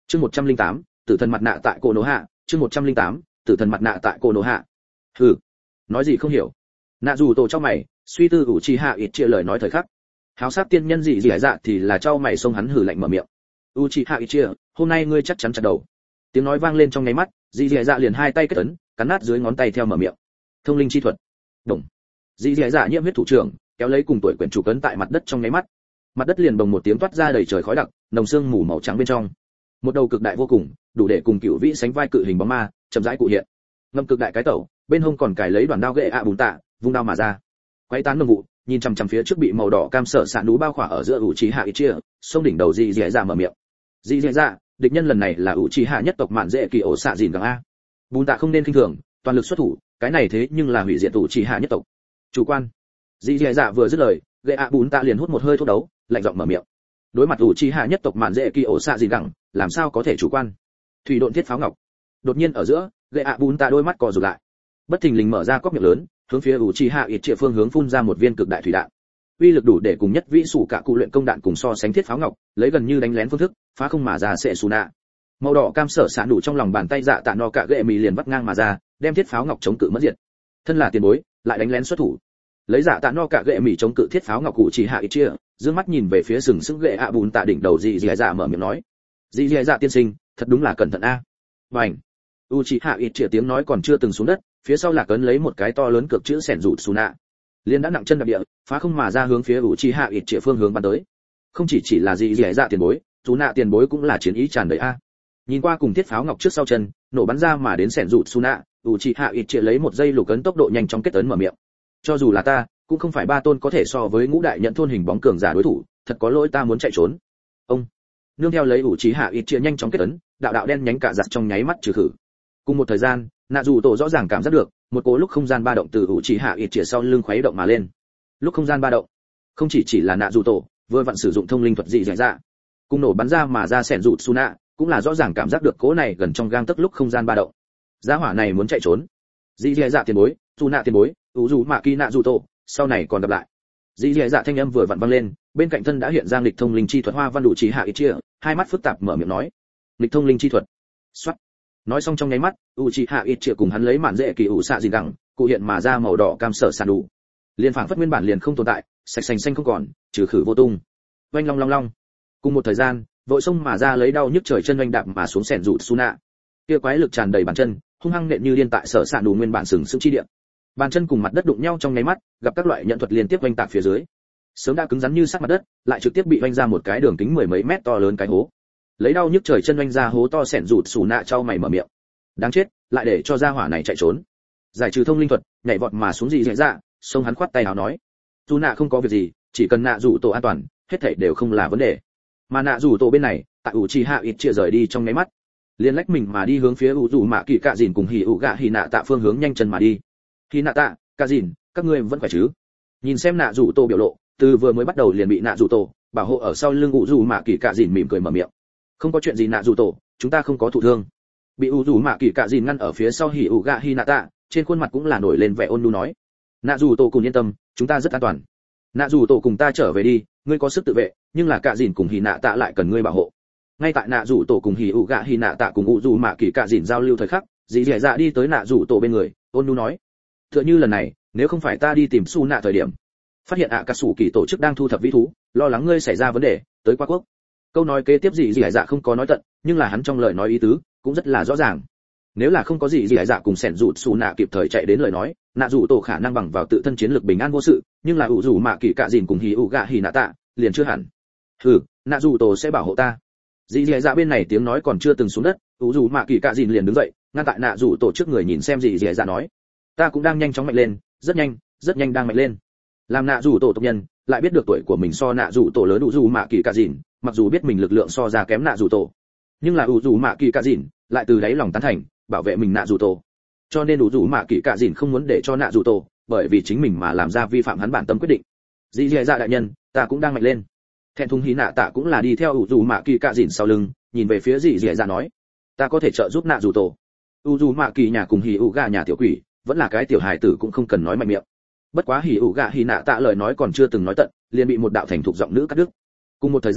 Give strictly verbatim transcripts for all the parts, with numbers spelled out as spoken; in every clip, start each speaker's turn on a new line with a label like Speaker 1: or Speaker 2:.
Speaker 1: Chương một trăm linh tám, tử thần mặt nạ tại cổ nổ hạ, chương một trăm linh tám, tử thần mặt nạ tại cổ nổ hạ. Hừ, nói gì không hiểu. Nạ dù tổ trong mày, suy tư ủ trì hạ ít chia lời nói thời khắc. Háo sắc tiên nhân gì gì dạ thì là trao mày xông hắn hừ lạnh mở miệng. Uchiha Itachi, hôm nay ngươi chắc chắn chặt đầu. Tiếng nói vang lên trong nháy mắt, Dị Dị Dạ liền hai tay kết ấn, cắn nát dưới ngón tay theo mở miệng. Thông linh chi thuật. Đồng. Dị Dị Dạ nhiễm huyết thủ trưởng, kéo lấy cùng tuổi quyển chủ cấn tại mặt đất trong nháy mắt. Mặt đất liền bồng một tiếng toát ra đầy trời khói đặc, nồng sương mù màu trắng bên trong. Một đầu cực đại vô cùng, đủ để cùng cựu vĩ sánh vai cự hình bóng ma, chậm rãi cụ hiện. Ngâm cực đại cái tẩu, bên hông còn cài lấy đoàn đao gậy ạ bùn tạ, vung đao mà ra. Quấy tán nồng vụ, nhìn chằm chằm phía trước bị màu đỏ cam sở sạn núi bao khỏa ở giữa Uchiha Itachi, xông đỉnh đầu Dị Dị Dạ mở miệng. Dị Dị Dạ, địch nhân lần này là Uchiha nhất tộc mạn dễ kỳ ổ xạ gìn gẳng a. Bùn tạ không nên khinh thường, toàn lực xuất thủ, cái này thế nhưng là hủy diệt Uchiha nhất tộc. Chủ quan. Dị Dị Dạ vừa dứt lời, gậy ạ bùn tạ liền hút một hơi thuốc đấu, lạnh giọng mở miệng. Đối mặt Uchiha nhất tộc mạn dễ kỳ ổ xạ gìn gẳng, làm sao có thể chủ quan? Thủy độn thiết pháo ngọc. Đột nhiên ở giữa, gậy ạ bùn tạ đôi mắt co rụt lại. Bất thình lình mở ra cốc miệng lớn, hướng phía Uchiha Itachi phương hướng phun ra một viên cực đại thủy đạn. Uy lực đủ để cùng nhất vĩ sủ cả cụ luyện công đạn cùng so sánh thiết pháo ngọc, lấy gần như đánh lén phương thức, phá không mà ra sẽ xù nạ. Màu đỏ cam sở sản đủ trong lòng bàn tay dạ tạ no cả gệ mì liền vắt ngang mà ra, đem thiết pháo ngọc chống cự mất diệt. Thân là tiền bối, lại đánh lén xuất thủ. Lấy dạ tạ no cả gệ mì chống cự thiết pháo ngọc cụ chỉ hạ ít chia, dương mắt nhìn về phía sừng sững gệ ạ bùn tạ đỉnh đầu Dị Dị Dạ mở miệng nói: "Dị Dị Dạ tiên sinh, thật đúng là cẩn thận a." Bành. Uchiha Itachi tiếng nói còn chưa từng xuống đất, phía sau là cấn lấy một cái to lớn cực chữ sẻn rụt xù nạ. Liên đã nặng chân đạp địa, phá không mà ra hướng phía Uchiha Itachi phương hướng bắn tới. Không chỉ chỉ là Dị Dị Dạ tiền bối, xù nạ tiền bối cũng là chiến ý tràn đầy a. Nhìn qua cùng thiết pháo ngọc trước sau chân, nổ bắn ra mà đến sẻn rụt xù nạ, Uchiha Itachi lấy một giây lục ấn tốc độ nhanh chóng kết ấn mở miệng. Cho dù là ta, cũng không phải ba tôn có thể so với ngũ đại nhận thôn hình bóng cường giả đối thủ, thật có lỗi ta muốn chạy trốn. Ông. Nương theo lấy Uchiha Itachi nhanh chóng kết ấn, đạo đạo đen nhánh cả giật trong nháy mắt trừ khử. Cùng một thời gian, nạ dù tổ rõ ràng cảm giác được một cỗ lúc không gian ba động từ Uchiha Itachi sau lưng khuấy động mà lên. Lúc không gian ba động, không chỉ chỉ là nạ dù tổ vừa vặn sử dụng thông linh thuật dị dạy ra, cùng nổ bắn ra mà ra sẻn rụt suna, cũng là rõ ràng cảm giác được cỗ này gần trong gang tấc lúc không gian ba động. Giá hỏa này muốn chạy trốn. Dị dạy dạ tiền bối, suna tiền bối, ủ dù mạ kỳ nạ dù tổ, sau này còn gặp lại. Dị dạy dạ thanh âm vừa vặn vang lên, bên cạnh thân đã hiện ra nghịch thông linh chi thuật hoa văn đủ chỉ hạ Itachi, hai mắt phức tạp mở miệng nói: nghịch thông linh chi thuật. Soát. Nói xong trong nháy mắt, Uchiha Itachi cùng hắn lấy mạn dễ kỳ ủ xạ gìn gẳng, cụ hiện mà ra màu đỏ cam sở sàn đủ. Liên phảng phất nguyên bản liền không tồn tại, sạch sành xanh không còn, trừ khử vô tung. Oanh long long long. Cùng một thời gian, vội xông mà ra lấy đau nhức trời chân oanh đạp mà xuống sẻn rụt Suna. Kia quái lực tràn đầy bàn chân, hung hăng nện như liên tại sở sàn đủ nguyên bản sừng sững chi địa. Bàn chân cùng mặt đất đụng nhau trong nháy mắt, gặp các loại nhận thuật liên tiếp oanh tạc phía dưới. Sớm đã cứng rắn như sắt mặt đất, lại trực tiếp bị oanh ra một cái đường kính mười mấy mét to lớn cái hố. Lấy đau nhức trời chân oanh ra hố to sẻn rụt Suna trao mày mở miệng. Đáng chết, lại để cho gia hỏa này chạy trốn. Giải trừ thông linh thuật, nhảy vọt mà xuống dị dạy dạ, xông hắn khoát tay áo nói: "Dù nạ không có việc gì, chỉ cần nạ rủ tổ an toàn, hết thảy đều không là vấn đề." Mà nạ rủ tổ bên này, tại Uchiha Itachi rời đi trong nháy mắt, liền lách mình mà đi hướng phía u rủ mạ kỳ cạ dìn cùng hỉ ủ gạ hỉ nạ tạ phương hướng nhanh chân mà đi. Hỉ nạ tạ, cạ dìn, các ngươi vẫn khỏe chứ? Nhìn xem nạ rủ tổ biểu lộ, từ vừa mới bắt đầu liền bị nạ rủ tổ bảo hộ ở sau lưng u rủ mạ kỳ cạ dìn mỉm cười mở miệng: "Không có chuyện gì nạ rủ tổ, chúng ta không có thụ thương." Bị u rủ mạ kỳ cạ dìn ngăn ở phía sau hỉ ủ gạ hỉ nạ tạ, trên khuôn mặt cũng là nổi lên vẻ ôn nhu nói: "Nạ rủ tổ cùng yên tâm, chúng ta rất an toàn. Nạ rủ tổ cùng ta trở về đi, ngươi có sức tự vệ, nhưng là cạ dìn cùng hỉ nạ tạ lại cần ngươi bảo hộ." Ngay tại nạ rủ tổ cùng hỉ ủ gạ hỉ nạ tạ cùng u rủ mạ kỳ cạ dìn giao lưu thời khắc, dì dẻ dạ đi tới nạ rủ tổ bên người, ôn nhu nói: "Tựa như lần này, nếu không phải ta đi tìm su nạ thời điểm, phát hiện ạ cà sủ kỳ tổ chức đang thu thập vĩ thú, lo lắng ngươi xảy ra vấn đề, tới qua quốc." Câu nói kế tiếp dì dẻ dạ không có nói tận, nhưng là hắn trong lời nói ý tứ cũng rất là rõ ràng. Nếu là không có gì gì hải dạ cùng sẻn rụt xù nạ kịp thời chạy đến lời nói, nạ rủ tổ khả năng bằng vào tự thân chiến lực bình an vô sự, nhưng là ủ rủ mạ kỳ cạ dìn cùng hỉ ủ gạ hỉ nạ tạ liền chưa hẳn. Hừ, nạ rủ tổ sẽ bảo hộ ta. Dì dì dạ bên này tiếng nói còn chưa từng xuống đất, ủ rủ mạ kỳ cạ dìn liền đứng dậy, ngăn tại nạ rủ tổ trước người nhìn xem dì dì dạ nói: "Ta cũng đang nhanh chóng mạnh lên, rất nhanh, rất nhanh đang mạnh lên." Làm nạ rủ tổ tộc nhân, lại biết được tuổi của mình so nạ rủ tổ lớn ủ rủ mạ kỳ cạ dìn, mặc dù biết mình lực lượng so ra kém nạ rủ tổ, nhưng là ủ rủ mạ kỳ cạ dìn lại từ đáy lòng tán thành bảo vệ mình nạ rủ tổ, cho nên ủ rủ mạ kỳ cạ dìn không muốn để cho nạ rủ tổ bởi vì chính mình mà làm ra vi phạm hắn bản tâm quyết định. Dì dì dạ đại nhân, ta cũng đang mạnh lên. Thẹn thùng hí nạ tạ cũng là đi theo ủ rủ mạ kỳ cạ dìn sau lưng, nhìn về phía dì dì dạ nói: "Ta có thể trợ giúp nạ rủ tổ." ủ rủ mạ kỳ nhà cùng hỉ ủ gà nhà tiểu quỷ, vẫn là cái tiểu hài tử cũng không cần nói mạnh miệng. Bất quá hỉ ủ gà hỉ nạ tạ lời nói còn chưa từng nói tận, liền bị một đạo thành thục giọng nữ cắt đứt. Cùng một thời gian,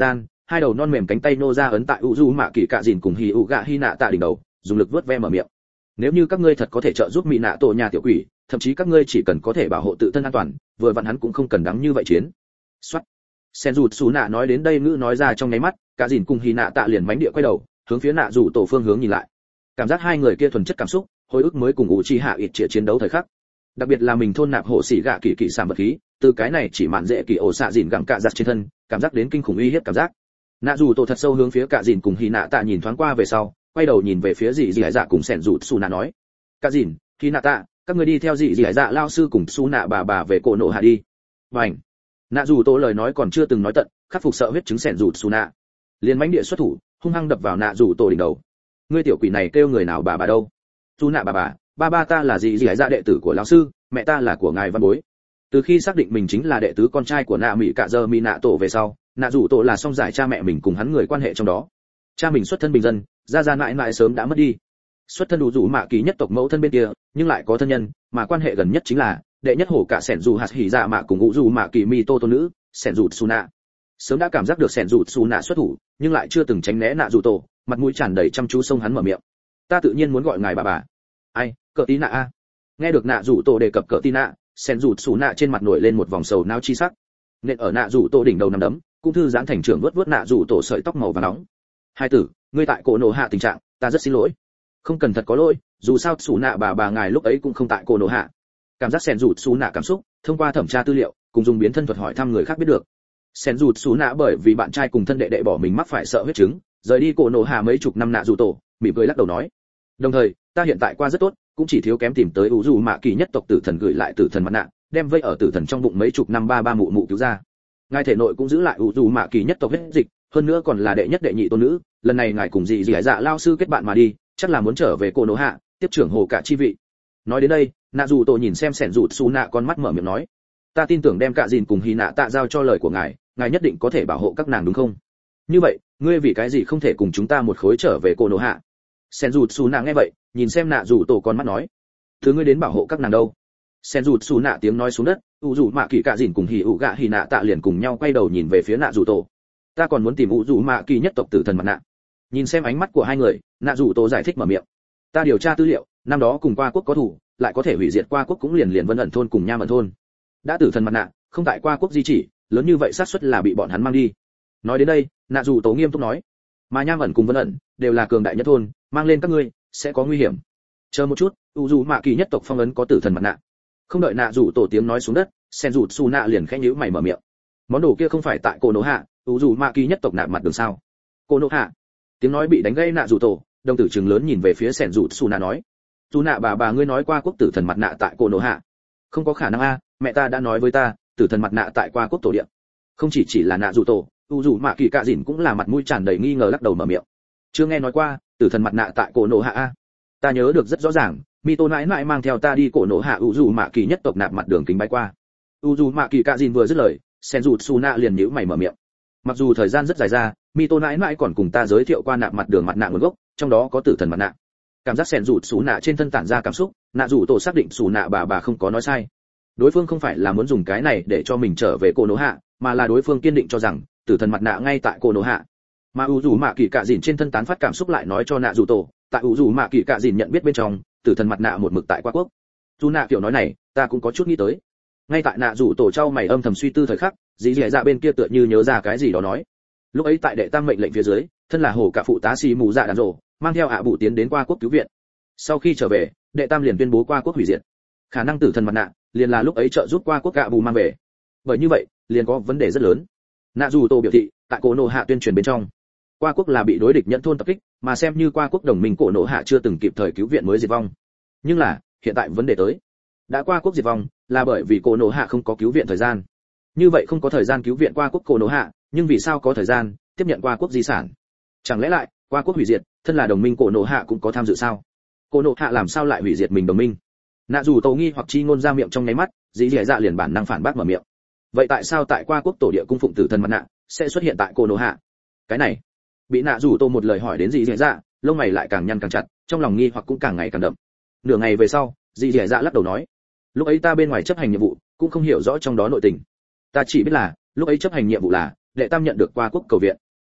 Speaker 1: hai đầu non mềm cánh tay nô ra ấn tại u du mạ kỳ cạ dìn cùng hì ụ gạ hy nạ tạ đỉnh đầu, dùng lực vớt ve mở miệng. Nếu như các ngươi thật có thể trợ giúp mỹ nạ tổ nhà tiểu quỷ, thậm chí các ngươi chỉ cần có thể bảo hộ tự thân an toàn, vừa vặn hắn cũng không cần đắng như vậy chiến. Soát. Sen rụt xù nạ nói đến đây ngữ nói ra trong nháy mắt, cả dìn cùng hì nạ tạ liền mánh địa quay đầu, hướng phía nạ rủ tổ phương hướng nhìn lại. Cảm giác hai người kia thuần chất cảm xúc, hồi ức mới cùng ủ chi hạ ít trịa chiến đấu thời khắc. Đặc biệt là mình thôn nạp hộ sĩ gạ kỳ kỳ sảm vật khí, từ cái này chỉ mạn dễ kỳ ổ xạ dìn gặng cạ giặt trên thân, cảm giác đến kinh khủng uy hiếp cảm giác. Nạ rủ tổ thật sâu hướng phía cả dìn cùng hì nạ tạ nhìn thoáng qua về sau, quay đầu nhìn về phía dì dì hải dạ cùng sẻn rụt xù nạ nói: cả dìn, hì nạ tạ, các ngươi đi theo dì dì hải dạ lao sư cùng xù nạ bà bà về cổ nổ hạ đi. Bảnh. Nạ rủ tổ lời nói còn chưa từng nói tận, khắc phục sợ huyết chứng sẻn rụt xù nạ, liền mãnh địa xuất thủ, hung hăng đập vào nạ rủ tổ đỉnh đầu. Ngươi tiểu quỷ này kêu người nào bà bà đâu? Xù nạ bà bà, ba ba ta là dì dì hải dạ đệ tử của lão sư, mẹ ta là của ngài văn bối. Từ khi xác định mình chính là đệ tứ con trai của nạ mỹ cạ giờ mỹ nạ tổ về sau, nạ rủ tổ là song giải cha mẹ mình cùng hắn người quan hệ trong đó. Cha mình xuất thân bình dân, gia gia mãi mãi sớm đã mất đi. Xuất thân đủ rủ mạ kỳ nhất tộc mẫu thân bên kia, nhưng lại có thân nhân, mà quan hệ gần nhất chính là đệ nhất hổ cả sẻn dù hạt hỉ dạ mạ cùng ngũ dù mạ kỳ mi tô tôn nữ, sẻn dù Tsuna. Sớm đã cảm giác được sẻn dù Tsuna xuất thủ, nhưng lại chưa từng tránh né nạ rủ tổ, mặt mũi tràn đầy chăm chú xông hắn mở miệng. Ta tự nhiên muốn gọi ngài bà bà. Ai, cỡ tí nạ a. Nghe được nạ rủ tổ đề cập cỡ tí nạ, sẻn dù Tsuna trên mặt nổi lên một vòng sầu nao chi sắc. Nên ở nạ rủ tổ đỉnh đầu nằm đấm, cũng thư giãn thành trưởng vớt vớt nạ rủ tổ sợi tóc màu vàng nóng. Hai tử, ngươi tại cổ nổ hạ tình trạng, ta rất xin lỗi. Không cần thật có lỗi, dù sao xù nạ bà bà ngài lúc ấy cũng không tại cổ nổ hạ. Cảm giác sẻn rụt xù nạ cảm xúc, thông qua thẩm tra tư liệu, cùng dùng biến thân thuật hỏi thăm người khác biết được. Sẻn rụt xù nạ bởi vì bạn trai cùng thân đệ đệ bỏ mình mắc phải sợ huyết chứng, rời đi cổ nổ hạ mấy chục năm nạ rủ tổ, mỉm cười lắc đầu nói. Đồng thời, ta hiện tại qua rất tốt, cũng chỉ thiếu kém tìm tới ủ dù mạ kỳ nhất tộc tử thần gửi lại tử thần mặt nạ, đem vây ở tử thần trong bụng mấy chục năm ba ba mụ mụ cứu ra. Ngài thể nội cũng giữ lại ủ dù mạ kỳ nhất tộc huyết dịch, hơn nữa còn là đệ nhất đệ nhị tôn nữ, lần này ngài cùng dì dì dạ lao sư kết bạn mà đi, chắc là muốn trở về cổ nổ hạ, tiếp trưởng hồ cả chi vị. Nói đến đây, nạ dù tổ nhìn xem sẻn rụt xù nạ con mắt mở miệng nói: ta tin tưởng đem cả dìn cùng hì nạ tạ giao cho lời của ngài, ngài nhất định có thể bảo hộ các nàng đúng không? Như vậy, ngươi vì cái gì không thể cùng chúng ta một khối trở về cổ nổ hạ? Sẻn rụt xù nạ nghe vậy, nhìn xem nạ dù tổ con mắt nói: thứ ngươi đến bảo hộ các nàng đâu? Sẻn rụt xù nạ tiếng nói xuống đất, u dù mạ kỳ cả dìn cùng hì ụ gạ hì nạ tạ liền cùng nhau quay đầu nhìn về phía nạ dù tổ. Ta còn muốn tìm u dù mạ kỳ nhất tộc tử thần mặt nạ. Nhìn xem ánh mắt của hai người, nạ dù tổ giải thích mở miệng: ta điều tra tư liệu, năm đó cùng qua quốc có thủ, lại có thể hủy diệt qua quốc cũng liền liền vân ẩn thôn cùng nham ẩn thôn. Đã tử thần mặt nạ, không tại qua quốc di chỉ, lớn như vậy xác suất là bị bọn hắn mang đi. Nói đến đây, nạ dù tổ nghiêm túc nói: mà nham ẩn cùng vân ẩn đều là cường đại nhất thôn, mang lên các ngươi sẽ có nguy hiểm. Chờ một chút, u dù mạ kỳ nhất tộc phong ấn có tử thần mặt nạ. Không đợi nạ dù tổ tiếng nói xuống đất, sen rụt su nạ liền khẽ nhíu mày mở miệng: món đồ kia không phải tại cổ nổ hạ, u dù mạ kỳ nhất tộc nạp mặt đường sao? Cổ nổ hạ? Tiếng nói bị đánh gây nạ dù tổ, đồng tử trừng lớn nhìn về phía sen rụt su nạ nói: su nạ bà bà ngươi nói qua quốc tử thần mặt nạ tại cổ nổ hạ? Không có khả năng a, mẹ ta đã nói với ta, tử thần mặt nạ tại qua quốc tổ địa. Không chỉ chỉ là nạ dù tổ, u dù mạ kỳ cạ dìn cũng là mặt mũi tràn đầy nghi ngờ lắc đầu mở miệng: chưa nghe nói qua tử thần mặt nạ tại cổ nổ hạ a. Ta nhớ được rất rõ ràng, mi tô nãi nãi mang theo ta đi cổ nổ hạ u dù mạ kỳ nhất tộc nạp mặt đường kính bay qua. U dù mạ kỳ cạ dìn vừa dứt lời, sen rụt su nạ liền nhíu mày mở miệng. Mặc dù thời gian rất dài ra, mi tô nãi nãi còn cùng ta giới thiệu qua nạp mặt đường mặt nạ nguồn gốc, trong đó có tử thần mặt nạ. Cảm giác sen rụt su nạ trên thân tản ra cảm xúc, nạ rủ tổ xác định su nạ bà bà không có nói sai. Đối phương không phải là muốn dùng cái này để cho mình trở về cổ nổ hạ, mà là đối phương kiên định cho rằng tử thần mặt nạ ngay tại cổ nổ hạ. Mà u dù mạ kỳ cạ dìn trên thân tán phát cảm xúc lại nói cho nạ rủ tổ, tại u dù mạ kỳ cạ dìn nhận biết bên trong, tử thần mặt nạ một mực tại qua quốc. Dù nạ kiểu nói này, ta cũng có chút nghĩ tới. Ngay tại nạ rủ tổ trao mày âm thầm suy tư thời khắc, dì dì dạ bên kia tựa như nhớ ra cái gì đó nói: lúc ấy tại đệ tam mệnh lệnh phía dưới, thân là hồ cả phụ tá xì mù dạ đàn rồ, mang theo ạ à bụ tiến đến qua quốc cứu viện. Sau khi trở về, đệ tam liền tuyên bố qua quốc hủy diệt. Khả năng tử thần mặt nạ liền là lúc ấy trợ giúp qua quốc ạ bù mang về. Bởi như vậy, liền có vấn đề rất lớn. Nạ rủ tổ biểu thị, tại cổ nổ hạ tuyên truyền bên trong, qua quốc là bị đối địch nhận thôn tập kích, mà xem như qua quốc đồng minh cổ nổ hạ chưa từng kịp thời cứu viện mới diệt vong. Nhưng là, hiện tại vấn đề tới, đã qua quốc diệt vong, là bởi vì cổ nổ hạ không có cứu viện thời gian. Như vậy không có thời gian cứu viện qua quốc cổ nổ hạ, nhưng vì sao có thời gian tiếp nhận qua quốc di sản? Chẳng lẽ lại, qua quốc hủy diệt, thân là đồng minh cổ nổ hạ cũng có tham dự sao? Cổ nổ hạ làm sao lại hủy diệt mình đồng minh? Nạ dù tổ nghi hoặc chi ngôn ra miệng trong nháy mắt, dĩ dẻ dạ liền bản năng phản bác mở miệng. Vậy tại sao tại qua quốc tổ địa cung phụng tử thần mặt nạ sẽ xuất hiện tại cổ nổ hạ? Cái này, bị nạ dù tổ một lời hỏi đến dĩ dẻ dạ, lông mày lại càng nhăn càng chặt, trong lòng nghi hoặc cũng càng ngày càng đậm. Nửa ngày về sau, dĩ dẻ dạ lắc đầu nói: lúc ấy ta bên ngoài chấp hành nhiệm vụ, cũng không hiểu rõ trong đó nội tình. Ta chỉ biết là, lúc ấy chấp hành nhiệm vụ là đệ tam nhận được qua quốc cầu viện.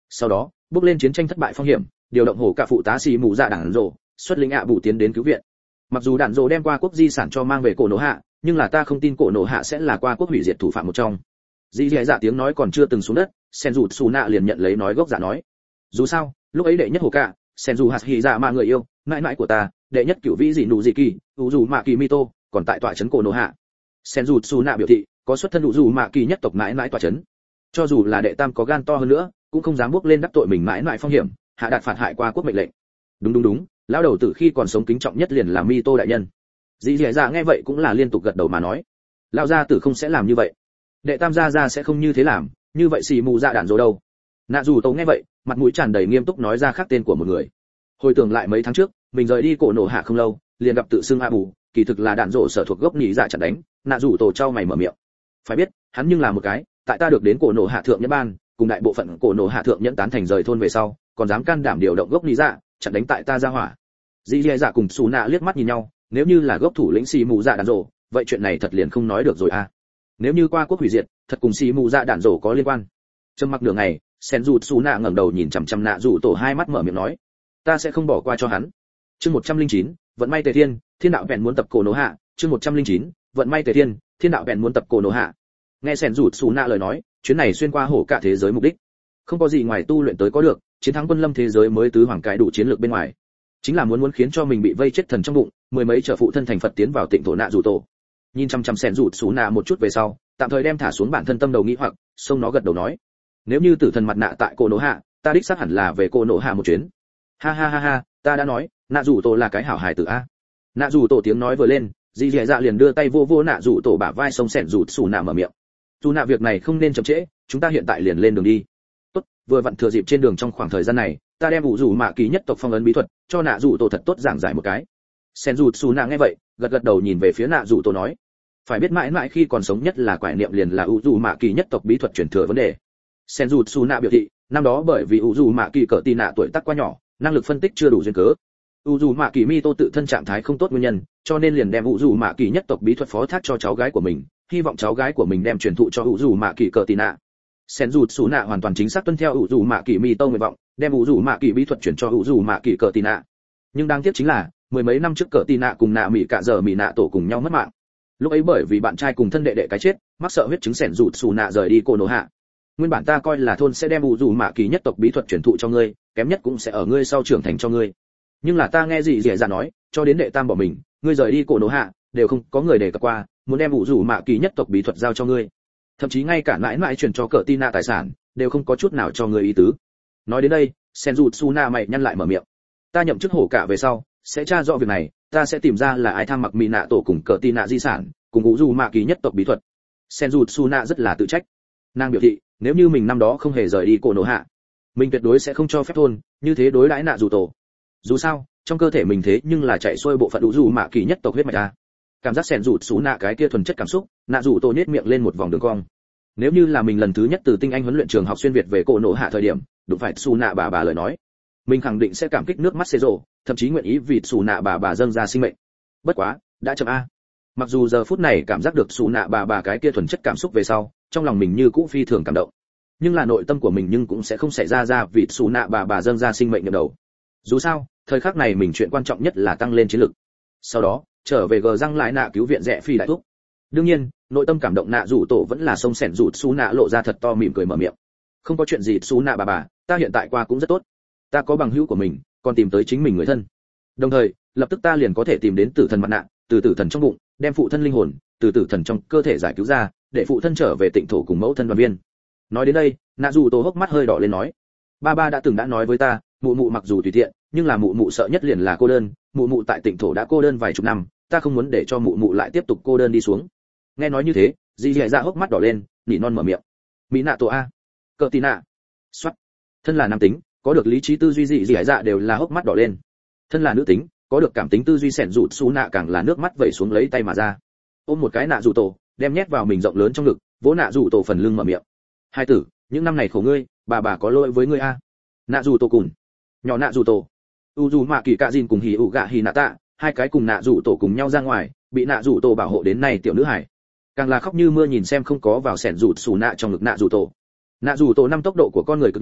Speaker 1: Sau đó bước lên chiến tranh thất bại phong hiểm, điều động hổ cả phụ tá xì mù dạ đạn rồ xuất lính ạ bù tiến đến cứu viện. Mặc dù đạn rồ đem qua quốc di sản cho mang về cổ nổ hạ, nhưng là ta không tin cổ nổ hạ sẽ là qua quốc hủy diệt thủ phạm một trong. Dì dì dạ tiếng nói còn chưa từng xuống đất, sen dù xù nạ liền nhận lấy nói gốc giả nói. Dù sao, lúc ấy đệ nhất hồ cả, sen dù hạt hỉ dạ mà người yêu, mãi mãi của ta, đệ nhất cửu vĩ dị nụ dị kỳ, u dù mạ kỳ mito, còn tại tọa trấn cổ nổ hạ. Sen dù xù nạ biểu thị, có xuất thân u dù mạ kỳ nhất tộc mãi mãi tọa trấn. Cho dù là đệ tam có gan to hơn nữa, cũng không dám bước lên đắc tội mình mãi mãi phong hiểm, hạ đạt phạt hại qua quốc mệnh lệnh. Đúng đúng đúng, lão đầu tử khi còn sống kính trọng nhất liền là mito đại nhân. Dì dì dạ nghe vậy cũng là liên tục gật đầu mà nói, lão gia tử không sẽ làm như vậy, đệ tam gia gia sẽ không như thế làm, như vậy xì mù dạ đạn rồi đâu. Nạ dù tổ nghe vậy, mặt mũi tràn đầy nghiêm túc nói ra khác tên của một người. Hồi tưởng lại mấy tháng trước, mình rời đi cổ nổ hạ không lâu, liền gặp tự xưng a bù, kỳ thực là đạn rổ sở thuộc gốc nhị dạ chặn đánh. Nạ dù tổ trao mày mở miệng, phải biết, hắn nhưng là một cái, tại ta được đến cổ nổ hạ thượng nhẫn ban, cùng đại bộ phận cổ nổ hạ thượng nhẫn tán thành rời thôn về sau, còn dám can đảm điều động gốc nhị dạ chặn đánh tại ta ra hỏa. Dì dì dạ cùng xù nạ liếc mắt nhìn nhau, nếu như là gốc thủ lĩnh xì mù dạ đạn rổ, vậy chuyện này thật liền không nói được rồi a. Nếu như qua quốc hủy diệt, thật cùng xì mù dạ đạn rổ có liên quan. Trầm mặc nửa ngày, sen dù xù nạ ngẩng đầu nhìn chằm chằm nạ dù tổ hai mắt mở miệng nói, ta sẽ không bỏ qua cho hắn. Chương một trăm lẻ chín, vận may tề thiên, thiên đạo vẹn muốn tập cổ nổ hạ. Chương một trăm lẻ chín, vận may tề thiên, thiên đạo vẹn muốn tập cổ nổ hạ. Nghe sen dù xù nạ lời nói, chuyến này xuyên qua hổ cả thế giới mục đích, không có gì ngoài tu luyện tới có được, chiến thắng quân lâm thế giới mới tứ hoàng cái đủ chiến lược bên ngoài, chính là muốn muốn khiến cho mình bị vây chết thần trong bụng, mười mấy trở phụ thân thành Phật tiến vào tịnh thổ nạ dù tổ. Nhìn chăm chăm sen dù xù nạ một chút về sau, tạm thời đem thả xuống bản thân tâm đầu nghĩ hoặc, xông nó gật đầu nói, nếu như tử thần mặt nạ tại cổ nổ hạ, ta đích xác hẳn là về cổ nổ hạ một chuyến. Ha ha ha ha, ta đã nói, nạ dù tổ là cái hảo hài tử a. Nạ dù tổ tiếng nói vừa lên, dì dì dạ liền đưa tay vô vô nạ dù tổ bả vai xông sen dù xù nạ mở miệng. Dù nạ việc này không nên chậm trễ, chúng ta hiện tại liền lên đường đi. Tốt, vừa vặn thừa dịp trên đường trong khoảng thời gian này, ta đem vụ dù mạ kỳ nhất tộc phong ấn bí thuật cho nạ dù tổ thật tốt giảng giải một cái. Sen dù xù nạ nghe vậy, gật gật đầu nhìn về phía nạ dù tổ nói, phải biết mãi mãi khi còn sống nhất là quải niệm liền là u dù mạ kỳ nhất tộc bí thuật truyền thừa vấn đề. Sen dù xù nạ biểu thị, năm đó bởi vì u dù mạ kỳ cỡ tì nạ tuổi tác quá nhỏ, năng lực phân tích chưa đủ duyên cớ, u dù mạ kỳ mi tô tự thân trạng thái không tốt nguyên nhân, cho nên liền đem u dù mạ kỳ nhất tộc bí thuật phó thác cho cháu gái của mình, hy vọng cháu gái của mình đem truyền thụ cho u dù mạ kỳ cỡ tì nạ. Sen dù xù nạ hoàn toàn chính xác tuân theo u dù mạ kỳ mi tô nguyện vọng, đem u dù mạ kỳ bí thuật chuyển cho u dù mạ kỳ cỡ tì nạ. Nhưng đáng tiếc chính là mười mấy năm trước cỡ tì nạ cùng nạ mỹ cả giờ mỹ nạ tổ cùng nhau mất mạng. Lúc ấy bởi vì bạn trai cùng thân đệ đệ cái chết, mắc sợ huyết chứng sẻn rụt xù nạ rời đi cô nổ hạ. Nguyên bản ta coi là thôn sẽ đem u dù mạ kỳ nhất tộc bí thuật truyền thụ cho ngươi, kém nhất cũng sẽ ở ngươi sau trưởng thành cho ngươi. Nhưng là ta nghe gì dễ dạ nói, cho đến đệ tam bỏ mình, ngươi rời đi cô nổ hạ, đều không có người đề cập qua, muốn đem u dù mạ kỳ nhất tộc bí thuật giao cho ngươi. Thậm chí ngay cả mãi mãi truyền cho cỡ tin nạ tài sản, đều không có chút nào cho ngươi ý tứ. Nói đến đây, sẻn rụt xù nạ mày nhăn lại mở miệng. Ta nhậm chức hổ cả về sau, sẽ tra rõ việc này, ta sẽ tìm ra là ai tham mặc mỹ nạ tổ cùng cỡ tin nạ di sản, cùng ngũ dù mạ kỳ nhất tộc bí thuật. Senju Tsuna rất là tự trách. Nàng biểu thị, nếu như mình năm đó không hề rời đi cổ nổ hạ, mình tuyệt đối sẽ không cho phép thôn như thế đối đãi nạ dù tổ. Dù sao, trong cơ thể mình thế nhưng là chạy xuôi bộ phận ngũ dù mạ kỳ nhất tộc huyết mạch a. Cảm giác Senju Tsuna cái kia thuần chất cảm xúc, nạ dù tổ nhếch miệng lên một vòng đường cong. Nếu như là mình lần thứ nhất từ tinh anh huấn luyện trường học xuyên việt về cổ nổ hạ thời điểm, đụng phải Tsuna bà bà lời nói, mình khẳng định sẽ cảm kích nước mắt xê rồ, thậm chí nguyện ý vì Tsuna bà bà dâng ra sinh mệnh. Bất quá, đã chậm a. Mặc dù giờ phút này cảm giác được xù nạ bà bà cái kia thuần chất cảm xúc về sau, trong lòng mình như cũ phi thường cảm động, nhưng là nội tâm của mình nhưng cũng sẽ không xảy ra ra vì xù nạ bà bà dâng ra sinh mệnh nhập đầu. Dù sao, thời khắc này mình chuyện quan trọng nhất là tăng lên chiến lực. Sau đó, trở về gờ răng lại nạ cứu viện rẻ phi đại thúc. Đương nhiên, nội tâm cảm động nạ rủ tổ vẫn là sông sẻn rụt xù nạ lộ ra thật to mỉm cười mở miệng. Không có chuyện gì xù nạ bà bà, ta hiện tại qua cũng rất tốt. Ta có bằng hữu của mình, còn tìm tới chính mình người thân. Đồng thời, lập tức ta liền có thể tìm đến tử thần mặt nạ, từ tử thần trong bụng, đem phụ thân linh hồn từ tử thần trong cơ thể giải cứu ra, để phụ thân trở về tịnh thổ cùng mẫu thân đoàn viên. Nói đến đây, nạ dù tổ hốc mắt hơi đỏ lên nói, ba ba đã từng đã nói với ta, mụ mụ mặc dù tùy tiện, nhưng là mụ mụ sợ nhất liền là cô đơn, mụ mụ tại tịnh thổ đã cô đơn vài chục năm, ta không muốn để cho mụ mụ lại tiếp tục cô đơn đi xuống. Nghe nói như thế, dì dì dạ hốc mắt đỏ lên, nỉ non mở miệng, mỹ nạ tổ a, cờ tì nạ, xoắt, thân là nam tính, có được lý trí tư duy dì dì dạ đều là hốc mắt đỏ lên, thân là nữ tính, có được cảm tính tư duy sẻn rụt xù nạ càng là nước mắt vẩy xuống lấy tay mà ra, ôm một cái nạ rủ tổ, đem nhét vào mình rộng lớn trong ngực, vỗ nạ rủ tổ phần lưng mở miệng, hai tử, những năm này khổ ngươi, bà bà có lỗi với ngươi a. Nạ rủ tổ cùn, nhỏ nạ rủ tổ, u dù mạ kỳ cạ dìn cùng hì ụ gạ hì nạ tạ, hai cái cùng nạ rủ tổ cùng nhau ra ngoài, bị nạ rủ tổ bảo hộ đến nay tiểu nữ hải, càng là khóc như mưa nhìn xem không có vào sẻn rụt xù nạ trong ngực nạ rủ tổ. Nạ rủ tổ năm tốc độ của con người cực nhanh,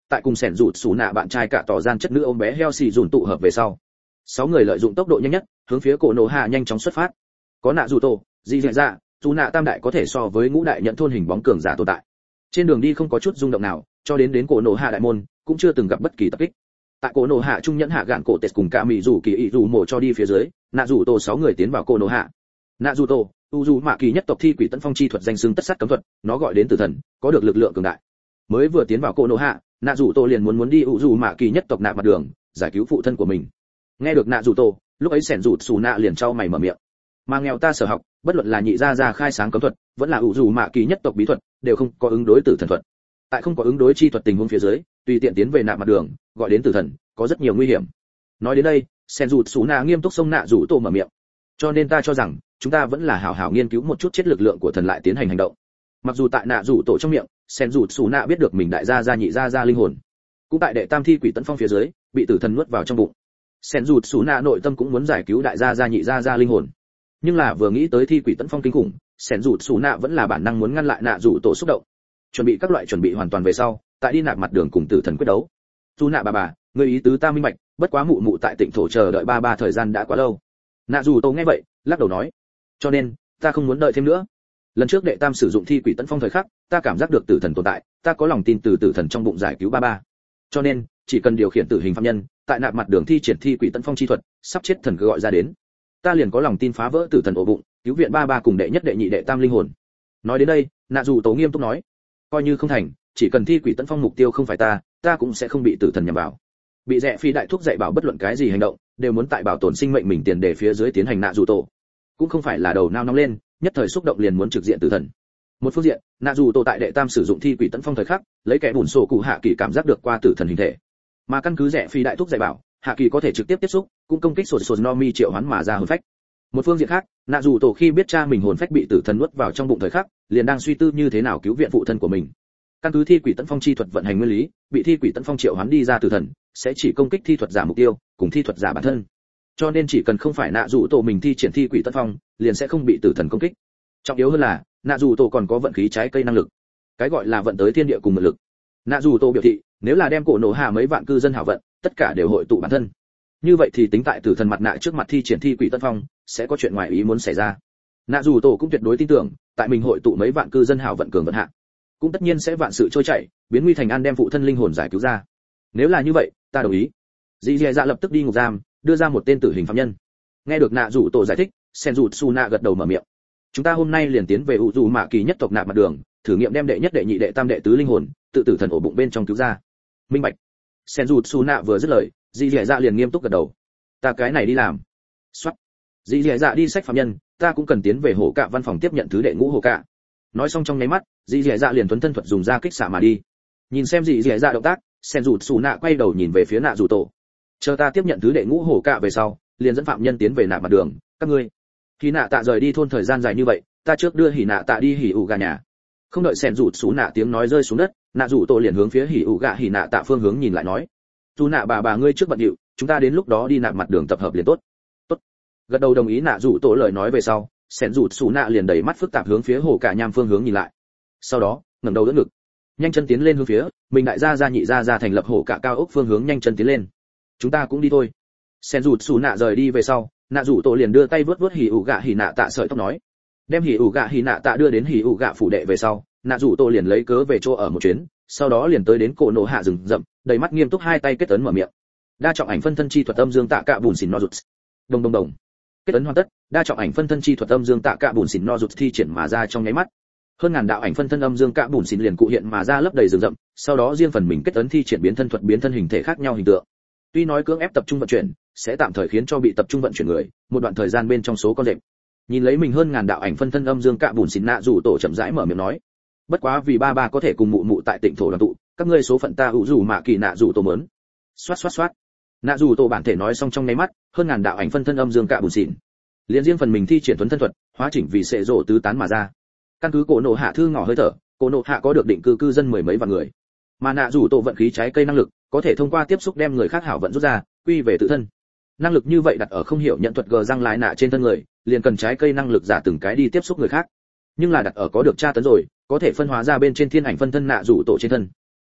Speaker 1: tại cùng sẻn rụt xù nạ bạn trai cả tỏ gian chất nữ ôm bé heo xì dùn tụ hợp về sau, sáu người lợi dụng tốc độ nhanh nhất hướng phía cổ nổ hạ nhanh chóng xuất phát. Có nạ dù tổ, dị dạ dạ, dù nạ tam đại có thể so với ngũ đại nhận thôn hình bóng cường giả tồn tại. Trên đường đi không có chút rung động nào, cho đến đến cổ nổ hạ đại môn cũng chưa từng gặp bất kỳ tập kích. Tại cổ nổ hạ trung nhẫn hạ gạn cổ tết cùng cả mỹ rủ kỳ ý rủ mổ cho đi phía dưới, nạ dù tổ sáu người tiến vào cổ nổ hạ. Nạ dù tổ, u dù mạ kỳ nhất tộc thi quỷ tấn phong chi thuật danh xưng tất sát cấm thuật, nó gọi đến tử thần, có được lực lượng cường đại. Mới vừa tiến vào cổ nổ hạ, nạ dù tổ liền muốn muốn đi u dù mạ kỳ nhất tộc nạp mặt đường, giải cứu phụ thân của mình. Nghe được nạ dù tổ, lúc ấy sẻn rụt xù nạ liền trao mày mở miệng. Mà nghèo ta sở học, bất luận là nhị gia gia khai sáng cấm thuật, vẫn là u dù mạ kỳ nhất tộc bí thuật, đều không có ứng đối tử thần thuật. Tại không có ứng đối chi thuật tình huống phía dưới, tùy tiện tiến về nạp mặt đường, gọi đến tử thần, có rất nhiều nguy hiểm. Nói đến đây, sẻn rụt xù nạ nghiêm túc xông nạ dù tổ mở miệng. Cho nên ta cho rằng, chúng ta vẫn là hảo hảo nghiên cứu một chút chết lực lượng của thần lại tiến hành hành động. Mặc dù tại nạ dù tổ trong miệng, sen rụt xù nạ biết được mình đại gia gia nhị gia gia linh hồn, cũng tại đệ tam thi quỷ tấn phong phía dưới bị tử thần nuốt vào trong bụng. Sen rụt xù nạ nội tâm cũng muốn giải cứu đại gia gia nhị gia gia linh hồn, nhưng là vừa nghĩ tới thi quỷ tấn phong kinh khủng, sen rụt xù nạ vẫn là bản năng muốn ngăn lại nạ dù tổ xúc động. Chuẩn bị các loại chuẩn bị hoàn toàn về sau, tại đi nạp mặt đường cùng tử thần quyết đấu. Dù nạ bà bà, người ý tứ ta minh bạch, bất quá mụ mụ tại Tịnh thổ chờ đợi ba ba thời gian đã quá lâu. Nạ dù tổ nghe vậy, lắc đầu nói, cho nên ta không muốn đợi thêm nữa. Lần trước đệ tam sử dụng thi quỷ tấn phong thời khắc, ta cảm giác được tử thần tồn tại, ta có lòng tin từ tử thần trong bụng giải cứu ba ba. Cho nên, chỉ cần điều khiển tử hình phạm nhân, tại nạp mặt đường thi triển thi quỷ tấn phong chi thuật, sắp chết thần cứ gọi ra đến, ta liền có lòng tin phá vỡ tử thần ổ bụng, cứu viện ba ba cùng đệ nhất đệ nhị đệ tam linh hồn. Nói đến đây, nạ dù tổ nghiêm túc nói, coi như không thành, chỉ cần thi quỷ tấn phong mục tiêu không phải ta, ta cũng sẽ không bị tử thần nhằm vào. Bị rẽ phi đại thúc dạy bảo bất luận cái gì hành động, đều muốn tại bảo tồn sinh mệnh mình tiền đề phía dưới tiến hành nạ dù tổ. Cũng không phải là đầu nao nóng lên, nhất thời xúc động liền muốn trực diện tử thần. Một phương diện, nạ dù tổ tại đệ tam sử dụng thi quỷ tấn phong thời khắc, lấy kẻ bùn sổ cụ hạ kỳ cảm giác được qua tử thần hình thể, mà căn cứ rẽ phi đại thúc dạy bảo, hạ kỳ có thể trực tiếp tiếp xúc, cũng công kích sột sột no mi triệu hoán mà ra hồn phách. Một phương diện khác, nạ dù tổ khi biết cha mình hồn phách bị tử thần nuốt vào trong bụng thời khắc, liền đang suy tư như thế nào cứu viện phụ thân của mình. Căn cứ thi quỷ tấn phong chi thuật vận hành nguyên lý, bị thi quỷ tấn phong triệu hoán đi ra tử thần sẽ chỉ công kích thi thuật giả mục tiêu, cùng thi thuật giả bản thân. Cho nên chỉ cần không phải nạ dù tổ mình thi triển thi quỷ tấn phong, liền sẽ không bị tử thần công kích. Trọng yếu hơn là, nạ dù tổ còn có vận khí trái cây năng lực. Cái gọi là vận tới thiên địa cùng mượn lực. Nạ dù tổ biểu thị, nếu là đem cổ nổ hạ mấy vạn cư dân hảo vận, tất cả đều hội tụ bản thân. Như vậy thì tính tại tử thần mặt nạ trước mặt thi triển thi quỷ tấn phong, sẽ có chuyện ngoài ý muốn xảy ra. Nạ dù tổ cũng tuyệt đối tin tưởng, tại mình hội tụ mấy vạn cư dân hảo vận cường vận hạ, cũng tất nhiên sẽ vạn sự trôi chảy, biến nguy thành an đem phụ thân linh hồn giải cứu ra. Nếu là như vậy, ta đồng ý. Dì dì dạ lập tức đi ngục giam, đưa ra một tên tử hình phạm nhân. Nghe được nạ dù tổ giải thích, sen rụt su nạ gật đầu mở miệng. Chúng ta hôm nay liền tiến về u dù mạ kỳ nhất tộc nạp mặt đường, thử nghiệm đem đệ nhất đệ nhị đệ tam đệ tứ linh hồn tự tử thần ổ bụng bên trong cứu ra. Minh bạch. Sen rụt su nạ vừa dứt lời, dì dì dạ liền nghiêm túc gật đầu. Ta cái này đi làm. Soát. Dì dì dạ đi sách phạm nhân, ta cũng cần tiến về hổ cạ văn phòng tiếp nhận thứ đệ ngũ hổ cạ. Nói xong trong nháy mắt, dì dì dạ liền thuấn thân thuật dùng ra kích xạ mà đi. Nhìn xem dì dì dạ động tác, sen rụt su nạ quay đầu nhìn về phía nạ dù tổ. Chờ ta tiếp nhận thứ đệ ngũ hổ cạ về sau, liền dẫn phạm nhân tiến về nạp mặt đường. Các ngươi. Khi nạ tạ rời đi thôn thời gian dài như vậy, ta trước đưa hỉ nạ tạ đi hỉ ủ gà nhà. Không đợi sen rụt su nạ tiếng nói rơi xuống đất, nạ dù tổ liền hướng phía hỉ ủ gà hỉ nạ tạ phương hướng nhìn lại nói. Dù nạ bà bà ngươi trước bận điệu, chúng ta đến lúc đó đi nạp mặt đường tập hợp liền tốt. Tốt. Gật đầu đồng ý nạ dù tổ lời nói về sau, sen rụt su nạ liền đầy mắt phức tạp hướng phía hổ cạ nham phương hướng nhìn lại. Sau đó, ngẩng đầu đỡ ngực, nhanh chân tiến lên hướng phía mình đại gia gia nhị gia gia thành lập hổ cạ cao ốc phương hướng nhanh chân tiến lên. Chúng ta cũng đi thôi. Sen rụt su nạ rời đi về sau, nạ rủ tổ liền đưa tay vớt vớt hỉ ủ gạ hỉ nạ tạ sợi tóc nói, đem hỉ ủ gạ hỉ nạ tạ đưa đến hỉ ủ gạ phủ đệ về sau, nạ rủ tổ liền lấy cớ về chỗ ở một chuyến, sau đó liền tới đến cổ nổ hạ rừng rậm, đầy mắt nghiêm túc hai tay kết ấn mở miệng. Đa trọng ảnh phân thân chi thuật âm dương tạ cạ bùn xỉn no rụt. Đồng đồng đồng. Kết ấn hoàn tất, đa trọng ảnh phân thân chi thuật âm dương tạ cạ bùn xỉn no rụt thi triển mà ra trong nháy mắt. Hơn ngàn đạo ảnh phân thân âm dương cạ bùn xỉn liền cụ hiện mà ra lấp đầy rừng rậm, sau đó riêng phần mình kết ấn thi triển biến thân thuật biến thân hình thể khác nhau hình tượng. Tuy nói cưỡng ép tập trung vận chuyển, sẽ tạm thời khiến cho bị tập trung vận chuyển người, một đoạn thời gian bên trong số con rệp. Nhìn lấy mình hơn ngàn đạo ảnh phân thân âm dương cạ bùn xỉn nạ rủ tổ chậm rãi mở miệng nói, bất quá vì ba ba có thể cùng mụ mụ tại Tịnh thổ đoàn tụ, các ngươi số phận ta hữu rủ mạ kỳ nạ rủ tổ mớn. Xoát xoát xoát. Nạ rủ tổ bản thể nói xong trong nháy mắt, hơn ngàn đạo ảnh phân thân âm dương cạ bùn xỉn, liền riêng phần mình thi triển tuấn thân thuật, hóa chỉnh vì sệ rộ tứ tán mà ra. Căn cứ cổ nổ hạ thư ngỏ hơi thở, cổ nổ hạ có được định cư cư dân mười mấy vạn người, mà nạ rủ tổ vận khí trái cây năng lực có thể thông qua tiếp xúc đem người khác hảo vận rút ra, quy về tự thân. Năng lực như vậy đặt ở không hiểu nhận thuật gờ răng lái nạ trên thân người, liền cần trái cây năng lực giả từng cái đi tiếp xúc người khác. Nhưng là đặt ở có được tra tấn rồi, có thể phân hóa ra bên trên thiên ảnh phân thân nạ rủ tổ trên thân,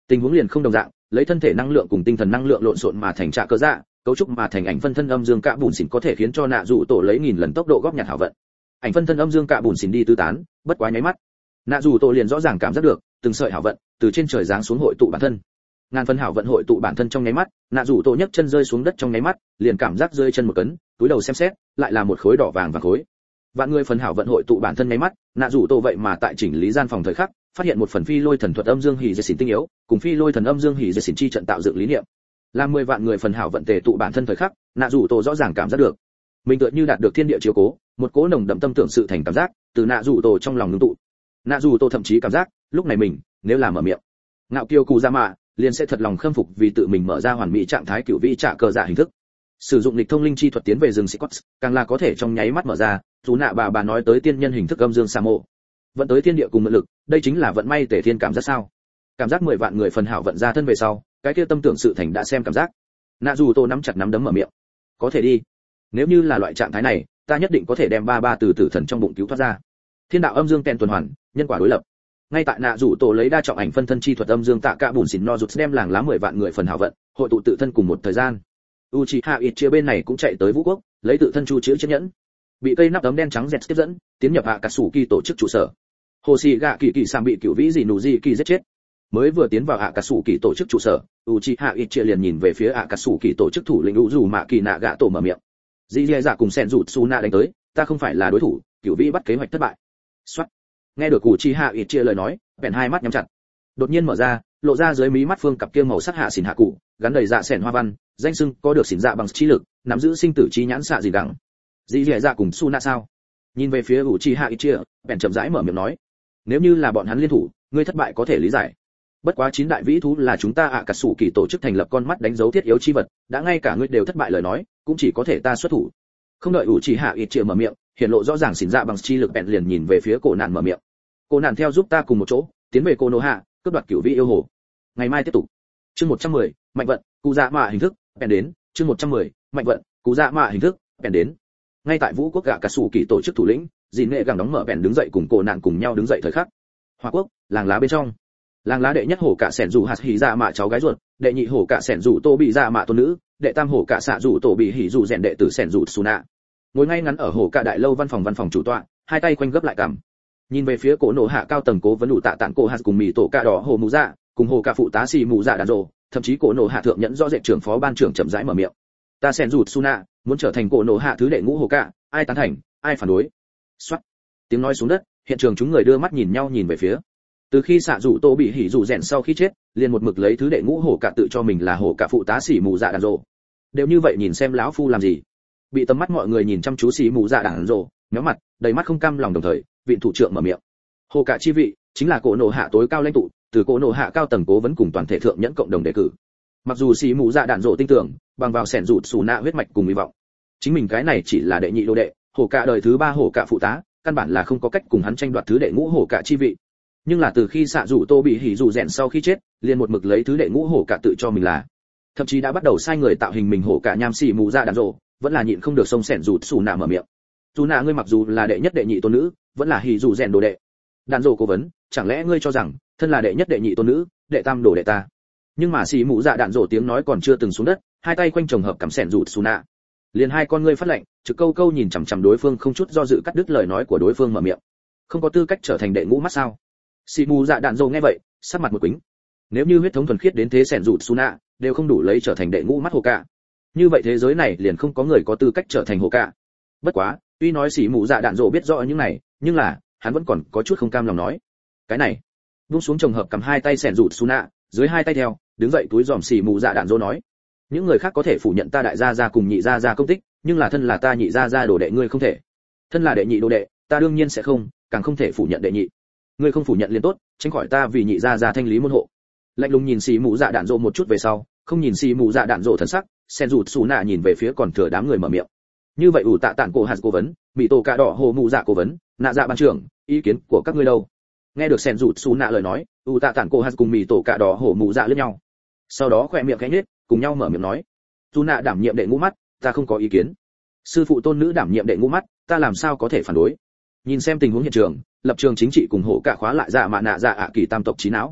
Speaker 1: Tình huống liền không đồng dạng, lấy thân thể năng lượng cùng tinh thần năng lượng lộn xộn mà thành trạ cơ dạ, cấu trúc mà thành ảnh phân thân âm dương cạ bùn xỉn có thể khiến cho nạ dụ tổ lấy nghìn lần tốc độ góp nhặt hảo vận. Ảnh phân thân âm dương cạ bùn xỉn đi tứ tán, bất quá nháy mắt, nạ dụ tổ liền rõ ràng cảm giác được từng sợi hảo vận từ trên trời giáng xuống hội tụ bản thân. Ngàn phân hảo vận hội tụ bản thân trong nháy mắt, nạ dụ tổ nhấc chân rơi xuống đất trong nháy mắt, liền cảm giác rơi chân một cấn, túi đầu xem xét, lại là một khối đỏ vàng vàng khối. Vạn người phần hảo vận hội tụ bản thân nháy mắt, nạ dụ tổ vậy mà tại chỉnh lý gian phòng thời khắc, phát hiện một phần phi lôi thần thuật âm dương hỉ dệt xỉn tinh yếu, cùng phi lôi thần âm dương hỉ dệt xỉn chi trận tạo dựng lý niệm. Làm mười vạn người phần hảo vận tề tụ bản thân thời khắc, nạ dụ tổ rõ ràng cảm giác được, mình tựa như đạt được thiên địa chiếu cố, một cỗ nồng đậm tâm tưởng sự thành cảm giác từ nạ dụ tổ trong lòng ngưng tụ. Nạ dụ tổ thậm chí cảm giác, lúc này mình, nếu là mở miệng, ngạo kiêu cù ra mạ, liền sẽ thật lòng khâm phục vì tự mình mở ra hoàn mỹ trạng thái cửu vĩ trả cờ dạ hình thức. Sử dụng lịch thông linh chi thuật tiến về rừng Sikots, càng là có thể trong nháy mắt mở ra, dù nạ bà bà nói tới tiên nhân hình thức âm dương sa mộ. Vận tới thiên địa cùng mượn lực, đây chính là vận may tề thiên cảm giác sao? Cảm giác mười vạn người phần hảo vận ra thân về sau, cái kia tâm tưởng sự thành đã xem cảm giác. Nạ dù tô nắm chặt nắm đấm mở miệng. Có thể đi. Nếu như là loại trạng thái này, ta nhất định có thể đem ba ba từ tử thần trong bụng cứu thoát ra. Thiên đạo âm dương kèn tuần hoàn, nhân quả đối lập. Ngay tại nạ dù tổ lấy đa trọng ảnh phân thân chi thuật âm dương tạ cả bùn xỉn no rụt đem làng lá mười vạn người phần hảo vận hội tụ tự thân cùng một thời gian. Uchiha Itachi bên này cũng chạy tới vũ quốc, lấy tự thân chu chữ chiếc nhẫn, bị cây nắp tấm đen trắng dẹt tiếp dẫn, tiến nhập hạ Akatsuki tổ chức trụ sở. Hồ Sĩ Gạ Kỳ Kỳ Sam bị cửu vĩ gì nụ gì kỳ giết chết. Mới vừa tiến vào hạ Akatsuki tổ chức trụ sở, Uchiha Itachi liền nhìn về phía hạ Akatsuki tổ chức thủ lĩnh Uzu Mạ Kỳ Nạ Gạ tổ mở miệng. Dĩ Dĩ Dạ cùng Sen Rụt Suna đánh tới, ta không phải là đối thủ, cửu vĩ bắt kế hoạch thất bại. Soát. Nghe được Uchiha Itachi lời nói, bèn hai mắt nhắm chặt. Đột nhiên mở ra, lộ ra dưới mí mắt phương cặp kia màu sắc hạ xỉn hạ cụ, gắn đầy dạ sẻn hoa văn, danh xưng có được xỉn dạ bằng trí lực, nắm giữ sinh tử chi nhãn xạ gì đẳng. Dĩ Dĩ Dạ cùng Suna sao? Nhìn về phía Uchiha Itachi, bèn chậm rãi mở miệng nói, nếu như là bọn hắn liên thủ, ngươi thất bại có thể lý giải. Bất quá chín đại vĩ thú là chúng ta ạ cả sủ kỳ tổ chức thành lập con mắt đánh dấu thiết yếu chi vật, đã ngay cả ngươi đều thất bại lời nói, cũng chỉ có thể ta xuất thủ. Không đợi Uchiha Itachi mở miệng, hiện lộ rõ ràng xỉn dạ bằng chi lực bèn liền nhìn về phía cổ nạn mở miệng. Cổ nạn theo giúp ta cùng một chỗ, tiến về Konoha, cướp đoạt cửu vĩ yêu hồ. Ngày mai tiếp tục. Chương một trăm mười, mạnh vận, cụ dạ mạ hình thức, bèn đến, chương một trăm mười, mạnh vận, cụ dạ mạ hình thức, bèn đến. Ngay tại vũ quốc gạ cả sủ kỳ tổ chức thủ lĩnh, dìn nghệ gẳng đóng mở bèn đứng dậy cùng cổ nạn cùng nhau đứng dậy thời khắc. Hoa quốc, làng lá bên trong. Làng lá đệ nhất hổ cả sẻn rủ hạt hỉ dạ mạ cháu gái ruột, đệ nhị hổ cả sẻn rủ tô bị dạ mạ tôn nữ, đệ tam hổ cả xạ rủ tổ bị hỉ rủ rèn đệ tử sẻn rủ Suna. Ngồi ngay ngắn ở hổ cả đại lâu văn phòng văn phòng chủ tọa, hai tay quanh gấp lại cằm. Nhìn về phía cổ nổ hạ cao tầng cố vấn đủ tạ tạng cổ hạt cùng mì tổ cả đỏ hồ mù dạ, cùng hồ cả phụ tá xì mù dạ đàn rồ, thậm chí cổ nổ hạ thượng nhẫn rõ rệt trưởng phó ban trưởng chậm rãi mở miệng. Ta sẻn rủ Suna, muốn trở thành cổ nổ hạ thứ đệ ngũ hồ cả, ai tán thành, ai phản đối. Soát. Tiếng nói xuống đất, hiện trường chúng người đưa mắt nhìn nhau nhìn về phía. Từ khi xạ rủ tô bị hỉ rủ rèn sau khi chết, liền một mực lấy thứ đệ ngũ hổ cả tự cho mình là hổ cả phụ tá xỉ mù dạ đàn rồ. Đều như vậy nhìn xem lão phu làm gì. Bị tầm mắt mọi người nhìn chăm chú xỉ mù dạ đàn rồ, méo mặt, đầy mắt không cam lòng đồng thời, vị thủ trưởng mở miệng. Hổ cả chi vị chính là cổ nổ hạ tối cao lãnh tụ, từ cổ nổ hạ cao tầng cố vấn cùng toàn thể thượng nhẫn cộng đồng đề cử. Mặc dù xỉ mù dạ đàn rồ tin tưởng, bằng vào sẻn rụt xù nạ huyết mạch cùng hy vọng, chính mình cái này chỉ là đệ nhị đô đệ, hổ cả đời thứ ba hổ cả phụ tá, căn bản là không có cách cùng hắn tranh đoạt thứ đệ ngũ hổ cả chi vị. Nhưng là từ khi xạ rủ tô bị hỉ rủ rèn sau khi chết, liền một mực lấy thứ đệ ngũ hổ cả tự cho mình là, thậm chí đã bắt đầu sai người tạo hình mình hổ cả nham xỉ mù ra đàn rộ, vẫn là nhịn không được sông sẻn rụt xù nạ mở miệng. Dù nạ ngươi mặc dù là đệ nhất đệ nhị tôn nữ, vẫn là hỉ rủ rèn đồ đệ. Đàn rộ cố vấn, chẳng lẽ ngươi cho rằng thân là đệ nhất đệ nhị tôn nữ, đệ tam đồ đệ ta? Nhưng mà xỉ mù dạ đàn rộ tiếng nói còn chưa từng xuống đất, hai tay quanh chồng hợp cắm sẻn rụt xù nạ, liền hai con ngươi phát lệnh, trực câu câu nhìn chằm chằm đối phương không chút do dự cắt đứt lời nói của đối phương mở miệng. Không có tư cách trở thành đệ ngũ mắt sao? Xì mù dạ đạn dâu nghe vậy, sắc mặt một quĩnh. Nếu như huyết thống thuần khiết đến thế sẻn rụt Suna đều không đủ lấy trở thành đệ ngũ mắt hồ cả, như vậy thế giới này liền không có người có tư cách trở thành hồ cả. Bất quá, tuy nói xì mù dạ đạn dâu biết rõ những này, nhưng là hắn vẫn còn có chút không cam lòng nói. Cái này, buông xuống chồng hợp cầm hai tay sẻn rụt Suna, dưới hai tay theo, đứng dậy túi giòm xì mù dạ đạn dâu nói. Những người khác có thể phủ nhận ta đại gia gia cùng nhị gia gia công tích, nhưng là thân là ta nhị gia gia đồ đệ ngươi không thể. Thân là đệ nhị đồ đệ, ta đương nhiên sẽ không, càng không thể phủ nhận đệ nhị. Ngươi không phủ nhận liền tốt, tránh khỏi ta vì nhị gia gia thanh lý môn hộ. Lạnh lùng nhìn xì mù dạ đạn rộ một chút về sau, không nhìn xì mù dạ đạn rộ thần sắc, sen rụt xù nạ nhìn về phía còn thừa đám người mở miệng. Như vậy ủ tạ tản cổ hạt cố vấn, bị tổ cạ đỏ hồ mù dạ cố vấn, nạ dạ ban trưởng, ý kiến của các ngươi đâu? Nghe được sen rụt xù nạ lời nói, ủ tạ tản cổ hạt cùng mì tổ cạ đỏ hồ mù dạ lướt nhau. Sau đó khỏe miệng khẽ nhếch, cùng nhau mở miệng nói. Xù nạ đảm nhiệm đệ ngũ mắt, ta không có ý kiến. Sư phụ tôn nữ đảm nhiệm đệ ngũ mắt, ta làm sao có thể phản đối? Nhìn xem tình huống hiện trường, lập trường chính trị cùng hộ cả khóa lại dạ mạ nạ dạ ạ kỳ tam tộc trí não.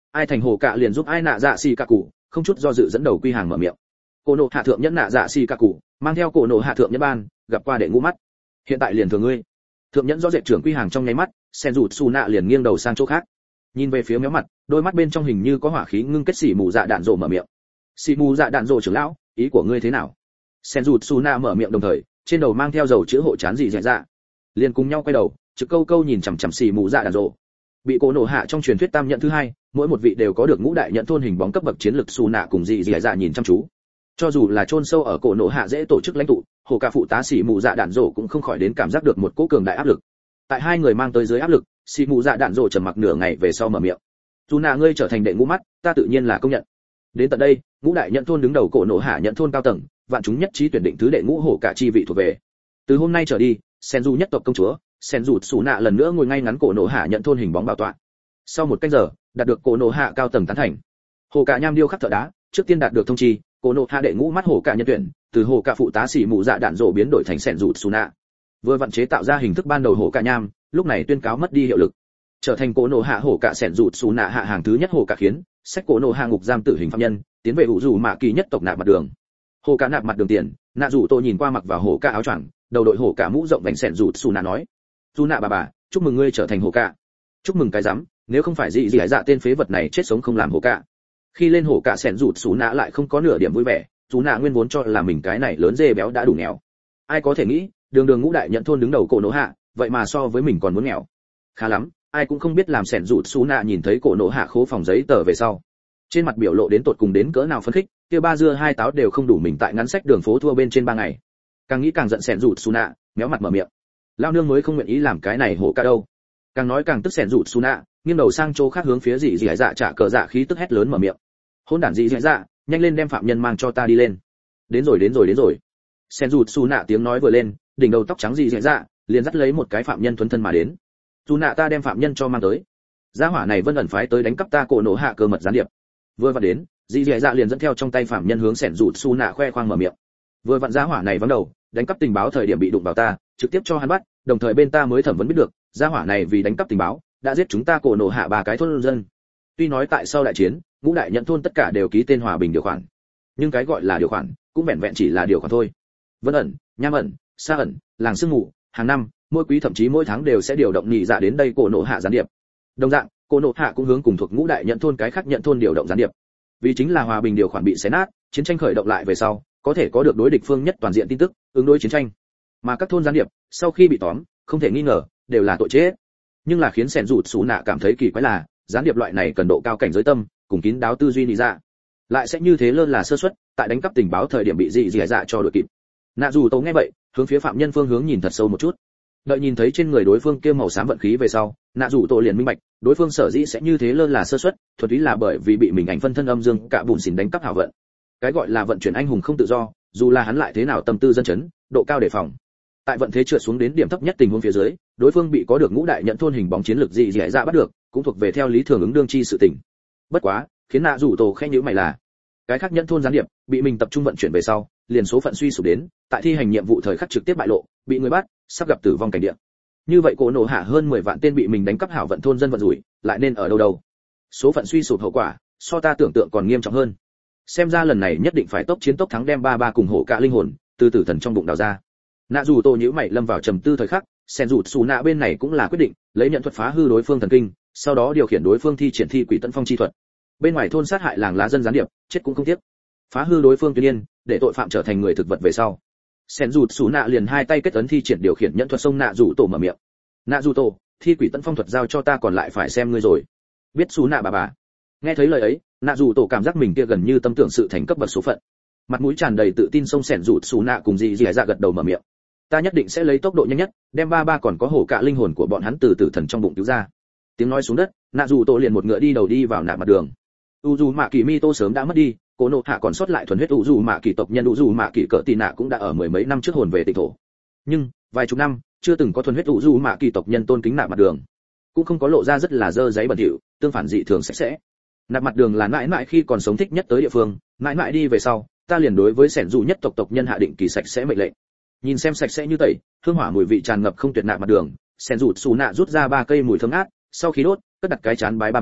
Speaker 1: ai thành hồ cạ liền giúp ai nạ dạ xì cả cụ, không chút do dự dẫn đầu quy hàng mở miệng. Cổ nộ hạ thượng nhẫn nạ dạ xì cả cụ mang theo cổ nộ hạ thượng nhẫn ban, gặp qua đệ ngũ mắt. Hiện tại liền thừa ngươi. Thượng nhẫn do dệt trưởng quy hàng trong nháy mắt, sen rụt xù nạ liền nghiêng đầu sang chỗ khác, nhìn về phía méo mặt, đôi mắt bên trong hình như có hỏa khí ngưng kết. Xỉ mù dạ đạn rồ mở miệng. Xỉ mù dạ đạn rồ trưởng lão, ý của ngươi thế nào? Sen rụt xù nạ mở miệng đồng thời, trên đầu mang theo dầu chữa hộ chán dị dạ dạ, liền cùng nhau quay đầu, trực câu câu nhìn chằm chằm xỉ mù dạ đạn rồ. Bị cổ nộ hạ trong truyền thuyết tam nhận thứ hai, mỗi một vị đều có được ngũ đại nhận thôn hình bóng cấp bậc chiến lực. Xù nạ cùng dị dạ dạ nhìn chăm chú, cho dù là chôn sâu ở cổ nộ hạ dễ tổ chức lãnh tụ, hồ ca phụ tá xỉ mù dạ đạn rồ cũng không khỏi đến cảm giác được một cỗ cường đại áp lực. Tại hai người mang tới dưới áp lực, xỉ mù dạ đạn rồ trầm mặc nửa ngày về sau mở miệng. Dù nạ ngươi trở thành đệ ngũ mắt, ta tự nhiên là công nhận. Đến tận đây, ngũ đại nhận thôn đứng đầu cổ nộ hạ nhận thôn cao tầng, vạn chúng nhất trí tuyển định thứ đệ ngũ hổ cả chi vị thuộc về. Từ hôm nay trở đi, Senju nhất tộc công chúa, Senju Sủ Nạ lần nữa ngồi ngay ngắn cổ nộ hạ nhận thôn hình bóng bảo tọa. Sau một canh giờ, đạt được cổ nộ hạ cao tầng tán thành. Hổ cả nham điêu khắc thợ đá, trước tiên đạt được thông chi, cổ nộ hạ đệ ngũ mắt hổ cả nhân tuyển, từ hổ cả phụ tá sĩ mù dạ đạn rộ biến đổi thành Senju Sủ Nạ. Vừa vận chế tạo ra hình thức ban đầu hổ cả nham, lúc này tuyên cáo mất đi hiệu lực, trở thành cổ nộ hạ hổ cả Senju Sủ Nạ hạ hàng thứ nhất hổ cả khiến, sách cổ nộ hạ ngục giam tử hình phạm nhân, tiến về hữu dù mạ kỳ nhất tộc nạp mặt đường. Hổ cả nạp mặt đường tiền, nạ dù tôi nhìn qua mặc vào hổ cả áo choàng, đầu đội hổ cả mũ rộng vành sẹn rụt Sủ Nạ nói, dù nạ bà bà, chúc mừng ngươi trở thành hổ cả. Chúc mừng cái rắm, nếu không phải gì gì dạ tên phế vật này chết sống không làm hổ cả. Khi lên hổ cả sẹn rụt Sủ Nạ lại không có nửa điểm vui vẻ, dù nạ nguyên vốn cho là mình cái này lớn dê béo đã đủ nghèo, ai có thể nghĩ đường đường ngũ đại nhận thôn đứng đầu cổ nộ hạ, vậy mà so với mình còn muốn nghèo. Khá lắm, ai cũng không biết làm sẹn rụt Sủ Nạ nhìn thấy cổ nộ hạ khố phòng giấy tờ về sau, trên mặt biểu lộ đến tột cùng đến cỡ nào phấn khích, kia ba dưa hai táo đều không đủ mình tại ngắn sách đường phố thua bên trên ba ngày. Càng nghĩ càng giận sẹn rụt Sủ Nạ, méo mặt mở miệng, lao nương mới không nguyện ý làm cái này hổ ca đâu. Càng nói càng tức sẹn rụt Sủ Nạ, nghiêng đầu sang chỗ khác hướng phía dị dị dạ trả cờ dạ khí tức hét lớn mở miệng, hỗn đản dị dị dạ, nhanh lên đem phạm nhân mang cho ta đi lên. Đến rồi đến rồi đến rồi. Sẹn rụt Sủ Nạ tiếng nói vừa lên, đỉnh đầu tóc trắng dị dị dạ liền dắt lấy một cái phạm nhân thuần thân mà đến. Sủ Nạ ta đem phạm nhân cho mang tới. Gia hỏa này vân ẩn phái tới đánh cắp ta cổ nổ hạ cơ mật gián điệp. Vừa vặn đến, dị dị dạ liền dẫn theo trong tay phạm nhân hướng sẹn rụt Sủ Nạ khoe khoang mở miệng. Vừa vặn gia hỏa này vắng đầu, đánh cắp tình báo thời điểm bị đụng vào ta, trực tiếp cho hắn bắt, đồng thời bên ta mới thẩm vấn biết được, gia hỏa này vì đánh cắp tình báo, đã giết chúng ta cổ nổ hạ ba cái thôn dân. Tuy nói tại sau đại chiến, ngũ đại nhận thôn tất cả đều ký tên hòa bình điều khoản, nhưng cái gọi là điều khoản, cũng vẹn vẹn chỉ là điều khoản thôi. Vân ẩn, nham ẩn, sa ẩn, làng sương mù, hàng năm, mỗi quý thậm chí mỗi tháng đều sẽ điều động nhị dạ đến đây cổ nổ hạ gián điệp. Đồng dạng, cổ nổ hạ cũng hướng cùng thuộc ngũ đại nhận thôn cái khác nhận thôn điều động gián điệp. Vì chính là hòa bình điều khoản bị xé nát, chiến tranh khởi động lại về sau, có thể có được đối địch phương nhất toàn diện tin tức, ứng đối chiến tranh. Mà các thôn gián điệp, sau khi bị tóm, không thể nghi ngờ, đều là tội chết. Nhưng là khiến sẹn rụt Sủ Nạ cảm thấy kỳ quái là, gián điệp loại này cần độ cao cảnh giới tâm, cùng kín đáo tư duy nhị dạ, lại sẽ như thế lơ là sơ suất, tại đánh cắp tình báo thời điểm bị dị dị dạ cho đuổi kịp. Nạ dù Tô nghe vậy, hướng phía phạm nhân phương hướng nhìn thật sâu một chút. Đợi nhìn thấy trên người đối phương kia màu xám vận khí về sau, Nạ dù Tô liền minh bạch, đối phương sở dĩ sẽ như thế lơ là sơ suất, thuần túy là bởi vì bị mình ảnh phân thân âm dương cả bùn xỉn đánh cắp hảo vận. Cái gọi là vận chuyển anh hùng không tự do, dù là hắn lại thế nào tâm tư dân chấn, độ cao đề phòng. Tại vận thế trượt xuống đến điểm thấp nhất tình huống phía dưới, đối phương bị có được ngũ đại nhận thôn hình bóng chiến lược dị dị dạ bắt được, cũng thuộc về theo lý thường ứng đương chi sự tình. Bất quá, khiến Nạ dù Tô khẽ nhíu mày là, cái khác nhận thôn gián điệp bị mình tập trung vận chuyển về sau, liền số phận suy sụp đến, tại thi hành nhiệm vụ thời khắc trực tiếp bại lộ, bị người bắt, sắp gặp tử vong cảnh địa. Như vậy cổ nổ hạ hơn mười vạn tên bị mình đánh cắp hảo vận thôn dân vận rủi, lại nên ở đâu đâu? Số phận suy sụp hậu quả, so ta tưởng tượng còn nghiêm trọng hơn. Xem ra lần này nhất định phải tốc chiến tốc thắng đem ba ba cùng hổ cả linh hồn từ tử thần trong bụng đào ra. Nạ dù Tô nhíu mày lâm vào trầm tư thời khắc, sen rụt Sủ Nạ bên này cũng là quyết định, lấy nhận thuật phá hư đối phương thần kinh, sau đó điều khiển đối phương thi triển thi quỷ tận phong chi thuật. Bên ngoài thôn sát hại làng lá dân gián điệp, chết cũng không tiếc. Phá hư đối phương tuyên yên, để tội phạm trở thành người thực vật về sau. Sen rụt Sủ Nạ liền hai tay kết ấn thi triển điều khiển nhận thuật sông Nạ dù Tổ mở miệng. Nạ dù Tổ, thi quỷ tận phong thuật giao cho ta còn lại phải xem ngươi rồi. Biết Sủ Nạ bà bà. Nghe thấy lời ấy, Nạ dù Tổ cảm giác mình kia gần như tâm tưởng sự thành cấp bậc số phận. Mặt mũi tràn đầy tự tin sông sẻn rụt Sủ Nạ cùng dị dị dạ gật đầu mở miệng. Ta nhất định sẽ lấy tốc độ nhanh nhất, đem ba ba còn có hổ cả linh hồn của bọn hắn từ tử thần trong bụng cứu ra. Tiếng nói xuống đất, Nạ dù Tổ liền một ngựa đi đầu đi vào nạp mặt đường. U dù mạ kỳ mi tô sớm đã mất đi, cố nộ hạ còn sót lại thuần huyết u dù mạ kỳ tộc nhân u dù mạ kỳ cỡ tì nạ cũng đã ở mười mấy năm trước hồn về tịnh thổ. Nhưng vài chục năm chưa từng có thuần huyết u dù mạ kỳ tộc nhân tôn kính nạp mặt đường, cũng không có lộ ra rất là dơ giấy bẩn thỉu, tương phản dị thường sạch sẽ. Nạp mặt đường là mãi mãi khi còn sống thích nhất tới địa phương, mãi mãi đi về sau, ta liền đối với sẻn dù nhất tộc tộc nhân hạ định kỳ sạch sẽ mệnh lệnh. Nhìn xem sạch sẽ như tẩy, hương hỏa mùi vị tràn ngập không tuyệt nạp mặt đường, sẻn dù Sủ Nạ rút ra ba cây mùi thơm ngát, sau khi đốt, cất đặt cái chán bái ba bái,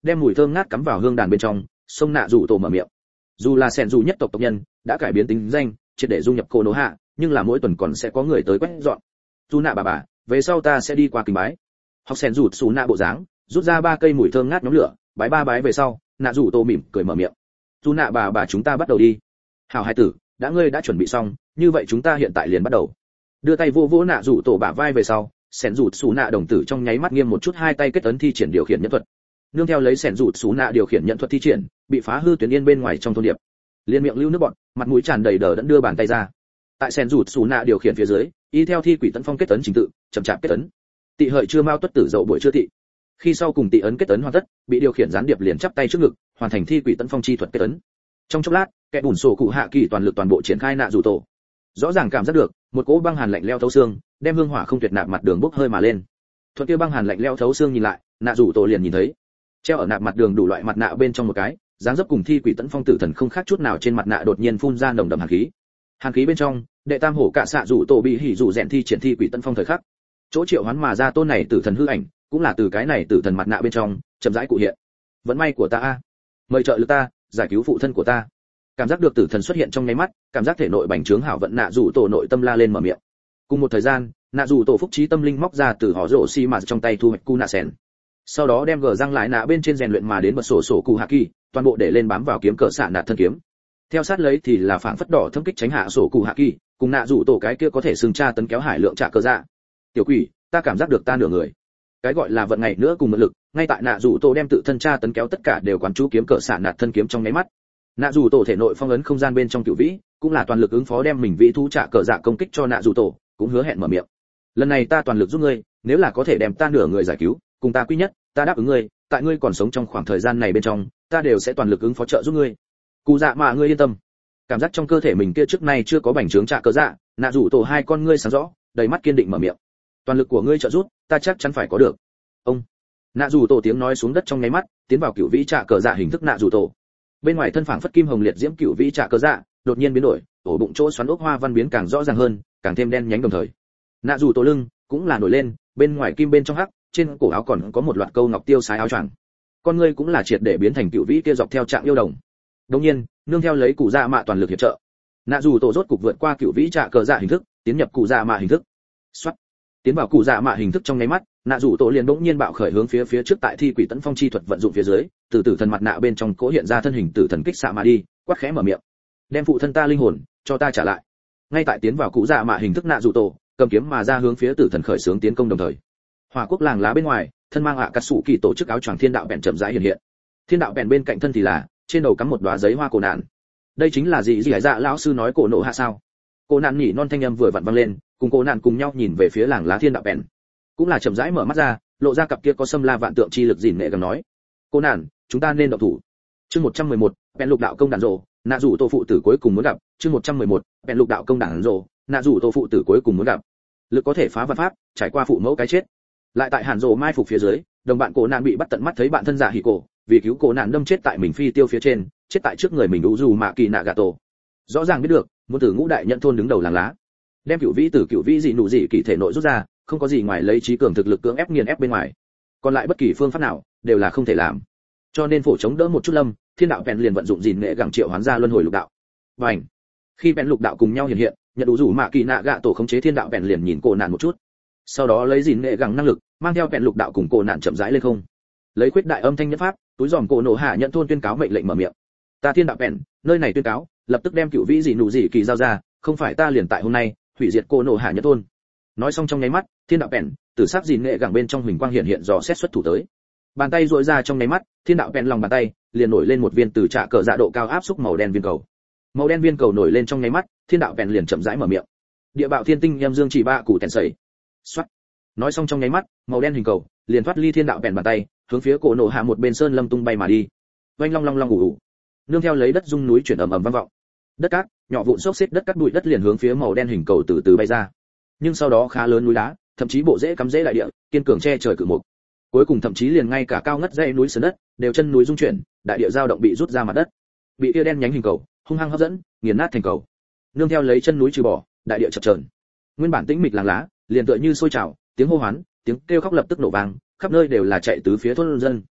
Speaker 1: đem mùi thơm ngát cắm vào hương đàn bên trong, xông nạ rủ tổ mở miệng. Dù là sẻn dù nhất tộc tộc nhân đã cải biến tính danh, triệt để dung nhập cô nô hạ, nhưng là mỗi tuần còn sẽ có người tới quét dọn. Dù nạ bà bà, về sau ta sẽ đi qua kính bái. Học sẻn rủ xù nạ bộ dáng, rút ra ba cây mùi thơm ngát nhóm lửa, bái ba bái về sau, nạ rủ tổ mỉm cười mở miệng. Dù nạ bà bà chúng ta bắt đầu đi. Hảo hai tử, đã ngươi đã chuẩn bị xong, như vậy chúng ta hiện tại liền bắt đầu. Đưa tay vô vỗ nạ rủ tổ bả vai về sau, sẻn rủ xù nạ đồng tử trong nháy mắt nghiêm một chút, hai tay kết ấn thi triển điều khiển nhẫn thuật. Nương theo lấy sẻn rủ xù nạ điều khiển nhẫn thuật thi triển, bị phá hư tuyến yên bên ngoài trong thôn điệp. Liên miệng lưu nước bọt, mặt mũi tràn đầy đờ đẫn đưa bàn tay ra. Tại sẻn rủ xù nạ điều khiển phía dưới, y theo thi quỷ tấn phong kết ấn trình tự, chậm chạp kết ấn. Tị hợi chưa mau tuất tử dậu buổi chưa tị. Khi sau cùng tị ấn kết ấn hoàn tất, bị điều khiển gián điệp liền chắp tay trước ngực, hoàn thành thi quỷ tấn phong chi thuật kết ấn. Trong chốc lát, kẻ bùn sổ cụ hạ kỳ toàn lực toàn bộ triển khai nạ rủ tổ. Rõ ràng cảm giác được một cỗ băng hàn lạnh leo thấu xương, đem hương hỏa không tuyệt nạp mặt đường bốc hơi mà lên. Thuận kia băng hàn lạnh leo thấu xương nhìn lại, nạ rủ tổ liền nhìn thấy treo ở nạp mặt đường đủ loại mặt nạ bên trong một cái, dáng dấp cùng thi quỷ tấn phong tử thần không khác chút nào, trên mặt nạ đột nhiên phun ra nồng đậm hàn khí. Hàn khí bên trong, đệ tam hổ cạ xạ rủ tổ bị hỉ rủ rèn thi triển thi quỷ tấn phong thời khắc. Chỗ triệu hoán mà ra tôn này tử thần hư ảnh, cũng là từ cái này tử thần mặt nạ bên trong chậm rãi cụ hiện. Vận may của ta a, mời trợ lực ta, giải cứu phụ thân của ta. Cảm giác được tử thần xuất hiện trong nháy mắt, cảm giác thể nội bành trướng hảo vận nạ rủ tổ nội tâm la lên mở miệng. Cùng một thời gian, nạ rủ tổ phúc trí tâm linh móc ra từ họ rổ xi mà trong tay thu hoạch cu nạ sen. Sau đó đem gờ răng lại nạ bên trên rèn luyện mà đến bật sổ sổ cụ hạ kỳ, toàn bộ để lên bám vào kiếm cỡ xạ nạt thân kiếm. Theo sát lấy thì là phảng phất đỏ thâm kích tránh hạ sổ cụ hạ kỳ, cùng nạ rủ tổ cái kia có thể xưng tra tấn kéo hải lượng trả cơ dạ. Tiểu quỷ, ta cảm giác được ta nửa người. Cái gọi là vận ngày nữa cùng mượn lực, ngay tại nạ rủ tổ đem tự thân tra tấn kéo tất cả đều quán chú kiếm cỡ xạ nạt thân kiếm trong nháy mắt. Nạ rủ tổ thể nội phong ấn không gian bên trong cửu vĩ, cũng là toàn lực ứng phó đem mình vĩ thú trả cờ dạ công kích cho nạ rủ tổ, cũng hứa hẹn mở miệng. Lần này ta toàn lực giúp ngươi, nếu là có thể đem ta nửa người giải cứu, cùng ta quy nhất, ta đáp ứng ngươi, tại ngươi còn sống trong khoảng thời gian này bên trong, ta đều sẽ toàn lực ứng phó trợ giúp ngươi. Cụ dạ mà ngươi yên tâm. Cảm giác trong cơ thể mình kia trước nay chưa có bành trướng trả cờ dạ, nạ rủ tổ hai con ngươi sáng rõ, đầy mắt kiên định mở miệng. Toàn lực của ngươi trợ giúp, ta chắc chắn phải có được. Ông. Nạ rủ tổ tiếng nói xuống đất trong nháy mắt, tiến vào cửu vĩ trả cờ dạ hình thức nạ rủ tổ. Bên ngoài thân phảng phất kim hồng liệt diễm cửu vĩ trả cờ dạ, đột nhiên biến đổi, ổ bụng chỗ xoắn ốc hoa văn biến càng rõ ràng hơn, càng thêm đen nhánh đồng thời. Nạ rủ tổ lưng cũng là nổi lên, bên ngoài kim bên trong hắc, trên cổ áo còn có một loạt câu ngọc tiêu sái áo choàng. Con ngươi cũng là triệt để biến thành cửu vĩ kia dọc theo trạng yêu đồng. Đương nhiên, nương theo lấy cụ dạ mạ toàn lực hiệp trợ, nạ rủ tổ rốt cục vượt qua cửu vĩ trả cờ dạ hình thức, tiến nhập cụ dạ mạ hình thức. Soát. Tiến vào cụ dạ mạ hình thức trong nháy mắt, nạ rủ tổ liền bỗng nhiên bạo khởi hướng phía phía trước tại thi quỷ tấn phong chi thuật vận dụng phía dưới, từ tử thần mặt nạ bên trong cố hiện ra thân hình tử thần kích xạ mà đi, quát khẽ mở miệng, đem phụ thân ta linh hồn cho ta trả lại. Ngay tại tiến vào cụ dạ mạ hình thức nạ rủ tổ cầm kiếm mà ra hướng phía tử thần khởi xướng tiến công đồng thời, hỏa quốc làng lá bên ngoài, thân mang ạ cát sủ kỳ tổ chức áo choàng thiên đạo bèn chậm rãi hiện hiện. Thiên đạo bèn bên cạnh thân thì là trên đầu cắm một đóa giấy hoa cổ nạn. Đây chính là gì gì hải dạ lão sư nói cổ nộ hạ sao? Cổ nạn nhỉ non thanh âm vừa vặn vang lên, cùng cổ nạn cùng nhau nhìn về phía làng lá thiên đạo bèn, cũng là chậm rãi mở mắt ra, lộ ra cặp kia có xâm la vạn tượng chi lực gìn nệ gần nói, cô nạn, chúng ta nên động thủ. Chương một trăm mười một, bèn lục đạo công đàn rồ, nạ rủ tổ phụ tử cuối cùng muốn gặp. Chương một trăm mười một, bèn lục đạo công đàn rồ, nạ rủ tổ phụ tử cuối cùng muốn gặp. Lực có thể phá vạn pháp, trải qua phụ mẫu cái chết. Lại tại hàn rồ mai phục phía dưới, đồng bạn cổ nạn bị bắt tận mắt thấy bạn thân giả hỉ cổ, vì cứu cổ nạn đâm chết tại mình phi tiêu phía trên, chết tại trước người mình đủ dù mạ kỳ nạ gà tổ. Rõ ràng biết được, muốn từ ngũ đại nhận thôn đứng đầu làng lá, đem cửu vĩ từ cửu vĩ gì nụ gì kỳ thể nội rút ra, không có gì ngoài lấy trí cường thực lực cưỡng ép nghiền ép bên ngoài, còn lại bất kỳ phương pháp nào đều là không thể làm. Cho nên phổ chống đỡ một chút lâm, thiên đạo bèn liền vận dụng gìn nghệ gẳng triệu hoán ra luân hồi lục đạo. Bành. Khi bèn lục đạo cùng nhau hiện hiện, nhận đủ rủ mạ kỳ nạ gạ tổ khống chế thiên đạo bèn liền nhìn cổ nạn một chút, sau đó lấy gìn nghệ gẳng năng lực mang theo bèn lục đạo cùng cổ nạn chậm rãi lên không, lấy khuyết đại âm thanh nhất pháp túi giòm cổ nổ hạ nhận thôn tuyên cáo mệnh lệnh mở miệng, ta thiên đạo bèn nơi này tuyên cáo lập tức đem cửu vĩ gì nụ gì kỳ giao ra, không phải ta liền tại hôm nay hủy diệt cổ nổ hạ nhận thôn. Nói xong trong nháy mắt, thiên đạo bèn từ sắc gìn nghệ gẳng bên trong huỳnh quang hiện hiện dò xét xuất thủ tới, bàn tay duỗi ra trong nháy mắt, thiên đạo bèn lòng bàn tay liền nổi lên một viên từ trạ cờ dạ độ cao áp xúc màu đen viên cầu. Màu đen viên cầu nổi lên trong nháy mắt, thiên đạo bèn liền chậm rãi mở miệng, địa bạo thiên tinh nhâm dương chỉ ba cụ tèn sẩy. Xoát. Nói xong trong nháy mắt, màu đen hình cầu liền thoát ly thiên đạo bèn bàn tay, hướng phía cổ nổ hạ một bên sơn lâm tung bay mà đi. Oanh long long long ủ ủ. Nương theo lấy đất rung núi chuyển ầm ầm vang vọng. Đất cát, nhỏ vụn xốc xếp đất cát bụi đất liền hướng phía màu đen hình cầu từ từ bay ra. Nhưng sau đó khá lớn núi đá, thậm chí bộ rễ cắm rễ đại địa, kiên cường che trời cự mục. Cuối cùng thậm chí liền ngay cả cao ngất dãy núi sườn đất, đều chân núi rung chuyển, đại địa dao động bị rút ra mặt đất. Bị tia đen nhánh hình cầu hung hăng hấp dẫn, nghiền nát thành cầu. Nương theo lấy chân núi trừ bỏ, đại địa chập chờn. Nguyên bản tĩnh mịch làng lá, liền tựa như sôi trào, tiếng hô hoán, tiếng kêu khóc lập tức nổ vang, khắp nơi đều là chạy tứ phía thôn dân.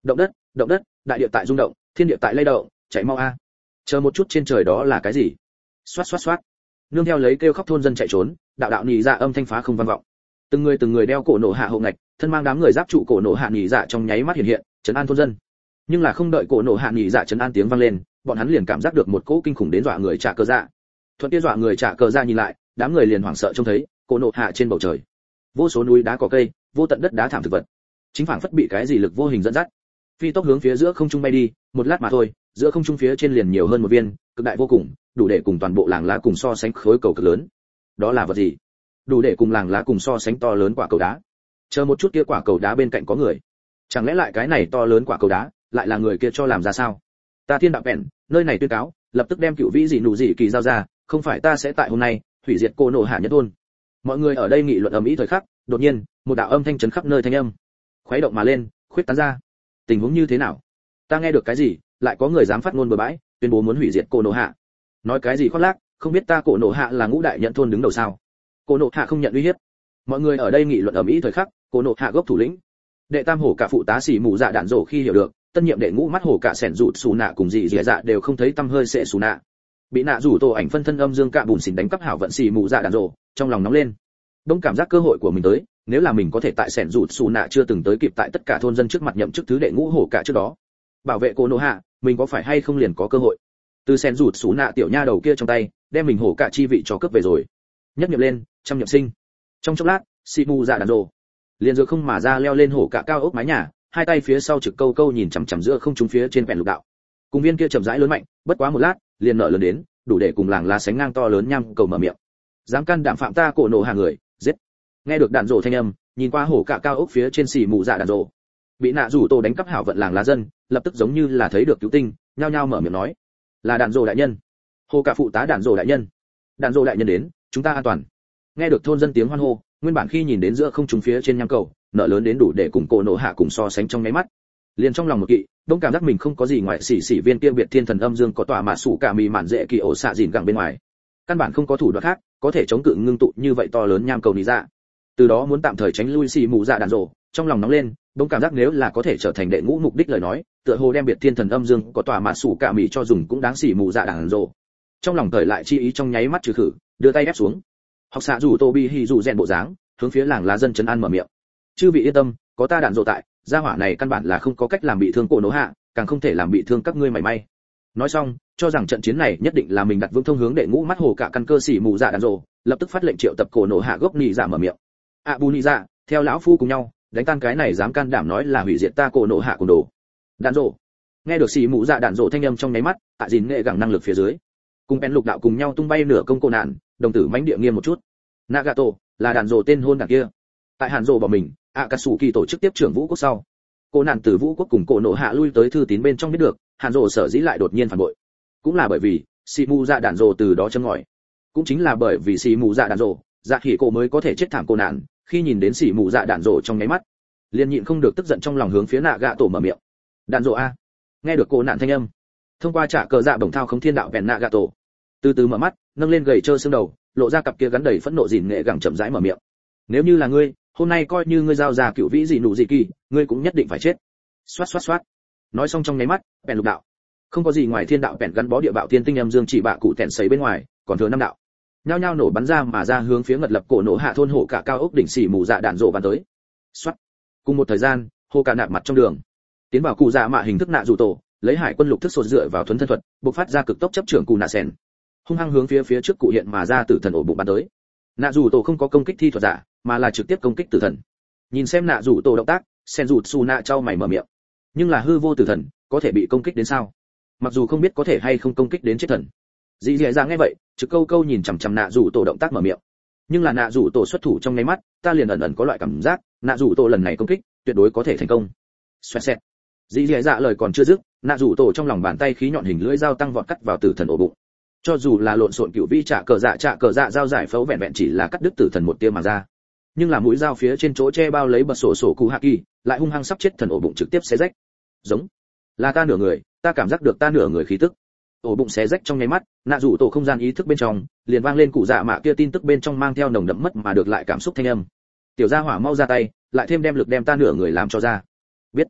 Speaker 1: Động đất, động đất, đại địa tại rung động, thiên địa tại lay động, chạy mau a. Chờ một chút, trên trời đó là cái gì? Xoát xoát xoát. Nương theo lấy kêu khóc thôn dân chạy trốn, đạo đạo nhị dạ âm thanh phá không vang vọng. Từng người từng người đeo cổ nổ hạ hộ ngạch, thân mang đám người giáp trụ cổ nổ hạ nhị dạ trong nháy mắt hiện hiện, trấn an thôn dân. Nhưng là không đợi cổ nổ hạ nhị dạ trấn an tiếng vang lên, bọn hắn liền cảm giác được một cỗ kinh khủng đến dọa người trả cờ dạ. Thuận tiết dọa người trả cờ dạ nhìn lại, đám người liền hoảng sợ trông thấy cổ nổ hạ trên bầu trời, vô số núi đá cỏ cây, vô tận đất đá thảm thực vật, chính phảng phất bị cái gì lực vô hình dẫn dắt, phi tốc hướng phía giữa không trung bay đi. Một lát mà thôi, giữa không trung phía trên liền nhiều hơn một viên cực đại vô cùng, đủ để cùng toàn bộ làng lá cùng so sánh khối cầu cực lớn. Đó là vật gì? Đủ để cùng làng lá cùng so sánh to lớn quả cầu đá. Chờ một chút, kia quả cầu đá bên cạnh có người. Chẳng lẽ lại cái này to lớn quả cầu đá lại là người kia cho làm ra sao? Ta thiên đạo bèn, nơi này tuyên cáo, lập tức đem cựu vĩ dị nụ dị kỳ giao ra, không phải ta sẽ tại hôm nay hủy diệt cô nổ hạ nhất thôn. Mọi người ở đây nghị luận ầm ĩ thời khắc, đột nhiên một đạo âm thanh chấn khắp nơi thanh âm khuấy động mà lên, khuyết tán ra. Tình huống như thế nào? Ta nghe được cái gì? Lại có người dám phát ngôn bừa bãi, tuyên bố muốn hủy diệt cô nổ hạ. Nói cái gì khoác lác, không biết ta cổ nổ hạ là ngũ đại nhận thôn đứng đầu sao? Cô nổ hạ không nhận uy hiếp. Mọi người ở đây nghị luận ầm ĩ thời khắc, cô nổ hạ gốc thủ lĩnh đệ tam hổ cả phụ tá sĩ mù dạ đạn rổ khi hiểu được tân nhiệm đệ ngũ mắt hổ cả sẻn rụt xù nạ cùng dị dẻ dạ đều không thấy tâm hơi sẽ xù nạ, bị nạ rủ tổ ảnh phân thân âm dương cạ bùn xỉn đánh cắp hảo vận sĩ mù dạ đạn rổ, trong lòng nóng lên, đông cảm giác cơ hội của mình tới. Nếu là mình có thể tại sẻn rụt xù nạ chưa từng tới kịp tại tất cả thôn dân trước mặt nhậm chức thứ đệ ngũ hổ cả trước đó bảo vệ cô nổ hạ, mình có phải hay không liền có cơ hội từ sẻn rụt xù nạ tiểu nha đầu kia trong tay đem mình hổ cả chi vị cho cướp về rồi. Nhất nhậm lên, trăm nhậm sinh. Trong chốc lát, sĩ mù dạ đạn rổ liền dựa không mà ra leo lên hổ cả cao ốc mái nhà, hai tay phía sau trực câu câu nhìn chằm chằm giữa không trung phía trên vẹn lục đạo. Cùng viên kia chậm rãi lớn mạnh, bất quá một lát, liền nở lớn đến, đủ để cùng làng lá sánh ngang to lớn nham cầu mở miệng. Dám can đảm phạm ta cổ nổ hạ người, giết. Nghe được đạn rổ thanh âm, nhìn qua hổ cả cao ốc phía trên xì mù dạ đạn rổ, bị nạ rủ tổ đánh cắp hảo vận làng lá dân, lập tức giống như là thấy được cứu tinh, nhao nhao mở miệng nói, là đạn rổ đại nhân, hổ cả phụ tá đạn rổ đại nhân, đạn rổ đại nhân đến, chúng ta an toàn. Nghe được thôn dân tiếng hoan hô, nguyên bản khi nhìn đến giữa không trung phía trên nham cầu nở lớn đến đủ để cùng cổ nổ hạ cùng so sánh trong nháy mắt, liền trong lòng một kỵ đông cảm giác mình không có gì ngoài xỉ xỉ viên kia biệt thiên thần âm dương có tỏa mà sủ cả mì mạn dễ kỳ ổ xạ dìn gẳng bên ngoài, căn bản không có thủ đoạn khác có thể chống cự ngưng tụ như vậy to lớn nham cầu nỉ ra. Từ đó muốn tạm thời tránh lui xì mù dạ đạn rổ, trong lòng nóng lên, đông cảm giác nếu là có thể trở thành đệ ngũ mục đích lời nói, tựa hồ đem biệt thiên thần âm dương có tỏa mà sủ cả mì cho dùng cũng đáng xì mù dạ đạn rổ. Trong lòng thời lại chi ý trong nháy mắt trừ khử, đưa tay ép xuống. Học xạ rủ tô bi hi rủ rèn bộ dáng, hướng phía làng lá dân trấn an mở miệng, chư vị yên tâm, có ta đạn rộ tại, gia hỏa này căn bản là không có cách làm bị thương cổ nổ hạ, càng không thể làm bị thương các ngươi mảy may. Nói xong, cho rằng trận chiến này nhất định là mình đặt vững thông hướng đệ ngũ mắt hồ cả căn cơ xỉ mù dạ đạn rộ, lập tức phát lệnh triệu tập cổ nổ hạ gốc nị dạ mở miệng. À bù nị dạ, theo lão phu cùng nhau, đánh tan cái này dám can đảm nói là hủy diệt ta cổ nổ hạ cùng đồ. Đạn rộ. Nghe được xỉ mù dạ đạn rộ thanh âm trong nháy mắt, tại gìn nghệ gẳng năng lực phía dưới, cùng pen lục đạo cùng nhau tung bay nửa công cô nạn, đồng tử mãnh địa nghiêm một chút. Nagato là đàn rồ tên hôn đàn kia. Tại hàn rồ bỏ mình, Akatsuki tổ chức tiếp trưởng vũ quốc sau, cô nạn từ vũ quốc cùng cổ nổ hạ lui tới thư tín bên trong biết được, hàn rồ sở dĩ lại đột nhiên phản bội, cũng là bởi vì Shimu dạ đàn rồ từ đó châm ngòi. Cũng chính là bởi vì Shimu dạ đàn rồ, dạ khỉ cổ mới có thể chết thảm cô nạn, khi nhìn đến Shimu dạ đàn rồ trong nháy mắt, liền nhịn không được tức giận trong lòng hướng phía Nagato mở miệng. Đàn rồ a. Nghe được cô nạn thanh âm, thông qua trả cờ dạ bổng thao không thiên đạo vẹn Nagato, từ từ mở mắt, nâng lên gầy trơ xương đầu, lộ ra cặp kia gắn đầy phẫn nộ dìn nghệ gẳng chậm rãi mở miệng. Nếu như là ngươi, hôm nay coi như ngươi giao ra cựu vĩ dị nụ dị kỳ, ngươi cũng nhất định phải chết. Xoát xoát xoát. Nói xong trong nháy mắt, bèn lục đạo, không có gì ngoài thiên đạo bèn gắn bó địa bạo thiên tinh âm dương chỉ bạ cụ tèn sấy bên ngoài, còn thừa năm đạo, nhao nhao nổ bắn ra mà ra hướng phía ngật lập cổ nổ hạ thôn hộ cả cao ốc đỉnh xỉ mù dạ đạn rộ bắn tới. Xoát. Cùng một thời gian, hô cả nạp mặt trong đường, tiến vào cụ dạ mạ hình thức nạ dù tổ, lấy hải quân lục thức sột dựa vào thuấn thân thuật, bộc phát ra cực tốc chấp trưởng cụ nạ sen, hung hăng hướng phía phía trước cụ hiện mà ra tử thần ổ bụng bắn tới. Nạ dù tổ không có công kích thi thuật giả, mà là trực tiếp công kích tử thần. Nhìn xem nạ dù tổ động tác, sen rụt su nạ trao mày mở miệng. Nhưng là hư vô tử thần, có thể bị công kích đến sao? Mặc dù không biết có thể hay không công kích đến chết thần. Dĩ dẻ ra nghe vậy, trực câu câu nhìn chằm chằm nạ dù tổ động tác mở miệng. Nhưng là nạ dù tổ xuất thủ trong nháy mắt, ta liền ẩn ẩn có loại cảm giác, nạ dù tổ lần này công kích, tuyệt đối có thể thành công. Xoẹt xẹt. Dĩ dẻ dạ lời còn chưa dứt, nạ dù tổ trong lòng bàn tay khí nhọn hình lưỡi dao tăng vọt cắt vào tử thần ổ bụng. Cho dù là lộn xộn cựu vi trả cờ dạ trả cờ dạ dao giải phẫu vẹn vẹn chỉ là cắt đứt tử thần một tia mà ra, nhưng là mũi dao phía trên chỗ che bao lấy bật sổ sổ cụ hạ kỳ lại hung hăng sắp chết thần ổ bụng trực tiếp xé rách. Giống là ta nửa người, ta cảm giác được ta nửa người khí tức. Ổ bụng xé rách trong nháy mắt, nạ rủ tổ không gian ý thức bên trong liền vang lên cụ dạ mạ kia tin tức bên trong mang theo nồng đậm mất mà được lại cảm xúc thanh âm. Tiểu gia hỏa mau ra tay, lại thêm đem lực đem ta nửa người làm cho ra. Biết.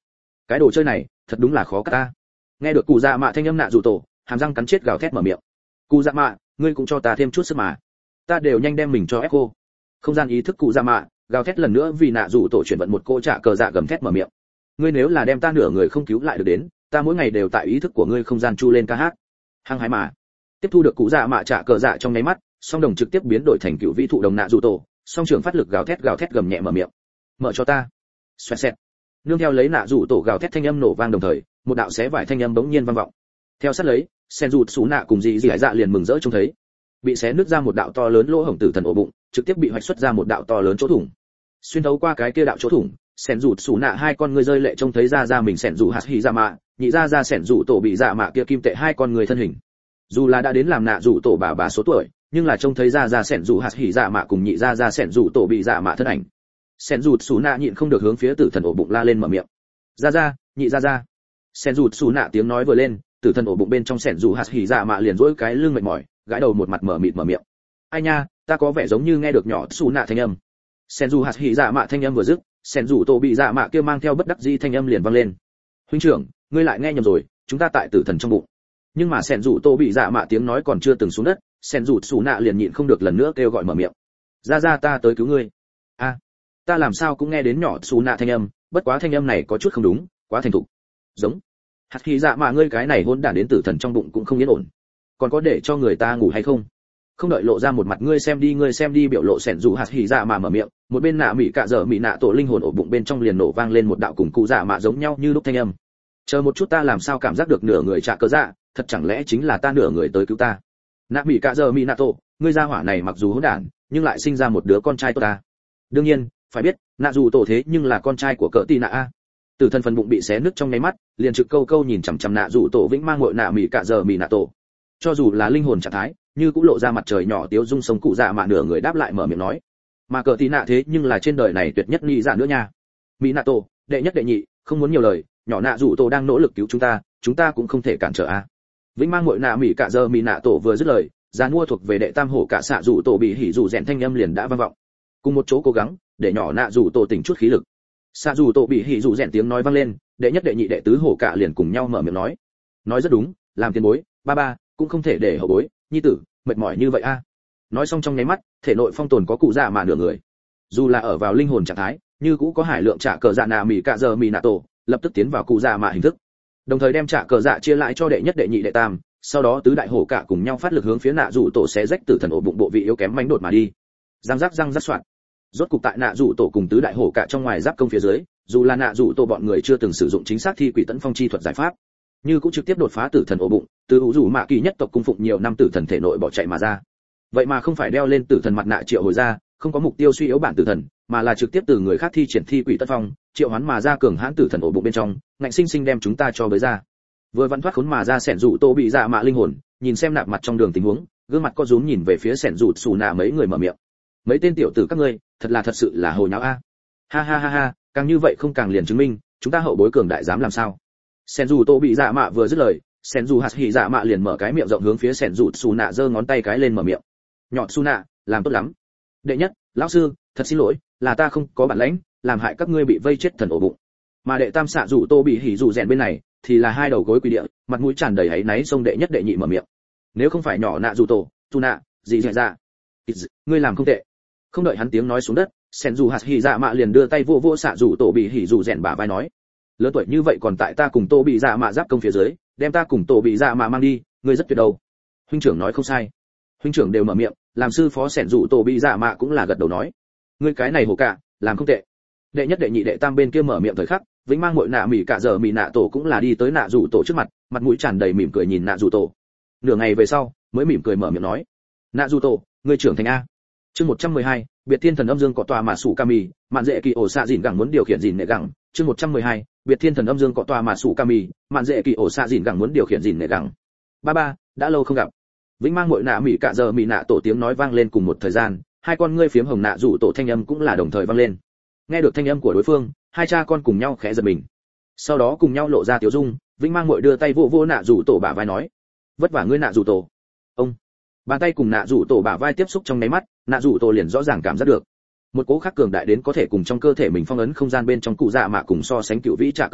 Speaker 1: cái đồ chơi này thật đúng là khó cắt ta. Nghe được cụ dạ mạ thanh âm nạ rủ tổ, hàm răng cắn chết gào thét mở miệng. Cụ dạ mạ, ngươi cũng cho ta thêm chút sức mà. Ta đều nhanh đem mình cho ép cô. Không gian ý thức cụ dạ mạ, gào thét lần nữa vì nạ rủ tổ chuyển vận một cô trả cờ dạ gầm thét mở miệng. Ngươi nếu là đem ta nửa người không cứu lại được đến, ta mỗi ngày đều tại ý thức của ngươi không gian chu lên ca hát. Hăng hái mà. Tiếp thu được cụ dạ mạ trả cờ dạ trong nháy mắt, song đồng trực tiếp biến đổi thành cựu vĩ thụ đồng nạ rủ tổ, song trưởng phát lực gào thét gào thét gầm nhẹ mở miệng. Mở cho ta. Xoẹt xẹt. Nương theo lấy nạ rủ tổ gào thét thanh âm nổ vang đồng thời, một đạo xé vải thanh âm bỗng nhiên vang vọng. Theo sát lấy, sen rụt sú nạ cùng dị dị dạ liền mừng rỡ trông thấy, bị xé nứt ra một đạo to lớn lỗ hổng tử thần ổ bụng, trực tiếp bị hoạch xuất ra một đạo to lớn chỗ thủng. Xuyên thấu qua cái kia đạo chỗ thủng, sen rụt sú nạ hai con người rơi lệ trông thấy ra ra mình sen rụt hạt hỉ dạ mạ, nhị ra ra sen rụt tổ bị dạ mạ kia kim tệ hai con người thân hình. Dù là đã đến làm nạ rủ tổ bà bà số tuổi, nhưng là trông thấy ra ra sen rụt hạt hỉ dạ mạ cùng nhị ra ra sen rụt tổ bị dạ mạ thân ảnh. Sen rụt sú nạ nhịn không được hướng phía tử thần ổ bụng la lên mở miệng. Ra ra, nhị ra ra. Sen rụt sú nạ tiếng nói vừa lên, tử thần ổ bụng bên trong sẻn dù hạt hỉ dạ mạ liền rỗi cái lưng mệt mỏi, gãi đầu một mặt mở mịt mở miệng. Ai nha, ta có vẻ giống như nghe được nhỏ sú nạ thanh âm. Sẻn dù hạt hỉ dạ mạ thanh âm vừa dứt, sẻn dù tổ bị dạ mạ kia mang theo bất đắc dĩ thanh âm liền vang lên. Huynh trưởng, ngươi lại nghe nhầm rồi, chúng ta tại tử thần trong bụng. Nhưng mà sẻn dù tổ bị dạ mạ tiếng nói còn chưa từng xuống đất, sẻn dù sú nạ liền nhịn không được lần nữa kêu gọi mở miệng. Ra ra ta tới cứu ngươi. A, à, ta làm sao cũng nghe đến nhỏ sú nạ thanh âm, bất quá thanh âm này có chút không đúng, quá thành thục. Giống hạt khí dạ mà ngươi cái này hôn đản đến tử thần trong bụng cũng không yên ổn, còn có để cho người ta ngủ hay không? Không đợi lộ ra một mặt ngươi xem đi ngươi xem đi biểu lộ sẻn dù hạt khí dạ mà mở miệng, một bên nạ mỹ cạ dở mỹ nạ tổ linh hồn ổ bụng bên trong liền nổ vang lên một đạo cùng cụ dạ mà giống nhau như lúc thanh âm. Chờ một chút, ta làm sao cảm giác được nửa người trả cớ dạ, thật chẳng lẽ chính là ta nửa người tới cứu ta? Nạ mỹ cạ dở mỹ nạ tổ, ngươi gia hỏa này mặc dù hỗn đản, nhưng lại sinh ra một đứa con trai tốt ta. Đương nhiên, phải biết, nạ dù tổ thế nhưng là con trai của cỡ tì nạ a. Tử thần phần bụng bị xé nứt trong nháy mắt, liền trực câu câu nhìn chằm chằm nạ rủ tổ vĩnh mang ngội nạ mỉ cả giờ mỉ nạ tổ. Cho dù là linh hồn trạng thái, như cũng lộ ra mặt trời nhỏ tiếu dung sống cụ dạ mạ nửa người đáp lại mở miệng nói. Mà cờ tí nạ thế nhưng là trên đời này tuyệt nhất nhị dạ nữa nha. Mỉ nạ tổ, đệ nhất đệ nhị, không muốn nhiều lời, nhỏ nạ rủ tổ đang nỗ lực cứu chúng ta, chúng ta cũng không thể cản trở a. Vĩnh mang ngội nạ mỉ cả giờ mỉ nạ tổ vừa dứt lời, giàn mua thuộc về đệ tam hổ cả xạ rủ tổ bị hỉ rủ rèn thanh âm liền đã vang vọng. Cùng một chỗ cố gắng, để nhỏ nạ rủ tổ tỉnh chút khí lực. Xạ dù tổ bị hỉ dù rèn tiếng nói vang lên, đệ nhất đệ nhị đệ tứ hổ cả liền cùng nhau mở miệng nói. Nói rất đúng, làm tiền bối, ba ba, cũng không thể để hậu bối, nhi tử, mệt mỏi như vậy a. Nói xong trong nháy mắt, thể nội phong tồn có cụ dạ mà nửa người. Dù là ở vào linh hồn trạng thái, như cũng có hải lượng trả cờ dạ nà mì cả giờ mì nạ tổ, lập tức tiến vào cụ dạ mà hình thức. Đồng thời đem trả cờ dạ chia lại cho đệ nhất đệ nhị đệ tam, sau đó tứ đại hổ cả cùng nhau phát lực hướng phía nạ rủ tổ xé rách tử thần ổ bụng bộ vị yếu kém mánh đột mà đi. Răng rắc răng rắc soạn. Rốt cục tại nạ rủ tổ cùng tứ đại hổ cả trong ngoài giáp công phía dưới, dù là nạ rủ tổ bọn người chưa từng sử dụng chính xác thi quỷ tấn phong chi thuật giải pháp, như cũng trực tiếp đột phá tử thần ổ bụng, từ ủ rủ mạ kỳ nhất tộc cung phụng nhiều năm tử thần thể nội bỏ chạy mà ra. Vậy mà không phải đeo lên tử thần mặt nạ triệu hồi ra, không có mục tiêu suy yếu bản tử thần, mà là trực tiếp từ người khác thi triển thi quỷ tấn phong, triệu hoán mà ra cường hãn tử thần ổ bụng bên trong, ngạnh sinh sinh đem chúng ta cho với ra. Vừa vặn thoát khốn mà ra sẻn rủ tô bị dạ mạ linh hồn, nhìn xem nạp mặt trong đường tình huống, gương mặt có rúm nhìn về phía sẻn rủ xù nạ mấy người mở miệng. Mấy tên tiểu tử các ngươi, thật là thật sự là hồ nháo a. Ha ha ha ha, càng như vậy không càng liền chứng minh chúng ta hậu bối cường đại dám làm sao? Sẻn rủ tô bị dạ mạ vừa dứt lời, sẻn rủ hạt hỉ dạ mạ liền mở cái miệng rộng hướng phía sẻn rủ xù nạ giơ ngón tay cái lên mở miệng. Nhọn xù nạ, làm tốt lắm. Đệ nhất, lão sư, thật xin lỗi, là ta không có bản lĩnh, làm hại các ngươi bị vây chết thần ổ bụng. Mà đệ tam xạ rủ tô bị hỉ rủ rèn bên này, thì là hai đầu gối quỳ địa, mặt mũi tràn đầy áy náy xông đệ nhất đệ nhị mở miệng. Nếu không phải nhỏ nạ rủ tổ, tu nạ, gì dạy ra, ngươi làm không tệ. Không đợi hắn tiếng nói xuống đất, sen dù hạt hỉ dạ mạ liền đưa tay vô vô xạ rủ tổ bị hỉ rủ rèn bả vai nói. Lớn tuổi như vậy còn tại ta cùng tô bị dạ mạ giáp công phía dưới, đem ta cùng tô bị dạ mạ mang đi, ngươi rất tuyệt đầu. Huynh trưởng nói không sai. Huynh trưởng đều mở miệng, làm sư phó sẻn rủ tô bị dạ mạ cũng là gật đầu nói. Ngươi cái này hổ cả, làm không tệ. Đệ nhất đệ nhị đệ tam bên kia mở miệng thời khắc, vĩnh mang muội nạ mỉ cả giờ mỉ nạ tổ cũng là đi tới nạ rủ tổ trước mặt, mặt mũi tràn đầy mỉm cười nhìn nạ rủ tổ. Nửa ngày về sau, mới mỉm cười mở miệng nói, nạ rủ tổ, ngươi trưởng thành a. Chương một trăm mười hai, biệt thiên thần âm dương có tòa mà sủ kami, mạn dễ kỳ ổ xạ dìn gẳng muốn điều khiển dìn nệ gẳng. Chương một trăm mười hai, biệt thiên thần âm dương có tòa mà sủ kami, mạn dễ kỳ ổ xạ dìn gẳng muốn điều khiển dìn nệ gẳng. Ba ba, đã lâu không gặp. Vĩnh mang muội nạ mỉ cả giờ mỉ nạ tổ tiếng nói vang lên cùng một thời gian, hai con ngươi phiếm hồng nạ rủ tổ thanh âm cũng là đồng thời vang lên. Nghe được thanh âm của đối phương, hai cha con cùng nhau khẽ giật mình. Sau đó cùng nhau lộ ra tiểu dung, Vĩnh mang muội đưa tay vỗ vỗ nạ rủ tổ bả vai nói, vất vả ngươi nạ rủ tổ. Ông. Bàn tay cùng nạ rủ tổ bả vai tiếp xúc trong nháy mắt, nạ rủ tổ liền rõ ràng cảm giác được một cỗ khắc cường đại đến có thể cùng trong cơ thể mình phong ấn không gian bên trong cụ dạ mạ cùng so sánh cựu vĩ trả cơ dạ,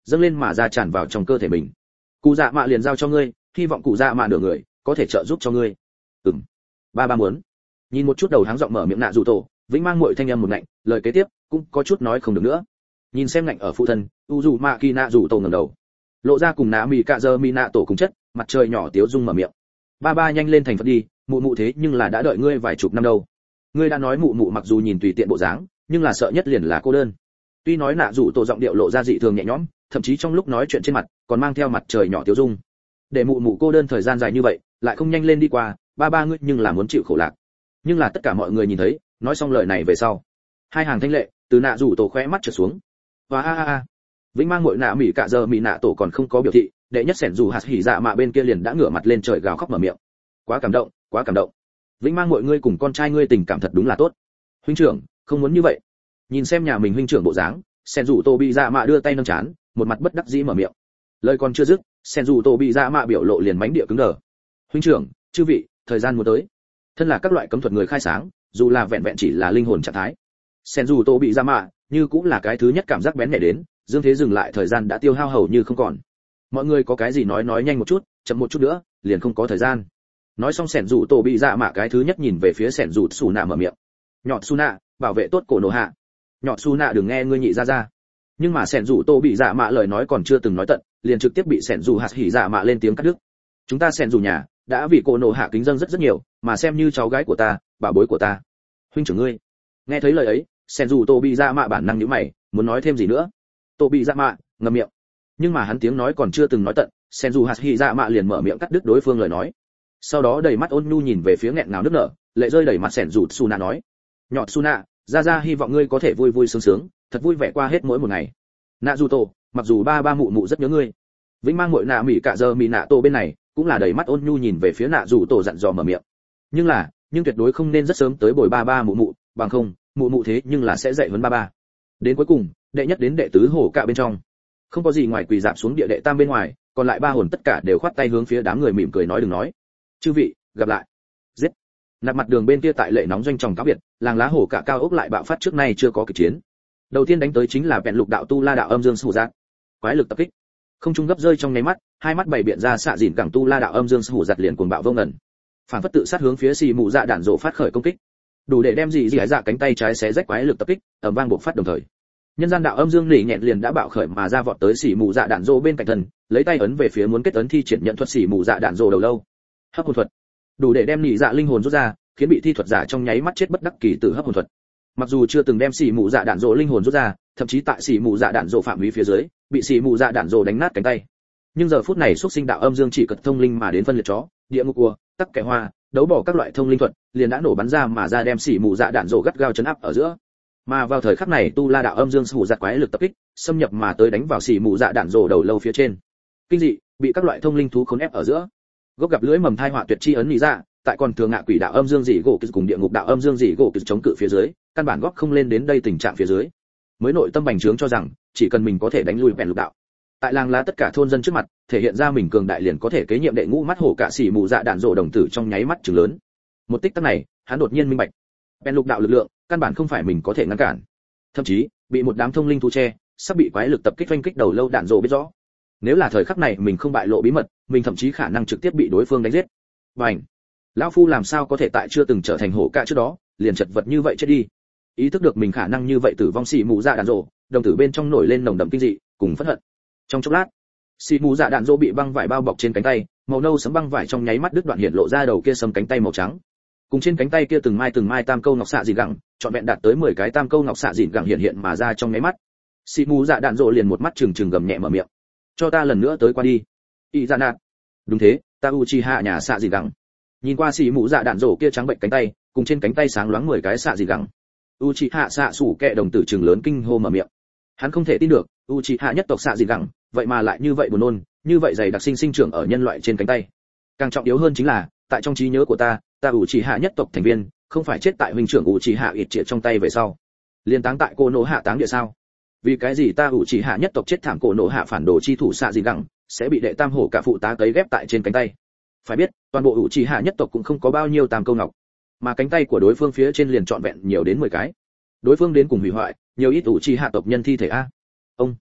Speaker 1: dâng lên mà ra tràn vào trong cơ thể mình. Cụ dạ mạ liền giao cho ngươi, hy vọng cụ dạ mạ nửa người có thể trợ giúp cho ngươi. Ừm. Ba ba muốn. Nhìn một chút đầu háng giọng mở miệng nạ dù tổ, vĩnh mang muội thanh âm một ngạnh, lời kế tiếp cũng có chút nói không được nữa. Nhìn xem ngạnh ở phụ thân, Uzumaki nạ dù tổ ngẩng đầu, lộ ra cùng nạ mì cạ giờ mi nạ tổ cùng chất, mặt trời nhỏ tiếu dung mở miệng. Ba ba nhanh lên thành Phật đi, mụ mụ thế nhưng là đã đợi ngươi vài chục năm đâu. Ngươi đã nói mụ mụ mặc dù nhìn tùy tiện bộ dáng, nhưng là sợ nhất liền là cô đơn. Tuy nói nạ dù tổ giọng điệu lộ ra dị thường nhẹ nhõm, thậm chí trong lúc nói chuyện trên mặt còn mang theo mặt trời nhỏ tiếu dung. Để mụ mụ cô đơn thời gian dài như vậy, lại không nhanh lên đi qua, ba ba ngươi nhưng là muốn chịu khổ lạc. Nhưng là tất cả mọi người nhìn thấy, nói xong lời này về sau, hai hàng thanh lệ từ nạ rủ tổ khóe mắt trượt xuống. Và a a a. Vĩnh mang muội nạ mỉ cả giờ mỉ nạ tổ còn không có biểu thị, đệ nhất sẻn dù hạt hỉ dạ mạ bên kia liền đã ngửa mặt lên trời gào khóc mở miệng. Quá cảm động, quá cảm động. Vĩnh mang muội ngươi cùng con trai ngươi tình cảm thật đúng là tốt. Huynh trưởng, không muốn như vậy. Nhìn xem nhà mình huynh trưởng bộ dáng, sẻn dù tổ bị dạ mạ đưa tay nâng chán, một mặt bất đắc dĩ mở miệng. Lời còn chưa dứt, sẻn dù tổ bị dạ mạ biểu lộ liền mánh địa cứng đờ. Huynh trưởng, chư vị, thời gian muốn tới. Thân là các loại cấm thuật người khai sáng, dù là vẹn vẹn chỉ là linh hồn trạng thái, sen dù tô bị ra mạ như cũng là cái thứ nhất cảm giác bén nhạy đến, dương thế dừng lại thời gian đã tiêu hao hầu như không còn. Mọi người có cái gì nói nói nhanh một chút, chậm một chút nữa liền không có thời gian. Nói xong sẻn dù tô bị ra mạ cái thứ nhất nhìn về phía sẻn dù xù nạ mở miệng. Nhọt xù nạ, bảo vệ tốt cổ nổ hạ. Nhọt xù nạ đừng nghe ngươi nhị ra ra. Nhưng mà sẻn dù tô bị dạ mạ lời nói còn chưa từng nói tận, liền trực tiếp bị sẻn dù hạt hỉ dạ mạ lên tiếng cắt đứt. Chúng ta sẻn dù nhà đã vì cổ nổ hạ kính dâng rất rất nhiều, mà xem như cháu gái của ta, bà bối của ta. Huynh trưởng ngươi. Nghe thấy lời ấy, sen dù tô bị dạ mạ bản năng nhíu mày, muốn nói thêm gì nữa. Tô bị dạ mạ ngậm miệng. Nhưng mà hắn tiếng nói còn chưa từng nói tận, sen dù hạt hỉ dạ mạ liền mở miệng cắt đứt đối phương lời nói. Sau đó đầy mắt ôn nhu nhìn về phía nghẹn ngào nước nở, lệ rơi đầy mặt sẻn dù Suna nói: "Nhọt Suna, ra ra hy vọng ngươi có thể vui vui sướng sướng, thật vui vẻ qua hết mỗi một ngày. Nạ dù tổ, mặc dù ba ba mụ mụ rất nhớ ngươi." Vĩnh mang muội nạ mỉ cả giờ mỉ nạ tổ bên này, cũng là đầy mắt ôn nhu nhìn về phía nạ dù tổ dặn dò mở miệng. Nhưng là, nhưng tuyệt đối không nên rất sớm tới bồi ba ba mụ mụ, bằng không, mụ mụ thế nhưng là sẽ dạy huấn ba ba. Đến cuối cùng, đệ nhất đến đệ tứ hổ cả bên trong, không có gì ngoài quỳ dạp xuống địa đệ tam bên ngoài, còn lại ba hồn tất cả đều khoát tay hướng phía đám người mỉm cười nói đừng nói. Chư vị, gặp lại. Giết. Nạp mặt đường bên kia tại lệ nóng doanh tròng cáo biệt, làng lá hổ cả cao ốc lại bạo phát trước nay chưa có kịch chiến. Đầu tiên đánh tới chính là vẹn lục đạo tu la đạo âm dương sủ giác. Quái lực tập kích. Không trung gấp rơi trong nháy mắt, hai mắt bảy biện ra xạ dịn cẳng tu la đạo âm dương sủ giật liền cuồng bạo vô ngần. Phản phất tự sát hướng phía xì mụ dạ đạn rộ phát khởi công kích. Đủ để đem gì gì hải dạ cánh tay trái xé rách quái lực tập kích, ầm vang bộc phát đồng thời. Nhân gian đạo âm dương lì nhẹn liền đã bạo khởi mà ra vọt tới xì mụ dạ đạn rộ bên cạnh thân, lấy tay ấn về phía muốn kết ấn thi triển nhận thuật xì mụ dạ đạn rộ đầu lâu. Hấp hồn thuật. Đủ để đem nhị dạ linh hồn rút ra, khiến bị thi thuật giả trong nháy mắt chết bất đắc kỳ tử hấp hồn thuật. Mặc dù chưa từng đem xì mụ dạ đạn rộ linh hồn rút ra, thậm chí tại xì mụ dạ đạn rộ phạm vi phía dưới, bị xì mụ dạ đạn rộ đánh nát cánh tay. Nhưng giờ phút này xuất sinh đạo âm dương chỉ cật thông linh mà đến phân liệt chó, địa ngục cua, tắc kẻ hoa, đấu bỏ các loại thông linh thuật, liền đã nổ bắn ra mà ra đem xỉ mù dạ đạn rổ gắt gao chấn áp ở giữa. Mà vào thời khắc này tu la đạo âm dương sủ giật quái lực tập kích, xâm nhập mà tới đánh vào xỉ mù dạ đạn rổ đầu lâu phía trên. Kinh dị, bị các loại thông linh thú khốn ép ở giữa. Gốc gặp lưỡi mầm thai họa tuyệt chi ấn lý ra, tại còn thường ngạ quỷ đạo âm dương dị gỗ cùng địa ngục đạo âm dương dị gỗ chống cự phía dưới, căn bản góp không lên đến đây tình trạng phía dưới. Mới nội tâm bành trướng cho rằng, chỉ cần mình có thể đánh lui vẹn lục đạo, tại làng lá tất cả thôn dân trước mặt thể hiện ra mình cường đại liền có thể kế nhiệm đệ ngũ mắt hổ cả xỉ mù dạ đạn rộ đồng tử trong nháy mắt trừng lớn. Một tích tắc này hắn đột nhiên minh bạch, vẹn lục đạo lực lượng căn bản không phải mình có thể ngăn cản, thậm chí bị một đám thông linh thú che, sắp bị quái lực tập kích oanh kích đầu lâu đạn rộ biết rõ. Nếu là thời khắc này mình không bại lộ bí mật, mình thậm chí khả năng trực tiếp bị đối phương đánh giết. Bành! Lão phu làm sao có thể tại chưa từng trở thành hổ cả trước đó liền chật vật như vậy chết đi. Ý thức được mình khả năng như vậy tử vong xỉ mù dạ đạn rộ, đồng tử bên trong nổi lên nồng đậm kinh dị cùng phẫn hận. Trong chốc lát, xì mù dạ đạn dỗ bị băng vải bao bọc trên cánh tay, màu nâu sẫm băng vải trong nháy mắt đứt đoạn hiện lộ ra đầu kia sầm cánh tay màu trắng. Cùng trên cánh tay kia từng mai từng mai tam câu ngọc xạ dịn gẳng, trọn vẹn đạt tới mười cái tam câu ngọc xạ dịn gẳng hiện hiện mà ra trong nháy mắt. Xì mù dạ đạn dỗ liền một mắt trừng trừng gầm nhẹ mở miệng, cho ta lần nữa tới qua đi. Y dạ nạt. Đúng thế, ta Uchiha nhà xạ dịn gẳng. Nhìn qua xì mù dạ đạn dỗ kia trắng bệnh cánh tay, cùng trên cánh tay sáng loáng mười cái xạ dịn gẳng. Uchiha xạ sủ kẹ đồng tử trừng lớn kinh hô mở miệng. Hắn không thể tin được, Uchiha nhất tộc xạ dịn gẳng, vậy mà lại như vậy buồn nôn, như vậy dày đặc sinh sinh trưởng ở nhân loại trên cánh tay. Càng trọng yếu hơn chính là, tại trong trí nhớ của ta, ta Uchiha nhất tộc thành viên, không phải chết tại huynh trưởng Uchiha ít triệt trong tay về sau, liên táng tại cô nổ hạ táng địa sao? Vì cái gì ta Uchiha nhất tộc chết thảm cô nổ hạ phản đồ chi thủ xạ dịn gẳng, sẽ bị đệ tam hổ cả phụ tá cấy ghép tại trên cánh tay? Phải biết, toàn bộ Uchiha nhất tộc cũng không có bao nhiêu tam câu ngọc, mà cánh tay của đối phương phía trên liền trọn vẹn nhiều đến mười cái. Đối phương đến cùng hủy hoại, nhiều ít Uchiha tộc nhân thi thể a. Ông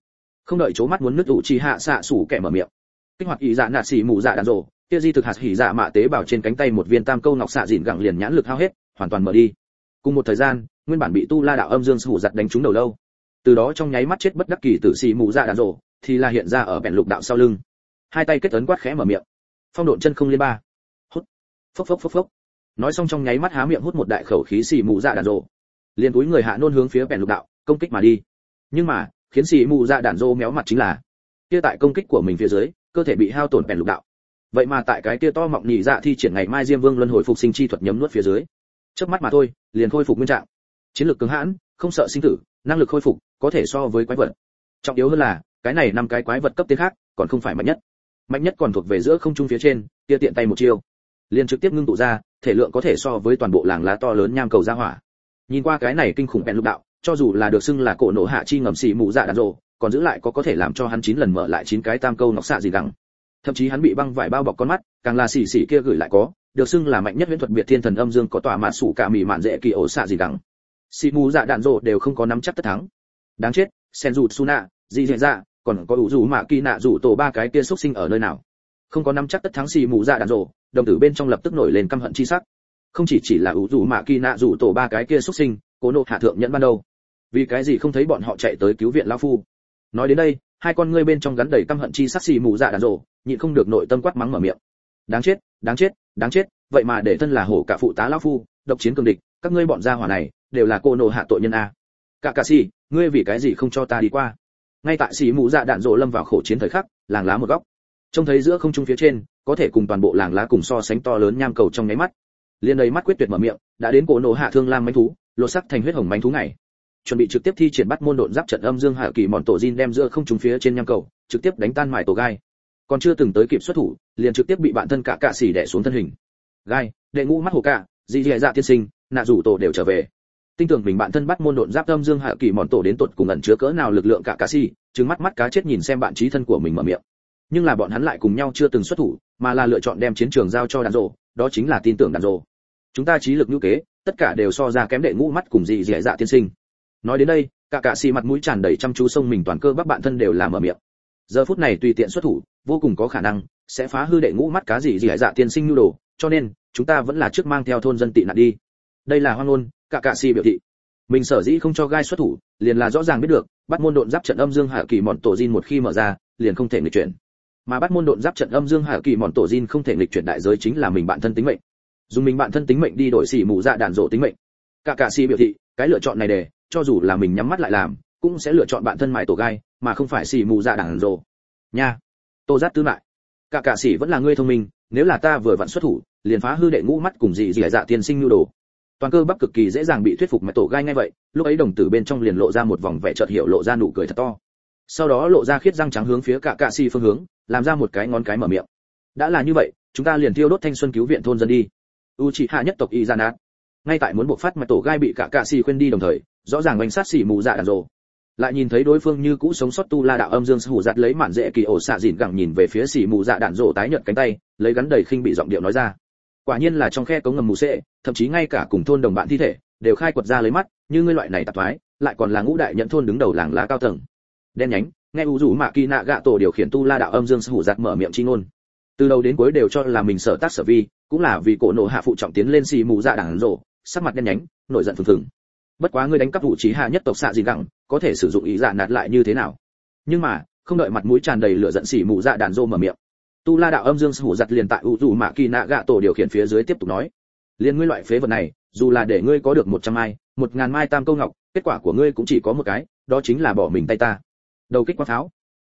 Speaker 1: Không đợi chố mắt muốn nứt ủ chi hạ xạ sủ kẻ mở miệng, kích hoạt ý dạ nạt xì mù dạ đạn rồ, kia di thực hạt hỉ dạ mạ tế bào trên cánh tay một viên tam câu ngọc xạ dịn gẳng liền nhãn lực hao hết, hoàn toàn mở đi. Cùng một thời gian, nguyên bản bị tu la đạo âm dương sủ giật đánh trúng đầu lâu, từ đó trong nháy mắt chết bất đắc kỳ tử xì mù dạ đạn rồ, thì là hiện ra ở bèn lục đạo sau lưng, hai tay kết ấn quát khẽ mở miệng, phong độn chân không liên ba, hút, phốc phốc phốc phốc. Nói xong trong nháy mắt há miệng hút một đại khẩu khí xì mù dạ đạn rồ, liền túi người hạ nôn hướng phía bèn lục đạo công kích mà đi. Nhưng mà khiến xì mù dạ đạn rồ méo mặt chính là, kia tại công kích của mình phía dưới, cơ thể bị hao tổn bèn lục đạo. Vậy mà tại cái kia to mọng nhị dạ thi triển ngày mai diêm vương luân hồi phục sinh chi thuật nhấm nuốt phía dưới, chớp mắt mà thôi, liền khôi phục nguyên trạng. Chiến lược cứng hãn, không sợ sinh tử, năng lực khôi phục có thể so với quái vật. Trọng yếu hơn là, cái này năm cái quái vật cấp tiến khác, còn không phải mạnh nhất. Mạnh nhất còn thuộc về giữa không trung phía trên, kia tiện tay một chiêu, liền trực tiếp ngưng tụ ra, thể lượng có thể so với toàn bộ làng lá to lớn nham cầu ra hỏa. Nhìn qua cái này kinh khủng bèn lục đạo, cho dù là được xưng là cổ nổ hạ chi ngầm xì mù dạ đạn rồ, còn giữ lại có có thể làm cho hắn chín lần mở lại chín cái tam câu nọc xạ gì gắng. Thậm chí hắn bị băng vải bao bọc con mắt, càng là xỉ xỉ kia gửi lại có, được xưng là mạnh nhất huyễn thuật biệt thiên thần âm dương có tỏa mạn sủ cả mỉ mạn dễ kỳ ổ xạ gì gắng. Xì mù dạ đạn rồ đều không có nắm chắc tất thắng. Đáng chết, Senju Suna, gì dễ dạ, còn có ủ rủ mạ kỳ nạ rủ tổ ba cái kia xuất sinh ở nơi nào? Không có nắm chắc tất thắng xì mù dạ đạn rồ, đồng tử bên trong lập tức nổi lên căm hận chi sắc. Không chỉ chỉ là ủ rủ mạ kỳ nạ rủ tổ ba cái kia xuất sinh, cố nộ hạ thượng nhẫn ban đầu. Vì cái gì không thấy bọn họ chạy tới cứu viện lão phu? Nói đến đây, hai con ngươi bên trong gắn đầy căm hận chi sắc xì mù dạ đạn rồ, nhịn không được nội tâm quát mắng mở miệng. Đáng chết, đáng chết, đáng chết, vậy mà để thân là hổ cả phụ tá lão phu, độc chiến cường địch, các ngươi bọn gia hỏa này đều là cô nộ hạ tội nhân a. Cả cả xì, ngươi vì cái gì không cho ta đi qua? Ngay tại xì mù dạ đạn rồ lâm vào khổ chiến thời khắc, làng lá một góc, trông thấy giữa không trung phía trên, có thể cùng toàn bộ làng lá cùng so sánh to lớn nham cầu trong nháy mắt, liền đầy mắt quyết tuyệt mở miệng, đã đến cổ nổ hạ thương lam mãnh thú, lột sắc thành huyết hồng mãnh thú này, chuẩn bị trực tiếp thi triển bắt môn độn giáp trận âm dương hạ kỳ mòn tổ jin đem giữa không trung phía trên nham cầu, trực tiếp đánh tan mài tổ gai. Còn chưa từng tới kịp xuất thủ, liền trực tiếp bị bạn thân cả cạ xỉ đè xuống thân hình. Gai, đệ ngũ mắt hồ cạ, dị dị dạ tiên sinh, nạ rủ tổ đều trở về. Tin tưởng mình bạn thân bắt môn độn giáp âm dương hạ kỳ mòn tổ đến tột cùng ẩn chứa cỡ nào lực lượng cả cạ xỉ, trừng mắt mắt cá chết nhìn xem bạn chí thân của mình mở miệng. Nhưng là bọn hắn lại cùng nhau chưa từng xuất thủ, mà là lựa chọn đem chiến trường giao cho đàn rồ, đó chính là tin tưởng đàn rồ. Chúng ta trí lực như kế, tất cả đều so ra kém đệ ngũ mắt cùng dị dị dạ tiên sinh. Nói đến đây, cả cạ xỉ mặt mũi tràn đầy chăm chú xông mình toàn cơ bắp bạn thân đều làm mở miệng. Giờ phút này tùy tiện xuất thủ, vô cùng có khả năng sẽ phá hư đệ ngũ mắt cá dị dị dạ tiên sinh nhu đồ, cho nên chúng ta vẫn là trước mang theo thôn dân tị nạn đi. Đây là hoang ngôn, cả cạ xỉ biểu thị. Mình sở dĩ không cho gai xuất thủ, liền là rõ ràng biết được, bắt môn độn giáp trận âm dương hạ kỳ mòn tổ jin một khi mở ra, liền không thể nghịch chuyển. Mà bắt môn độn giáp trận âm dương hạ kỳ mòn tổ jin không thể nghịch chuyển đại giới chính là mình bản thân tính mệnh. Dùng mình bản thân tính mệnh đi đổi xỉ mù dạ đạn rộ tính mệnh. Cả cạ xỉ biểu thị, cái lựa chọn này để, cho dù là mình nhắm mắt lại làm, cũng sẽ lựa chọn bản thân mài tổ gai, mà không phải xỉ mù dạ đạn rộ. Nha. Tô Giác tư lại. Cả cạ xỉ vẫn là người thông minh, nếu là ta vừa vặn xuất thủ, liền phá hư đệ ngũ mắt cùng dị dị dạ tiên sinh nhu đồ. Toàn cơ bắp cực kỳ dễ dàng bị thuyết phục mạch tổ gai ngay vậy, lúc ấy đồng tử bên trong liền lộ ra một vòng vẻ chợt hiểu lộ ra nụ cười thật to. Sau đó lộ ra khiết răng trắng hướng phía cả cạ xỉ phương hướng, làm ra một cái ngón cái mở miệng. Đã là như vậy, chúng ta liền tiêu đốt thanh xuân cứu viện thôn dân đi. Uchiha nhất tộc Izana. Ngay tại muốn buộc phát mạch tổ gai bị cả cạ xỉ khuyên đi đồng thời, rõ ràng oanh sát xỉ mù dạ đàn rồ. Lại nhìn thấy đối phương như cũ sống sót tu la đạo âm dương hủ giật lấy mạn dễ kỳ ổ xạ dịn gẳng nhìn về phía xỉ mù dạ đạn rồ tái nhợt cánh tay, lấy gắn đầy khinh bị giọng điệu nói ra. Quả nhiên là trong khe cống ngầm mù sệ, thậm chí ngay cả cùng thôn đồng bạn thi thể đều khai quật ra lấy mắt, như ngươi loại này tạp thoái, lại còn là ngũ đại nhận thôn đứng đầu làng lá cao tầng. Đen nhánh, nghe u rủ mạ kỳ nạ gạ tổ điều khiển tu la đạo âm dương hủ giật mở miệng chi ngôn. Từ đầu đến cuối đều cho là mình sở tác sở vi, cũng là vì cổ nộ hạ phụ trọng tiến lên xỉ mù dạ đạn rồ, sắc mặt đen nhánh, nổi giận phừng phừng. Bất quá ngươi đánh cắp vũ trí hạ nhất tộc xạ gì gẳng, có thể sử dụng ý dạ nạt lại như thế nào? Nhưng mà, không đợi mặt mũi tràn đầy lửa giận xỉ mù dạ đạn rồ mở miệng. Tu La đạo âm dương hủ giật liền tại u dù mạ kỳ nạ gạ tổ điều khiển phía dưới tiếp tục nói. Liên ngươi loại phế vật này, dù là để ngươi có được một trăm mai, một ngàn mai tam câu ngọc, kết quả của ngươi cũng chỉ có một cái, đó chính là bỏ mình tay ta. Đầu kích quang pháo.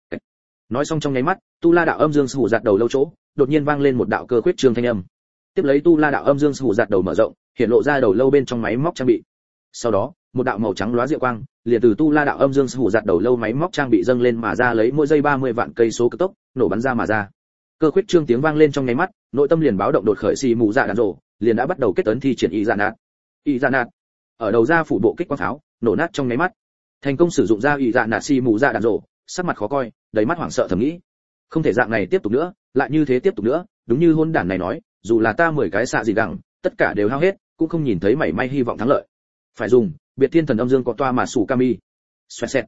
Speaker 1: Nói xong trong nháy mắt, Tu La đạo âm dương hủ giật đầu lâu chỗ, đột nhiên vang lên một đạo cơ khuyết trương thanh âm. Tiếp lấy Tu La đạo âm dương hủ giật đầu mở rộng, hiện lộ ra đầu lâu bên trong máy móc trang bị. Sau đó, một đạo màu trắng lóa diệu quang liền từ tu la đạo âm dương hủ giật đầu lâu máy móc trang bị dâng lên mà ra, lấy mỗi giây ba mươi vạn cây số cực tốc nổ bắn ra mà ra. Cơ khuyết trương tiếng vang lên trong nháy mắt, nội tâm liền báo động đột khởi xì mù dạ đạn rồ, liền đã bắt đầu kết ấn thi triển y dạ nạt. Y dạ nạt ở đầu ra phủ bộ kích quang pháo nổ nát trong nháy mắt, thành công sử dụng ra y dạ nạt xì mù dạ đạn rồ, sắc mặt khó coi, đầy mắt hoảng sợ thầm nghĩ, không thể dạng này tiếp tục nữa, lại như thế tiếp tục nữa, đúng như hôn đản này nói, dù là ta mười cái xạ gì gẳng, tất cả đều hao hết, cũng không nhìn thấy mảy may hy vọng thắng lợi. Phải dùng biệt thiên thần âm dương có toa mà sủ kami. Xoẹt xẹt.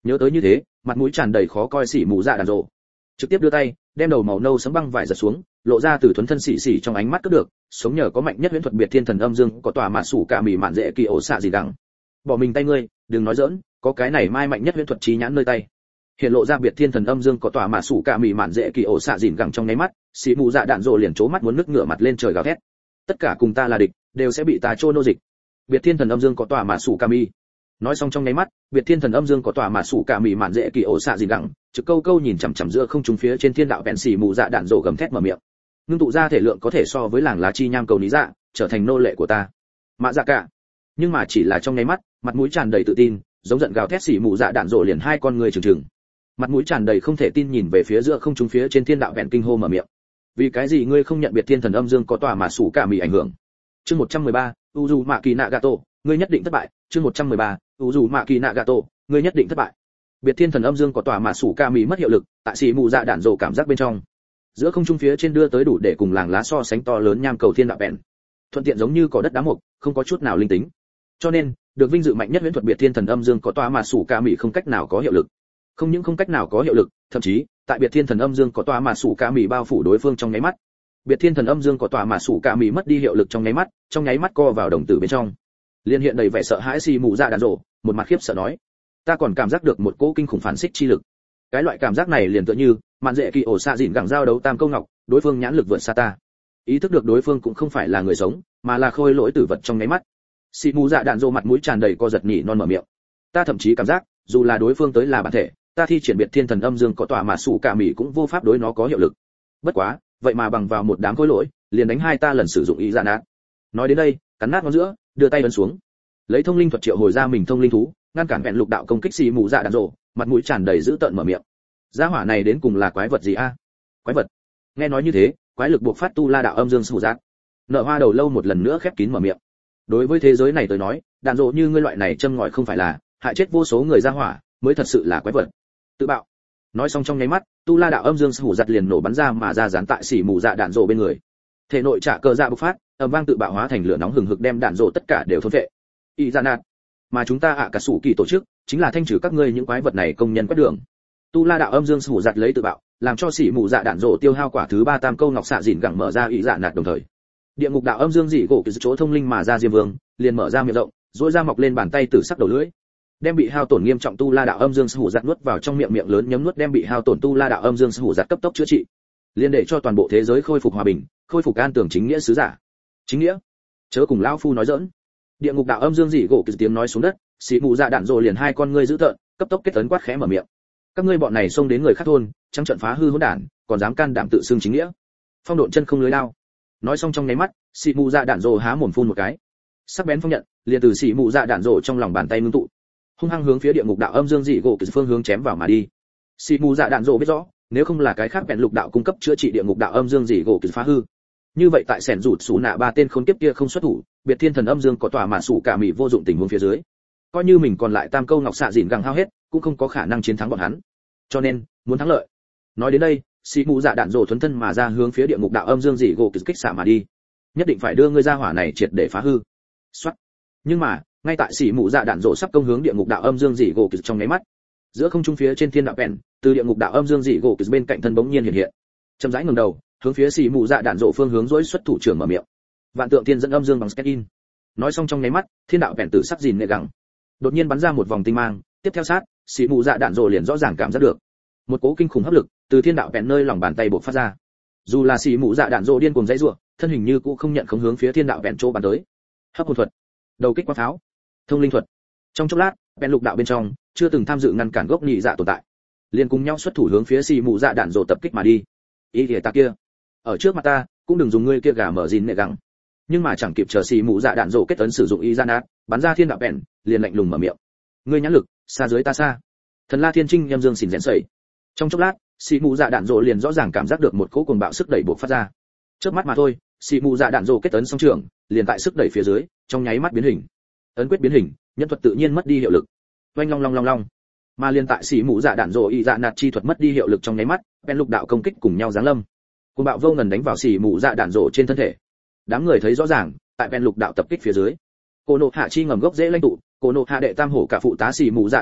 Speaker 1: Nhớ tới như thế, mặt mũi tràn đầy khó coi xỉ mù dạ đạn rộ, trực tiếp đưa tay đem đầu màu nâu sẫm băng vải giật xuống, lộ ra từ thuần thân xỉ xỉ trong ánh mắt cất được, sống nhờ có mạnh nhất huyễn thuật biệt thiên thần âm dương có tòa mà sủ cả mỉ mạn dễ kỳ ổ xạ gì đằng. Bỏ mình tay ngươi, đừng nói giỡn, có cái này mai mạnh nhất huyễn thuật trí nhãn nơi tay. Hiện lộ ra biệt thiên thần âm dương có tòa mà sủ cả mỉ mạn dễ kỳ ổ xạ dỉn gẳng trong nháy mắt, xỉ mù dạ đạn rộ liền trố mắt muốn nước ngửa mặt lên trời gào thét. Tất cả cùng ta là địch, đều sẽ bị ta trô nô dịch. Biệt thiên thần âm dương có tòa mà sủ cả mỉ. Nói xong trong nháy mắt, biệt thiên thần âm dương có tòa mà sủ cả mỉ mạn dễ kỳ ổ xạ dỉn gẳng, trực câu câu nhìn chằm chằm giữa không trung phía trên thiên đạo bèn xỉ mù dạ đạn rộ gầm thét mở miệng. Ngưng tụ ra thể lượng có thể so với làng lá chi nham cầu lý dạ, trở thành nô lệ của ta. Mạ dạ cả. Nhưng mà chỉ là trong nháy mắt, mặt mũi tràn đầy tự tin, giống giận gào thét xỉ mù dạ đạn rộ liền hai con người trừng trừng. Mặt mũi tràn đầy không thể tin nhìn về phía giữa không trung phía trên thiên đạo bèn kinh hô mở miệng. Vì cái gì ngươi không nhận biệt thiên thần âm dương có tòa mà sủ cả mỉ ảnh hưởng? Chương một trăm mười ba, Uzu Mạ Kỳ Nagato, ngươi nhất định thất bại. Chương một trăm mười ba, Uzu Mạ Kỳ Nagato, ngươi nhất định thất bại. Biệt thiên thần âm dương có tòa mà sủ cả mỉ mất hiệu lực, tại xỉ mù dạ đạn rộ cảm giác bên trong. Giữa không trung phía trên đưa tới đủ để cùng làng lá so sánh to lớn nham cầu thiên đạo bèn. Thuận tiện giống như có đất đá mục, không có chút nào linh tính. Cho nên, được vinh dự mạnh nhất huyễn thuật biệt thiên thần âm dương có tòa mà sủ cả mỉ không cách nào có hiệu lực. Không những không cách nào có hiệu lực, thậm chí, tại biệt thiên thần âm dương có tòa mà sủ cả mỉ bao phủ đối phương trong nháy mắt. Biệt thiên thần âm dương có tòa mà sủ cả mỉ mất đi hiệu lực trong nháy mắt, trong nháy mắt co vào đồng tử bên trong. Liên hiện đầy vẻ sợ hãi xì mù dạ đạn rộ, một mặt khiếp sợ nói: "Ta còn cảm giác được một cỗ kinh khủng phản xích chi lực." Cái loại cảm giác này liền tựa như, mạn dễ kỳ ổ xạ dịn gẳng giao đấu tam câu ngọc, đối phương nhãn lực vượt xa ta. Ý thức được đối phương cũng không phải là người sống, mà là khôi lỗi tử vật trong nháy mắt. Xì mù dạ đạn rộ mặt mũi tràn đầy co giật nhỉ non mở miệng. Ta thậm chí cảm giác, dù là đối phương tới là bản thể, ta thi triển biệt thiên thần âm dương có tòa mà sủ cả mỉ cũng vô pháp đối nó có hiệu lực. Bất quá, vậy mà bằng vào một đám khối lỗi, liền đánh hai ta lần sử dụng ý dạ nát. Nói đến đây, cắn nát ngón giữa, đưa tay ấn xuống, lấy thông linh thuật triệu hồi ra mình thông linh thú, ngăn cản vẹn lục đạo công kích xì mù dạ đạn rộ, mặt mũi tràn đầy dữ tợn mở miệng. Gia hỏa này đến cùng là quái vật gì a? Quái vật? Nghe nói như thế, quái lực buộc phát tu la đạo âm dương sủ giác. Nợ hoa đầu lâu một lần nữa khép kín mở miệng. Đối với thế giới này tới nói, đạn rộ như ngươi loại này châm ngòi không phải là hại chết vô số người gia hỏa, mới thật sự là quái vật. Tự bạo. Nói xong trong nháy mắt, tu la đạo âm dương sủ giật liền nổ bắn ra mà ra dán tại xỉ mù dạ đạn rộ bên người. Thể nội trả cờ dạ bộc phát, ầm vang tự bạo hóa thành lửa nóng hừng hực đem đạn rộ tất cả đều thôn vệ. Y dạ nạt. Mà chúng ta ạ cả sủ kỳ tổ chức, chính là thanh trừ các ngươi những quái vật này công nhân quét đường. Tu la đạo âm dương sủ giật lấy tự bạo, làm cho xỉ mù dạ đạn rộ tiêu hao quả thứ ba tam câu ngọc xạ dịn gẳng mở ra y dạ nạt đồng thời. Địa ngục đạo âm dương dị gỗ từ chỗ thông linh mà ra diêm vương, liền mở ra miệng rộng, rũa ra mọc lên bàn tay tử sắc đầu lưỡi, đem bị hao tổn nghiêm trọng tu la đạo âm dương sủ giật nuốt vào trong miệng miệng lớn nhấm nuốt đem bị hao tổn tu la đạo âm dương sủ giật cấp tốc chữa trị, liền để cho toàn bộ thế giới khôi phục hòa bình, khôi phục an tưởng chính nghĩa sứ giả. Chính nghĩa? Chớ cùng lão phu nói giỡn. Địa ngục đạo âm dương dị gỗ từ tiếng nói xuống đất, xì mù dạ đạn rộ liền hai con ngươi giữ tợn, cấp tốc kết ấn quát khẽ mở miệng. Các ngươi bọn này xông đến người khác thôn, trắng trợn phá hư hỗn đản, còn dám can đảm tự xưng chính nghĩa. Phong độn chân không lưới lao. Nói xong trong nháy mắt, xì mù dạ đạn rộ há mồm phun một cái, sắc bén phong nhận liền từ xì mù dạ đạn rộ trong lòng bàn tay ngưng tụ, hung hăng hướng phía địa ngục đạo âm dương dị gỗ từ phương hướng chém vào mà đi. Xì mù dạ đạn rộ biết rõ, nếu không là cái khác bèn lục đạo cung cấp chữa trị địa ngục đạo âm dương dị gỗ từ phá hư, như vậy tại sẻn rụt xù nạ ba tên khốn kiếp kia không xuất thủ, biệt thiên thần âm dương có tòa mà sủ cả mỉ vô dụng tình huống phía dưới, coi như mình còn lại tam câu ngọc xạ dịn găng hao hết, cũng không có khả năng chiến thắng bọn hắn. Cho nên, muốn thắng lợi. Nói đến đây, xì mù dạ đạn rộ thuấn thân mà ra hướng phía địa ngục đạo âm dương dị gỗ kích xạ mà đi, nhất định phải đưa ngươi ra hỏa này triệt để phá hư. Soát. Nhưng mà, ngay tại xì mù dạ đạn rộ sắp công hướng địa ngục đạo âm dương dị gỗ kích trong nháy mắt, giữa không trung phía trên thiên đạo bèn, từ địa ngục đạo âm dương dị gỗ kích bên cạnh thân bỗng nhiên hiện hiện, chậm rãi ngẩng đầu, hướng phía xì mù dạ đạn rộ phương hướng dối xuất thủ trưởng mở miệng. Vạn tượng thiên dẫn âm dương bằng skin. Nói xong trong nháy mắt, thiên đạo bèn tử sắc gìn nệ gẳng, đột nhiên bắn ra một vòng tinh mang, tiếp theo sát, xì mù dạ đạn rộ liền rõ ràng cảm giác được một cỗ kinh khủng hấp lực từ thiên đạo bèn nơi lòng bàn tay bộc phát ra. Dù là xì mù dạ đạn rộ điên cuồng dãy rủa, thân hình như cũng không nhận không hướng phía thiên đạo bèn chỗ bắn tới. Hấp hồn thuật, đầu kích quang pháo, thông linh thuật. Trong chốc lát, bèn lục đạo bên trong chưa từng tham dự ngăn cản gốc nhị dạ tồn tại, liền cùng nhau xuất thủ hướng phía xì mù dạ đạn rộ tập kích mà đi. Ý thì ta kia, ở trước mặt ta, cũng đừng dùng ngươi kia gà mở gìn nệ gẳng. Nhưng mà chẳng kịp chờ xì mù dạ đạn rộ kết ấn sử dụng y gian át, bắn ra thiên đạo bèn, liền lạnh lùng mở miệng. Ngươi nhãn lực, xa dưới ta xa. Thần La Thiên Trinh nhâm dương xỉn rẽn sẩy. Trong chốc lát, xì mù dạ đạn rộ liền rõ ràng cảm giác được một cỗ cuồng bạo sức đẩy buộc phát ra. Chớp mắt mà thôi, xì mù dạ đạn rộ kết ấn song trường, liền tại sức đẩy phía dưới, trong nháy mắt biến hình. Ấn quyết biến hình, nhân thuật tự nhiên mất đi hiệu lực. Oanh long long long long. Mà liền tại xì mù dạ đạn rộ y dạ nạt chi thuật mất đi hiệu lực trong nháy mắt, bèn lục đạo công kích cùng nhau giáng lâm. Cuồng bạo vô ngần đánh vào xì mù dạ đạn rộ trên thân thể. Đám người thấy rõ ràng, tại bèn lục đạo tập kích phía dưới, cô nộ hạ chi ngầm gốc dễ lãnh tụ, cô nộ hạ đệ tam hổ cả phụ tá xì mù dạ đạn rộ,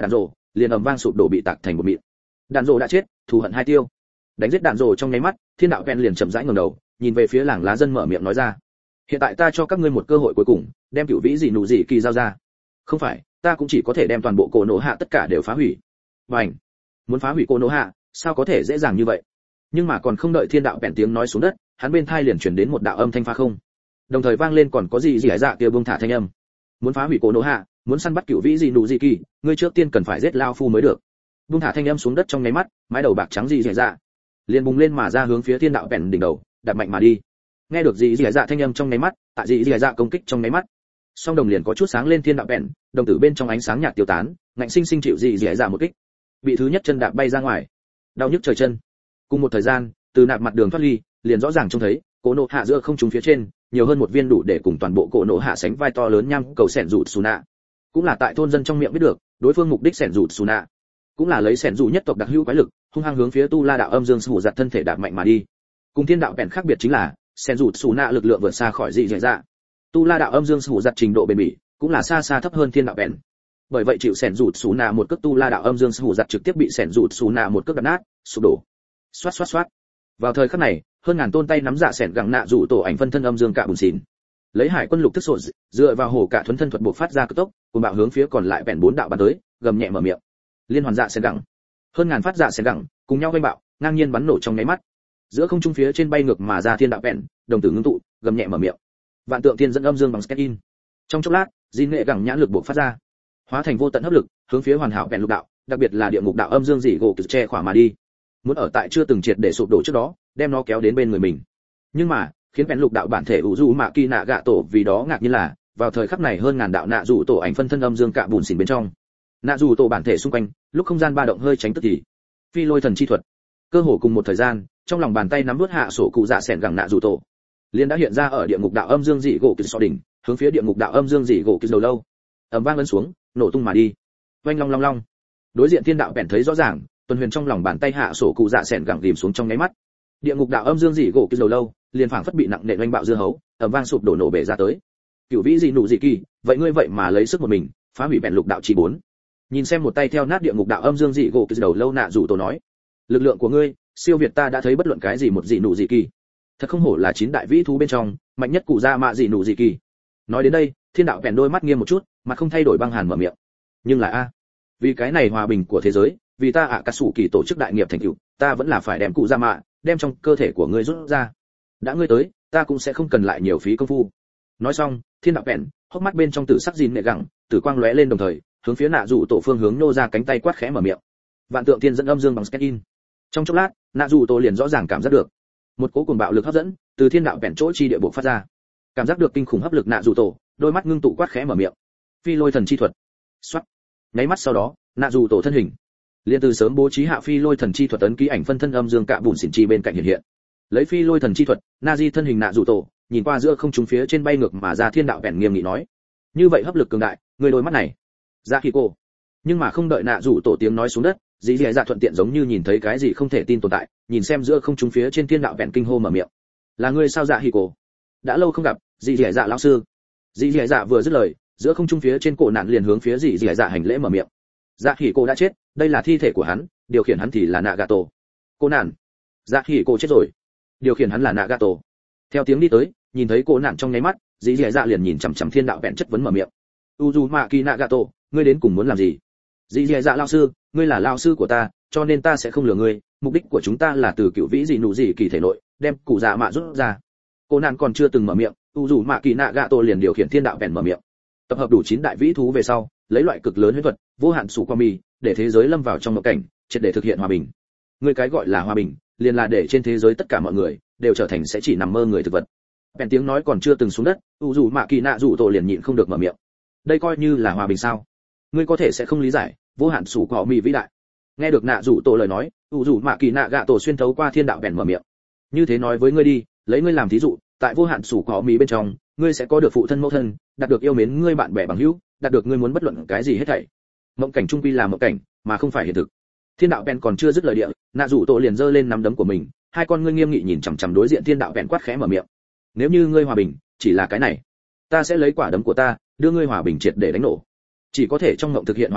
Speaker 1: liền ầm vang sụp đổ bị tạc thành một mịn. Đạn rồ đã chết, thù hận hai tiêu. Đánh giết đạn rồ trong nháy mắt, thiên đạo vẹn liền chậm rãi ngẩng đầu, nhìn về phía làng lá dân mở miệng nói ra: hiện tại ta cho các ngươi một cơ hội cuối cùng, đem cửu vĩ dị nụ dị kỳ giao ra. Không phải, ta cũng chỉ có thể đem toàn bộ cổ nổ hạ tất cả đều phá hủy. Bành! Muốn phá hủy cổ nổ hạ, sao có thể dễ dàng như vậy? Nhưng mà còn không đợi thiên đạo vẹn tiếng nói xuống đất, hắn bên tai liền truyền đến một đạo âm thanh phá không. Đồng thời vang lên còn có gì gì hải dạ kia buông thả thanh âm. Muốn phá hủy cổ nổ hạ, muốn săn bắt cửu vĩ dị nụ dị kỳ, ngươi trước tiên cần phải giết lao phu mới được. Buông thả thanh âm xuống đất trong nháy mắt, mái đầu bạc trắng dị dị dạ liền bùng lên mà ra hướng phía thiên đạo vẹn đỉnh đầu, đạp mạnh mà đi. Nghe được dị dị dạ thanh âm trong nháy mắt, tại dị dị dạ công kích trong nháy mắt, song đồng liền có chút sáng lên thiên đạo vẹn, đồng tử bên trong ánh sáng nhạt tiêu tán, ngạnh sinh sinh chịu dị dị dạ một kích, bị thứ nhất chân đạp bay ra ngoài, đau nhức trời chân. Cùng một thời gian, từ nạp mặt đường thoát ly, liền rõ ràng trông thấy cổ nổ hạ giữa không trung phía trên nhiều hơn một viên đủ để cùng toàn bộ cổ nổ hạ sánh vai to lớn nham cầu sẻn rụt xù nạ. Cũng là tại thôn dân trong miệng biết được đối phương mục đích sẻn rụt xù nạ, cũng là lấy sẻn rủ nhất tộc đặc hữu quái lực hung hăng hướng phía tu la đạo âm dương sủ giật thân thể đạp mạnh mà đi. Cùng thiên đạo vẹn khác biệt chính là sẻn rụt xù nạ lực lượng vượt xa khỏi dị dạy dạ, tu la đạo âm dương sủ giật trình độ bền bỉ cũng là xa xa thấp hơn thiên đạo vẹn. Bởi vậy chịu sẻn rụt xù nạ một cước tu la đạo âm dương sủ giật trực tiếp bị sẻn rụt xù nạ một cước đập nát sụp đổ. Xoát xoát xoát. Vào thời khắc này, hơn ngàn tôn tay nắm dạ sẻn gẳng nạ rủ tổ ảnh phân thân âm dương cả bùn xỉn, lấy hải quân lục thức sổ dựa vào hổ cả thuấn thân thuật buộc phát ra cực tốc, cùng bạo hướng phía còn lại vẹn bốn đạo bắn tới, gầm nhẹ mở miệng. Liên hoàn dạ sẻn gẳng, hơn ngàn phát dạ sẻn gẳng cùng nhau vây bạo, ngang nhiên bắn nổ trong nháy mắt. Giữa không trung phía trên bay ngược mà ra thiên đạo vẹn, đồng tử ngưng tụ, gầm nhẹ mở miệng. Vạn tượng thiên dẫn âm dương bằng sketch in. Trong chốc lát, Jin nghệ gẳng nhãn lực buộc phát ra, hóa thành vô tận hấp lực, hướng phía hoàn hảo vẹn lục đạo, đặc biệt là địa ngục đạo âm dương dị gỗ cực che khỏa mà đi. Muốn ở tại chưa từng triệt để sụp đổ trước đó, đem nó kéo đến bên người mình. Nhưng mà, khiến vẹn lục đạo bản thể ủ du mạ kỳ nạ gạ tổ vì đó ngạc nhiên là, vào thời khắc này hơn ngàn đạo nạ dù tổ ảnh phân thân âm dương cạ bùn xỉn bên trong. Nạ dù tổ bản thể xung quanh, lúc không gian ba động hơi tránh tức thì. Phi lôi thần chi thuật. Cơ hồ cùng một thời gian, trong lòng bàn tay nắm nuốt hạ sổ cụ dạ sẻn gẳng nạ dù tổ, liền đã hiện ra ở địa ngục đạo âm dương dị gỗ kỳ so đỉnh, hướng phía địa ngục đạo âm dương dị gỗ kỳ đầu lâu. Ầm vang ấn xuống, nổ tung mà đi. Oanh long long long. Đối diện thiên đạo bèn thấy rõ ràng, tuần huyền trong lòng bàn tay hạ sổ cụ dạ sẻn gẳng rìm xuống trong nháy mắt. Địa ngục đạo âm dương dị gỗ kỳ đầu lâu, liền phảng phất bị nặng nề oanh bạo dưa hấu, ầm vang sụp đổ nổ bể ra tới. Cửu vĩ dị nụ dị kỳ, vậy ngươi vậy mà lấy sức một mình, phá hủy bèn lục đạo chi bốn. Nhìn xem một tay theo nát địa ngục đạo âm dương dị gỗ kỳ đầu lâu nạ rủ tổ nói, lực lượng của ngươi siêu việt ta đã thấy bất luận cái gì một dị nụ dị kỳ, thật không hổ là chín đại vĩ thú bên trong mạnh nhất cụ gia mạ dị nụ dị kỳ. Nói đến đây, thiên đạo bèn đôi mắt nghiêm một chút, mặt không thay đổi băng hàn mở miệng. Nhưng là a, vì cái này hòa bình của thế giới, vì ta ạ cà sủ kỳ tổ chức đại nghiệp thành tựu, ta vẫn là phải đem cụ gia mạ đem trong cơ thể của ngươi rút ra. Đã ngươi tới, ta cũng sẽ không cần lại nhiều phí công phu. Nói xong, thiên đạo bèn hốc mắt bên trong tử sắc gìn nệ gẳng, tử quang lóe lên đồng thời hướng phía nạ dụ tổ phương hướng nô ra cánh tay quát khẽ mở miệng. Vạn tượng thiên dẫn âm dương bằng sketch in. Trong chốc lát, nạ dụ tổ liền rõ ràng cảm giác được một cỗ cuồng bạo lực hấp dẫn từ thiên đạo bèn chỗ chi địa bộ phát ra. Cảm giác được kinh khủng hấp lực nạ dụ tổ, đôi mắt ngưng tụ quát khẽ mở miệng. Phi lôi thần chi thuật. Xoát. Nháy mắt sau đó, nạ dụ tổ thân hình liền từ sớm bố trí hạ phi lôi thần chi thuật ấn ký ảnh phân thân âm dương cạ bùn xỉn chi bên cạnh hiện hiện. Lấy phi lôi thần chi thuật, Nazi thân hình nạ dụ tổ, nhìn qua giữa không trung phía trên bay ngược mà ra thiên đạo bèn nghiêm nghị nói: như vậy hấp lực cường đại, người đôi mắt này ra khi cô. Nhưng mà không đợi nạ dụ tổ tiếng nói xuống đất, dĩ dì dạ thuận tiện giống như nhìn thấy cái gì không thể tin tồn tại, nhìn xem giữa không trung phía trên thiên đạo bèn kinh hô mở miệng: là ngươi sao dạ hỉ cổ? Đã lâu không gặp, dĩ dì dạ lão sư. Dĩ dì dạ vừa dứt lời, giữa không trung phía trên cổ nạn liền hướng phía dĩ dì dạ hành lễ mở miệng. Dạ hỉ cổ đã chết, đây là thi thể của hắn, điều khiển hắn thì là Nagato. Cô nạn, dạ hỉ cổ chết rồi, điều khiển hắn là Nagato. Theo tiếng đi tới, nhìn thấy cô nạn trong nháy mắt, dĩ dì dạ liền nhìn chằm chằm thiên đạo bèn chất vấn mở miệng: Uzumaki Nagato, ngươi đến cùng muốn làm gì? Dĩ dì dạ lão sư, ngươi là lão sư của ta, cho nên ta sẽ không lừa ngươi, mục đích của chúng ta là từ cựu vĩ dị nụ dị kỳ thể nội đem cụ dạ mạ rút ra. Cô nạn còn chưa từng mở miệng, Uzumaki Nagato liền điều khiển thiên đạo bèn mở miệng. Tập hợp đủ chín đại vĩ thú về sau, lấy loại cực lớn huyễn thuật, vô hạn sủ qua mì, để thế giới lâm vào trong mộng cảnh, triệt để thực hiện hòa bình. Ngươi cái gọi là hòa bình, liền là để trên thế giới tất cả mọi người đều trở thành sẽ chỉ nằm mơ người thực vật. Bèn tiếng nói còn chưa từng xuống đất, Uzumaki Nagato liền nhịn không được mở miệng. Đây coi như là hòa bình sao? Ngươi có thể sẽ không lý giải, vô hạn sủ cỏ mì vĩ đại. Nghe được nạ rủ tổ lời nói, Uzumaki Nagato xuyên thấu qua thiên đạo bèn mở miệng. Như thế nói với ngươi đi, lấy ngươi làm thí dụ, tại vô hạn sủ cỏ mì bên trong, ngươi sẽ có được phụ thân mẫu thân, đạt được yêu mến ngươi bạn bè bằng hữu, đạt được ngươi muốn bất luận cái gì hết thảy. Mộng cảnh trung quy là mộng cảnh, mà không phải hiện thực. Thiên đạo bèn còn chưa dứt lời địa, nạ rủ tổ liền giơ lên nắm đấm của mình, hai con ngươi nghiêm nghị nhìn chằm chằm đối diện thiên đạo bèn quát khẽ mở miệng. Nếu như ngươi hòa bình chỉ là cái này, ta sẽ lấy quả đấm của ta đưa ngươi hòa bình triệt để đánh nổ. Chỉ có thể trong mộng thực hiện hòa bình,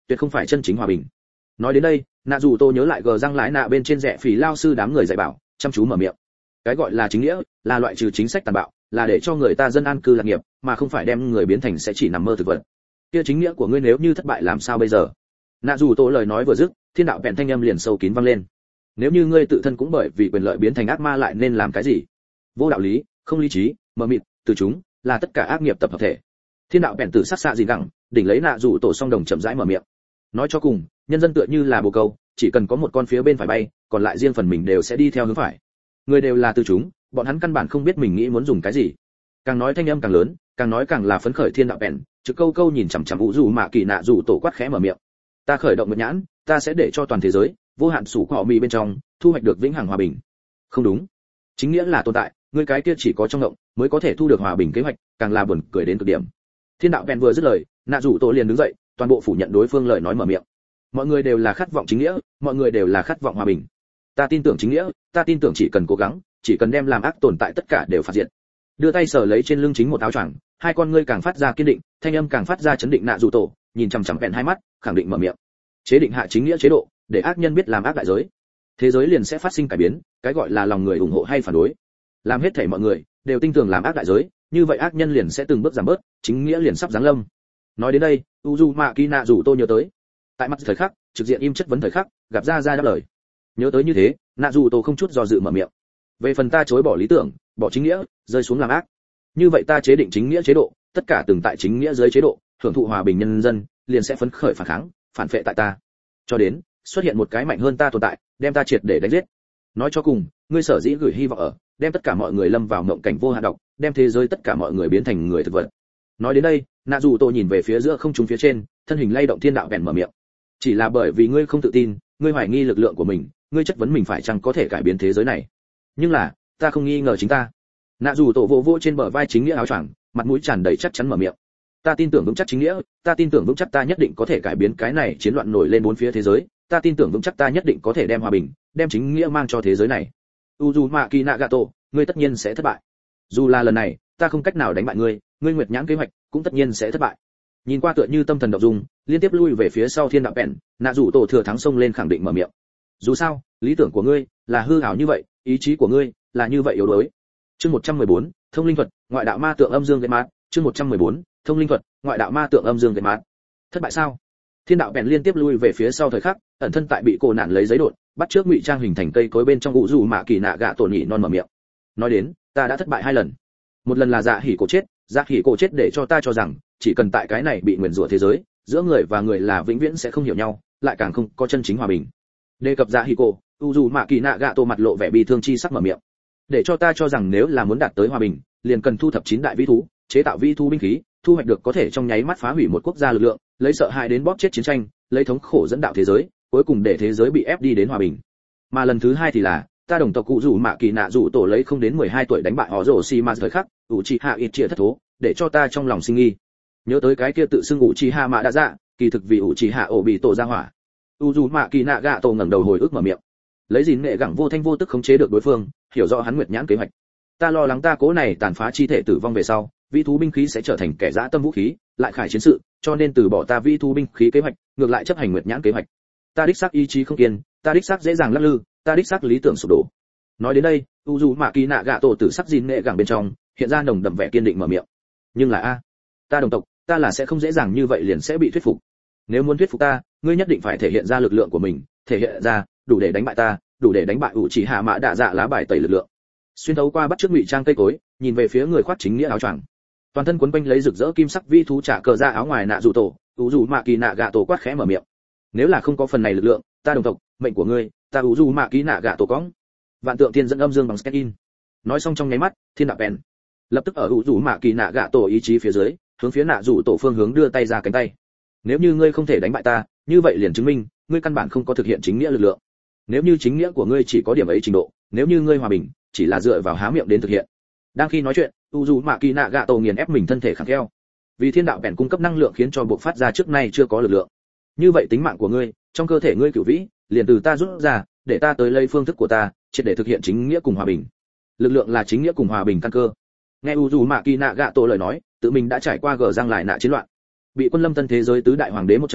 Speaker 1: tuyệt không phải chân chính hòa bình. Nói đến đây, nạ dù tô nhớ lại gờ răng lái nạ bên trên rẻ phì lao sư đám người dạy bảo, chăm chú mở miệng. Cái gọi là chính nghĩa là loại trừ chính sách tàn bạo, là để cho người ta dân an cư lạc nghiệp, mà không phải đem người biến thành sẽ chỉ nằm mơ thực vật. Kia chính nghĩa của ngươi nếu như thất bại làm sao bây giờ? Nạ dù tô lời nói vừa dứt, thiên đạo bèn thanh âm liền sâu kín vang lên. Nếu như ngươi tự thân cũng bởi vì quyền lợi biến thành ác ma lại nên làm cái gì? Vô đạo lý, không lý trí, mờ mịt, từ chúng là tất cả ác nghiệp tập hợp thể. Thiên đạo bèn tử sắc xạ gì gẳng, đỉnh lấy nạ dù tổ song đồng chậm rãi mở miệng. Nói cho cùng, nhân dân tựa như là bồ câu, chỉ cần có một con phía bên phải bay, còn lại riêng phần mình đều sẽ đi theo hướng phải. Người đều là từ chúng, bọn hắn căn bản không biết mình nghĩ muốn dùng cái gì. Càng nói thanh âm càng lớn, càng nói càng là phấn khởi thiên đạo bèn, trực câu câu nhìn chằm chằm vũ dù mạ kỳ nạ dù tổ quát khẽ mở miệng. Ta khởi động một nhãn, ta sẽ để cho toàn thế giới vô hạn sủ họ mì bên trong thu hoạch được vĩnh hằng hòa bình. Không đúng, chính nghĩa là tồn tại, người cái kia chỉ có trong động mới có thể thu được hòa bình kế hoạch, càng là buồn cười đến cực điểm. Thiên đạo bèn vừa dứt lời, nạ dù tổ liền đứng dậy, toàn bộ phủ nhận đối phương lời nói mở miệng. Mọi người đều là khát vọng chính nghĩa, mọi người đều là khát vọng hòa bình. Ta tin tưởng chính nghĩa, ta tin tưởng chỉ cần cố gắng, chỉ cần đem làm ác tồn tại tất cả đều phạt diệt. Đưa tay sờ lấy trên lưng chính một áo choàng, hai con ngươi càng phát ra kiên định, thanh âm càng phát ra chấn định nạ dù tổ, nhìn chằm chằm bèn hai mắt, khẳng định mở miệng. Chế định hạ chính nghĩa chế độ, để ác nhân biết làm ác đại giới. Thế giới liền sẽ phát sinh cải biến, cái gọi là lòng người ủng hộ hay phản đối. Làm hết thảy mọi người đều tin tưởng làm ác đại giới, như vậy ác nhân liền sẽ từng bước giảm bớt, chính nghĩa liền sắp giáng lâm. Nói đến đây, Uzumaki nạ dù tô nhớ tới. Tại mặt thời khắc, trực diện im chất vấn thời khắc, gặp ra ra đáp lời. Nhớ tới như thế, nạ dù tô không chút do dự mở miệng. Về phần ta chối bỏ lý tưởng, bỏ chính nghĩa, rơi xuống làm ác. Như vậy ta chế định chính nghĩa chế độ, tất cả từng tại chính nghĩa dưới chế độ, hưởng thụ hòa bình nhân dân, liền sẽ phấn khởi phản kháng, phản phệ tại ta. Cho đến xuất hiện một cái mạnh hơn ta tồn tại, đem ta triệt để đánh giết. Nói cho cùng, ngươi sở dĩ gửi hy vọng ở, đem tất cả mọi người lâm vào mộng cảnh vô hạn độc, đem thế giới tất cả mọi người biến thành người thực vật. Nói đến đây, nạ dù tô nhìn về phía giữa không trung phía trên, thân hình lay động thiên đạo bèn mở miệng. Chỉ là bởi vì ngươi không tự tin, ngươi hoài nghi lực lượng của mình, ngươi chất vấn mình phải chăng có thể cải biến thế giới này. Nhưng là, ta không nghi ngờ chính ta. Nạ dù tổ vô vô trên bờ vai chính nghĩa áo choàng, mặt mũi tràn đầy chắc chắn mở miệng. Ta tin tưởng vững chắc chính nghĩa, ta tin tưởng vững chắc ta nhất định có thể cải biến cái này chiến loạn nổi lên bốn phía thế giới, ta tin tưởng vững chắc ta nhất định có thể đem hòa bình, đem chính nghĩa mang cho thế giới này. Uzumaki Nagato, ngươi tất nhiên sẽ thất bại. Dù là lần này, ta không cách nào đánh bại ngươi, ngươi nguyệt nhãn kế hoạch cũng tất nhiên sẽ thất bại. Nhìn qua tựa như tâm thần động dung, liên tiếp lui về phía sau thiên đạo bèn, nạ dù tổ thừa thắng xông lên khẳng định mở miệng. Dù sao, lý tưởng của ngươi là hư ảo như vậy, ý chí của ngươi là như vậy yếu đuối. Chương một trăm mười bốn, thông linh thuật, ngoại đạo ma tượng âm dương gây mát. Chương một trăm mười bốn, thông linh thuật, ngoại đạo ma tượng âm dương gây mát. Thất bại sao? Thiên đạo bèn liên tiếp lui về phía sau thời khắc, ẩn thân tại bị cô nạn lấy giấy đột, bắt trước ngụy trang hình thành cây cối bên trong ụ dù mạ kỳ nạ gạ tổ nhị non mở miệng. Nói đến, ta đã thất bại hai lần. Một lần là dạ hỉ cổ chết, dạ hỉ cổ chết để cho ta cho rằng, chỉ cần tại cái này bị nguyền rủa thế giới, giữa người và người là vĩnh viễn sẽ không hiểu nhau, lại càng không có chân chính hòa bình. Đề cập dạ hỉ cổ, ụ dù mạ kỳ nạ gạ tổ mặt lộ vẻ bi thương chi sắc mở miệng. Để cho ta cho rằng nếu là muốn đạt tới hòa bình, liền cần thu thập chín đại vĩ thú, chế tạo vĩ thú binh khí, thu hoạch được có thể trong nháy mắt phá hủy một quốc gia lực lượng, lấy sợ hãi đến bóp chết chiến tranh, lấy thống khổ dẫn đạo thế giới, cuối cùng để thế giới bị ép đi đến hòa bình. Mà lần thứ hai thì là, ta đồng tộc cụ rủ mạ kỳ nạ rủ tổ lấy không đến mười hai tuổi đánh bại họ rổ xi mà thời khắc, Uchiha Itachi thất thố, để cho ta trong lòng sinh nghi. Nhớ tới cái kia tự xưng Uchiha mạ đã dạ, kỳ thực vì Uchiha ổ bị tổ ra hỏa. Uzu mạ kỳ nạ gạ tổ ngẩng đầu hồi ức mở miệng. Lấy gìn nghệ gẳng vô thanh vô tức khống chế được đối phương, hiểu rõ hắn nguyệt nhãn kế hoạch. Ta lo lắng ta cố này tàn phá chi thể tử vong về sau, vi thú binh khí sẽ trở thành kẻ dã tâm vũ khí, lại khải chiến sự, cho nên từ bỏ ta vi thú binh khí kế hoạch, ngược lại chấp hành nguyệt nhãn kế hoạch. Ta đích xác ý chí không kiên, ta đích xác dễ dàng lắc lư, ta đích xác lý tưởng sụp đổ. Nói đến đây, Uzu mạ kỳ nạ gạ tổ tử sắc gìn nghệ gẳng bên trong, hiện ra nồng đậm vẻ kiên định mở miệng. Nhưng là a, ta đồng tộc, ta là sẽ không dễ dàng như vậy liền sẽ bị thuyết phục. Nếu muốn thuyết phục ta, ngươi nhất định phải thể hiện ra lực lượng của mình, thể hiện ra đủ để đánh bại ta, đủ để đánh bại Uchiha mạ đạ dạ lá bài tẩy lực lượng. Xuyên thấu qua bắt trước ngụy trang cây cối, nhìn về phía người khoác chính nghĩa áo choàng, toàn thân quấn quanh lấy rực rỡ kim sắc vi thú trả cờ ra áo ngoài nạ dù tổ, Uzu mạ kỳ nạ gạ tổ quát khẽ mở miệng. Nếu là không có phần này lực lượng, ta đồng tộc, mệnh của ngươi, ta Uzu mạ kỳ nạ gạ tổ cõng. Vạn tượng tiên dẫn âm dương bằng skin. Nói xong trong nháy mắt, thiên đạo bèn lập tức ở Uzu mạ kỳ nạ gạ tổ ý chí phía dưới, hướng phía nạ dù tổ phương hướng đưa tay ra cánh tay. Nếu như ngươi không thể đánh bại ta, như vậy liền chứng minh ngươi căn bản không có thực hiện chính nghĩa lực lượng. Nếu như chính nghĩa của ngươi chỉ có điểm ấy trình độ, nếu như ngươi hòa bình chỉ là dựa vào há miệng đến thực hiện. Đang khi nói chuyện, Uzu mạ kỳ nạ gạ tổ nghiền ép mình thân thể khẳng kheo. Vì thiên đạo bèn cung cấp năng lượng khiến cho buộc phát ra trước nay chưa có lực lượng. Như vậy tính mạng của ngươi, trong cơ thể ngươi cửu vĩ, liền từ ta rút ra, để ta tới lấy phương thức của ta, triệt để thực hiện chính nghĩa cùng hòa bình. Lực lượng là chính nghĩa cùng hòa bình căn cơ. Nghe Uzu mạ kỳ nạ gạ tổ lời nói, tự mình đã trải qua gờ răng lại nạ chiến loạn, bị quân lâm tân thế giới tứ đại hoàng đế một trong,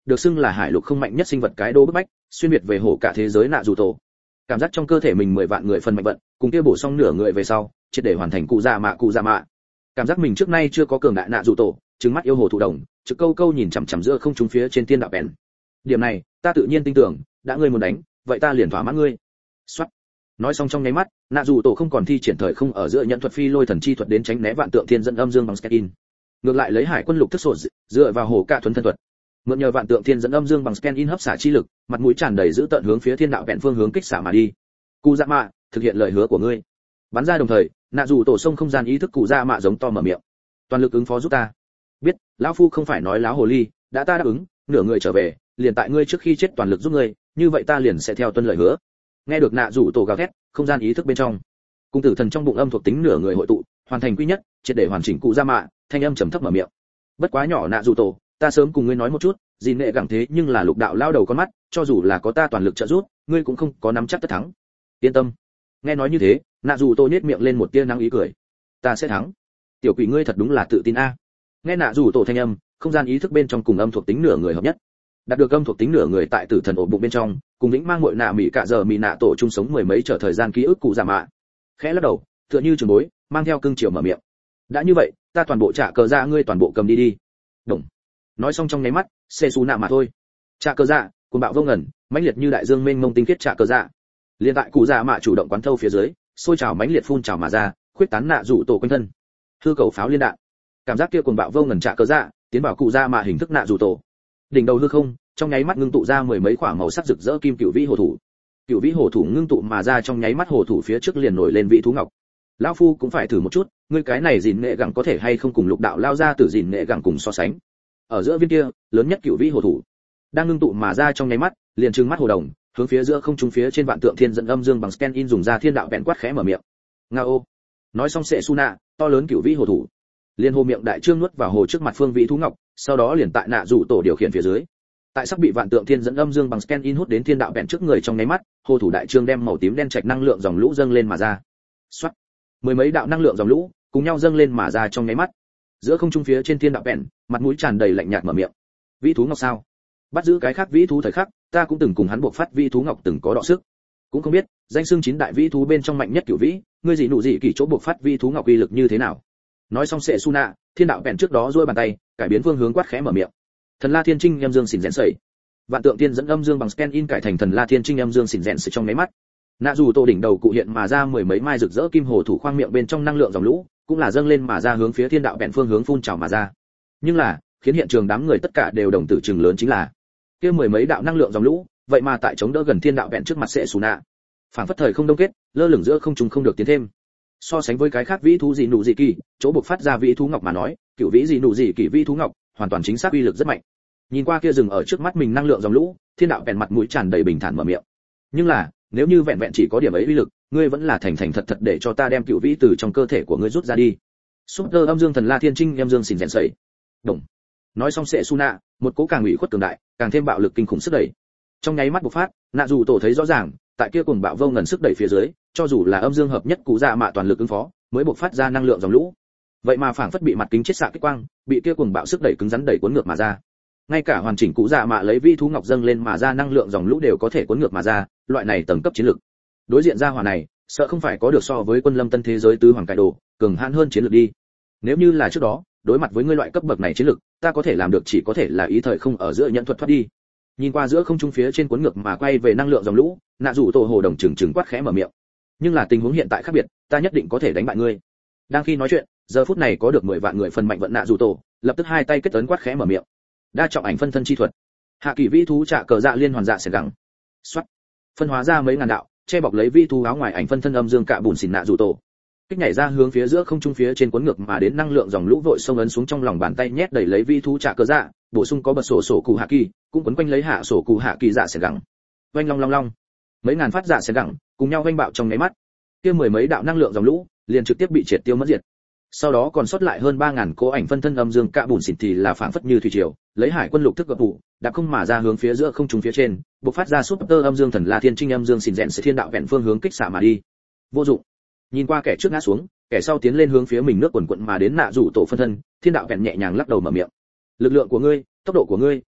Speaker 1: được xưng là hải lục không mạnh nhất sinh vật cái đô bức bách, xuyên việt về hổ cả thế giới nạ dù tổ. Cảm giác trong cơ thể mình mười vạn người phần mạnh vận, cùng kia bổ xong nửa người về sau, triệt để hoàn thành cụ dạ mạ cụ dạ mạ. Cảm giác mình trước nay chưa có cường đại nạ dù tổ, trừng mắt yêu hồ thụ đồng, trực câu câu nhìn chằm chằm giữa không trung phía trên thiên đạo bèn. Điểm này, ta tự nhiên tin tưởng, đã ngươi muốn đánh, vậy ta liền thỏa mãn ngươi. Soát. Nói xong trong nháy mắt, nạ dù tổ không còn thi triển thời không ở giữa nhận thuật phi lôi thần chi thuật đến tránh né vạn tượng thiên dẫn âm dương bằng scan. Ngược lại lấy hải quân lục thức sổ dựa vào hồ cạ thuần thân thuật, mượn nhờ vạn tượng thiên dẫn âm dương bằng scan in hấp xả chi lực, mặt mũi tràn đầy giữ tận hướng phía thiên đạo bèn phương hướng kích xả mà đi. Cụ dạ mạ, thực hiện lời hứa của ngươi. Bắn ra đồng thời, nạ dù tổ sông không gian ý thức cụ dạ mạ giống to mở miệng. Toàn lực ứng phó giúp ta. Biết, lão phu không phải nói láo hồ ly, đã ta đáp ứng, nửa người trở về, liền tại ngươi trước khi chết toàn lực giúp ngươi, như vậy ta liền sẽ theo tuân lời hứa. Nghe được nạ dù tổ gào thét, không gian ý thức bên trong, cung tử thần trong bụng âm thuộc tính nửa người hội tụ, hoàn thành quy nhất, triệt để hoàn chỉnh cụ dạ mạ, thanh âm trầm thấp mở miệng. Bất quá nhỏ nạ dù tổ, ta sớm cùng ngươi nói một chút, gìn nệ gẳng thế nhưng là lục đạo lao đầu con mắt, cho dù là có ta toàn lực trợ giúp, ngươi cũng không có nắm chắc tất thắng. Yên tâm. Nghe nói như thế, nạ dù tổ nhếch miệng lên một tia năng ý cười. Ta sẽ thắng. Tiểu quỷ ngươi thật đúng là tự tin a. Nghe nạ dù tổ thanh âm, không gian ý thức bên trong cùng âm thuộc tính nửa người hợp nhất. Đạt được âm thuộc tính nửa người tại tử thần ổ bụng bên trong, cùng lĩnh mang muội nạ mỹ cả giờ mỹ nạ tổ chung sống mười mấy trở thời gian ký ức cụ dạ mạ. Khẽ lắc đầu, tựa như trường bối, mang theo cương chiều mở miệng. Đã như vậy, ta toàn bộ trả cờ dạ ngươi toàn bộ cầm đi đi. Đồng. Nói xong trong nháy mắt, xê xù nạ mà thôi. Trả cờ dạ, cuồng bạo vô ngần, mãnh liệt như đại dương mênh mông tinh khiết trả cờ dạ. Liên tại cụ dạ mạ chủ động quán thâu phía dưới, sôi trào mãnh liệt phun trào mà ra, khuyết tán nạ rủ tổ quanh thân. Hư cầu pháo liên đạn. Cảm giác kia cuồng bạo vô ngần trả cờ dạ, tiến vào cụ dạ mạ hình thức nạ rủ tổ. Đỉnh đầu hư không, trong nháy mắt ngưng tụ ra mười mấy quả màu sắc rực rỡ kim cựu vĩ hồ thủ. Cựu vĩ hồ thủ ngưng tụ mà ra trong nháy mắt hồ thủ phía trước liền nổi lên vị thú ngọc. Lão phu cũng phải thử một chút, ngươi cái này gìn nệ gẳng có thể hay không cùng lục đạo lao ra từ gìn nệ gẳng cùng so sánh. Ở giữa viên kia, lớn nhất cựu vĩ hồ thủ, đang ngưng tụ mà ra trong nháy mắt, liền trừng mắt hồ đồng, hướng phía giữa không trung phía trên vạn tượng thiên dẫn âm dương bằng scan in dùng ra thiên đạo bèn quát khẽ mở miệng. Ngao. Nói xong sệ suna, to lớn cựu vĩ hồ thủ, liền hồ miệng đại trương nuốt vào hồ trước mặt phương vị thú ngọc, sau đó liền tại nạ rủ tổ điều khiển phía dưới. Tại sắp bị vạn tượng thiên dẫn âm dương bằng scan in hút đến thiên đạo bèn trước người trong nháy mắt, hồ thủ đại trương đem màu tím đen trạch năng lượng dòng lũ dâng lên mà ra. Soát. Mười mấy đạo năng lượng dòng lũ cùng nhau dâng lên mà ra trong nháy mắt. Giữa không trung phía trên thiên đạo bèn, mặt mũi tràn đầy lạnh nhạt mở miệng. Vĩ thú ngọc sao? Bắt giữ cái khác vĩ thú thời khắc, ta cũng từng cùng hắn buộc phát vĩ thú ngọc từng có đọ sức. Cũng không biết, danh xưng chín đại vĩ thú bên trong mạnh nhất cửu vĩ, ngươi gì nụ gì kỳ chỗ buộc phát vĩ thú ngọc uy lực như thế nào? Nói xong sệ Suna, thiên đạo bèn trước đó duỗi bàn tay, cải biến phương hướng quát khẽ mở miệng. Thần La Thiên Trinh âm dương xỉn rèn sẩy. Vạn tượng tiên dẫn âm dương bằng scan in cải thành thần La Thiên Trinh âm dương xỉn rèn sẩy trong mấy mắt. Nạ dù tổ đỉnh đầu cụ hiện mà ra mười mấy mai rực rỡ kim hồ thủ khoang miệng bên trong năng lượng dòng lũ, cũng là dâng lên mà ra hướng phía thiên đạo bèn phương hướng phun trào mà ra. Nhưng là, khiến hiện trường đám người tất cả đều đồng tử trừng lớn chính là, kia mười mấy đạo năng lượng dòng lũ, vậy mà tại chống đỡ gần thiên đạo bèn trước mặt sẽ xù nạ. Phản phất thời không đông kết, lơ lửng giữa không trung không được tiến thêm. So sánh với cái khác vĩ thú gì nụ gì kỳ, chỗ buộc phát ra vĩ thú ngọc mà nói, cựu vĩ gì nụ gì kỳ vĩ thú ngọc, hoàn toàn chính xác uy lực rất mạnh. Nhìn qua kia dừng ở trước mắt mình năng lượng dòng lũ, thiên đạo bèn mặt mũi tràn đầy bình thản mở miệng. Nhưng là, nếu như vẹn vẹn chỉ có điểm ấy uy lực, ngươi vẫn là thành thành thật thật để cho ta đem cựu vĩ từ trong cơ thể của ngươi rút ra đi. Super âm dương thần La Thiên Trinh âm dương xỉn rèn sẩy. Đồng. Nói xong sẽ Suna, một cỗ càng ủy khuất cường đại, càng thêm bạo lực kinh khủng sức đẩy. Trong nháy mắt bộc phát, nạ dù tổ thấy rõ ràng, tại kia cùng bạo vô ngần sức đẩy phía dưới, cho dù là âm dương hợp nhất cụ dạ mạ toàn lực ứng phó, mới bộc phát ra năng lượng dòng lũ. Vậy mà phảng phất bị mặt kính chết xạ kích quang, bị kia cùng bạo sức đẩy cứng rắn đẩy cuốn ngược mà ra. Ngay cả hoàn chỉnh cụ dạ mạ lấy vi thú ngọc dâng lên mà ra năng lượng dòng lũ đều có thể cuốn ngược mà ra, loại này tầng cấp chiến lực. Đối diện ra hỏa này, sợ không phải có được so với quân lâm tân thế giới tứ hoàng cải đồ, cường hãn hơn chiến lược đi. Nếu như là trước đó, đối mặt với ngươi loại cấp bậc này chiến lược, ta có thể làm được chỉ có thể là ý thời không ở giữa nhận thuật thoát đi. Nhìn qua giữa không trung phía trên cuốn ngược mà quay về năng lượng dòng lũ, nạ rủ tổ hồ đồng trừng trừng quát khẽ mở miệng. Nhưng là tình huống hiện tại khác biệt, ta nhất định có thể đánh bại ngươi. Đang khi nói chuyện, giờ phút này có được mười vạn người phần mạnh vận nạ rủ tổ, lập tức hai tay kết ấn quát khẽ mở miệng. Đa trọng ảnh phân thân chi thuật, hạ kỳ vĩ thú trả cờ dạ liên hoàn dạ sẽ gẳng. Xoát, phân hóa ra mấy ngàn đạo, che bọc lấy vĩ thú áo ngoài ảnh phân thân âm dương cạ bùn xỉn nạ rủ tổ. Kích nhảy ra hướng phía giữa không trung phía trên cuốn ngược mà đến năng lượng dòng lũ vội xông ấn xuống trong lòng bàn tay nhét đẩy lấy vĩ thú trả cờ dạ, bổ sung có bật sổ sổ cụ hạ kỳ, cũng quấn quanh lấy hạ sổ cụ hạ kỳ dạ sẽ gẳng. Oanh long long long, mấy ngàn phát dạ sẽ gẳng cùng nhau oanh bạo trong nháy mắt, kia mười mấy đạo năng lượng dòng lũ liền trực tiếp bị triệt tiêu mất diệt. Sau đó còn sót lại hơn ba ngàn cố ảnh phân thân âm dương cạ bùn xỉn thì là phảng phất như thủy triều, lấy hải quân lục thức gập tụ, đã không mà ra hướng phía giữa không trung phía trên, bộc phát ra super âm dương thần La Thiên Trinh âm dương xỉn rèn sẽ thiên đạo vẹn phương hướng kích xạ mà đi. Vô dụng. Nhìn qua kẻ trước ngã xuống, kẻ sau tiến lên hướng phía mình nước quần quận mà đến nạ rủ tổ phân thân, thiên đạo vẹn nhẹ nhàng lắc đầu mở miệng. Lực lượng của ngươi, tốc độ của ngươi,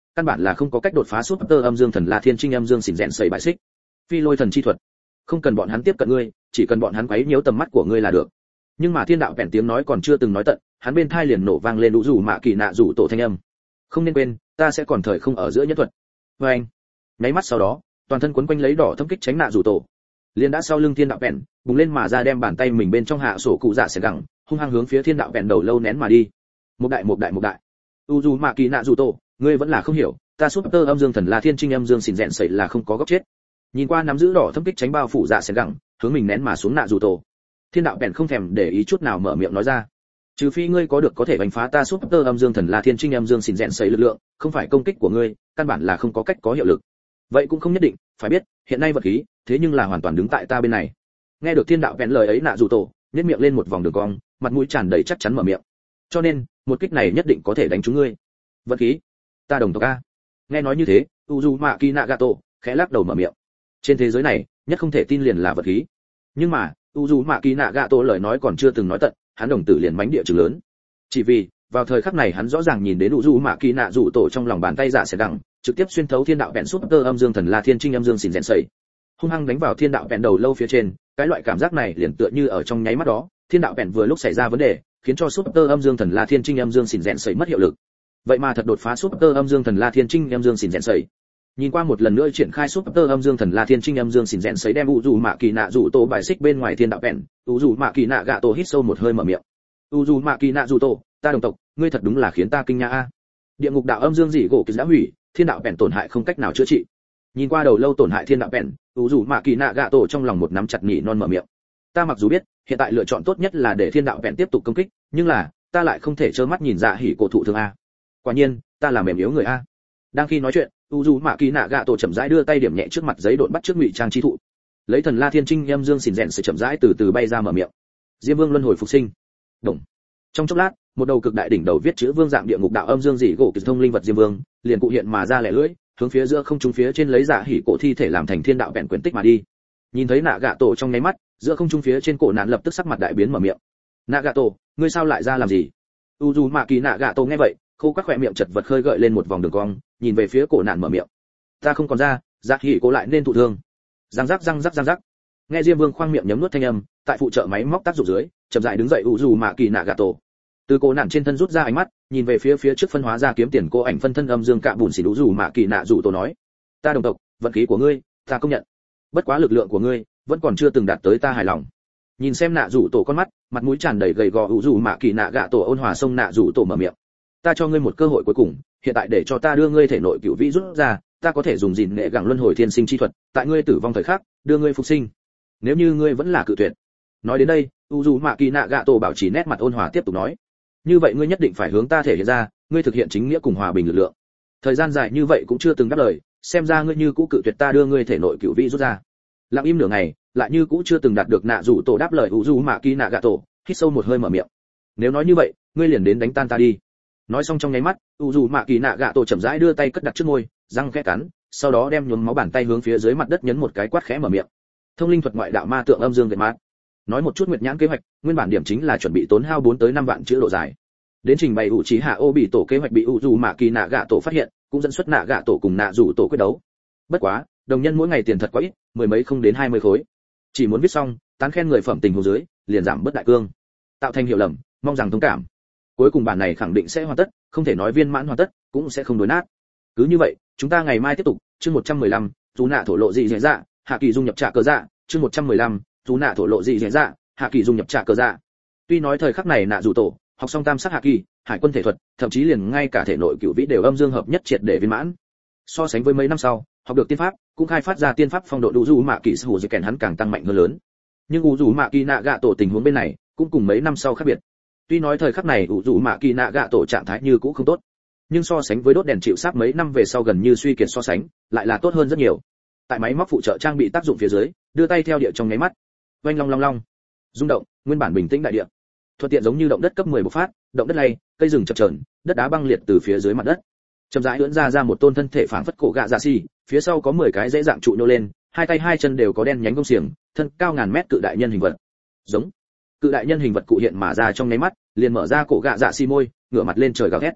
Speaker 1: căn bản là không có cách đột phá Super âm dương thần La Thiên Trinh âm dương xỉn rèn sẩy bại xích. Phi lôi thần chi thuật, không cần bọn hắn tiếp cận ngươi, chỉ cần bọn hắn quấy nhiễu tầm mắt của ngươi là được. Nhưng mà thiên đạo vẹn tiếng nói còn chưa từng nói tận, hắn bên thai liền nổ vang lên đủ rủ mạ kỳ nạ rủ tổ thanh âm. Không nên quên, ta sẽ còn thời không ở giữa nhất thuật. Với anh, nháy mắt sau đó, toàn thân quấn quanh lấy đỏ thâm kích tránh nạ rủ tổ. Liền đã sau lưng thiên đạo vẹn, bùng lên mà ra đem bàn tay mình bên trong hạ sổ cụ dạ sẽ gẳng, hung hăng hướng phía thiên đạo vẹn đầu lâu nén mà đi. Một đại một đại một đại. U dù mạ kỳ nạ rủ tổ, ngươi vẫn là không hiểu, ta Super âm dương thần La Thiên Trinh âm dương xỉn rèn sẩy là không có góc chết. Nhìn qua nắm giữ đỏ thâm kích tránh bao phủ dạ sẽ gẳng, hướng mình nén mà xuống nạ rủ tổ. Thiên đạo bèn không thèm để ý chút nào mở miệng nói ra, trừ phi ngươi có được có thể đánh phá ta Super âm dương thần La Thiên Trinh âm dương xỉn rèn sẩy lực lượng, không phải công kích của ngươi, căn bản là không có cách có hiệu lực. Vậy cũng không nhất định, phải biết, hiện nay vật khí, thế nhưng là hoàn toàn đứng tại ta bên này. Nghe được thiên đạo bèn lời ấy nạ rủ tổ, nhếch miệng lên một vòng đường cong, mặt mũi tràn đầy chắc chắn mở miệng. Cho nên, một kích này nhất định có thể đánh trúng ngươi. Vật khí, ta đồng tộc a. Nghe nói như thế, Uzumaki Nagato khẽ lắc đầu mở miệng. Trên thế giới này, nhất không thể tin liền là vật khí. Nhưng mà, Uzumaki Nagato lời nói còn chưa từng nói tận, hắn đồng tử liền mánh địa trừng lớn. Chỉ vì, vào thời khắc này hắn rõ ràng nhìn đến Uzumaki Nagato trong lòng bàn tay dạ sẽ đằng, trực tiếp xuyên thấu thiên đạo vẹn Super âm dương thần La Thiên Trinh âm dương xỉn rèn sẩy. Hung hăng đánh vào thiên đạo vẹn đầu lâu phía trên, cái loại cảm giác này liền tựa như ở trong nháy mắt đó, thiên đạo vẹn vừa lúc xảy ra vấn đề, khiến cho Super âm dương thần La Thiên Trinh âm dương xỉn rèn sẩy mất hiệu lực. Vậy mà thật đột phá Super âm dương thần La Thiên Trinh âm dương xỉn rèn sẩy. Nhìn qua một lần nữa triển khai Super âm dương thần La Thiên Trinh âm dương xỉn rèn sấy đem u dù mạ kỳ nạ rủ tổ bài xích bên ngoài thiên đạo vẹn, u dù mạ kỳ nạ gạ tổ hít sâu một hơi mở miệng. U dù mạ kỳ nạ rủ tổ, ta đồng tộc, ngươi thật đúng là khiến ta kinh nha a. Địa ngục đạo âm dương dị gỗ kỳ đã hủy, thiên đạo vẹn tổn hại không cách nào chữa trị. Nhìn qua đầu lâu tổn hại thiên đạo vẹn, u dù mạ kỳ nạ gạ tổ trong lòng một nắm chặt nhị non mở miệng. Ta mặc dù biết, hiện tại lựa chọn tốt nhất là để thiên đạo vẹn tiếp tục công kích, nhưng là, ta lại không thể trơ mắt nhìn dạ hỉ cổ thụ thương a. Quả nhiên, ta là mềm yếu người a. Đang khi nói chuyện, u dù mạ kỳ nạ gạ tổ chậm rãi đưa tay điểm nhẹ trước mặt giấy độn bắt trước ngụy trang chi thụ, lấy thần La Thiên Trinh âm dương xỉn rèn sẽ chậm rãi từ từ bay ra mở miệng. Diêm Vương luân hồi phục sinh. Động. Trong chốc lát, một đầu cực đại đỉnh đầu viết chữ vương dạng địa ngục đạo âm dương dị gỗ kỳ thông linh vật Diêm Vương, liền cụ hiện mà ra lẻ lưỡi, hướng phía giữa không trung phía trên lấy dạ hỉ cổ thi thể làm thành thiên đạo vẹn quyến tích mà đi. Nhìn thấy nạ gạ tổ trong nháy mắt, giữa không trung phía trên cổ nạn lập tức sắc mặt đại biến mở miệng. Nạ gạ tổ, ngươi sao lại ra làm gì? U dù mạ kỳ nạ gạ tổ nghe vậy, khô các khỏe miệng chật vật khơi gợi lên một vòng đường cong, nhìn về phía cổ nạn mở miệng. Ta không còn ra, dạ hỉ cổ lại nên thụ thương. Răng rắc răng rắc răng rắc. Nghe Diêm Vương khoang miệng nhấm nuốt thanh âm, tại phụ trợ máy móc tác dụng dưới, chậm rãi đứng dậy u dù mạ kỳ nạ gạ tổ. Từ cổ nạn trên thân rút ra ánh mắt, nhìn về phía phía trước phân hóa ra kiếm tiền cô ảnh phân thân âm dương cạ bùn xỉ u dù mạ kỳ nạ dù tổ nói. Ta đồng tộc, vận khí của ngươi, ta công nhận. Bất quá lực lượng của ngươi, vẫn còn chưa từng đạt tới ta hài lòng. Nhìn xem nạ dù tổ con mắt, mặt mũi tràn đầy gầy gò u dù mạ kỳ nạ gạ tổ ôn hòa sông nạ dù tổ mở miệng. Ta cho ngươi một cơ hội cuối cùng, hiện tại để cho ta đưa ngươi thể nội cửu vĩ rút ra, ta có thể dùng gìn nghệ gẳng luân hồi thiên sinh chi thuật, tại ngươi tử vong thời khắc, đưa ngươi phục sinh. Nếu như ngươi vẫn là cự tuyệt. Nói đến đây, Uzumaki Nagato bảo trì nét mặt ôn hòa tiếp tục nói, như vậy ngươi nhất định phải hướng ta thể hiện ra, ngươi thực hiện chính nghĩa cùng hòa bình lực lượng. Thời gian dài như vậy cũng chưa từng đáp lời, xem ra ngươi như cũ cự tuyệt ta đưa ngươi thể nội cửu vĩ rút ra. Lặng im nửa ngày, lại như cũ chưa từng đạt được nạ rủ tổ đáp lời Uzumaki Nagato, hít sâu một hơi mở miệng. Nếu nói như vậy, ngươi liền đến đánh tan ta đi. Nói xong trong nháy mắt, u dù mạ kỳ nạ gạ tổ chậm rãi đưa tay cất đặt trước môi, răng khẽ cắn, sau đó đem nhuốm máu bàn tay hướng phía dưới mặt đất nhấn một cái quát khẽ mở miệng. Thông linh thuật ngoại đạo ma tượng âm dương gậy mát. Nói một chút nguyệt nhãn kế hoạch, nguyên bản điểm chính là chuẩn bị tốn hao bốn tới năm vạn chữ độ dài. Đến trình bày ủ trí hạ ô bị tổ kế hoạch bị u dù mạ kỳ nạ gạ tổ phát hiện, cũng dẫn xuất nạ gạ tổ cùng nạ rủ tổ quyết đấu. Bất quá, đồng nhân mỗi ngày tiền thật quá ít, mười mấy không đến hai mươi khối. Chỉ muốn viết xong, tán khen người phẩm tình hồ dưới, liền giảm bớt đại cương. Tạo thành hiểu lầm, mong rằng thông cảm. Cuối cùng bản này khẳng định sẽ hoàn tất, không thể nói viên mãn hoàn tất, cũng sẽ không đối nát. Cứ như vậy, chúng ta ngày mai tiếp tục, chương một trăm mười lăm, dù nạ thổ lộ gì dễ dạ, hạ kỳ dung nhập trạ cờ dạ, chương một trăm mười lăm, dù nạ thổ lộ gì dễ dạ, hạ kỳ dung nhập trạ cờ dạ. Tuy nói thời khắc này nạ dù tổ, học xong tam sắc hạ kỳ, hải quân thể thuật, thậm chí liền ngay cả thể nội cửu vĩ đều âm dương hợp nhất triệt để viên mãn. So sánh với mấy năm sau, học được tiên pháp, cũng khai phát ra tiên pháp phong độ đủ dù mạ kỳ sử dụng kèn hắn càng tăng mạnh hơn lớn. Nhưng u dù mạ kỳ nạ gạ tổ tình huống bên này, cũng cùng mấy năm sau khác biệt. Tuy nói thời khắc này ủ dụ mạ kỳ nạ gạ tổ trạng thái như cũ không tốt, nhưng so sánh với đốt đèn chịu sáp mấy năm về sau gần như suy kiệt so sánh, lại là tốt hơn rất nhiều. Tại máy móc phụ trợ trang bị tác dụng phía dưới, đưa tay theo địa trong nháy mắt, oanh long long long, rung động, nguyên bản bình tĩnh đại địa, thuận tiện giống như động đất cấp mười bộc phát, động đất lay, cây rừng chập chờn, đất đá băng liệt từ phía dưới mặt đất, chậm rãi ưỡn ra ra một tôn thân thể phảng phất cổ gạ dạ xì, phía sau có mười cái dễ dạng trụ nhô lên, hai tay hai chân đều có đen nhánh công xiềng, thân cao ngàn mét cự đại nhân hình vật. Giống cự đại nhân hình vật cụ hiện mà ra trong nháy mắt, liền mở ra cổ gạ dạ xi môi, ngửa mặt lên trời gào thét.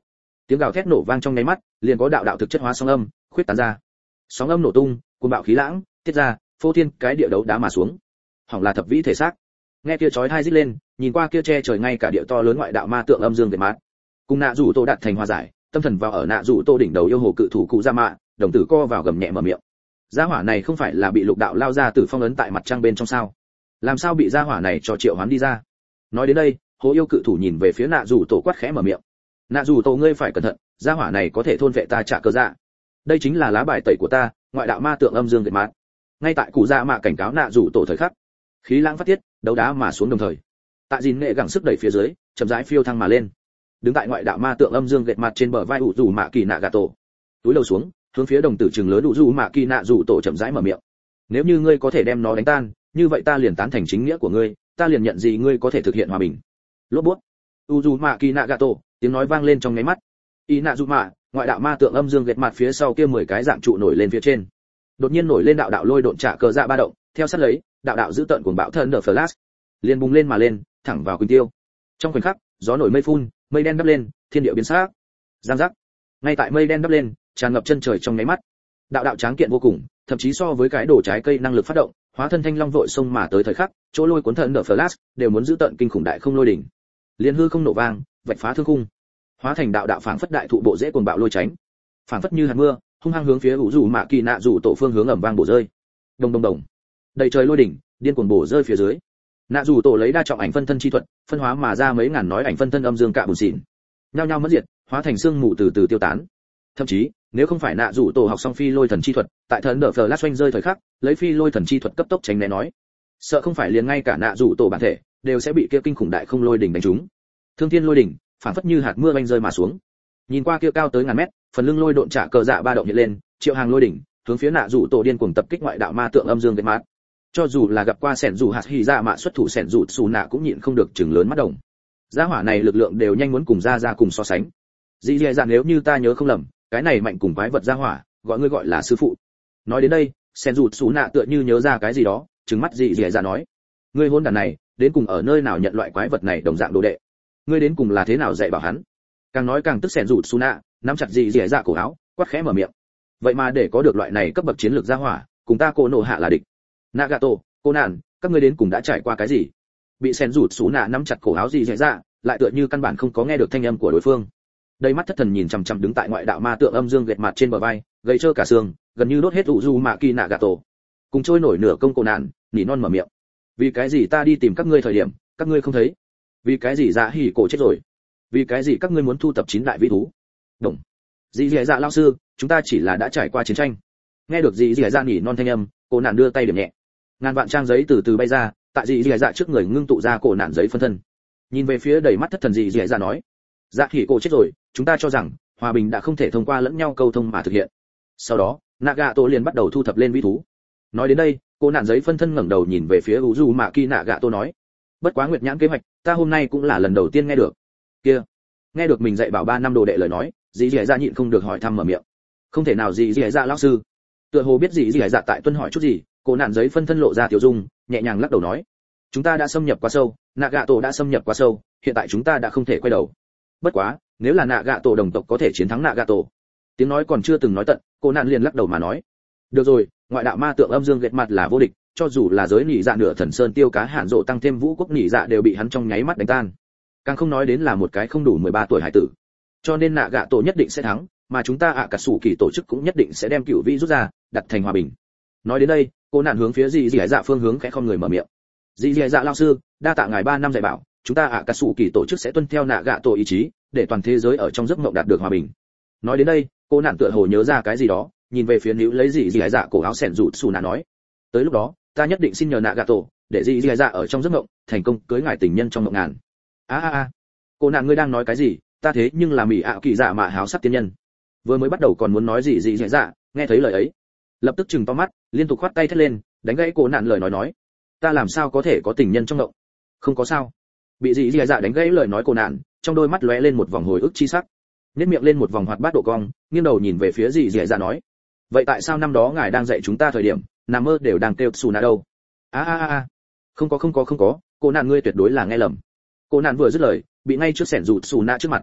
Speaker 1: Tiếng gào thét nổ vang trong nháy mắt, liền có đạo đạo thực chất hóa sóng âm khuyết tán ra. Sóng âm nổ tung, cuồng bạo khí lãng tiết ra, phô thiên cái địa đấu đá mà xuống. Hỏng là thập vĩ thể xác. Nghe kia chói tai rít lên, nhìn qua kia che trời ngay cả địa to lớn ngoại đạo ma tượng âm dương Việt mát. Cùng nạ rủ tổ đạt thành hòa giải, tâm thần vào ở nạ rủ tổ đỉnh đầu yêu hồ cự thủ cụ ra mạ, đồng tử co vào gầm nhẹ mở miệng. Gia hỏa này không phải là bị lục đạo lao ra từ phong ấn tại mặt trăng bên trong sao? Làm sao bị gia hỏa này cho triệu hoán đi ra? Nói đến đây, hồ yêu cự thủ nhìn về phía nạ rủ tổ quát khẽ mở miệng. Nạ rủ tổ ngươi phải cẩn thận, gia hỏa này có thể thôn vệ ta trả cơ dạ. Đây chính là lá bài tẩy của ta, ngoại đạo ma tượng âm dương Việt mát. Ngay tại cụ dạ mạ cảnh cáo nạ rủ tổ thời khắc, khí lãng phát tiết, đấu đá mà xuống đồng thời. Tại gìn nghệ gắng sức đẩy phía dưới, chậm rãi phiêu thăng mà lên. Đứng tại ngoại đạo ma tượng âm dương Việt mát trên bờ vai ủ rủ mạ kỳ nạ gà tổ. Túi đầu xuống, hướng phía đồng tử trừng lớn ủ rủ mạ kỳ nạ rủ tổ chậm rãi mở miệng. Nếu như ngươi có thể đem nó đánh tan, như vậy ta liền tán thành chính nghĩa của ngươi, ta liền nhận gì ngươi có thể thực hiện hòa bình. Lốp bút. Uzumaki Nagato, tiếng nói vang lên trong nháy mắt. Inazuma, ngoại đạo ma tượng âm dương gệt mặt phía sau kia mười cái dạng trụ nổi lên phía trên. Đột nhiên nổi lên đạo đạo lôi độn trả cờ dạ ba động, theo sát lấy, đạo đạo giữ tận cuồng bão thân Thunder Flash, liền bùng lên mà lên, thẳng vào Quỳnh Tiêu. Trong khoảnh khắc, gió nổi mây phun, mây đen đắp lên, thiên địa biến sắc. Giang giác. Ngay tại mây đen đắp lên, tràn ngập chân trời trong nháy mắt. Đạo đạo tráng kiện vô cùng, thậm chí so với cái đồ trái cây năng lực phát động, hóa thân thanh long vội xông mà tới thời khắc, chỗ lôi cuốn Thunder Flash đều muốn giữ tận kinh khủng đại không lôi đỉnh. Liên hư không nổ vang, vạch phá thương khung, hóa thành đạo đạo phảng phất đại thụ bộ rễ cuồng bạo lôi tránh, phảng phất như hạt mưa, hung hăng hướng phía ủ rủ mạ kỳ nạ rủ tổ phương hướng ầm vang bổ rơi. Đồng đồng đồng, đầy trời lôi đỉnh, điên cuồng bổ rơi phía dưới. Nạ rủ tổ lấy đa trọng ảnh phân thân chi thuật, phân hóa mà ra mấy ngàn nói ảnh phân thân âm dương cạ bùn xỉn, nhao nhao mất diệt, hóa thành xương mù từ từ tiêu tán. Thậm chí, nếu không phải nạ rủ tổ học xong phi lôi thần chi thuật, tại thần đỡ phờ lát xoanh rơi thời khắc, lấy phi lôi thần chi thuật cấp tốc tránh né nói, sợ không phải liền ngay cả nạ rủ tổ bản thể đều sẽ bị kia kinh khủng đại không lôi đỉnh đánh trúng. Thương thiên lôi đỉnh, phảng phất như hạt mưa banh rơi mà xuống. Nhìn qua kia cao tới ngàn mét, phần lưng lôi độn trả cờ dạ ba động hiện lên, triệu hàng lôi đỉnh, hướng phía nạ rủ tổ điên cuồng tập kích ngoại đạo ma tượng âm dương Việt mát. Cho dù là gặp qua sẻn rủ hạt hỉ dạ mạ xuất thủ sẻn rủ xù nạ cũng nhịn không được chừng lớn mắt đồng. Gia hỏa này lực lượng đều nhanh muốn cùng ra ra cùng so sánh. Dĩ dì dạ nếu như ta nhớ không lầm, cái này mạnh cùng quái vật gia hỏa, gọi ngươi gọi là sư phụ. Nói đến đây, sẻn rủ xù nạ tựa như nhớ ra cái gì đó, trừng mắt dì dì dạ nói, ngươi hôn đàn này, đến cùng ở nơi nào nhận loại quái vật này đồng dạng đồ đệ? Ngươi đến cùng là thế nào dạy bảo hắn? Càng nói càng tức sẻn rủ xù nạ, nắm chặt dì dì dạ cổ áo, quát khẽ mở miệng. Vậy mà để có được loại này cấp bậc chiến lược gia hỏa, cùng ta cô nộ hạ là địch. Nagato, cô nạn, các ngươi đến cùng đã trải qua cái gì? Bị sẻn rủ xù nạ nắm chặt cổ áo dì dì dạ, lại tựa như căn bản không có nghe được thanh âm của đối phương. Đầy mắt thất thần nhìn chằm chằm đứng tại ngoại đạo ma tượng âm dương gệt mặt trên bờ vai, gầy trơ cả xương, gần như đốt hết ủ du mạ kỳ Nagato. Cùng trôi nổi nửa công cô nạn, nỉ non mở miệng. Vì cái gì ta đi tìm các ngươi thời điểm, các ngươi không thấy? Vì cái gì dạ hỉ cổ chết rồi? Vì cái gì các ngươi muốn thu tập chín đại vĩ thú? Đồng. Dì dì dạ lão sư, chúng ta chỉ là đã trải qua chiến tranh. Nghe được dì dì dạ nỉ non thanh âm, cô nạn đưa tay điểm nhẹ. Ngàn vạn trang giấy từ từ bay ra, tại dì dì dạ trước người ngưng tụ ra cổ nạn giấy phân thân. Nhìn về phía đầy mắt thất thần dì dì dạ nói, dạ hỉ cổ chết rồi, chúng ta cho rằng hòa bình đã không thể thông qua lẫn nhau câu thông mà thực hiện. Sau đó, Nagato liền bắt đầu thu thập lên vĩ thú. Nói đến đây, cô nạn giấy phân thân ngẩng đầu nhìn về phía Uzumaki Nagato nói, bất quá nguyệt nhãn kế hoạch, ta hôm nay cũng là lần đầu tiên nghe được. Kia, nghe được mình dạy bảo ba năm đồ đệ lời nói, dì dì dạ nhịn không được hỏi thăm mở miệng. Không thể nào dì dì dạ lão sư. Tựa hồ biết dì dì dạ tại tuân hỏi chút gì, cô nạn giấy phân thân lộ ra tiểu dung, nhẹ nhàng lắc đầu nói, chúng ta đã xâm nhập quá sâu, Nagato đã xâm nhập quá sâu, hiện tại chúng ta đã không thể quay đầu. Bất quá, nếu là Nagato đồng tộc có thể chiến thắng Nagato. Tiếng nói còn chưa từng nói tận, cô nạn liền lắc đầu mà nói, được rồi, ngoại đạo ma tượng âm dương gệt mặt là vô địch, cho dù là giới nỉ dạ nửa thần sơn tiêu cá hạn rộ tăng thêm vũ quốc nỉ dạ đều bị hắn trong nháy mắt đánh tan. Càng không nói đến là một cái không đủ mười ba tuổi hải tử. Cho nên nạ gạ tổ nhất định sẽ thắng, mà chúng ta ạ cả sủ kỳ tổ chức cũng nhất định sẽ đem cựu vĩ rút ra, đặt thành hòa bình. Nói đến đây, cô nạn hướng phía dì dì dạ phương hướng khẽ không người mở miệng. Dì dì dạ lão sư, đa tạ ngài ba năm dạy bảo, chúng ta ạ cả sủ kỳ tổ chức sẽ tuân theo nạ gạ tổ ý chí, để toàn thế giới ở trong giấc mộng đạt được hòa bình. Nói đến đây, cô nạn tựa hồ nhớ ra cái gì đó, nhìn về phía níu lấy dì dì dạ cổ áo sẹn rụt xù nạ nói, tới lúc đó ta nhất định xin nhờ nạ gạ tổ để dì dì dạ ở trong giấc mộng thành công cưới ngài tình nhân trong mộng ngàn. A a a, cô nạn ngươi đang nói cái gì? Ta thế nhưng là mỹ ạ kỳ dạ mà háo sắc tiên nhân. Vừa mới bắt đầu còn muốn nói gì dì dì dạ, nghe thấy lời ấy, lập tức chừng to mắt, liên tục khoát tay thét lên, đánh gãy cô nạn lời nói nói, ta làm sao có thể có tình nhân trong mộng? Không có sao. Bị dì dì dạ đánh gãy lời nói cô nạn, trong đôi mắt lóe lên một vòng hồi ức chi sắc, nhếch miệng lên một vòng hoạt bát độ cong, nghiêng đầu nhìn về phía dì dì dạ nói, vậy tại sao năm đó ngài đang dạy chúng ta thời điểm nằm mơ đều đang kêu xù nạ đâu? A a a, không có không có không có, cô nạn ngươi tuyệt đối là nghe lầm. Cô nạn vừa dứt lời, bị ngay trước sẻn rụt xù nạ trước mặt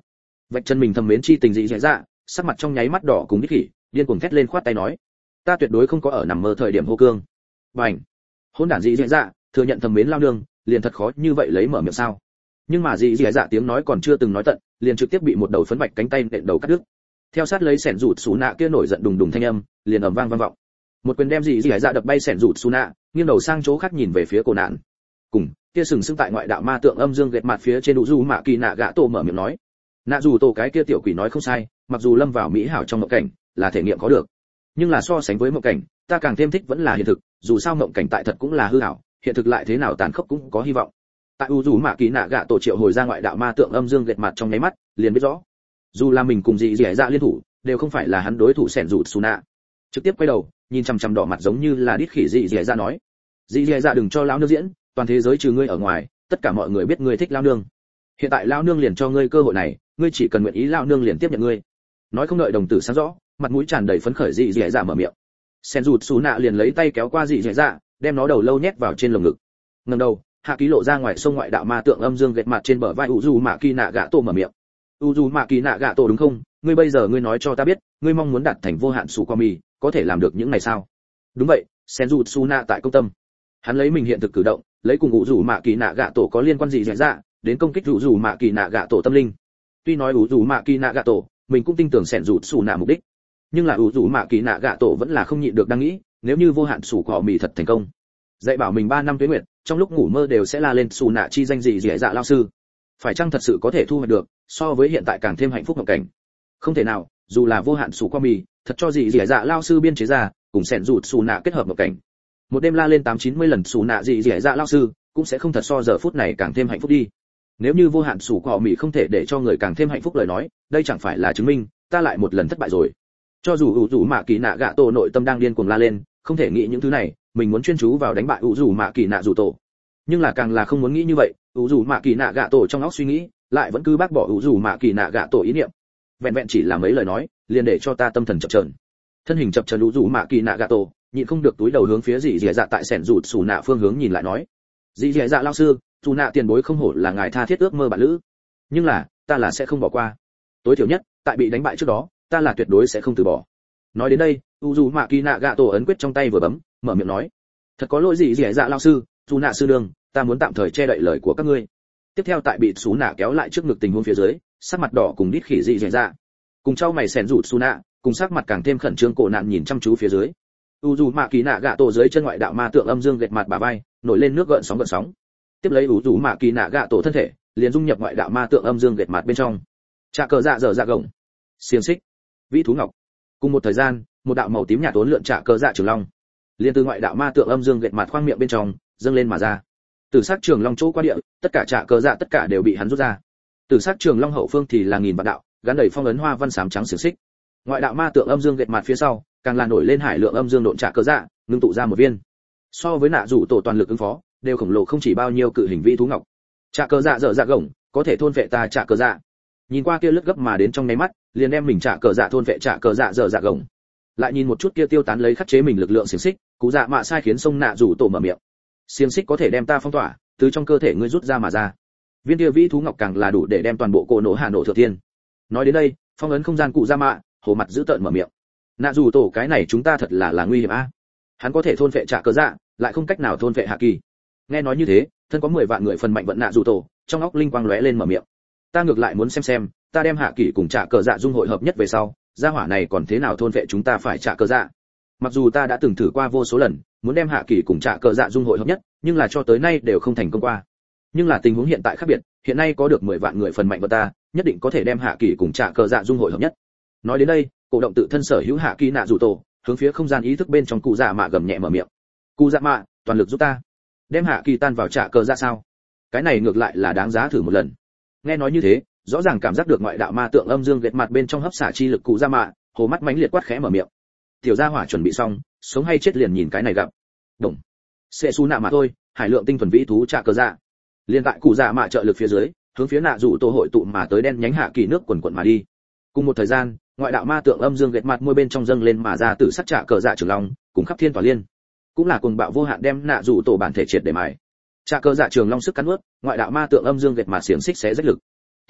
Speaker 1: vạch chân mình thầm mến chi tình dị dạ dạ, sắc mặt trong nháy mắt đỏ cùng đích khỉ, điên cuồng thét lên khoát tay nói, ta tuyệt đối không có ở nằm mơ thời điểm hô cương. Bảnh. Hỗn đản dị dạ dạ, thừa nhận thầm mến lao nương, liền thật khó như vậy lấy mở miệng sao? Nhưng mà dị dạ dạ tiếng nói còn chưa từng nói tận, liền trực tiếp bị một đầu phấn bạch cánh tay nện đầu cắt đứt. Theo sát lấy sẻn rụt xù nạ kia nổi giận đùng đùng thanh âm, liền ầm vang vang vọng. Một quyền đem dị dạ dạ đập bay sẻn rụt xù nạ, nghiêng đầu sang chỗ khác nhìn về phía cô nạn. Cùng kia sừng sững tại ngoại đạo ma tượng âm dương gẹt mặt phía trên đủ du mạ kỳ nạ gã tổ mở miệng nói, nạ dù tổ cái kia tiểu quỷ nói không sai, mặc dù lâm vào mỹ hảo trong mộng cảnh là thể nghiệm có được, nhưng là so sánh với mộng cảnh, ta càng thêm thích vẫn là hiện thực, dù sao mộng cảnh tại thật cũng là hư ảo, hiện thực lại thế nào tàn khốc cũng có hy vọng. Tại u dù mạ kỳ nạ gã tổ triệu hồi ra ngoại đạo ma tượng âm dương gẹt mặt trong nháy mắt, liền biết rõ, dù là mình cùng dị dị dạ liên thủ, đều không phải là hắn đối thủ sẻn rụt xù nạ. Trực tiếp quay đầu, nhìn chằm chằm đỏ mặt giống như là đít khỉ dị dị dạ nói, dị dị dạ đừng cho lão nương diễn, toàn thế giới trừ ngươi ở ngoài, tất cả mọi người biết ngươi thích lão nương. Hiện tại lão nương liền cho ngươi cơ hội này, ngươi chỉ cần nguyện ý lão nương liền tiếp nhận ngươi. Nói không đợi đồng tử sáng rõ, mặt mũi tràn đầy phấn khởi dị dị dạ mở miệng. Sen rụt xú nạ liền lấy tay kéo qua dị dị dạ, đem nó đầu lâu nhét vào trên lồng ngực. Ngẩng đầu, hạ ký lộ ra ngoài sông ngoại đạo ma tượng âm dương gẹt mặt trên bờ vai u dù mạ kỳ nạ gạ tổ mở miệng. U dù mạ kỳ nạ gạ tổ đúng không? Ngươi bây giờ ngươi nói cho ta biết, ngươi mong muốn đạt thành vô hạn sủ qua mì, có thể làm được những này sao? Đúng vậy, Sen rụt xú nạ tại công tâm. Hắn lấy mình hiện thực cử động, lấy cùng ủ rủ mạ kỳ nạ gạ tổ có liên quan gì dễ dạ, đến công kích ủ rủ mạ kỳ nạ gạ tổ tâm linh. Tuy nói ủ rủ mạ kỳ nạ gạ tổ, mình cũng tin tưởng sẻn rụt xù nạ mục đích, nhưng là ủ rủ mạ kỳ nạ gạ tổ vẫn là không nhịn được đang nghĩ, nếu như vô hạn sủ cỏ mì thật thành công, dạy bảo mình ba năm tuế nguyệt, trong lúc ngủ mơ đều sẽ la lên xù nạ chi danh gì dễ dạ lao sư, phải chăng thật sự có thể thu hoạch được, so với hiện tại càng thêm hạnh phúc ngộng cảnh. Không thể nào, dù là vô hạn sủ qua mì, thật cho gì dễ dạ lao sư biên chế ra, cùng sẻn rụt xù nạ kết hợp ngộng cảnh, một đêm la lên tám chín mươi lần xù nạ gì dẻ dạ lao sư cũng sẽ không thật so giờ phút này càng thêm hạnh phúc đi. Nếu như vô hạn sủ cọ mì không thể để cho người càng thêm hạnh phúc lời nói, đây chẳng phải là chứng minh ta lại một lần thất bại rồi. Cho dù ủ rủ mạ kỳ nạ gạ tổ nội tâm đang điên cuồng la lên, không thể nghĩ những thứ này, mình muốn chuyên chú vào đánh bại ủ rủ mạ kỳ nạ rủ tổ, nhưng là càng là không muốn nghĩ như vậy, ủ rủ mạ kỳ nạ gạ tổ trong óc suy nghĩ lại vẫn cứ bác bỏ ủ rủ mạ kỳ nạ gạ tổ ý niệm. Vẹn vẹn chỉ là mấy lời nói liền để cho ta tâm thần chập chờn, thân hình chập chờn ủ rủ mạ kỳ nạ gạ tổ nhịn không được túi đầu hướng phía dì dì dạ tại sẻn rụt xù nạ phương hướng nhìn lại nói, dì dì dạ lao sư, dù nạ tiền bối không hổ là ngài tha thiết ước mơ bạn lữ, nhưng là ta là sẽ không bỏ qua, tối thiểu nhất tại bị đánh bại trước đó ta là tuyệt đối sẽ không từ bỏ. Nói đến đây, u dù mạ kỳ nạ gạ tổ ấn quyết trong tay vừa bấm, mở miệng nói, thật có lỗi dì dì dạ lao sư, dù nạ sư đường, ta muốn tạm thời che đậy lời của các ngươi. Tiếp theo tại bị xù nạ kéo lại trước ngực tình huống phía dưới, sắc mặt đỏ cùng đít khỉ dì dì dạ, cùng trao mày sẻn rụt xù nạ, cùng sắc mặt càng thêm khẩn trương cổ nạn nhìn chăm chú phía dưới. U dù mạ kỳ nạ gạ tổ dưới chân ngoại đạo ma tượng âm dương gẹt mặt bả vai, nổi lên nước gợn sóng gợn sóng. Tiếp lấy u dù mạ kỳ nạ gạ tổ thân thể liền dung nhập ngoại đạo ma tượng âm dương gẹt mặt bên trong. Trà cờ dạ dở dạ gồng, xiềng xích, vĩ thú ngọc. Cùng một thời gian, một đạo màu tím nhạt uốn lượn trà cờ dạ trường long, liền từ ngoại đạo ma tượng âm dương gẹt mặt khoang miệng bên trong dâng lên mà ra. Từ sắc trường long chỗ qua địa, tất cả trà cờ dạ tất cả đều bị hắn rút ra. Từ sắc trường long hậu phương thì là nghìn vạn đạo, gắn đầy phong ấn hoa văn xám trắng xiềng xích. Ngoại đạo ma tượng âm dương gẹt mặt phía sau, càng là nổi lên hải lượng âm dương độn trạ cơ dạ, ngưng tụ ra một viên. So với nạ rủ tổ toàn lực ứng phó, đều khổng lồ không chỉ bao nhiêu cự hình vĩ thú ngọc. Trạ cơ dạ dở dạ gồng, có thể thôn vệ ta trạ cơ dạ. Nhìn qua kia lướt gấp mà đến trong nháy mắt, liền đem mình trạ cơ dạ thôn vệ trạ cơ dạ dở dạ gồng. Lại nhìn một chút kia tiêu tán lấy khắc chế mình lực lượng xiềng xích, cú dạ mạ sai khiến sông nạ rủ tổ mở miệng. Xiềng xích có thể đem ta phong tỏa, từ trong cơ thể ngươi rút ra mà ra. Viên kia vĩ thú ngọc càng là đủ để đem toàn bộ cổ nổ hạ nổ thừa thiên. Nói đến đây, phong ấn không gian cụ dạ mạ, hồ mặt giữ tợn mở miệng. Nạ dù tổ cái này chúng ta thật là là nguy hiểm a. Hắn có thể thôn phệ trả cờ dạ, lại không cách nào thôn phệ hạ kỳ. Nghe nói như thế, thân có mười vạn người phần mạnh vận nạ dù tổ, trong óc linh quang lóe lên mở miệng. Ta ngược lại muốn xem xem, ta đem hạ kỳ cùng trả cờ dạ dung hội hợp nhất về sau, gia hỏa này còn thế nào thôn phệ chúng ta phải trả cờ dạ. Mặc dù ta đã từng thử qua vô số lần, muốn đem hạ kỳ cùng trả cờ dạ dung hội hợp nhất, nhưng là cho tới nay đều không thành công qua. Nhưng là tình huống hiện tại khác biệt, hiện nay có được mười vạn người phần mạnh vận ta, nhất định có thể đem hạ kỳ cùng trả cờ dạ dung hội hợp nhất. Nói đến đây, cổ động tự thân sở hữu hạ kỳ nạ rủ tổ, hướng phía không gian ý thức bên trong cụ dạ mạ gầm nhẹ mở miệng. Cụ dạ mạ, toàn lực giúp ta, đem hạ kỳ tan vào trả cờ dạ sao? Cái này ngược lại là đáng giá thử một lần. Nghe nói như thế, rõ ràng cảm giác được ngoại đạo ma tượng âm dương gẹt mặt bên trong hấp xả chi lực cụ dạ mạ, hồ mắt mãnh liệt quát khẽ mở miệng. Tiểu gia hỏa chuẩn bị xong, sống hay chết liền nhìn cái này gặp. Đồng. Sẽ su nạ mà thôi, hải lượng tinh thuần vĩ thú trả cờ dạ. Liên tại cụ dạ mạ trợ lực phía dưới, hướng phía nạ rủ tổ hội tụ mà tới đen nhánh hạ kỳ nước quần quần mà đi. Cùng một thời gian, ngoại đạo ma tượng âm dương gẹt mặt môi bên trong dâng lên mà ra tử sắc trả cờ dạ trường long, cùng khắp thiên tỏa liên, cũng là cuồng bạo vô hạn đem nạ rủ tổ bản thể triệt để mài. Trả cờ dạ trường long sức cắn nuốt, ngoại đạo ma tượng âm dương gẹt mặt xiềng xích xé rách lực.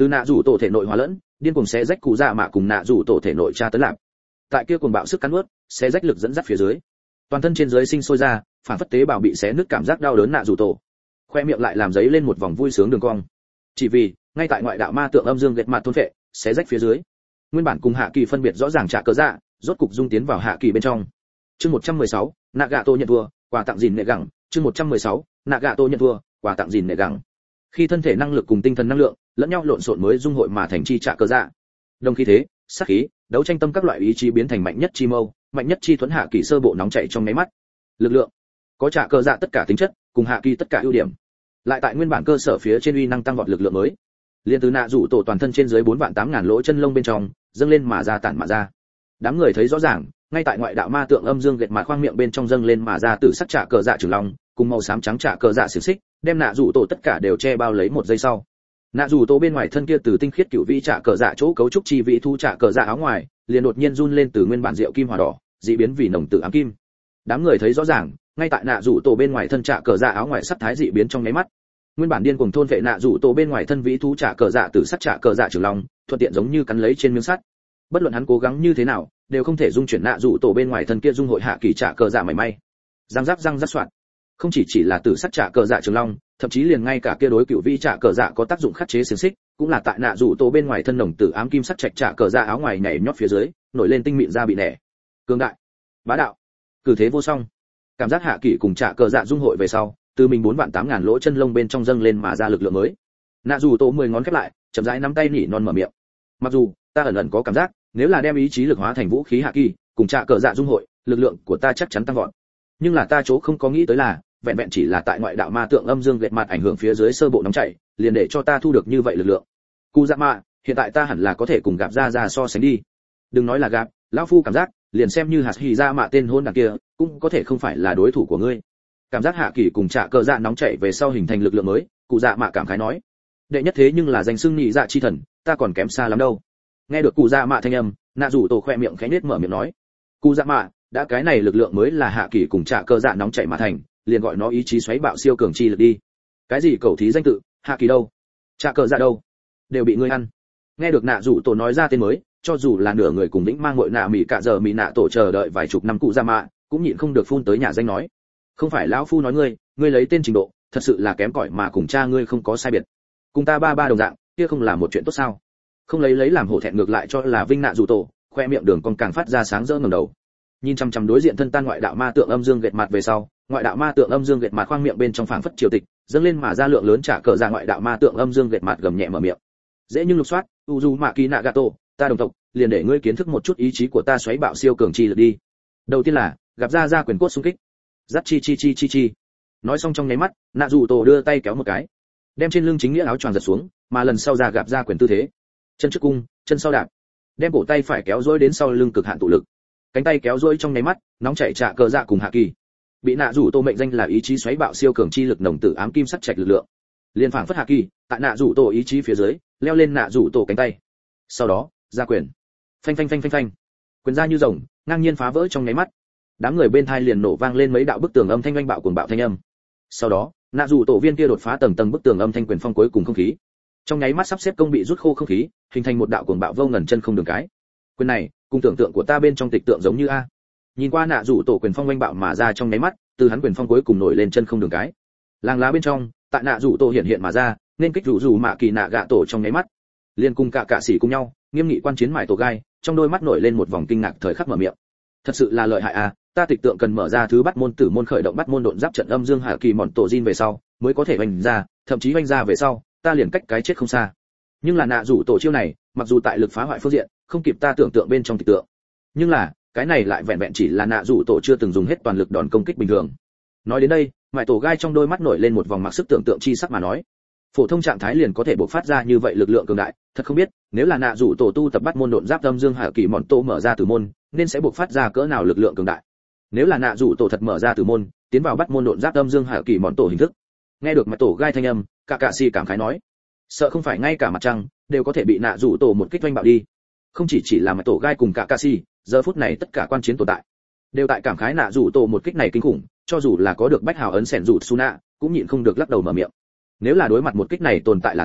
Speaker 1: từ nạ rủ tổ thể nội hóa lẫn, điên cuồng xé rách cụ dạ mạ cùng nạ rủ tổ thể nội tra tấn lạc. Tại kia cuồng bạo sức cắn nuốt, xé rách lực dẫn dắt phía dưới, toàn thân trên dưới sinh sôi ra, phản phất tế bào bị xé nứt cảm giác đau đớn nạ rủ tổ. Khoe miệng lại làm giấy lên một vòng vui sướng đường cong. Chỉ vì, ngay tại ngoại đạo ma tượng âm dương gệt mặt thôn phệ, xé rách phía dưới. Nguyên bản cùng hạ kỳ phân biệt rõ ràng trả cờ dạ, rốt cục dung tiến vào hạ kỳ bên trong. Chương một trăm mười sáu, Nagato nhận thua, quà tặng gìn nệ gẳng. Chương một trăm mười sáu, Nagato nhận thua, quà tặng gìn nệ gẳng. Khi thân thể năng lực cùng tinh thần năng lượng lẫn nhau lộn xộn mới dung hội mà thành chi trả cờ dạ. Đồng khí thế, sát khí, đấu tranh tâm các loại ý chí biến thành mạnh nhất chi mâu, mạnh nhất chi thuẫn hạ kỳ sơ bộ nóng chảy trong mấy mắt. Lực lượng có trả cờ dạ tất cả tính chất, cùng hạ kỳ tất cả ưu điểm. Lại tại nguyên bản cơ sở phía trên uy năng tăng vọt lực lượng mới. Liên từ nạ rủ tổ toàn thân trên dưới bốn vạn tám ngàn lỗ chân lông bên trong, dâng lên mà ra tản mà ra. Đám người thấy rõ ràng, ngay tại ngoại đạo ma tượng âm dương gệt mà khoang miệng bên trong dâng lên mà ra tử sắc trả cờ dạ trường long, cùng màu xám trắng trả cờ dạ xiển xích, đem nạ rủ tổ tất cả đều che bao lấy một giây sau. Nạ rủ tổ bên ngoài thân kia từ tinh khiết cửu vĩ trả cờ dạ chỗ cấu trúc chi vĩ thu trả cờ dạ áo ngoài, liền đột nhiên run lên từ nguyên bản rượu kim hỏa đỏ, dị biến vì nồng tự ám kim. Đám người thấy rõ ràng, ngay tại nạ rủ tổ bên ngoài thân trả cờ dạ áo ngoài sắp thái dị biến trong nháy mắt. Nguyên bản điên cuồng thôn vệ nạ rủ tổ bên ngoài thân vĩ thú trả cờ dạ từ sắt trả cờ dạ trường long, thuận tiện giống như cắn lấy trên miếng sắt. Bất luận hắn cố gắng như thế nào, đều không thể dung chuyển nạ rủ tổ bên ngoài thân kia dung hội hạ kỳ trả cờ dạ mảy may. Răng rắc răng rắc soạn. Không chỉ chỉ là từ sắt trả cờ dạ trường long, thậm chí liền ngay cả kia đối cựu vĩ trả cờ dạ có tác dụng khắc chế xiềng xích, cũng là tại nạ rủ tổ bên ngoài thân nồng tử ám kim sắt trạch trả cờ dạ áo ngoài nhảy nhót phía dưới, nổi lên tinh mịn ra bị nẻ. Cường đại, bá đạo, cử thế vô song. Cảm giác hạ kỳ cùng trả cờ dạ dung hội về sau, từ mình bốn vạn tám ngàn lỗ chân lông bên trong dâng lên mà ra lực lượng mới. Nạ rủ tổ mười ngón khép lại, chậm rãi nắm tay nỉ non mở miệng. Mặc dù ta ẩn ẩn có cảm giác, nếu là đem ý chí lực hóa thành vũ khí hạ kỳ, cùng trả cờ dạ dung hội, lực lượng của ta chắc chắn tăng vọt. Nhưng là ta chỗ không có nghĩ tới là, vẹn vẹn chỉ là tại ngoại đạo ma tượng âm dương gệt mặt ảnh hưởng phía dưới sơ bộ nóng chảy, liền để cho ta thu được như vậy lực lượng. Cú dạ mạ, hiện tại ta hẳn là có thể cùng gặp ra ra so sánh đi. Đừng nói là gặp, lão phu cảm giác, liền xem như hạt hỉ ra mạ tên hôn đàn kia, cũng có thể không phải là đối thủ của ngươi. Cảm giác hạ kỳ cùng trả cờ dạ nóng chảy về sau hình thành lực lượng mới, cụ dạ mạ cảm khái nói. Đệ nhất thế nhưng là danh xưng nhị dạ chi thần, ta còn kém xa lắm đâu. Nghe được cụ dạ mạ thanh âm, nạ rủ tổ khoe miệng khẽ nết mở miệng nói. Cụ dạ mạ, đã cái này lực lượng mới là hạ kỳ cùng trả cờ dạ nóng chảy mà thành, liền gọi nó ý chí xoáy bạo siêu cường chi lực đi. Cái gì cầu thí danh tự, hạ kỳ đâu, trả cờ dạ đâu, đều bị ngươi ăn. Nghe được nạ rủ tổ nói ra tên mới, cho dù là nửa người cùng lĩnh mang ngội nạ mỉ cả giờ mỉ nạ tổ chờ đợi vài chục năm cụ dạ mạ, cũng nhịn không được phun tới nhà danh nói. Không phải lão phu nói ngươi, ngươi lấy tên trình độ, thật sự là kém cỏi mà cùng cha ngươi không có sai biệt. Cùng ta ba ba đồng dạng, kia không là một chuyện tốt sao? Không lấy lấy làm hổ thẹn ngược lại cho là vinh nạ rủ tổ, khoe miệng đường cong càng phát ra sáng rỡ ngẩng đầu. Nhìn chăm chăm đối diện thân tan ngoại đạo ma tượng âm dương gệt mặt về sau, ngoại đạo ma tượng âm dương gệt mặt khoang miệng bên trong phảng phất triều tịch, dâng lên mà ra lượng lớn trả cờ ra ngoại đạo ma tượng âm dương gệt mặt gầm nhẹ mở miệng. Dễ nhưng lục soát, Uzumaki Nagato, ta đồng tộc, liền để ngươi kiến thức một chút ý chí của ta xoáy bạo siêu cường chi lực đi. Đầu tiên là, gặp ra ra quyền cốt xung kích. Dắt chi chi chi chi chi. Nói xong trong nháy mắt, nạ rủ tổ đưa tay kéo một cái, đem trên lưng chính nghĩa áo choàng giật xuống, mà lần sau ra gặp ra quyền tư thế. Chân trước cung, chân sau đạp. Đem cổ tay phải kéo dối đến sau lưng cực hạn tụ lực. Cánh tay kéo dối trong nháy mắt, nóng chảy trả cờ dạ cùng hạ kỳ. Bị nạ rủ tổ mệnh danh là ý chí xoáy bạo siêu cường chi lực nồng tử ám kim sắc trạch lực lượng. Liên phảng phất hạ kỳ, tại nạ rủ tổ ý chí phía dưới, leo lên nạ rủ tổ cánh tay. Sau đó, ra quyền. Phanh phanh phanh phanh phanh. Quyền ra như rồng, ngang nhiên phá vỡ trong nháy mắt. Đám người bên thai liền nổ vang lên mấy đạo bức tường âm thanh oanh bạo cuồng bạo thanh âm. Sau đó, nạ rủ tổ viên kia đột phá tầng tầng bức tường âm thanh quyền phong cuối cùng không khí. Trong nháy mắt sắp xếp công bị rút khô không khí, hình thành một đạo cuồng bạo vô ngần chân không đường cái. Quyền này, cùng tưởng tượng của ta bên trong tịch tượng giống như a. Nhìn qua nạ rủ tổ quyền phong oanh bạo mà ra trong nháy mắt, từ hắn quyền phong cuối cùng nổi lên chân không đường cái. Làng lá bên trong, tại nạ rủ tổ hiện hiện mà ra, nên kích rủ rủ mạ kỳ nạ gạ tổ trong nháy mắt. Liên cùng cả cả sĩ cùng nhau, nghiêm nghị quan chiến mải tổ gai, trong đôi mắt nổi lên một vòng kinh ngạc thời khắc mở miệng. Thật sự là lợi hại a, ta tịch tượng cần mở ra thứ bắt môn tử môn khởi động bắt môn độn giáp trận âm dương hạ kỳ mòn tổ jin về sau, mới có thể vành ra, thậm chí vành ra về sau, ta liền cách cái chết không xa. Nhưng là nạ rủ tổ chiêu này, mặc dù tại lực phá hoại phương diện, không kịp ta tưởng tượng bên trong tịch tượng. Nhưng là, cái này lại vẹn vẹn chỉ là nạ rủ tổ chưa từng dùng hết toàn lực đòn công kích bình thường. Nói đến đây, mải tổ gai trong đôi mắt nổi lên một vòng mặc sức tưởng tượng chi sắc mà nói. Phổ thông trạng thái liền có thể bộc phát ra như vậy lực lượng cường đại, thật không biết, nếu là nạ rủ tổ tu tập bắt môn độn giáp âm dương hạ kỳ mòn tổ mở ra tử môn, nên sẽ bộc phát ra cỡ nào lực lượng cường đại. Nếu là nạ rủ tổ thật mở ra tử môn, tiến vào bắt môn độn giáp âm dương hạ kỳ mòn tổ hình thức. Nghe được mải tổ gai thanh âm, cả cả si cảm khái nói, sợ không phải ngay cả mặt trăng đều có thể bị nạ rủ tổ một kích vanh bạo đi. Không chỉ chỉ là mải tổ gai cùng cả cả si, giờ phút này tất cả quan chiến tồn tại đều tại cảm khái nạ rủ tổ một kích này kinh khủng, cho dù là có được bách hào ấn sẻn rủ suna cũng nhịn không được lắc đầu mở miệng. Nếu là đối mặt một kích này tồn tại là ta,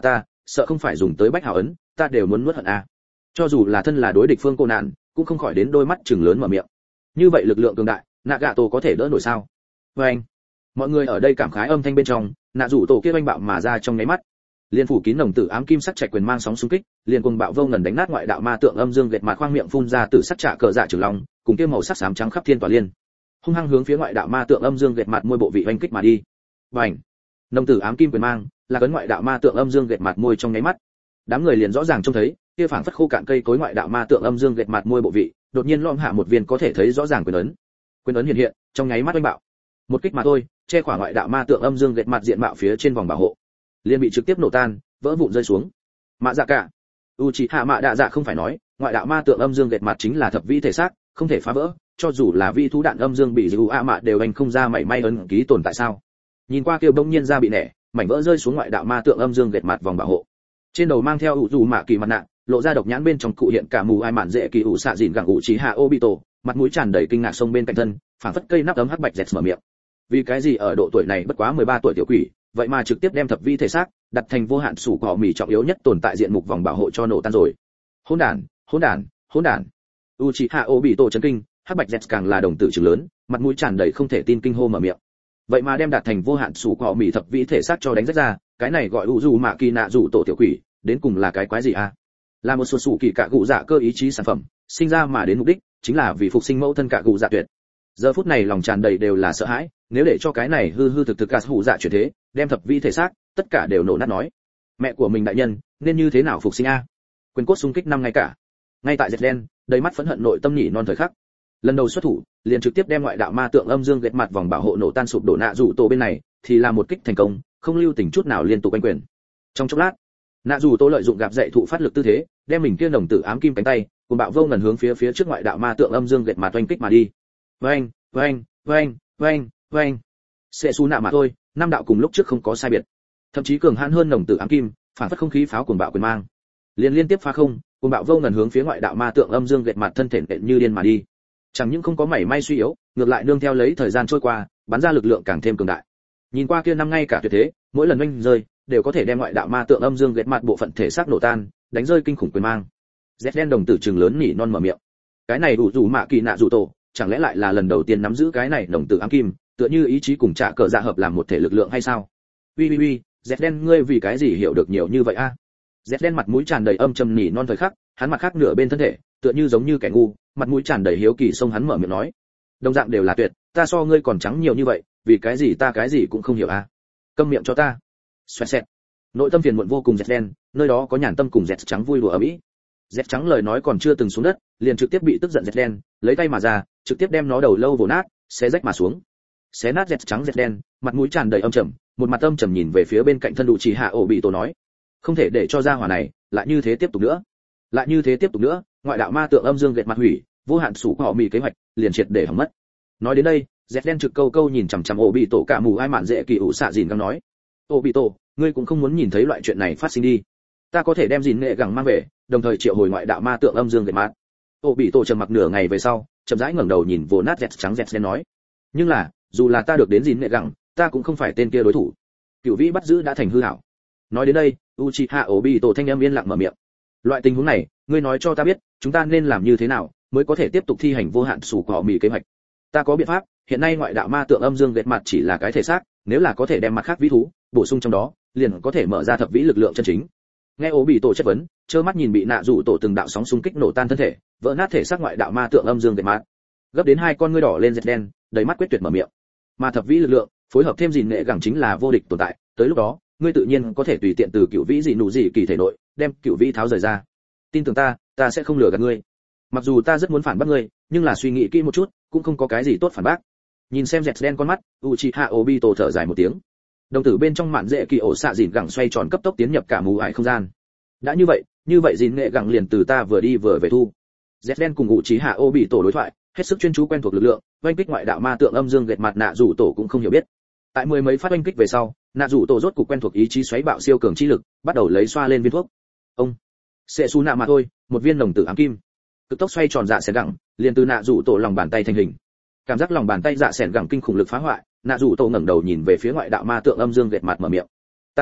Speaker 1: sợ không phải dùng tới bách hào ấn, ta đều muốn nuốt hận a. Cho dù là thân là đối địch phương cô nạn, cũng không khỏi đến đôi mắt trừng lớn mở miệng. Như vậy lực lượng cường đại, Nagato có thể đỡ nổi sao? Với anh, mọi người ở đây cảm khái âm thanh bên trong, nạ rủ tổ kia oanh bạo mà ra trong nháy mắt. Liên phủ kín nồng tử ám kim sắc trạch quyền mang sóng xung kích, liền cùng bạo vô ngần đánh nát ngoại đạo ma tượng âm dương gệt mặt khoang miệng phun ra từ sắc trạ cờ dạ trường long, cùng kia màu sắc xám trắng khắp thiên tỏa liên. Hung hăng hướng phía ngoại đạo ma tượng âm dương gệt mặt môi bộ vị oanh kích mà đi. Bành! Nồng tử ám kim quyền mang, là cấn ngoại đạo ma tượng âm dương gệt mặt môi trong nháy mắt. Đám người liền rõ ràng trông thấy, kia phảng phất khô cạn cây cối ngoại đạo ma tượng âm dương gệt mặt môi bộ vị, đột nhiên lõm hạ một viên có thể thấy rõ ràng quyền ấn. Quyền ấn hiện hiện, trong nháy mắt oanh bạo. Một kích mà thôi, che khỏa ngoại đạo ma tượng âm dương gệt mặt diện mạo phía trên vòng bảo hộ, liền bị trực tiếp nổ tan, vỡ vụn rơi xuống. Mạ Dạ cả, Uchiha Mạ Đạ Dạ không phải nói, ngoại đạo ma tượng âm dương gệt mặt chính là thập vĩ thể xác, không thể phá vỡ, cho dù là vi thú đạn âm dương bị dư a mạ đều anh không ra mảy may ấn ký tồn tại sao? Nhìn qua kia bỗng nhiên ra bị nẻ, mảnh vỡ rơi xuống ngoại đạo ma tượng âm dương gệt mặt vòng bảo hộ. Trên đầu mang theo ủ dù mạ kỳ mặt nạ, lộ ra độc nhãn bên trong cụ hiện cả mù ai mạn dễ kỳ ủ xạ dịn gặng Uchiha Obito, mặt mũi tràn đầy kinh ngạc sông bên cạnh thân, phảng phất cây nắp ấm hắc bạch dẹt mở miệng. Vì cái gì ở độ tuổi này bất quá mười ba tuổi tiểu quỷ, vậy mà trực tiếp đem thập vi thể xác đặt thành vô hạn sủ cỏ mì trọng yếu nhất tồn tại diện mục vòng bảo hộ cho nổ tan rồi. Hỗn đản, hỗn đản, hỗn đản. Uchiha Obito chấn kinh, hắc bạch dẹt càng là đồng tử trừng lớn, mặt mũi tràn đầy không thể tin kinh hô mở miệng. Vậy mà đem đặt thành vô hạn sủ cỏ mì thập vi thể xác cho đánh rách ra, cái này gọi u dù mạ kỳ nạ dù tổ tiểu quỷ, đến cùng là cái quái gì a? Là một số sủ kỳ cả cụ dạ cơ ý chí sản phẩm, sinh ra mà đến mục đích chính là vì phục sinh mẫu thân cả cụ dạ tuyệt. Giờ phút này lòng tràn đầy đều là sợ hãi, nếu để cho cái này hư hư thực thực cả hủ dạ chuyển thế, đem thập vi thể xác, tất cả đều nổ nát nói. Mẹ của mình đại nhân, nên như thế nào phục sinh a? Quyền cốt xung kích năm ngay cả. Ngay tại Zetland, đầy mắt phẫn hận nội tâm nhỉ non thời khắc. Lần đầu xuất thủ, liền trực tiếp đem ngoại đạo ma tượng âm dương gệt mặt vòng bảo hộ nổ tan sụp đổ nạ rủ tổ bên này, thì là một kích thành công, không lưu tình chút nào liên tục quanh quyền. Trong chốc lát, nạ rủ tổ lợi dụng gặp dạy thụ phát lực tư thế, đem mình kia đồng tử ám kim cánh tay, cùng bạo vô ngần hướng phía phía trước ngoại đạo ma tượng âm dương gệt mặt oanh kích mà đi. Oanh, oanh, oanh, oanh, oanh. Sẽ su nạ mà thôi, năm đạo cùng lúc trước không có sai biệt, thậm chí cường hãn hơn đồng tử ám kim, phản phất không khí pháo cuồng bạo quyền mang, liên liên tiếp phá không, cuồng bạo vô ngần hướng phía ngoại đạo ma tượng âm dương gệt mặt thân thể nện như điên mà đi. Chẳng những không có mảy may suy yếu, ngược lại nương theo lấy thời gian trôi qua, bắn ra lực lượng càng thêm cường đại. Nhìn qua kia năm ngay cả tuyệt thế, mỗi lần oanh rơi, đều có thể đem ngoại đạo ma tượng âm dương gệt mặt bộ phận thể xác nổ tan, đánh rơi kinh khủng quyền mang. Z đen đồng tử trừng lớn nỉ non mở miệng. Cái này đủ dù mạ kỳ nạ dù tổ, chẳng lẽ lại là lần đầu tiên nắm giữ cái này đồng tử ám kim, tựa như ý chí cùng trả cờ dạ hợp làm một thể lực lượng hay sao? Ui ui ui, Z đen ngươi vì cái gì hiểu được nhiều như vậy a? À? Z đen mặt mũi tràn đầy âm trầm nỉ non thời khắc, hắn mặt khác nửa bên thân thể, tựa như giống như kẻ ngu, mặt mũi tràn đầy hiếu kỳ xông hắn mở miệng nói. Đồng dạng đều là tuyệt, ta so ngươi còn trắng nhiều như vậy, vì cái gì ta cái gì cũng không hiểu a? À? Câm miệng cho ta. Xoẹt xẹt. Nội tâm phiền muộn vô cùng Z đen, nơi đó có nhàn tâm cùng Z trắng vui đùa ở mỹ. Z trắng lời nói còn chưa từng xuống đất, liền trực tiếp bị tức giận Z đen, lấy tay mà ra, trực tiếp đem nó đầu lâu vồ nát, xé rách mà xuống. Xé nát Z trắng Z đen, mặt mũi tràn đầy âm trầm, một mặt âm trầm nhìn về phía bên cạnh thân đủ chỉ hạ ổ bị tổ nói, không thể để cho ra hỏa này lại như thế tiếp tục nữa, lại như thế tiếp tục nữa, ngoại đạo ma tượng âm dương gệt mặt hủy, vô hạn sủ họ mì kế hoạch liền triệt để hỏng mất. Nói đến đây, Z đen trực câu câu nhìn chằm chằm ổ bị tổ cả mù ai mạn dễ kỳ ủ xạ dìn găng nói, ổ bị tổ, ngươi cũng không muốn nhìn thấy loại chuyện này phát sinh đi. Ta có thể đem dìn nghệ gẳng mang về, đồng thời triệu hồi ngoại đạo ma tượng âm dương gệt mặt. Ổ bị tổ trầm mặc nửa ngày về sau, chậm rãi ngẩng đầu nhìn vô nát Z trắng Z đen nói, nhưng là dù là ta được đến dìn nghệ gẳng, ta cũng không phải tên kia đối thủ. Cửu vĩ bắt giữ đã thành hư hảo. Nói đến đây, Uchiha Obito thanh âm yên lặng mở miệng. Loại tình huống này, ngươi nói cho ta biết, chúng ta nên làm như thế nào mới có thể tiếp tục thi hành vô hạn sủ cỏ mì kế hoạch. Ta có biện pháp, hiện nay ngoại đạo ma tượng âm dương gệt mặt chỉ là cái thể xác, nếu là có thể đem mặt khác vĩ thú bổ sung trong đó, liền có thể mở ra thập vĩ lực lượng chân chính. Nghe Obito chất vấn, trơ mắt nhìn bị nạ rủ tổ từng đạo sóng xung kích nổ tan thân thể, vỡ nát thể xác ngoại đạo ma tượng âm dương gệt mặt. Gấp đến hai con ngươi đỏ lên rệt đen, đầy mắt quyết tuyệt mở miệng. Mà thập vĩ lực lượng, phối hợp thêm gìn nghệ gẳng chính là vô địch tồn tại, tới lúc đó, ngươi tự nhiên có thể tùy tiện từ cựu vĩ dị nụ dị kỳ thể nội, đem cựu vĩ tháo rời ra. Tin tưởng ta, ta sẽ không lừa gạt ngươi. Mặc dù ta rất muốn phản bác ngươi, nhưng là suy nghĩ kỹ một chút, cũng không có cái gì tốt phản bác. Nhìn xem dẹt đen con mắt, Uchiha Obito thở dài một tiếng. Đồng tử bên trong mạn dễ kỳ ổ xạ dìn gẳng xoay tròn cấp tốc tiến nhập cả mù ải không gian. Đã như vậy, như vậy gìn nghệ gẳng liền từ ta vừa đi vừa về thu. Dẹt đen cùng Uchiha Obito đối thoại, hết sức chuyên chú quen thuộc lực lượng, oanh kích ngoại đạo ma tượng âm dương gệt mặt nạ rủ tổ cũng không hiểu biết. Tại mười mấy phát oanh kích về sau, nạ rủ tổ rốt cục quen thuộc ý chí xoáy bạo siêu cường chi lực, bắt đầu lấy xoa lên viên thuốc. Ông, sẽ su nạ mà thôi, một viên đồng tử ám kim, cực tốc xoay tròn dạ sẻn gẳng, liền từ nạ rủ tổ lòng bàn tay thành hình. Cảm giác lòng bàn tay dạ sẻn gẳng kinh khủng lực phá hoại, nạ rủ tổ ngẩng đầu nhìn về phía ngoại đạo ma tượng âm dương gệt mặt mở miệng. Ta đồng tộc,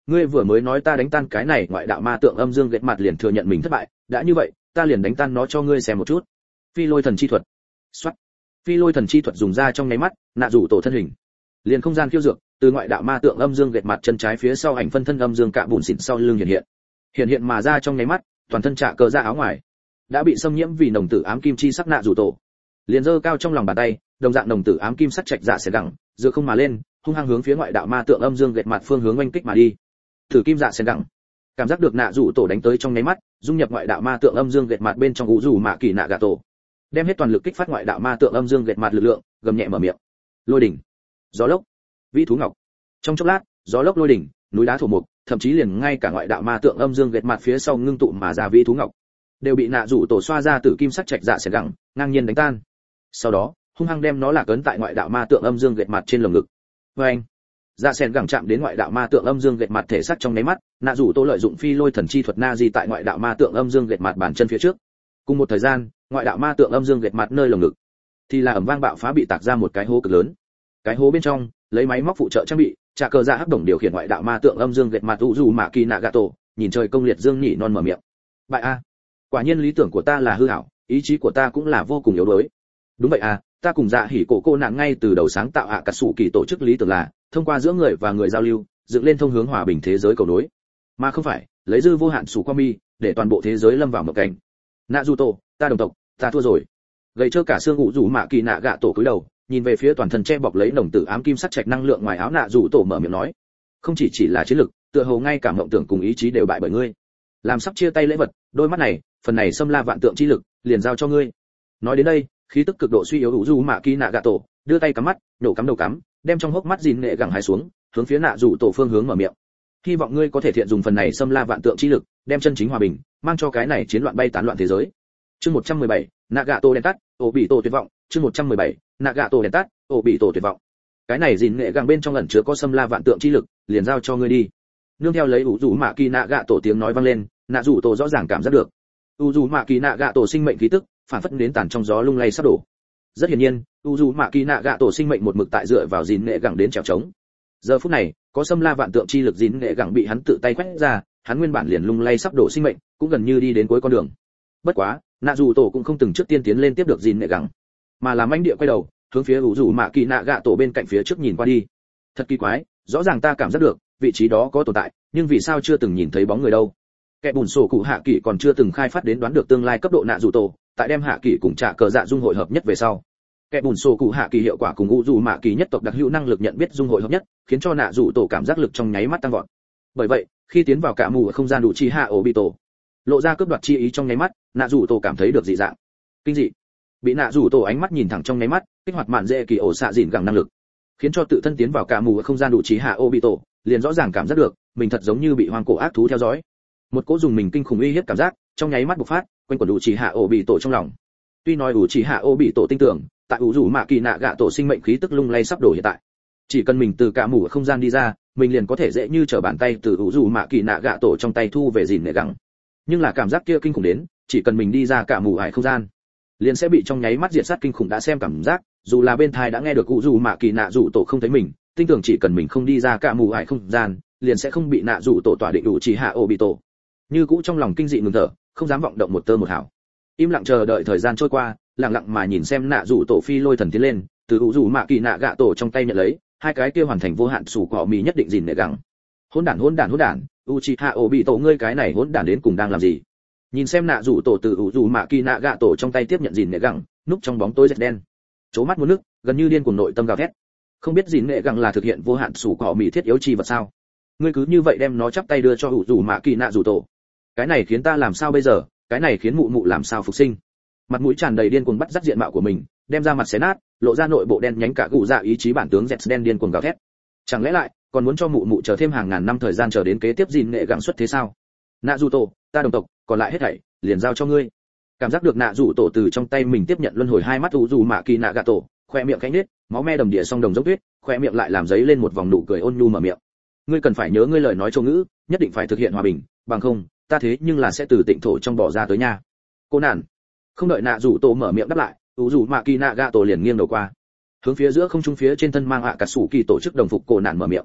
Speaker 1: ngươi vừa mới nói ta đánh tan cái này ngoại đạo ma tượng âm dương ghét mặt liền thừa nhận mình thất bại, đã như vậy ta liền đánh tan nó cho ngươi xem một chút. Phi lôi thần chi thuật. Soát. Phi lôi thần chi thuật dùng ra trong nháy mắt, nạ rủ tổ thân hình liền không gian khiêu dược, từ ngoại đạo ma tượng âm dương ghét mặt chân trái phía sau ảnh phân thân âm dương cạ bùn xịn sau lưng hiện hiện hiện hiện mà ra trong nháy mắt, toàn thân trạ cờ ra áo ngoài đã bị xâm nhiễm vì nồng tử ám kim chi sắc nạ rủ tổ liền giơ cao trong lòng bàn tay, đồng dạng nồng tử ám kim sắc trạch dạ sẽ gẳng dựa không mà lên, hung hăng hướng phía ngoại đạo ma tượng âm dương ghét mặt phương hướng oanh kích mà đi. Thử kim dạ sẽ gẳng cảm giác được nạ rủ tổ đánh tới trong nháy mắt, dung nhập ngoại đạo ma tượng âm dương ghét mặt bên trong ngũ rủ mạ kỳ nạ gà tổ, đem hết toàn lực kích phát ngoại đạo ma tượng âm dương ghét mặt lực lượng, gầm nhẹ mở miệng. Lôi đỉnh, gió lốc, vĩ thú ngọc. Trong chốc lát, gió lốc lôi đỉnh, núi đá thổ mục, thậm chí liền ngay cả ngoại đạo ma tượng âm dương ghét mặt phía sau ngưng tụ mà ra vĩ thú ngọc, đều bị nạ rủ tổ xoa ra tử kim sắc trạch dạ sẽ gẳng ngang nhiên đánh tan. Sau đó, hung hăng đem nó lạc ấn tại ngoại đạo ma tượng âm dương ghét mặt trên lồng ngực. Và anh, dạ sen gẳng chạm đến ngoại đạo ma tượng âm dương ghét mặt thể xác trong nháy mắt, nạ rủ tổ lợi dụng phi lôi thần chi thuật na di tại ngoại đạo ma tượng âm dương ghét mặt bàn chân phía trước. Cùng một thời gian, ngoại đạo ma tượng âm dương ghét mặt nơi lồng ngực thì là ầm vang bạo phá, bị tạc ra một cái hố cực lớn. Cái hố bên trong lấy máy móc phụ trợ trang bị, trả cờ dạ hắc đồng điều khiển ngoại đạo ma tượng âm dương ghét mặt u dù mạ kỳ nạ gà tổ, nhìn trời công liệt dương nhỉ non mở miệng. Bại a, quả nhiên lý tưởng của ta là hư ảo, ý chí của ta cũng là vô cùng yếu đuối. Đúng vậy à, ta cùng dạ hỉ cổ cô nạn ngay từ đầu sáng tạo ạ cà sủ kỳ tổ chức lý tưởng là thông qua giữa người và người giao lưu, dựng lên thông hướng hòa bình thế giới cầu nối, mà không phải lấy dư vô hạn sủ qua mi để toàn bộ thế giới lâm vào một cảnh. Nạ dù tổ, ta đồng tộc, ta thua rồi. Gầy trơ cả xương ngũ rủ mạ kỳ nạ gạ tổ cúi đầu, nhìn về phía toàn thân che bọc lấy nồng tử ám kim sắc trạch năng lượng ngoài áo nạ dù tổ mở miệng nói, không chỉ chỉ là chiến lực, tựa hồ ngay cả mộng tưởng cùng ý chí đều bại bởi ngươi. Làm sắp chia tay lễ vật, đôi mắt này, phần này xâm la vạn tượng chi lực, liền giao cho ngươi. Nói đến đây, khí tức cực độ suy yếu ngũ rủ mạ kỳ nạ gạ tổ đưa tay cắm mắt, nổ cắm đầu cắm, đem trong hốc mắt gìn nghệ gẳng hai xuống, hướng phía nạ dù tổ phương hướng mở miệng. Hy vọng ngươi có thể thiện dùng phần này xâm la vạn tượng chi lực, đem chân chính hòa bình mang cho cái này chiến loạn bay tán loạn thế giới. Chương một trăm mười bảy, Nagato đèn tắt, ổ bị tổ tuyệt vọng. Chương một trăm mười bảy, Nagato đèn tắt, ổ bị tổ tuyệt vọng. Cái này gìn nghệ gẳng bên trong ẩn chứa có xâm la vạn tượng chi lực, liền giao cho ngươi đi. Nương theo lấy ủ rủ mạ kỳ nạ gạ tổ tiếng nói vang lên, nạ dù tổ rõ ràng cảm giác được u rủ mạ kỳ nạ gạ tổ sinh mệnh khí tức phản phất đến tàn trong gió lung lay sắp đổ. Rất hiển nhiên, u rủ mạ kỳ nạ gạ tổ sinh mệnh một mực tại dựa vào gìn nghệ gẳng đến trèo trống. Giờ phút này, có xâm la vạn tượng chi lực gìn nghệ gẳng bị hắn tự tay quét ra, hắn nguyên bản liền lung lay sắp đổ sinh mệnh cũng gần như đi đến cuối con đường. Bất quá, nạ dù tổ cũng không từng trước tiên tiến lên tiếp được gìn nghệ gẳng, mà là manh địa quay đầu hướng phía u rủ mạ kỳ nạ gạ tổ bên cạnh phía trước nhìn qua đi. Thật kỳ quái, rõ ràng ta cảm giác được vị trí đó có tồn tại, nhưng vì sao chưa từng nhìn thấy bóng người đâu? Kẻ bùn sổ cụ hạ kỳ còn chưa từng khai phát đến đoán được tương lai cấp độ nạ dù tổ, tại đem hạ kỳ cùng trả cờ dạ dung hội hợp nhất về sau, kẻ bùn sổ cụ hạ kỳ hiệu quả cùng u dù mạ kỳ nhất tộc đặc hữu năng lực nhận biết dung hội hợp nhất, khiến cho nạ dù tổ cảm giác lực trong nháy mắt tăng vọt. Bởi vậy, khi tiến vào cả mù ở không gian đủ chi hạ ổ bị tổ, lộ ra cướp đoạt chi ý trong nháy mắt, nạ dù tổ cảm thấy được dị dạng, kinh dị. Bị nạ dù tổ ánh mắt nhìn thẳng trong nháy mắt, kích hoạt mạn dễ kỳ ổ xạ dịn gẳng năng lực, khiến cho tự thân tiến vào cả mù ở không gian đủ chi hạ ổ bị tổ, liền rõ ràng cảm giác được mình thật giống như bị hoang cổ ác thú theo dõi. Một cỗ dùng mình kinh khủng uy hiếp cảm giác trong nháy mắt bộc phát quanh quẩn đủ chỉ hạ ổ bị tổ trong lòng. Tuy nói đủ chỉ hạ ổ bị tổ tin tưởng tại ủ rủ mạ kỳ nạ gạ tổ sinh mệnh khí tức lung lay sắp đổ hiện tại, chỉ cần mình từ cả mù ở không gian đi ra, mình liền có thể dễ như trở bàn tay từ ủ rủ mạ kỳ nạ gạ tổ trong tay thu về gìn nệ gẳng. Nhưng là cảm giác kia kinh khủng đến, chỉ cần mình đi ra cả mù hải không gian, liền sẽ bị trong nháy mắt diệt sát kinh khủng đã xem cảm giác, dù là bên tai đã nghe được ủ rủ mạ kỳ nạ rủ tổ không thấy mình, tin tưởng chỉ cần mình không đi ra cả mù hải không gian, liền sẽ không bị nạ rủ tổ tỏa định đủ chỉ hạ ổ bị tổ. Như cũ trong lòng kinh dị ngừng thở, không dám vọng động một tơ một hào, im lặng chờ đợi thời gian trôi qua, lặng lặng mà nhìn xem nạ rủ tổ phi lôi thần tiến lên, từ ủ rủ mạ kỳ nạ gạ tổ trong tay nhận lấy hai cái kia hoàn thành vô hạn sủ cỏ mì nhất định gìn nệ gẳng. Hỗn đản hỗn đản hỗn đản, Uchiha Obito ngươi cái này hỗn đản đến cùng đang làm gì? Nhìn xem nạ rủ tổ từ ủ rủ mạ kỳ nạ gạ tổ trong tay tiếp nhận gìn nệ gẳng, núp trong bóng tối rất đen, chố mắt muốn nước, gần như điên cuồng nội tâm gào thét. Không biết gìn nệ gẳng là thực hiện vô hạn sủ cỏ mì thiết yếu chi vật sao? Ngươi cứ như vậy đem nó chắp tay đưa cho ủ rủ mạ kỳ nạ rủ tổ, cái này khiến ta làm sao bây giờ? Cái này khiến mụ mụ làm sao phục sinh? Mặt mũi tràn đầy điên cuồng bắt dắt diện mạo của mình, đem ra mặt xé nát, lộ ra nội bộ đen nhánh cả gù dạ ý chí bản tướng Zets đen điên cuồng gào thét. Chẳng lẽ lại còn muốn cho mụ mụ chờ thêm hàng ngàn năm thời gian chờ đến kế tiếp gìn nệ gẳng xuất thế sao? Nạ dù tổ, ta đồng tộc, còn lại hết thảy liền giao cho ngươi. Cảm giác được nạ dù tổ từ trong tay mình tiếp nhận luân hồi hai mắt ủ dù mạ kỳ nạ gạ tổ, khoe miệng cánh nết, máu me đầm địa song đồng dốc tuyết, khoe miệng lại làm giấy lên một vòng nụ cười ôn nhu mở miệng. Ngươi cần phải nhớ ngươi lời nói châu ngữ, nhất định phải thực hiện hòa bình, bằng không, ta thế nhưng là sẽ từ tịnh thổ trong bỏ ra tới nha. Cô nản. Không đợi nạ dù tổ mở miệng đáp lại, ủ dù mạ kỳ nạ gạ tổ liền nghiêng đầu qua, hướng phía giữa không trung phía trên thân mang ạ cả sủ kỳ tổ chức đồng phục cô nản mở miệng.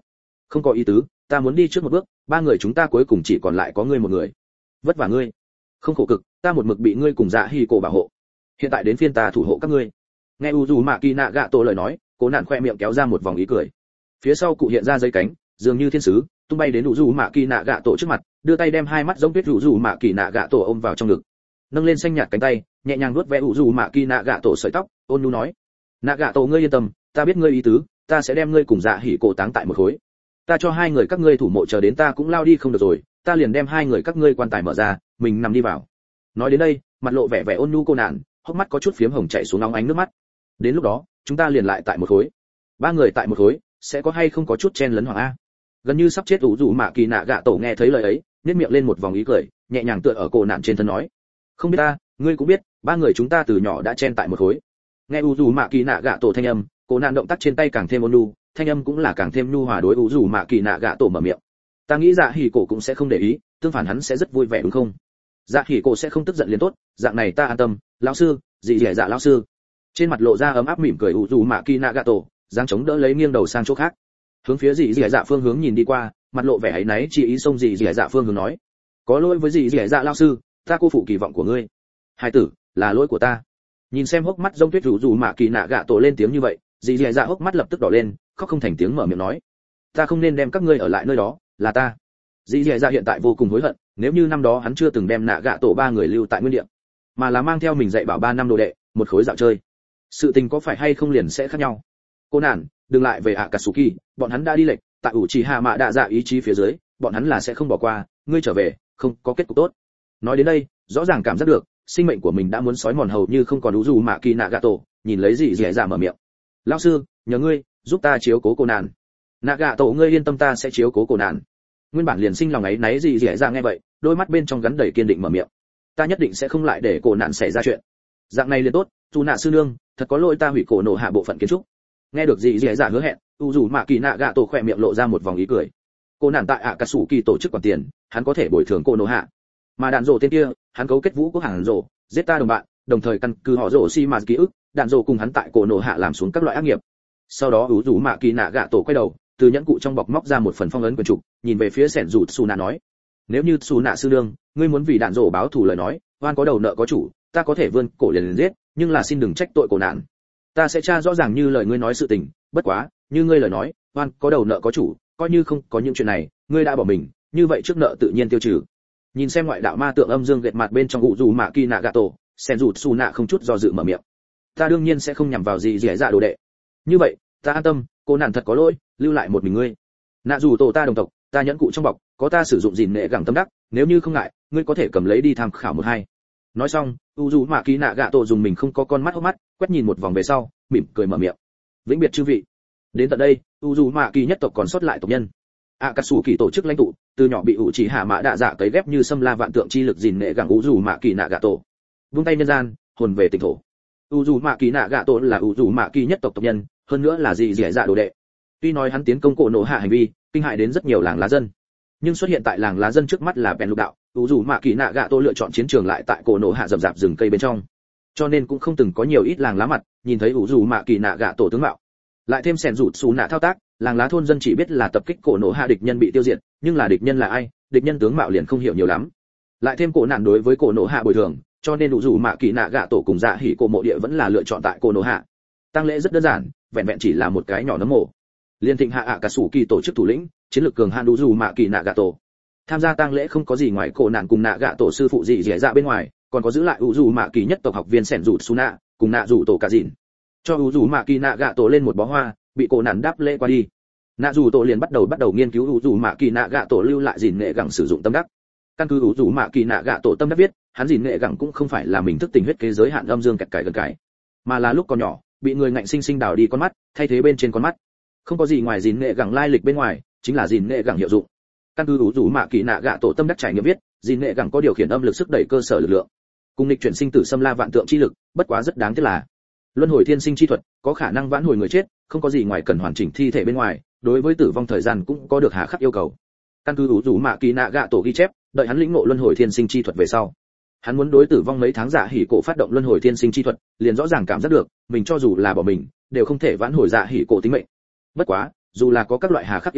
Speaker 1: Không có ý tứ, ta muốn đi trước một bước, ba người chúng ta cuối cùng chỉ còn lại có ngươi một người. Vất vả ngươi. Không khổ cực, ta một mực bị ngươi cùng Dạ Hỉ Cổ bảo hộ. Hiện tại đến phiên ta thủ hộ các ngươi. Nghe Uzumaki Nagato lời nói, Cố Nạn khoe miệng kéo ra một vòng ý cười. Phía sau cụ hiện ra dây cánh, dường như thiên sứ, tung bay đến Uzumaki Nagato trước mặt, đưa tay đem hai mắt giống tuyết Uzumaki Nagato ôm vào trong ngực. Nâng lên xanh nhạt cánh tay, nhẹ nhàng vuốt ve Uzumaki Nagato sợi tóc, ôn nhu nói: "Nagato ngươi yên tâm, ta biết ngươi ý tứ, ta sẽ đem ngươi cùng Dạ Hỉ Cổ táng tại một khối. Ta cho hai người các ngươi thủ mộ chờ đến ta cũng lao đi không được rồi, ta liền đem hai người các ngươi quan tài mở ra, mình nằm đi vào." Nói đến đây, mặt lộ vẻ vẻ ôn nhu Cô Nạn, hốc mắt có chút phiếm hồng chảy xuống nóng ánh nước mắt. Đến lúc đó, chúng ta liền lại tại một khối. Ba người tại một khối, sẽ có hay không có chút chen lấn hoàng a? Gần như sắp chết ủ rủ mạ kỳ nạ gạ tổ nghe thấy lời ấy, nhếch miệng lên một vòng ý cười, nhẹ nhàng tựa ở Cô Nạn trên thân nói: "Không biết ta, ngươi cũng biết, ba người chúng ta từ nhỏ đã chen tại một khối." Nghe ủ rủ mạ kỳ nạ gạ tổ thanh âm, Cô Nạn động tác trên tay càng thêm ôn nhu, thanh âm cũng là càng thêm nhu hòa đối ủ rủ mạ kỳ nạ gạ tổ mở miệng: "Ta nghĩ Dạ Hỉ Cổ cũng sẽ không để ý, tương phản hắn sẽ rất vui vẻ đúng không? Dạ Hỉ Cổ sẽ không tức giận liền tốt, dạng này ta an tâm, lão sư, dị dẻ dạ lão sư." Trên mặt lộ ra ấm áp mỉm cười Uzumaki Nagato, giang chống đỡ lấy nghiêng đầu sang chỗ khác. Hướng phía dị dẻ dạ phương hướng nhìn đi qua, mặt lộ vẻ áy náy chi ý xông dị dẻ dạ phương hướng nói: "Có lỗi với dị dẻ dạ lão sư, ta cô phụ kỳ vọng của ngươi." "Hai tử, là lỗi của ta." Nhìn xem hốc mắt rông tuyết Uzumaki Nagato lên tiếng như vậy, dị dẻ dạ hốc mắt lập tức đỏ lên, khóc không thành tiếng mở miệng nói: "Ta không nên đem các ngươi ở lại nơi đó, là ta." Dị dẻ dạ hiện tại vô cùng hối hận, nếu như năm đó hắn chưa từng đem Nagato ba người lưu tại nguyên địa, mà là mang theo mình dạy bảo ba năm đồ đệ, một khối dạo chơi, sự tình có phải hay không liền sẽ khác nhau. Cô Nạn, đừng lại về Akatsuki, bọn hắn đã đi lệch, tại ủ trì hạ mạ đạ dạ ý chí phía dưới, bọn hắn là sẽ không bỏ qua, ngươi trở về, không có kết cục tốt. Nói đến đây, rõ ràng cảm giác được, sinh mệnh của mình đã muốn sói mòn hầu như không còn đủ dù mạ kỳ Nagato, nhìn lấy gì dẻ dạ mở miệng: "Lão sư, nhờ ngươi, giúp ta chiếu cố Cô Nạn." "Nagato ngươi yên tâm, ta sẽ chiếu cố Cô Nạn." Nguyên bản liền sinh lòng ấy náy gì dẻ dạ nghe vậy, đôi mắt bên trong gắn đầy kiên định mở miệng: "Ta nhất định sẽ không lại để Cô Nạn xảy ra chuyện. Dạng này liền tốt, dù nạ sư nương, thật có lỗi ta hủy cổ nổ hạ bộ phận kiến trúc." Nghe được gì dẻ dạ hứa hẹn, u dù mạ kỳ nạ gạ tổ khỏe miệng lộ ra một vòng ý cười. Cô Nạn tại ạ cà sủ kỳ tổ chức quản tiền, hắn có thể bồi thường cô nổ hạ. Mà đạn rổ tên kia, hắn cấu kết vũ quốc hàng rổ, giết ta đồng bạn, đồng thời căn cứ họ rổ si mà ký ức, đạn rổ cùng hắn tại cô nổ hạ làm xuống các loại ác nghiệp. Sau đó u dù mạ kỳ nạ gạ tổ quay đầu, từ nhẫn cụ trong bọc móc ra một phần phong ấn quyển trục, nhìn về phía sẻn rụt su nạ nói: "Nếu như su nạ sư nương, ngươi muốn vì đạn rổ báo thù lời nói, oan có đầu nợ có chủ, ta có thể vươn cổ liền liền giết, nhưng là xin đừng trách tội Cô Nạn. Ta sẽ tra rõ ràng như lời ngươi nói sự tình, bất quá, như ngươi lời nói, oan có đầu nợ có chủ, coi như không có những chuyện này, ngươi đã bỏ mình, như vậy trước nợ tự nhiên tiêu trừ." Nhìn xem ngoại đạo ma tượng âm dương gật mặt bên trong ủ dù mạ kỳ nạ gato, sen rụt su nạ không chút do dự mở miệng: "Ta đương nhiên sẽ không nhằm vào gì dẻ dạ đồ đệ. Như vậy, ta an tâm, Cô Nạn thật có lỗi, lưu lại một mình ngươi. Nạ dù tổ ta đồng tộc, ta nhẫn cụ trong bọc, có ta sử dụng gìn nệ gẳng tâm đắc, nếu như không ngại, ngươi có thể cầm lấy đi tham khảo một hai." Nói xong, u dù mạ kỳ nạ gạ tổ dùng mình không có con mắt hốc mắt, quét nhìn một vòng về sau, mỉm cười mở miệng: "Vĩnh biệt chư vị." Đến tận đây, u dù mạ kỳ nhất tộc còn sót lại tộc nhân. Akatsuki tổ chức lãnh tụ, từ nhỏ bị ủ chỉ hạ mã đạ dạ cấy ghép như xâm la vạn tượng chi lực gìn nệ gẳng u dù mạ kỳ nạ gạ tổ. Vung tay nhân gian, hồn về tỉnh thổ. U dù mạ kỳ nạ gạ tổ là u dù mạ kỳ nhất tộc tộc nhân, hơn nữa là gì dẻ dạ đồ đệ. Tuy nói hắn tiến công cổ nổ hạ hành vi, kinh hại đến rất nhiều làng lá dân, nhưng xuất hiện tại làng lá dân trước mắt là bèn lục đạo, u dù mạ kỳ nạ gạ tổ lựa chọn chiến trường lại tại cổ nổ hạ rậm rạp rừng cây bên trong, cho nên cũng không từng có nhiều ít làng lá mặt nhìn thấy u dù mạ kỳ nạ gạ tổ tướng mạo. Lại thêm sẻn rụt xù nạ thao tác, làng lá thôn dân chỉ biết là tập kích cổ nổ hạ địch nhân bị tiêu diệt, nhưng là địch nhân là ai, địch nhân tướng mạo liền không hiểu nhiều lắm. Lại thêm cổ nạn đối với cổ nổ hạ bồi thường, cho nên u dù mạ kỳ nạ gạ tổ cùng dạ hỉ cổ mộ địa vẫn là lựa chọn tại cổ nổ hạ. Tăng lễ rất đơn giản, vẹn vẹn chỉ là một cái nhỏ nấm mồ. Liên thịnh hạ ạ cả sủ kỳ tổ chức thủ lĩnh, chiến lược cường hạn u dù mạ kỳ nạ gạ tổ. Tham gia tang lễ không có gì ngoài cổ nạn cùng nạ gạ tổ sư phụ gì dẻ dạ bên ngoài, còn có giữ lại u dù mạ kỳ nhất tộc học viên sẻn rụt su nạ cùng nạ rủ tổ cả dìn. Cho u dù mạ kỳ nạ gạ tổ lên một bó hoa, bị cổ nạn đáp lễ qua đi. Nạ rủ tổ liền bắt đầu bắt đầu nghiên cứu u dù mạ kỳ nạ gạ tổ lưu lại dìn nghệ gẳng sử dụng tâm đắc. Căn cứ u dù mạ kỳ nạ gạ tổ tâm đắc viết, hắn dìn nghệ gẳng cũng không phải là mình thức tình huyết kế giới hạn âm dương kẹt cải gần cải, mà là lúc còn nhỏ bị người ngạnh sinh sinh đào đi con mắt, thay thế bên trên con mắt. Không có gì ngoài dìn nghệ gẳng lai lịch bên ngoài, chính là dìn nghệ gẳng hiệu dụng. Căn cứ u dù mạ kỳ nạ gạ tổ tâm đắc trải nghiệm viết, dìn nghệ gẳng có điều khiển âm lực sức đẩy cơ sở lực lượng, cùng nghịch chuyển sinh tử xâm la vạn tượng chi lực, bất quá rất đáng tiếc là luân hồi thiên sinh chi thuật có khả năng vãn hồi người chết, không có gì ngoài cần hoàn chỉnh thi thể bên ngoài, đối với tử vong thời gian cũng có được hà khắc yêu cầu. Căn cứ u dù mạ kỳ nạ gạ tổ ghi chép, đợi hắn lĩnh ngộ luân hồi thiên sinh chi thuật về sau, hắn muốn đối tử vong mấy tháng dạ hỉ cổ phát động luân hồi thiên sinh chi thuật, liền rõ ràng cảm giác được mình cho dù là bỏ mình đều không thể vãn hồi dạ hỉ cổ tính mệnh. Bất quá dù là có các loại hà khắc yêu cầu,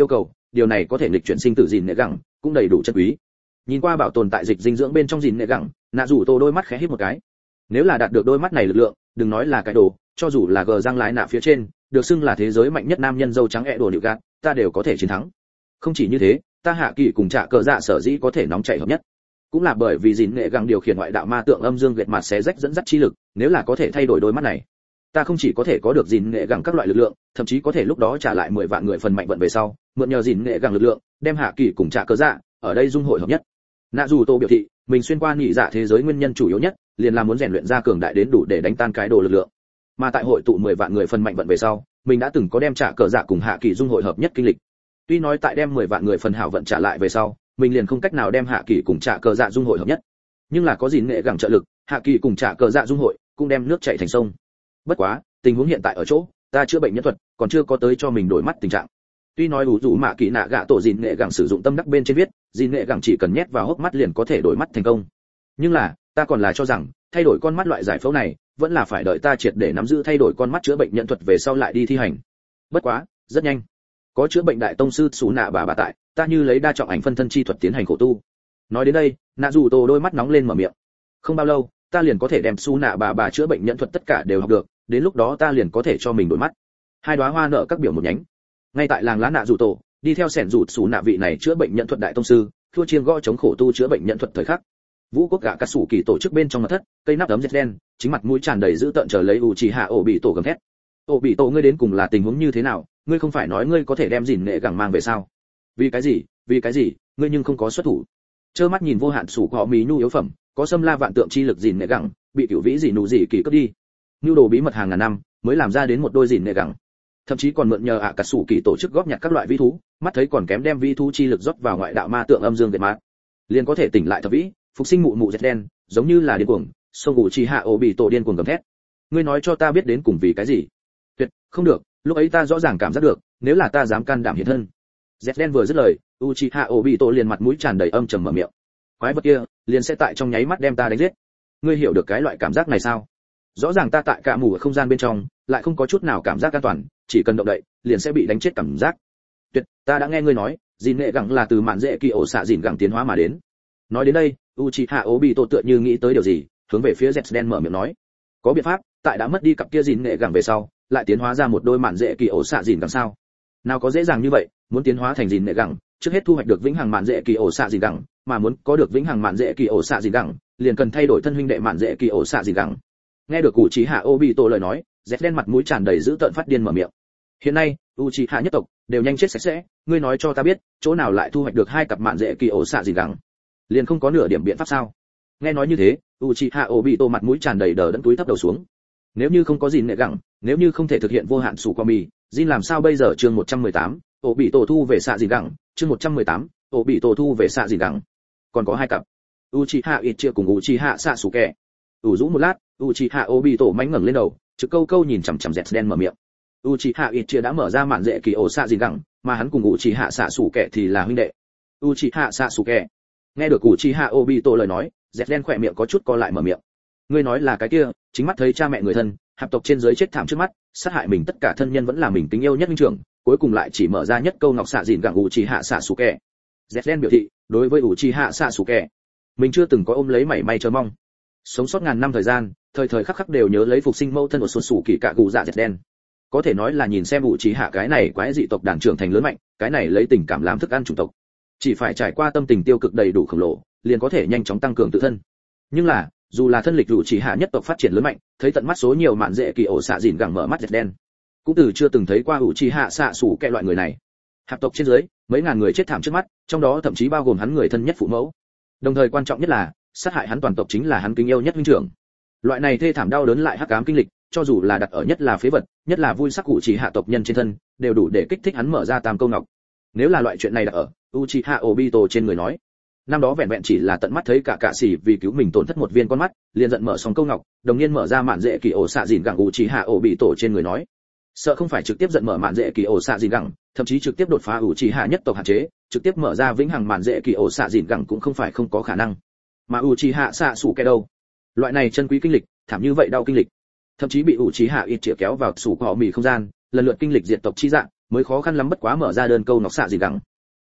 Speaker 1: điều này có thể nghịch chuyển sinh tử gìn nệ gẳng cũng đầy đủ chân quý. Nhìn qua bảo tồn tại dịch dinh dưỡng bên trong gìn nệ gẳng, nạ rủ tô đôi mắt khẽ híp một cái. Nếu là đạt được đôi mắt này lực lượng, đừng nói là cái đồ, cho dù là gờ răng lái nạ phía trên, được xưng là thế giới mạnh nhất nam nhân dâu trắng ẹ đồ nịu gạt, ta đều có thể chiến thắng. Không chỉ như thế, ta hạ kỳ cùng trả cờ dạ sở dĩ có thể nóng chảy hợp nhất, cũng là bởi vì gìn nệ gẳng điều khiển ngoại đạo ma tượng âm dương gệt mặt xé rách dẫn dắt chi lực, nếu là có thể thay đổi đôi mắt này, ta không chỉ có thể có được gìn nệ gẳng các loại lực lượng, thậm chí có thể lúc đó trả lại mười vạn người phần mạnh vận về sau, mượn nhờ gìn nệ gẳng lực lượng, đem hạ kỳ cùng trả cờ dạ ở đây dung hội hợp nhất. Nạ dù tô biểu thị, mình xuyên qua nhị dạ thế giới nguyên nhân chủ yếu nhất, liền là muốn rèn luyện ra cường đại đến đủ để đánh tan cái đồ lực lượng. Mà tại hội tụ mười vạn người phần mạnh vận về sau, mình đã từng có đem trả cờ dạ cùng hạ kỳ dung hội hợp nhất kinh lịch. Tuy nói tại đem mười vạn người phần hảo vận trả lại về sau, mình liền không cách nào đem hạ kỳ cùng trả cờ dạ dung hội hợp nhất. Nhưng là có gìn nệ gẳng trợ lực, hạ kỳ cùng trả cờ dạ dung hội, cũng đem nước chảy thành sông. Bất quá, tình huống hiện tại ở chỗ, ta chữa bệnh nhân thuật, còn chưa có tới cho mình đổi mắt tình trạng. Tuy nói đủ rủ mạ kỳ nạ gạ tổ gìn nệ gẳng sử dụng tâm đắc bên trên viết, gìn nệ gẳng chỉ cần nhét vào hốc mắt liền có thể đổi mắt thành công. Nhưng là, ta còn là cho rằng, thay đổi con mắt loại giải phẫu này, vẫn là phải đợi ta triệt để nắm giữ thay đổi con mắt chữa bệnh nhân thuật về sau lại đi thi hành. Bất quá, rất nhanh. Có chữa bệnh đại tông sư Sú Nạ bà bà tại, ta như lấy đa trọng ảnh phân thân chi thuật tiến hành khổ tu. Nói đến đây, Nạ dù Tô đôi mắt nóng lên mở miệng. Không bao lâu, ta liền có thể đem Sú Nạ bà bà chữa bệnh nhân thuật tất cả đều học được, đến lúc đó ta liền có thể cho mình đổi mắt. Hai đóa hoa nở các biểu một nhánh. Ngay tại làng lá Nạ dù Tô, đi theo sẻn rụt Sú Nạ vị này chữa bệnh nhân thuật đại tông sư, thua chiêng gõ chống khổ tu chữa bệnh nhân thuật thời khắc. Vũ quốc gạ cát sủ kỳ tổ chức bên trong mật thất, cây nắp ấm dệt đen, chính mặt mũi tràn đầy dữ tợn chờ lấy Uchiha Obito gầm thét. Obito ngươi đến cùng là tình huống như thế nào, ngươi không phải nói ngươi có thể đem gìn nệ gẳng mang về sao? Vì cái gì? Vì cái gì? Ngươi nhưng không có xuất thủ. Trơ mắt nhìn vô hạn sủ họ mí nhu yếu phẩm, có xâm la vạn tượng chi lực gìn nệ gẳng, bị cửu vĩ gì nụ gì kỳ cướp đi. Nhu đồ bí mật hàng ngàn năm, mới làm ra đến một đôi gìn nệ gẳng. Thậm chí còn mượn nhờ ạ cát sủ kỳ tổ chức góp nhặt các loại vĩ thú, mắt thấy còn kém đem vĩ thú chi lực rót vào ngoại đạo ma tượng âm dương việt mát, liền có thể tỉnh lại thập vĩ, phục sinh mụ mụ dệt đen, giống như là điên cuồng, sông Uchiha Obito điên cuồng gầm thét. Ngươi nói cho ta biết đến cùng vì cái gì? Tuyệt, không được, lúc ấy ta rõ ràng cảm giác được, nếu là ta dám can đảm hiện thân. Dệt đen vừa dứt lời, Uchiha Obito liền mặt mũi tràn đầy âm trầm mở miệng. Quái vật kia, liền sẽ tại trong nháy mắt đem ta đánh giết. Ngươi hiểu được cái loại cảm giác này sao? Rõ ràng ta tại cả mù ở không gian bên trong, lại không có chút nào cảm giác an toàn, chỉ cần động đậy, liền sẽ bị đánh chết cảm giác. Tuyệt, ta đã nghe ngươi nói, gìn nệ gẳng là từ mạn dễ kỳ ổ xạ gìn gẳng tiến hóa mà đến. Nói đến đây, Uchiha Obito tựa như nghĩ tới điều gì, hướng về phía Zetsu đen mở miệng nói: "Có biện pháp, tại đã mất đi cặp kia gìn nệ gẳng về sau, lại tiến hóa ra một đôi mạn dễ kỳ ổ xạ gìn gẳng sao? Nào có dễ dàng như vậy, muốn tiến hóa thành gìn nệ gẳng, trước hết thu hoạch được vĩnh hằng mạn dễ kỳ ổ xạ gìn gẳng, mà muốn có được vĩnh hằng mạn dễ kỳ ổ xạ gìn gẳng, liền cần thay đổi thân huynh đệ mạn dễ kỳ ổ xạ gìn gẳng." Nghe được Uchiha Obito lời nói, Zetsu đen mặt mũi tràn đầy dữ tợn phát điên mở miệng: "Hiện nay, Uchiha nhất tộc đều nhanh chết sạch sẽ, ngươi nói cho ta biết, chỗ nào lại thu hoạch được hai cặp mạn dễ kỳ ổ xạ gìn gẳng? Liền không có nửa điểm biện pháp sao?" Nghe nói như thế, Uchiha Obito mặt mũi tràn đầy đờ đẫn túi thấp đầu xuống. Nếu như không có gì nệ gẳng, nếu như không thể thực hiện vô hạn sủ qua mì, Jin làm sao bây giờ? Chương một trăm mười tám, Obito thu về xạ gìn gẳng, chương một trăm mười tám, Obito thu về xạ gìn gẳng. Còn có hai cặp. Uchiha Itachi cùng Uchiha Sasuke. ủ rũ một lát, Uchiha Obito mánh ngẩng lên đầu, trực câu câu nhìn chằm chằm Zetsu đen mở miệng. Uchiha Itachi đã mở ra mạn dễ kỳ ổ xạ gìn gẳng, mà hắn cùng Uchiha Sasuke thì là huynh đệ. Uchiha Sasuke. Nghe được Uchiha Obito lời nói, Zetsu đen khỏe miệng có chút co lại mở miệng. Ngươi nói là cái kia, chính mắt thấy cha mẹ người thân, hạp tộc trên dưới chết thảm trước mắt, sát hại mình tất cả thân nhân vẫn là mình kính yêu nhất huynh trưởng, cuối cùng lại chỉ mở ra nhất câu ngọc xạ gìn gẳng Uchiha Sasuke. Zetsu đen biểu thị, đối với Uchiha Sasuke, mình chưa từng có ôm lấy mảy may chờ mong. Sống sót ngàn năm thời gian, thời thời khắc khắc đều nhớ lấy phục sinh mẫu thân của sụt sủ kỳ cạ gù dạ Zetsu đen. Có thể nói là nhìn xem Uchiha cái này quái dị tộc đàn trưởng thành lớn mạnh, cái này lấy tình cảm làm thức ăn chủng tộc. Chỉ phải trải qua tâm tình tiêu cực đầy đủ khổng lồ, liền có thể nhanh chóng tăng cường tự thân. Nhưng là, dù là thân lịch Uchiha nhất tộc phát triển lớn mạnh, thấy tận mắt số nhiều mạn dễ kỳ ổ xạ gìn gẳng mở mắt Zetsu đen, cũng từ chưa từng thấy qua Uchiha xạ sủ kẻ loại người này. Hạp tộc trên dưới, mấy ngàn người chết thảm trước mắt, trong đó thậm chí bao gồm hắn người thân nhất phụ mẫu. Đồng thời quan trọng nhất là, sát hại hắn toàn tộc chính là hắn kính yêu nhất huynh trưởng. Loại này thê thảm đau đớn lại hắc ám kinh lịch, cho dù là đặt ở nhất là phế vật, nhất là vui sắc Uchiha tộc nhân trên thân, đều đủ để kích thích hắn mở ra tam câu ngọc. Nếu là loại chuyện này đặt ở Uchiha Obito trên người nói, năm đó vẹn vẹn chỉ là tận mắt thấy cả cạ sĩ vì cứu mình tổn thất một viên con mắt, liền giận mở xong câu ngọc, đồng nhiên mở ra mạn dễ kỳ ổ xạ gìn gẳng Uchiha Obito trên người nói, sợ không phải trực tiếp giận mở mạn dễ kỳ ổ xạ gìn gẳng, thậm chí trực tiếp đột phá Uchiha nhất tộc hạn chế, trực tiếp mở ra vĩnh hằng mạn dễ kỳ ổ xạ gìn gẳng cũng không phải không có khả năng. Mà Uchiha Sasuke đâu? Loại này chân quý kinh lịch, thảm như vậy đau kinh lịch, thậm chí bị Uchiha Itachi kéo vào sủ cỏ mì không gian, lần lượt kinh lịch diệt tộc chi dạng, mới khó khăn lắm bất quá mở ra đơn câu ngọc xạ gìn gẳng.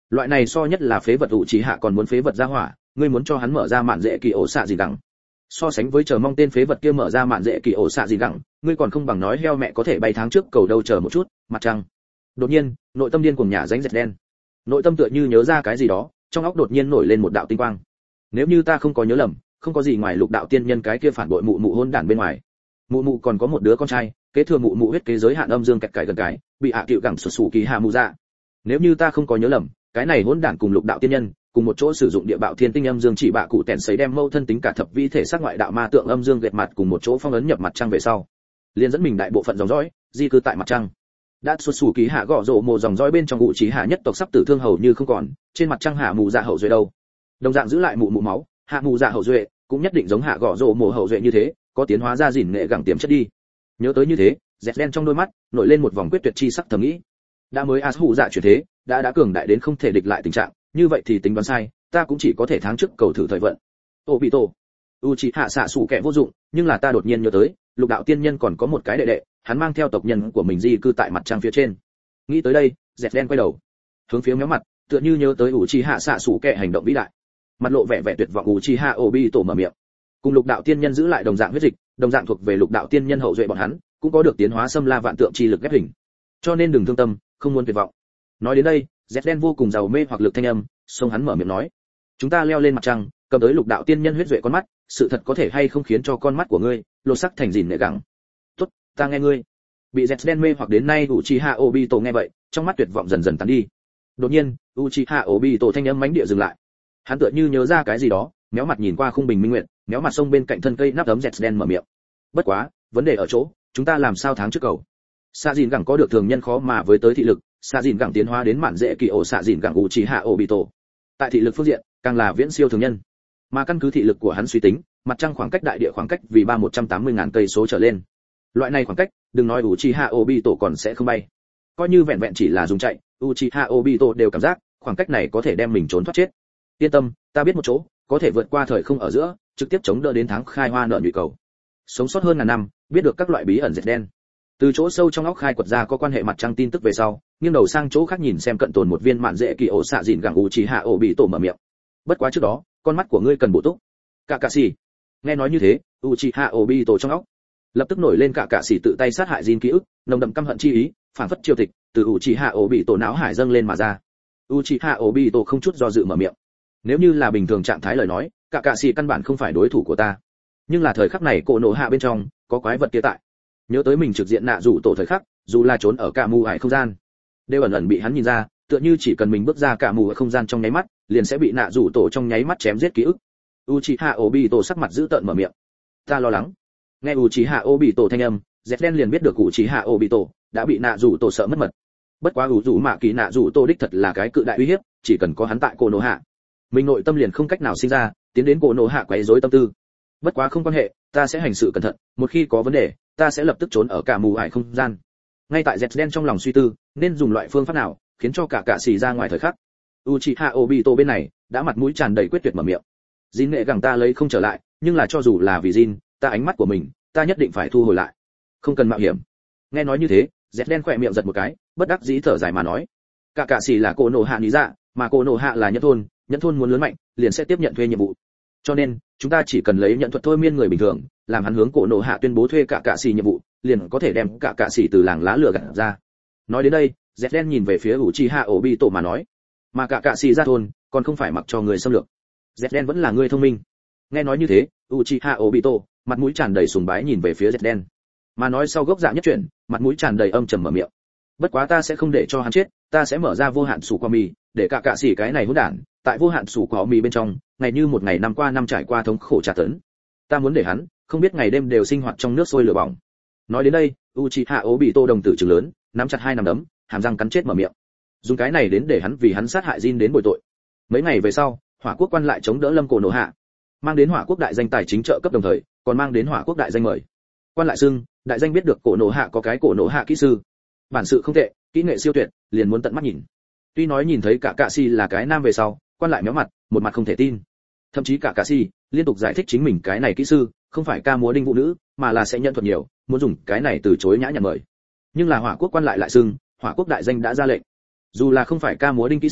Speaker 1: Loại này so nhất là phế vật ủ trí hạ còn muốn phế vật ra hỏa, ngươi muốn cho hắn mở ra mạn dễ kỳ ổ xạ gì đẳng. So sánh với chờ mong tên phế vật kia mở ra mạn dễ kỳ ổ xạ gì đẳng, ngươi còn không bằng nói heo mẹ có thể bay tháng trước cầu đâu chờ một chút, mặt trăng. Đột nhiên, nội tâm điên cuồng nhả ránh dẹt đen. Nội tâm tựa như nhớ ra cái gì đó, trong óc đột nhiên nổi lên một đạo tinh quang. Nếu như ta không có nhớ lầm, không có gì ngoài lục đạo tiên nhân cái kia phản bội mụ mụ hôn đản bên ngoài. Mụ mụ còn có một đứa con trai, kế thừa mụ mụ huyết kế giới hạn âm dương kẹt cải gần cái, bị hạ cựu gẳng sụt sù kỳ hạ mù dạ. Nếu như ta không có nhớ lầm, cái này hỗn đản cùng lục đạo tiên nhân cùng một chỗ sử dụng địa bạo thiên tinh âm dương chỉ bạ cụ tèn sấy đem mâu thân tính cả thập vi thể xác ngoại đạo ma tượng âm dương gệt mặt cùng một chỗ phong ấn nhập mặt trăng về sau, liền dẫn mình đại bộ phận dòng dõi di cư tại mặt trăng. Đã xuất xù ký hạ gõ rộ mồ dòng dõi bên trong ngụ trí hạ nhất tộc sắp tử thương hầu như không còn, trên mặt trăng hạ mù dạ hậu duệ đâu. Đồng dạng giữ lại mụ mụ máu, hạ mù dạ hậu duệ cũng nhất định giống hạ gõ rộ mồ hậu duệ như thế, có tiến hóa ra gìn nghệ gẳng tiềm chất đi. Nhớ tới như thế, dẹt đen trong đôi mắt nổi lên một vòng quyết tuyệt chi sắc thầm nghĩ. Đã mới as hụ dạ chuyển thế, đã đã cường đại đến không thể địch lại tình trạng, như vậy thì tính đoán sai, ta cũng chỉ có thể tháng trước cầu thử thời vận. Ô bị tổ, Uchiha xạ sủ kẻ vô dụng, nhưng là ta đột nhiên nhớ tới, lục đạo tiên nhân còn có một cái đệ đệ, hắn mang theo tộc nhân của mình di cư tại mặt trăng phía trên. Nghĩ tới đây, dẹt đen quay đầu, hướng phía méo mặt, tựa như nhớ tới Uchiha xạ sủ kẻ hành động vĩ đại. Mặt lộ vẻ vẻ tuyệt vọng Uchiha Obito mở miệng. Cùng lục đạo tiên nhân giữ lại đồng dạng huyết dịch, đồng dạng thuộc về lục đạo tiên nhân hậu duệ bọn hắn, cũng có được tiến hóa xâm la vạn tượng chi lực ghép hình. Cho nên đừng thương tâm, không muốn tuyệt vọng. Nói đến đây, dẹt đen vô cùng giàu mê hoặc lực thanh âm, xong hắn mở miệng nói: chúng ta leo lên mặt trăng, cầm tới lục đạo tiên nhân huyết duệ con mắt, sự thật có thể hay không khiến cho con mắt của ngươi lột sắc thành gìn nệ gẳng. Tốt, ta nghe ngươi. Bị dẹt đen mê hoặc đến nay Uchiha Obito nghe vậy, trong mắt tuyệt vọng dần dần tán đi. Đột nhiên, Uchiha Obito thanh âm mãnh địa dừng lại. Hắn tựa như nhớ ra cái gì đó, méo mặt nhìn qua khung bình minh nguyệt, méo mặt sông bên cạnh thân cây nắp ấm dẹt đen mở miệng. Bất quá, vấn đề ở chỗ, chúng ta làm sao tháng trước cầu? Xạ dìn gẳng có được thường nhân khó mà với tới thị lực, xạ dìn gẳng tiến hóa đến mạn dễ kỳ ổ xạ dìn gẳng Uchiha Obito. Tại thị lực phương diện, càng là viễn siêu thường nhân. Mà căn cứ thị lực của hắn suy tính, mặt trăng khoảng cách đại địa khoảng cách vì ba một trăm tám mươi ngàn cây số trở lên. Loại này khoảng cách, đừng nói Uchiha Obito còn sẽ không bay. Coi như vẹn vẹn chỉ là dùng chạy, Uchiha Obito đều cảm giác, khoảng cách này có thể đem mình trốn thoát chết. Yên tâm, ta biết một chỗ, có thể vượt qua thời không ở giữa, trực tiếp chống đỡ đến tháng khai hoa nợ nhụy cầu. Sống sót hơn ngàn năm, biết được các loại bí ẩn dệt đen. Từ chỗ sâu trong óc khai quật ra có quan hệ mặt trăng tin tức về sau, nghiêng đầu sang chỗ khác nhìn xem cận tồn một viên mạn dễ kỳ ổ xạ dìn gẳng Uchiha Obito mở miệng. Bất quá trước đó, con mắt của ngươi cần bổ túc. Cả cạ sĩ. Nghe nói như thế, Uchiha Obito trong óc lập tức nổi lên cả cạ sĩ tự tay sát hại Jin ký ức, nồng đậm căm hận chi ý, phản phất triều tịch, từ Uchiha Obito não hải dâng lên mà ra. Uchiha Obito không chút do dự mở miệng. Nếu như là bình thường trạng thái lời nói, cả cạ sĩ căn bản không phải đối thủ của ta. Nhưng là thời khắc này cổ nổ hạ bên trong, có quái vật kia tại. Nhớ tới mình trực diện nạ rủ tổ thời khắc, dù là trốn ở cả mù ải không gian, đều ẩn ẩn bị hắn nhìn ra, tựa như chỉ cần mình bước ra cả mù ở không gian trong nháy mắt, liền sẽ bị nạ rủ tổ trong nháy mắt chém giết ký ức. Uchiha Obito sắc mặt dữ tợn mở miệng. Ta lo lắng. Nghe Uchiha Obito thanh âm, dẹt đen liền biết được Uchiha Obito đã bị nạ rủ tổ sợ mất mật. Bất quá ủ rủ mạ kỳ nạ rủ tổ đích thật là cái cự đại uy hiếp, chỉ cần có hắn tại cổ nổ hạ, mình nội tâm liền không cách nào sinh ra tiến đến cổ nổ hạ quấy rối tâm tư. Bất quá không quan hệ, ta sẽ hành sự cẩn thận, một khi có vấn đề, ta sẽ lập tức trốn ở cả mù ải không gian. Ngay tại dẹt đen trong lòng suy tư, nên dùng loại phương pháp nào khiến cho cả cạ xì ra ngoài thời khắc, Uchiha Obito bên này đã mặt mũi tràn đầy quyết tuyệt mở miệng. Jin nghệ gẳng ta lấy không trở lại, nhưng là cho dù là vì Jin, ta ánh mắt của mình, ta nhất định phải thu hồi lại. Không cần mạo hiểm. Nghe nói như thế, dẹt đen khỏe miệng giật một cái, bất đắc dĩ thở dài mà nói. Cả cạ xì là cổ nổ hạ lý dạ, mà cổ nổ hạ là nhẫn thôn, nhẫn thôn muốn lớn mạnh, liền sẽ tiếp nhận thuê nhiệm vụ. Cho nên, chúng ta chỉ cần lấy nhận thuật thôi miên người bình thường, làm hắn hướng cổ nổ hạ tuyên bố thuê cả cạ xì nhiệm vụ, liền có thể đem cả cạ xì từ làng lá lửa gạt ra. Nói đến đây, dẹt đen nhìn về phía Uchiha Obito mà nói, mà cả cạ xì ra thôn, còn không phải mặc cho người xâm lược. Dẹt đen vẫn là người thông minh. Nghe nói như thế, Uchiha Obito mặt mũi tràn đầy sùng bái nhìn về phía dẹt đen, mà nói sau gốc dạ nhất chuyện, mặt mũi tràn đầy âm trầm mở miệng. Bất quá ta sẽ không để cho hắn chết, ta sẽ mở ra vô hạn sủ quả mì, để cả cạ xì cái này hỗn đản, tại vô hạn sủ quả mì bên trong, ngày như một ngày năm qua năm trải qua thống khổ tra tấn. Ta muốn để hắn không biết ngày đêm đều sinh hoạt trong nước sôi lửa bỏng. Nói đến đây, Uchiha Obito đồng tử trừng lớn, nắm chặt hai nắm đấm, hàm răng cắn chết mở miệng. Dùng cái này đến để hắn vì hắn sát hại Jin đến bồi tội. Mấy ngày về sau, Hỏa Quốc quan lại chống đỡ Lâm Cổ Nổ Hạ, mang đến Hỏa Quốc đại danh tài chính trợ cấp đồng thời, còn mang đến Hỏa Quốc đại danh mời. Quan lại xưng, đại danh biết được Cổ Nổ Hạ có cái Cổ Nổ Hạ kỹ sư, bản sự không tệ, kỹ nghệ siêu tuyệt, liền muốn tận mắt nhìn. Tuy nói nhìn thấy cả cạ si là cái nam về sau, quan lại méo mặt, một mặt không thể tin. Thậm chí cả cạ si liên tục giải thích chính mình cái này kỹ sư không phải ca múa đinh vũ nữ, mà là sẽ nhận thuật nhiều, muốn dùng cái này từ chối nhã nhặn mời. Nhưng là Hỏa Quốc quan lại lại xưng, Hỏa Quốc đại danh đã ra lệnh, dù là không phải ca múa đinh kỹ sư,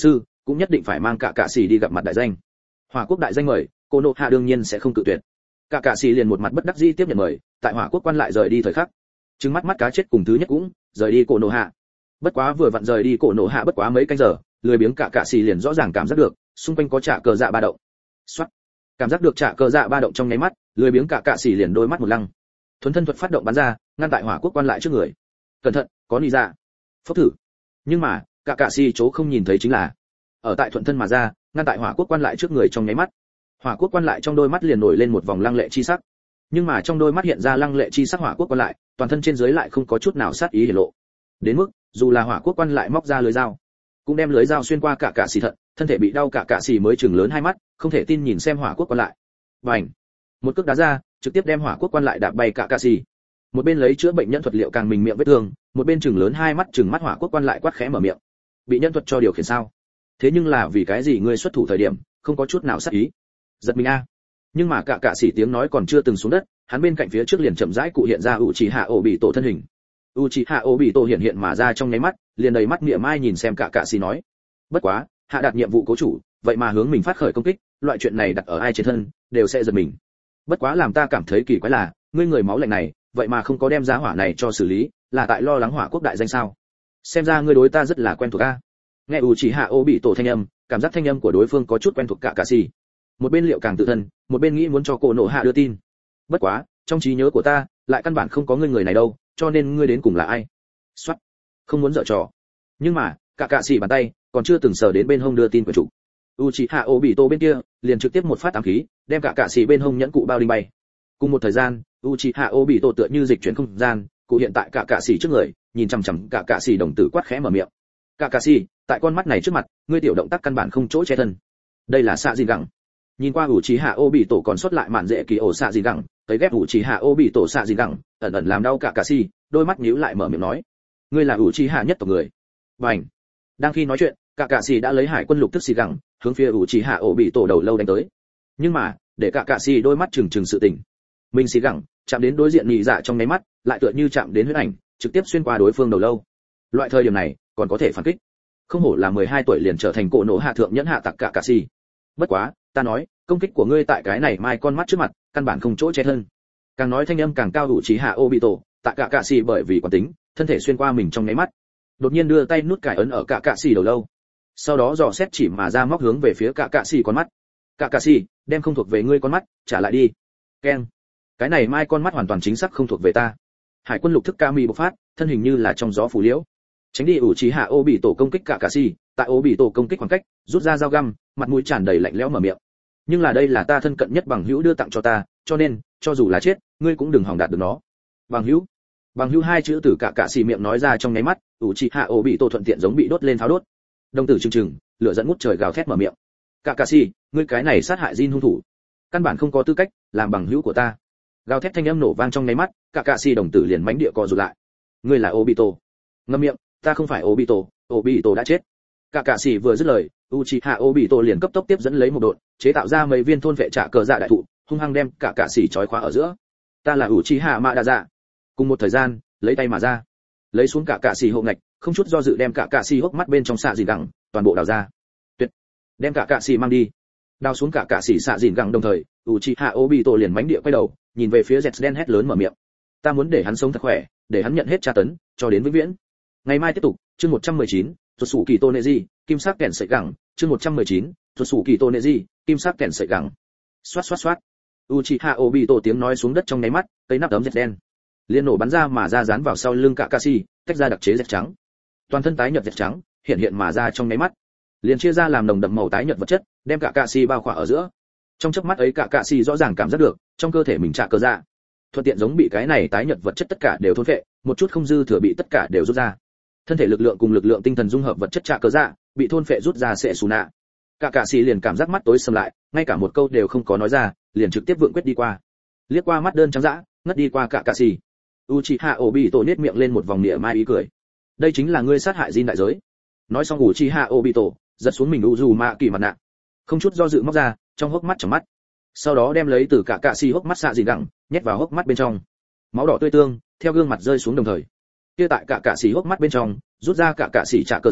Speaker 1: cũng nhất định phải mang cả cạ sĩ đi gặp mặt đại danh. Hỏa quốc đại danh mời, cô nộ hạ đương nhiên sẽ không cự tuyệt. Cả cạ sĩ liền một mặt bất đắc dĩ tiếp nhận mời, tại hỏa quốc quan lại rời đi thời khắc, trừng mắt mắt cá chết cùng thứ nhất cũng rời đi cổ nộ hạ. Bất quá vừa vặn rời đi cổ nộ hạ bất quá mấy canh giờ, lười biếng cả cạ sĩ liền rõ ràng cảm giác được xung quanh có trả cờ dạ ba động. Soát. Cảm giác được trả cờ dạ ba động trong nháy mắt, lười biếng cả cạ sĩ liền đôi mắt một lăng. Thuấn thân thuật phát động bắn ra, ngăn tại hỏa quốc quan lại trước người. Cẩn thận, có nị dạ. Phốc thử. Nhưng mà, cả cạ sĩ chỗ không nhìn thấy chính là ở tại thuận thân mà ra, ngăn tại hỏa quốc quan lại trước người trong nháy mắt. Hỏa quốc quan lại trong đôi mắt liền nổi lên một vòng lăng lệ chi sắc. Nhưng mà trong đôi mắt hiện ra lăng lệ chi sắc hỏa quốc quan lại, toàn thân trên dưới lại không có chút nào sát ý hiển lộ. Đến mức, dù là hỏa quốc quan lại móc ra lưới dao, cũng đem lưới dao xuyên qua cả cạ sĩ thận, thân thể bị đau cả cạ sĩ mới chừng lớn hai mắt, không thể tin nhìn xem hỏa quốc quan lại. Bành! Một cước đá ra, trực tiếp đem hỏa quốc quan lại đạp bay cả cạ sĩ. Một bên lấy chữa bệnh nhân thuật liệu càng mình miệng vết thương, một bên chừng lớn hai mắt chừng mắt hỏa quốc quan lại quát khẽ mở miệng. Bị nhân thuật cho điều khiển sao? Thế nhưng là vì cái gì ngươi xuất thủ thời điểm không có chút nào sát ý? Giật mình a. Nhưng mà cả cạ sĩ tiếng nói còn chưa từng xuống đất, hắn bên cạnh phía trước liền chậm rãi cụ hiện ra Uchiha Obito thân hình. Uchiha Obito hiện hiện mà ra trong nháy mắt, liền đầy mắt mỉa mai nhìn xem cả cạ sĩ nói: "Bất quá, hạ đạt nhiệm vụ cố chủ, vậy mà hướng mình phát khởi công kích, loại chuyện này đặt ở ai trên thân, đều sẽ giật mình. Bất quá làm ta cảm thấy kỳ quái là, ngươi người máu lạnh này, vậy mà không có đem giá hỏa này cho xử lý, là tại lo lắng hỏa quốc đại danh sao? Xem ra ngươi đối ta rất là quen thuộc a." Nghe Uchiha Obito thanh âm, cảm giác thanh âm của đối phương có chút quen thuộc cả cạ sĩ. Một bên liệu càng tự thân, một bên nghĩ muốn cho cổ nộ hạ đưa tin. Bất quá, trong trí nhớ của ta, lại căn bản không có ngươi người này đâu, cho nên ngươi đến cùng là ai? Soát. Không muốn giở trò. Nhưng mà, cả cạ sĩ bàn tay còn chưa từng sờ đến bên hông đưa tin của chủ. Uchiha Obito bên kia liền trực tiếp một phát ám khí, đem cả cạ sĩ bên hông nhẫn cụ bao đinh bay. Cùng một thời gian, Uchiha Obito tựa như dịch chuyển không gian, cụ hiện tại cả cạ sĩ trước người, nhìn chằm chằm cả cạ sĩ đồng tử quát khẽ mở miệng. Cả cạ sĩ, tại con mắt này trước mặt, ngươi tiểu động tác căn bản không chỗ che thân. Đây là xạ gì gẳng. Nhìn qua Uchiha Obito còn sót lại mạn dễ kỳ ổ xạ gì gẳng, thấy ghép Uchiha Obito xạ gì gẳng, ẩn ẩn làm đau cả cạ sĩ, đôi mắt nhíu lại mở miệng nói: ngươi là Uchiha nhất tộc người. Bành. Đang khi nói chuyện, cả cạ sĩ đã lấy hải quân lục tức xì gẳng, hướng phía Uchiha Obito đầu lâu đánh tới. Nhưng mà, để cả cạ sĩ đôi mắt trừng trừng sự tỉnh. Mình xì gẳng chạm đến đối diện nhị dạ trong nháy mắt, lại tựa như chạm đến huyết ảnh, trực tiếp xuyên qua đối phương đầu lâu. Loại thời điểm này, còn có thể phản kích. Không hổ là mười hai tuổi liền trở thành cổ nổ hạ thượng nhẫn hạ tặc cả cạ sĩ. Bất quá, ta nói, công kích của ngươi tại cái này mai con mắt trước mặt, căn bản không chỗ che thân. Càng nói thanh âm càng cao Uchiha Obito, tại cả cạ sĩ bởi vì quán tính, thân thể xuyên qua mình trong nháy mắt. Đột nhiên đưa tay nút cải ấn ở cả cạ sĩ đầu lâu. Sau đó dò xét chỉ mà ra móc hướng về phía cả cạ sĩ con mắt. Cả cạ sĩ, đem không thuộc về ngươi con mắt, trả lại đi. Keng. Cái này mai con mắt hoàn toàn chính xác không thuộc về ta. Hải quân lục thức Kami bộc phát, thân hình như là trong gió phủ liễu. Tránh đi Uchiha Obito công kích cả cạ sĩ, tại Obito công kích khoảng cách, rút ra dao găm, mặt mũi tràn đầy lạnh lẽo mở miệng. Nhưng là đây là ta thân cận nhất bằng hữu đưa tặng cho ta, cho nên, cho dù là chết, ngươi cũng đừng hòng đạt được nó. Bằng hữu. Bằng hữu hai chữ từ cả cạ sĩ miệng nói ra trong nháy mắt, Uchiha Obito thuận tiện giống bị đốt lên pháo đốt. Đồng tử trừng trừng, lửa dẫn ngút trời gào thét mở miệng. Cả cạ sĩ, ngươi cái này sát hại Jin hung thủ, căn bản không có tư cách làm bằng hữu của ta. Gào thét thanh âm nổ vang trong nháy mắt, cả cạ sĩ đồng tử liền mánh địa co rụt lại. Ngươi là Obito. Ngậm miệng, ta không phải Obito, Obito đã chết. Cả cạ sĩ vừa dứt lời, Uchiha Obito liền cấp tốc tiếp dẫn lấy một độn, chế tạo ra mấy viên thôn vệ trả cờ dạ đại thụ, hung hăng đem cả cạ sĩ trói khóa ở giữa. Ta là Uchiha Madara. Cùng một thời gian, lấy tay mà ra, lấy xuống cả cạ sĩ hộ ngạch, không chút do dự đem cả cạ sĩ hốc mắt bên trong xạ dìn gẳng toàn bộ đào ra. Tuyệt. Đem cả cạ sĩ mang đi. Đào xuống cả cạ sĩ xạ dìn gẳng đồng thời, Uchiha Obito liền mánh địa quay đầu, nhìn về phía Zetsu đen hét lớn mở miệng. Ta muốn để hắn sống thật khỏe, để hắn nhận hết tra tấn, cho đến vĩnh viễn. Ngày mai tiếp tục, chương một trăm mười chín, Thuật sủ kỳ Toneji, kim sắc kèn sợi gẳng, chương một trăm mười chín, Thuật sủ kỳ Toneji, kim sắc kèn sợi gẳng. Xoát xoát xoát. Uchiha Obito tiếng nói xuống đất trong nháy mắt, cây nắp tấm dẹt đen liên nổ bắn ra mà ra dán vào sau lưng cả Kakashi, tách ra đặc chế dẹt trắng. Toàn thân tái nhợt dẹt trắng hiện hiện mà ra trong nháy mắt, liền chia ra làm nồng đậm màu tái nhợt vật chất, đem cả Kakashi bao khỏa ở giữa. Trong chớp mắt ấy cả Kakashi rõ ràng cảm giác được, trong cơ thể mình trả cơ dạ, thuận tiện giống bị cái này tái nhợt vật chất tất cả đều thôn phệ, một chút không dư thừa bị tất cả đều rút ra. Thân thể lực lượng cùng lực lượng tinh thần dung hợp vật chất trả cơ dạ, bị thôn phệ rút ra sẽ xù nạ. Cả Kakashi liền cảm giác mắt tối sầm lại, ngay cả một câu đều không có nói ra, liền trực tiếp vượng quyết đi qua. Liếc qua mắt đơn trắng dã, ngất đi qua cả Kakashi. Uchiha Obito nhếch miệng lên một vòng nịa mai ý cười. Đây chính là ngươi sát hại Jin đại giới. Nói xong Uchiha Obito giật xuống mình Uzumaki mặt nạ, không chút do dự móc ra, trong hốc mắt trong mắt. Sau đó đem lấy từ cả Kakashi hốc mắt xạ dìn gẳng, nhét vào hốc mắt bên trong. Máu đỏ tươi tương theo gương mặt rơi xuống đồng thời. Kia tại cả Kakashi hốc mắt bên trong, rút ra cả Kakashi trả cờ dạ,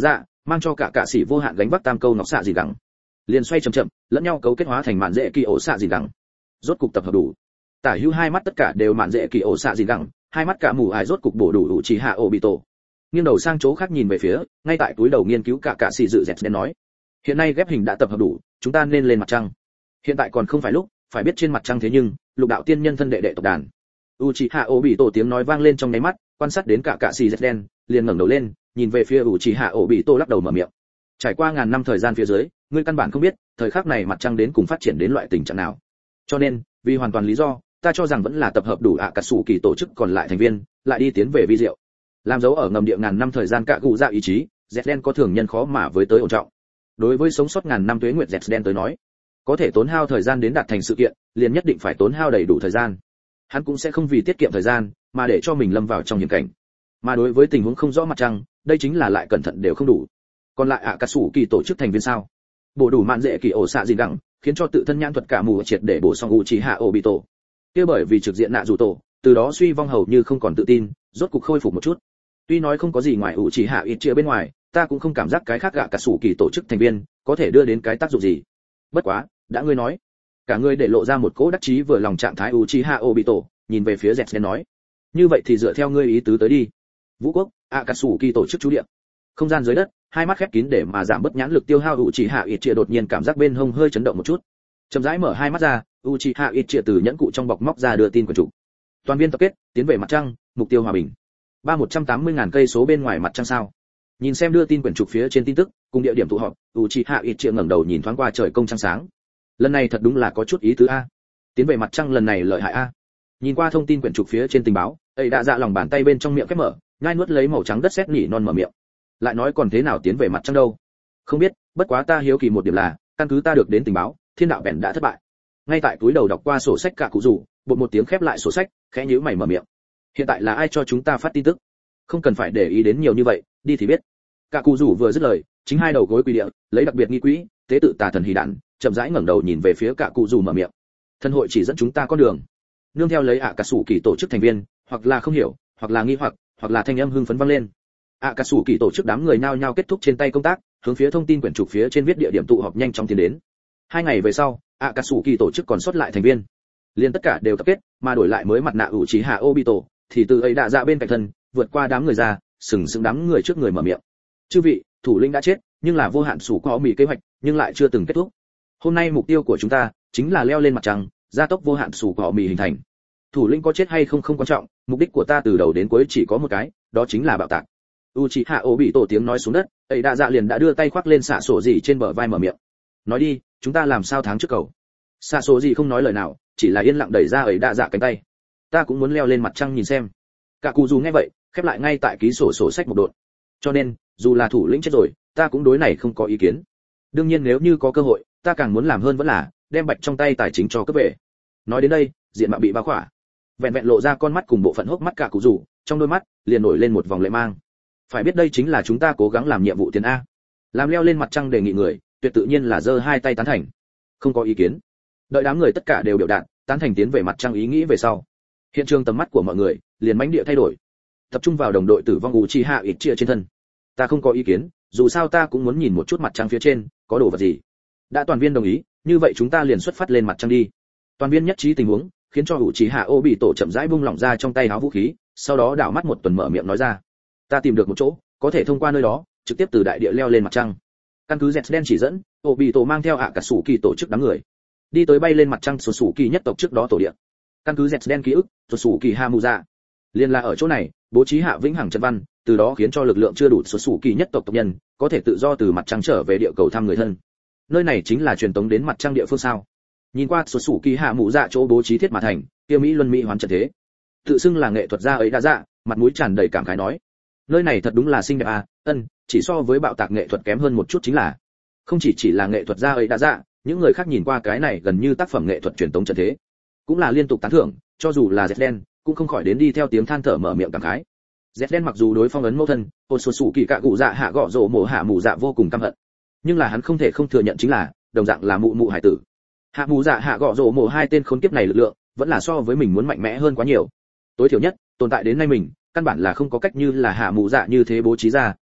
Speaker 1: mang cho cả cạ sĩ vô hạn gánh vác tam câu nọc xạ gì gẳng. Liền xoay chậm chậm, lẫn nhau cấu kết hóa thành mạn dễ kỳ ổ xạ gì gẳng. Rốt cục tập hợp đủ. Tả hữu hai mắt tất cả đều mạn dễ kỳ ổ xạ gì gẳng, hai mắt cả mù ải rốt cục bổ đủ đủ chỉ hạ ổ bị tổ. Nghiêng đầu sang chỗ khác nhìn về phía, ngay tại túi đầu nghiên cứu cả cạ sĩ dự dẹt đen nói: hiện nay ghép hình đã tập hợp đủ, chúng ta nên lên mặt trăng. Hiện tại còn không phải lúc, phải biết trên mặt trăng thế nhưng lục đạo tiên nhân thân đệ đệ tộc đàn. Uchiha Obito tiếng nói vang lên trong nháy mắt, quan sát đến cả cạ xì dẹt đen, liền ngẩng đầu lên, nhìn về phía Uchiha Obito lắc đầu mở miệng. Trải qua ngàn năm thời gian phía dưới, ngươi căn bản không biết, thời khắc này mặt trăng đến cùng phát triển đến loại tình trạng nào. Cho nên, vì hoàn toàn lý do, ta cho rằng vẫn là tập hợp đủ ạ cả sủ kỳ tổ chức còn lại thành viên, lại đi tiến về vi diệu. Làm dấu ở ngầm địa ngàn năm thời gian cả cụ dạ ý chí, dẹt đen có thường nhân khó mà với tới ổn trọng. Đối với sống sót ngàn năm tuế nguyệt dẹt đen tới nói, có thể tốn hao thời gian đến đạt thành sự kiện, liền nhất định phải tốn hao đầy đủ thời gian. Hắn cũng sẽ không vì tiết kiệm thời gian mà để cho mình lâm vào trong hiểm cảnh. Mà đối với tình huống không rõ mặt trăng, đây chính là lại cẩn thận đều không đủ. Còn lại ạ cả sủ kỳ tổ chức thành viên sao? Bổ đủ mạn dễ kỳ ổ xạ gì đẳng, khiến cho tự thân nhãn thuật cả mù triệt để bổ sung Uchiha Obito. Kia bởi vì trực diện nạ dù tổ, từ đó suy vong hầu như không còn tự tin, rốt cục khôi phục một chút. Tuy nói không có gì ngoài Uchiha Itachi bên ngoài, ta cũng không cảm giác cái khác gạ cả sủ kỳ tổ chức thành viên có thể đưa đến cái tác dụng gì. Bất quá, đã ngươi nói, cả ngươi để lộ ra một cỗ đắc chí vừa lòng trạng thái Uchiha Obito, nhìn về phía Zetsu nói, như vậy thì dựa theo ngươi ý tứ tới đi. Vũ quốc, Akatsuki tổ chức trú địa, không gian dưới đất, hai mắt khép kín để mà giảm bớt nhãn lực tiêu hao Uchiha Itachi đột nhiên cảm giác bên hông hơi chấn động một chút, chậm rãi mở hai mắt ra, Uchiha Itachi từ nhẫn cụ trong bọc móc ra đưa tin của chủ. Toàn viên tập kết, tiến về mặt trăng, mục tiêu hòa bình. Ba một trăm tám mươi ngàn cây số bên ngoài mặt trăng sao? Nhìn xem đưa tin quyển trục phía trên tin tức, cùng địa điểm tụ họp, Uchiha Itachi ngẩng đầu nhìn thoáng qua trời công trăng sáng. Lần này thật đúng là có chút ý tứ a. Tiến về mặt trăng lần này lợi hại a. Nhìn qua thông tin quyển trục phía trên tình báo, ấy đã dạ lòng bàn tay bên trong miệng khép mở, nhai nuốt lấy màu trắng đất sét nhỉ non mở miệng. Lại nói còn thế nào tiến về mặt trăng đâu? Không biết, bất quá ta hiếu kỳ một điểm là, căn cứ ta được đến tình báo, thiên đạo bèn đã thất bại. Ngay tại túi đầu đọc qua sổ sách cả cụ rủ, bột một tiếng khép lại sổ sách, khẽ nhíu mày mở miệng. Hiện tại là ai cho chúng ta phát tin tức? Không cần phải để ý đến nhiều như vậy, đi thì biết. Cả cụ rủ vừa dứt lời, chính hai đầu gối quỳ địa, lấy đặc biệt nghi quỹ, tế tự tà thần hỉ đạn, chậm rãi ngẩng đầu nhìn về phía cả cụ rủ mở miệng. Thân hội chỉ dẫn chúng ta con đường. Nương theo lấy ạ cả sủ kỳ tổ chức thành viên, hoặc là không hiểu, hoặc là nghi hoặc, hoặc là thanh âm hưng phấn vang lên. ạ cả sủ kỳ tổ chức đám người nhao nhao kết thúc trên tay công tác, hướng phía thông tin quyển trục phía trên viết địa điểm tụ họp nhanh chóng tiến đến. Hai ngày về sau, ạ cả sủ kỳ tổ chức còn sót lại thành viên, liền tất cả đều tập kết, mà đổi lại mới mặt nạ Uchiha Obito, thì từ ấy đã ra bên cạnh thân, vượt qua đám người ra, sừng sững đám người trước người mở miệng. Chư vị, thủ lĩnh đã chết, nhưng là vô hạn sủ có mỹ kế hoạch, nhưng lại chưa từng kết thúc. Hôm nay mục tiêu của chúng ta chính là leo lên mặt trăng, gia tốc vô hạn sủ cỏ mì hình thành. Thủ lĩnh có chết hay không không quan trọng, mục đích của ta từ đầu đến cuối chỉ có một cái, đó chính là bạo tạc. Uchiha Obito tiếng nói xuống đất, ấy đã dạ liền đã đưa tay khoác lên xạ sổ gì trên bờ vai mở miệng. Nói đi, chúng ta làm sao tháng trước cầu. Xạ sổ gì không nói lời nào, chỉ là yên lặng đẩy ra ấy đã dạ cánh tay. Ta cũng muốn leo lên mặt trăng nhìn xem. Cả cụ dù nghe vậy, khép lại ngay tại ký sổ sổ sách một đột. Cho nên, dù là thủ lĩnh chết rồi, ta cũng đối này không có ý kiến. Đương nhiên nếu như có cơ hội, ta càng muốn làm hơn vẫn là đem bạch trong tay tài chính cho cướp về. Nói đến đây, diện mạo bị bao khỏa, vẹn vẹn lộ ra con mắt cùng bộ phận hốc mắt cả cụ rủ, trong đôi mắt liền nổi lên một vòng lệ mang. Phải biết đây chính là chúng ta cố gắng làm nhiệm vụ tiền a. Làm leo lên mặt trăng đề nghị người, tuyệt tự nhiên là giơ hai tay tán thành. Không có ý kiến. Đợi đám người tất cả đều biểu đạt, tán thành tiến về mặt trăng ý nghĩ về sau. Hiện trường tầm mắt của mọi người liền mãnh địa thay đổi, tập trung vào đồng đội tử vong Uchiha Itachi trên thân. Ta không có ý kiến, dù sao ta cũng muốn nhìn một chút mặt trăng phía trên có đồ vật gì. Đã toàn viên đồng ý, như vậy chúng ta liền xuất phát lên mặt trăng đi. Toàn viên nhất trí tình huống, khiến cho Uchiha Obito chậm rãi buông lỏng ra trong tay áo vũ khí, sau đó đảo mắt một tuần mở miệng nói ra, ta tìm được một chỗ, có thể thông qua nơi đó, trực tiếp từ đại địa leo lên mặt trăng. Căn cứ Zetsu chỉ dẫn, Obito mang theo ạ cả sủ kỳ tổ chức đám người, đi tới bay lên mặt trăng sủ sủ kỳ nhất tộc trước đó tổ địa. Căn cứ Zetsu ký ức, sủ sủ kỳ Hamuza, liên là ở chỗ này, bố trí hạ vĩnh hằng trận văn, từ đó khiến cho lực lượng chưa đủ sủ sủ kỳ nhất tộc tộc nhân có thể tự do từ mặt trăng trở về địa cầu thăm người thân. Nơi này chính là truyền tống đến mặt trăng địa phương sao? Nhìn qua sủ sủ kỳ hạ mũ dạ chỗ bố trí thiết mà thành, kia mỹ luân mỹ hoán trận thế, tự xưng là nghệ thuật gia ấy đã dạ, mặt mũi tràn đầy cảm khái nói, nơi này thật đúng là xinh đẹp à, ân, chỉ so với bạo tạc nghệ thuật kém hơn một chút chính là, không chỉ chỉ là nghệ thuật gia ấy đã dạ, những người khác nhìn qua cái này gần như tác phẩm nghệ thuật truyền tống trận thế, cũng là liên tục tán thưởng, cho dù là Zetsu cũng không khỏi đến đi theo tiếng than thở mở miệng cảm khái. Zetsu mặc dù đối phong ấn mẫu thân, ôn sủ sủ kỳ cạ cụ dạ hạ gọ rổ mổ hạ mù dạ vô cùng căm hận, nhưng là hắn không thể không thừa nhận chính là, đồng dạng là mụ mụ hải tử. Hạ mù dạ hạ gọ rổ mổ hai tên khốn kiếp này lực lượng, vẫn là so với mình muốn mạnh mẽ hơn quá nhiều. Tối thiểu nhất, tồn tại đến nay mình, căn bản là không có cách như là hạ mù dạ như thế bố trí ra,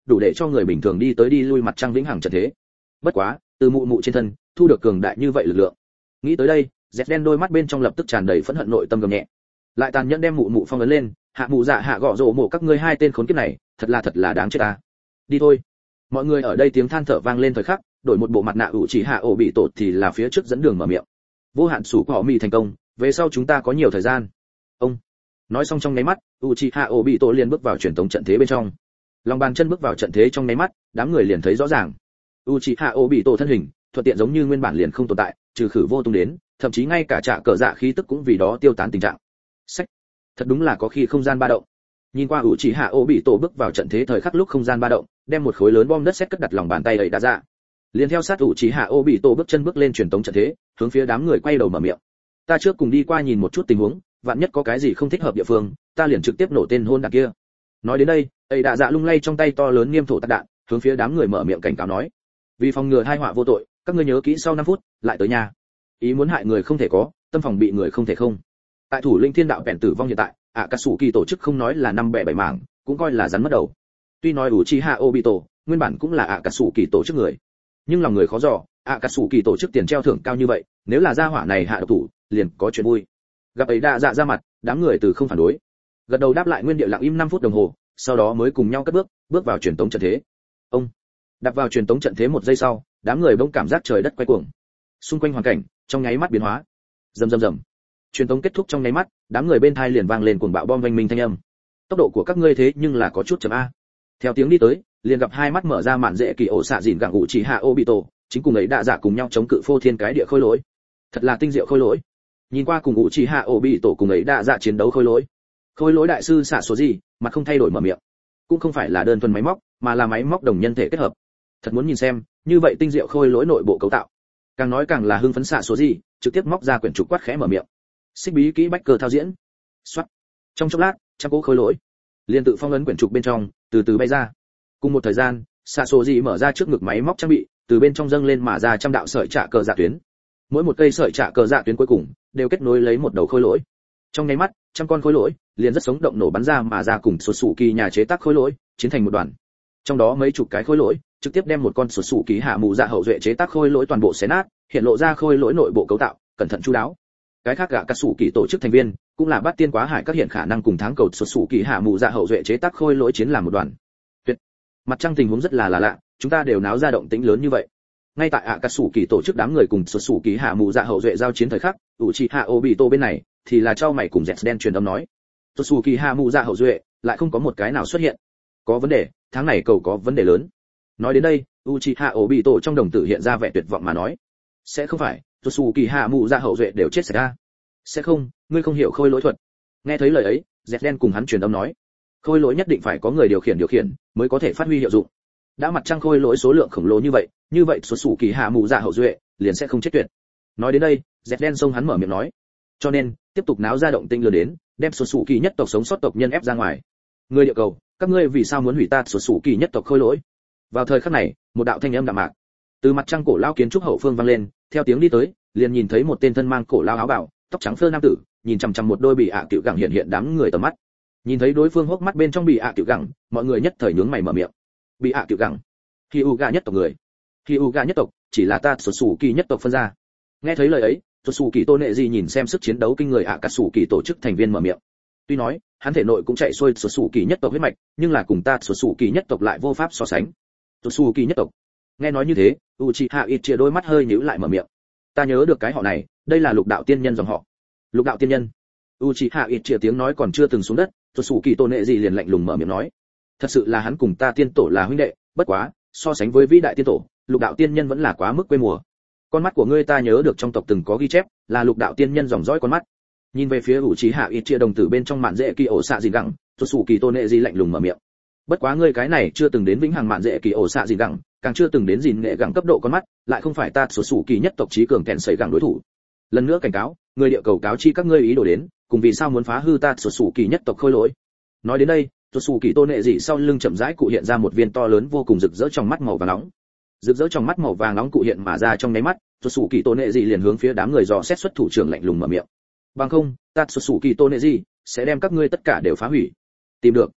Speaker 1: đủ để cho người bình thường đi tới đi lui mặt trăng vĩnh hằng trận thế. Bất quá, từ mụ mụ trên thân thu được cường đại như vậy lực lượng. Nghĩ tới đây, dẹt đen đôi mắt bên trong lập tức tràn đầy phẫn hận nội tâm gầm nhẹ, lại tàn nhẫn đem mụ mụ phong ấn lên. Hạ mụ dạ hạ gọ rổ mộ các ngươi hai tên khốn kiếp này, thật là thật là đáng chết ta. Đi thôi. Mọi người ở đây tiếng than thở vang lên thời khắc, đổi một bộ mặt nạ ủ chỉ hạ ổ bị tổ thì là phía trước dẫn đường mở miệng. Vô hạn sủ của họ mì thành công, về sau chúng ta có nhiều thời gian. Ông nói xong trong nháy mắt, Uchiha Obito liền bước vào truyền tống trận thế bên trong. Lòng bàn chân bước vào trận thế trong nháy mắt, đám người liền thấy rõ ràng. Uchiha Obito thân hình, thuận tiện giống như nguyên bản liền không tồn tại, trừ khử vô tung đến, thậm chí ngay cả trả cờ dạ khí tức cũng vì đó tiêu tán tình trạng. Sách, thật đúng là có khi không gian ba động. Nhìn qua Uchiha Obito bước vào trận thế thời khắc lúc không gian ba động, đem một khối lớn bom đất sét cất đặt lòng bàn tay ấy đã ra. Liền theo sát Uchiha Obito bước chân bước lên truyền tống trận thế, hướng phía đám người quay đầu mở miệng. Ta trước cùng đi qua nhìn một chút tình huống, vạn nhất có cái gì không thích hợp địa phương, ta liền trực tiếp nổ tên hôn đạn kia. Nói đến đây, ấy đã dạ lung lay trong tay to lớn nghiêm thổ tạc đạn, hướng phía đám người mở miệng cảnh cáo nói: vì phòng ngừa tai họa vô tội, các ngươi nhớ kỹ sau năm phút lại tới nhà. Ý muốn hại người không thể có, tâm phòng bị người không thể không. Tại thủ linh thiên đạo bèn tử vong hiện tại, ạ cà sủ kỳ tổ chức không nói là năm bẻ bảy mảng, cũng coi là rắn mất đầu. Tuy nói Uchiha Obito nguyên bản cũng là ạ cà sủ kỳ tổ chức người, nhưng lòng người khó dò, ạ cà sủ kỳ tổ chức tiền treo thưởng cao như vậy, nếu là gia hỏa này hạ độc thủ, liền có chuyện vui. Gặp ấy đã dạ ra mặt, đám người từ không phản đối, gật đầu đáp lại nguyên địa lặng im năm phút đồng hồ, sau đó mới cùng nhau cất bước, bước vào truyền tống trận thế. Ông đặt vào truyền tống trận thế một giây sau, đám người bỗng cảm giác trời đất quay cuồng, xung quanh hoàn cảnh trong nháy mắt biến hóa. Rầm rầm rầm. Truyền tống kết thúc trong nháy mắt, đám người bên thai liền vang lên cuồng bạo bom vang minh thanh âm. Tốc độ của các ngươi thế nhưng là có chút chậm a. Theo tiếng đi tới, liền gặp hai mắt mở ra mạn dễ kỳ ổ xạ dịn gặng ủ chỉ hạ Obito, chính cùng ấy đã dạ cùng nhau chống cự phô thiên cái địa khôi lỗi. Thật là tinh diệu khôi lỗi. Nhìn qua cùng ủ chỉ hạ Obito cùng ấy đã dạ chiến đấu khôi lỗi. Khôi lỗi đại sư xạ số gì, mặt không thay đổi mở miệng. Cũng không phải là đơn thuần máy móc, mà là máy móc đồng nhân thể kết hợp. Thật muốn nhìn xem, như vậy tinh diệu khôi lỗi nội bộ cấu tạo. Càng nói càng là hưng phấn xạ số gì, trực tiếp móc ra quyển trục quát khẽ mở miệng. Xích bí kỹ bách cờ thao diễn. Soát. Trong chốc lát, trăm cỗ khôi lỗi liền tự phong ấn quyển trục bên trong, từ từ bay ra. Cùng một thời gian, xạ số gì mở ra trước ngực máy móc trang bị, từ bên trong dâng lên mà ra trăm đạo sợi trả cờ dạ tuyến. Mỗi một cây sợi trả cờ dạ tuyến cuối cùng đều kết nối lấy một đầu khôi lỗi. Trong nháy mắt, trăm con khôi lỗi liền rất sống động nổ bắn ra mà ra cùng sột sủ kỳ nhà chế tác khôi lỗi chiến thành một đoàn. Trong đó mấy chục cái khôi lỗi trực tiếp đem một con sột sủ kỳ hạ mù dạ hậu duệ chế tác khôi lỗi toàn bộ xé nát, hiện lộ ra khôi lỗi nội bộ cấu tạo cẩn thận chu đáo. Cái khác gạ cà sủ kỳ tổ chức thành viên cũng là bắt tiên quá hải các hiện khả năng cùng tháng cầu sột sủ kỳ hạ mù dạ hậu duệ chế tác khôi lỗi chiến làm một đoàn. Tuyệt. Mặt trăng tình huống rất là là lạ, chúng ta đều náo ra động tĩnh lớn như vậy. Ngay tại ạ cà sủ kỳ tổ chức đám người cùng sột sủ kỳ hạ mù dạ hậu duệ giao chiến thời khắc, Uchiha Obito bên này thì là trao mày cùng dẹt đen truyền âm nói: sột sủ kỳ hạ mù dạ hậu duệ lại không có một cái nào xuất hiện, có vấn đề, tháng này cầu có vấn đề lớn. Nói đến đây, Uchiha Obito trong đồng tử hiện ra vẻ tuyệt vọng mà nói: sẽ không phải sột sủ kỳ hạ mù dạ hậu duệ đều chết sạch ra? Sẽ không, ngươi không hiểu khôi lỗi thuật. Nghe thấy lời ấy, dẹt đen cùng hắn truyền âm nói: khôi lỗi nhất định phải có người điều khiển điều khiển mới có thể phát huy hiệu dụng. Đã mặt trăng khôi lỗi số lượng khổng lồ như vậy, như vậy sột sủ kỳ hạ mù dạ hậu duệ liền sẽ không chết tuyệt. Nói đến đây, dẹt đen xông hắn mở miệng nói: cho nên tiếp tục náo ra động tinh lớn đến, đem sột sủ kỳ nhất tộc sống sót tộc nhân ép ra ngoài. Người địa cầu, các ngươi vì sao muốn hủy ta sột sủ kỳ nhất tộc khôi lỗi? Vào thời khắc này, một đạo thanh âm đạm mạc từ mặt trăng cổ lao kiến trúc hậu phương vang lên, theo tiếng đi tới, liền nhìn thấy một tên thân mang cổ lao áo bào, tóc trắng phơ nam tử, nhìn chằm chằm một đôi bị ạ cựu gẳng hiện hiện đám người tầm mắt. Nhìn thấy đối phương hốc mắt bên trong bị ạ cựu gẳng, mọi người nhất thời nhướng mày mở miệng. Bị ạ cựu gẳng, Hyuga nhất tộc người. Hyuga nhất tộc chỉ là ta sột sủ kỳ nhất tộc phân ra. Nghe thấy lời ấy, sột sủ kỳ tôn nệ gì nhìn xem sức chiến đấu kinh người ạ cà sủ kỳ tổ chức thành viên mở miệng. Tuy nói hắn thể nội cũng chạy xuôi sột sủ kỳ nhất tộc huyết mạch, nhưng là cùng ta sột sủ kỳ nhất tộc lại vô pháp so sánh. Sột sủ kỳ nhất tộc. Nghe nói như thế, Uchiha Itchia đôi mắt hơi nhíu lại mở miệng. Ta nhớ được cái họ này, đây là lục đạo tiên nhân dòng họ. Lục đạo tiên nhân. Uchiha Itchia tiếng nói còn chưa từng xuống đất, sột sủ kỳ tôn nệ gì liền lạnh lùng mở miệng nói: thật sự là hắn cùng ta tiên tổ là huynh đệ, bất quá so sánh với vĩ đại tiên tổ, lục đạo tiên nhân vẫn là quá mức quê mùa. Con mắt của ngươi ta nhớ được trong tộc từng có ghi chép, là lục đạo tiên nhân dòng dõi con mắt. Nhìn về phía Uchiha Itchia đồng tử bên trong mạn dễ kỳ ổ xạ gì gẳng, sột sủ kỳ tôn nệ gì lạnh lùng mở miệng. bất quá ngươi cái này chưa từng đến vĩnh hằng mạn dễ kỳ ổ xạ gì gẳng, càng chưa từng đến gìn nghệ gẳng cấp độ con mắt, lại không phải ta sổ sủ kỳ nhất tộc trí cường kèn sẩy gẳng đối thủ. Lần nữa cảnh cáo, người địa cầu cáo chi các ngươi ý đồ đến, cùng vì sao muốn phá hư ta sổ sủ kỳ nhất tộc khôi lỗi. Nói đến đây, sổ sủ kỳ tôn nệ dị sau lưng chậm rãi cụ hiện ra một viên to lớn vô cùng rực rỡ trong mắt màu vàng nóng. Rực rỡ trong mắt màu vàng nóng cụ hiện mà ra trong nháy mắt, sổ sủ kỳ tôn nệ dị liền hướng phía đám người dò xét xuất thủ trưởng lạnh lùng mở miệng. Bằng không, ta sổ sủ kỳ tôn nệ dị sẽ đem các ngươi tất cả đều phá hủy. Tìm được.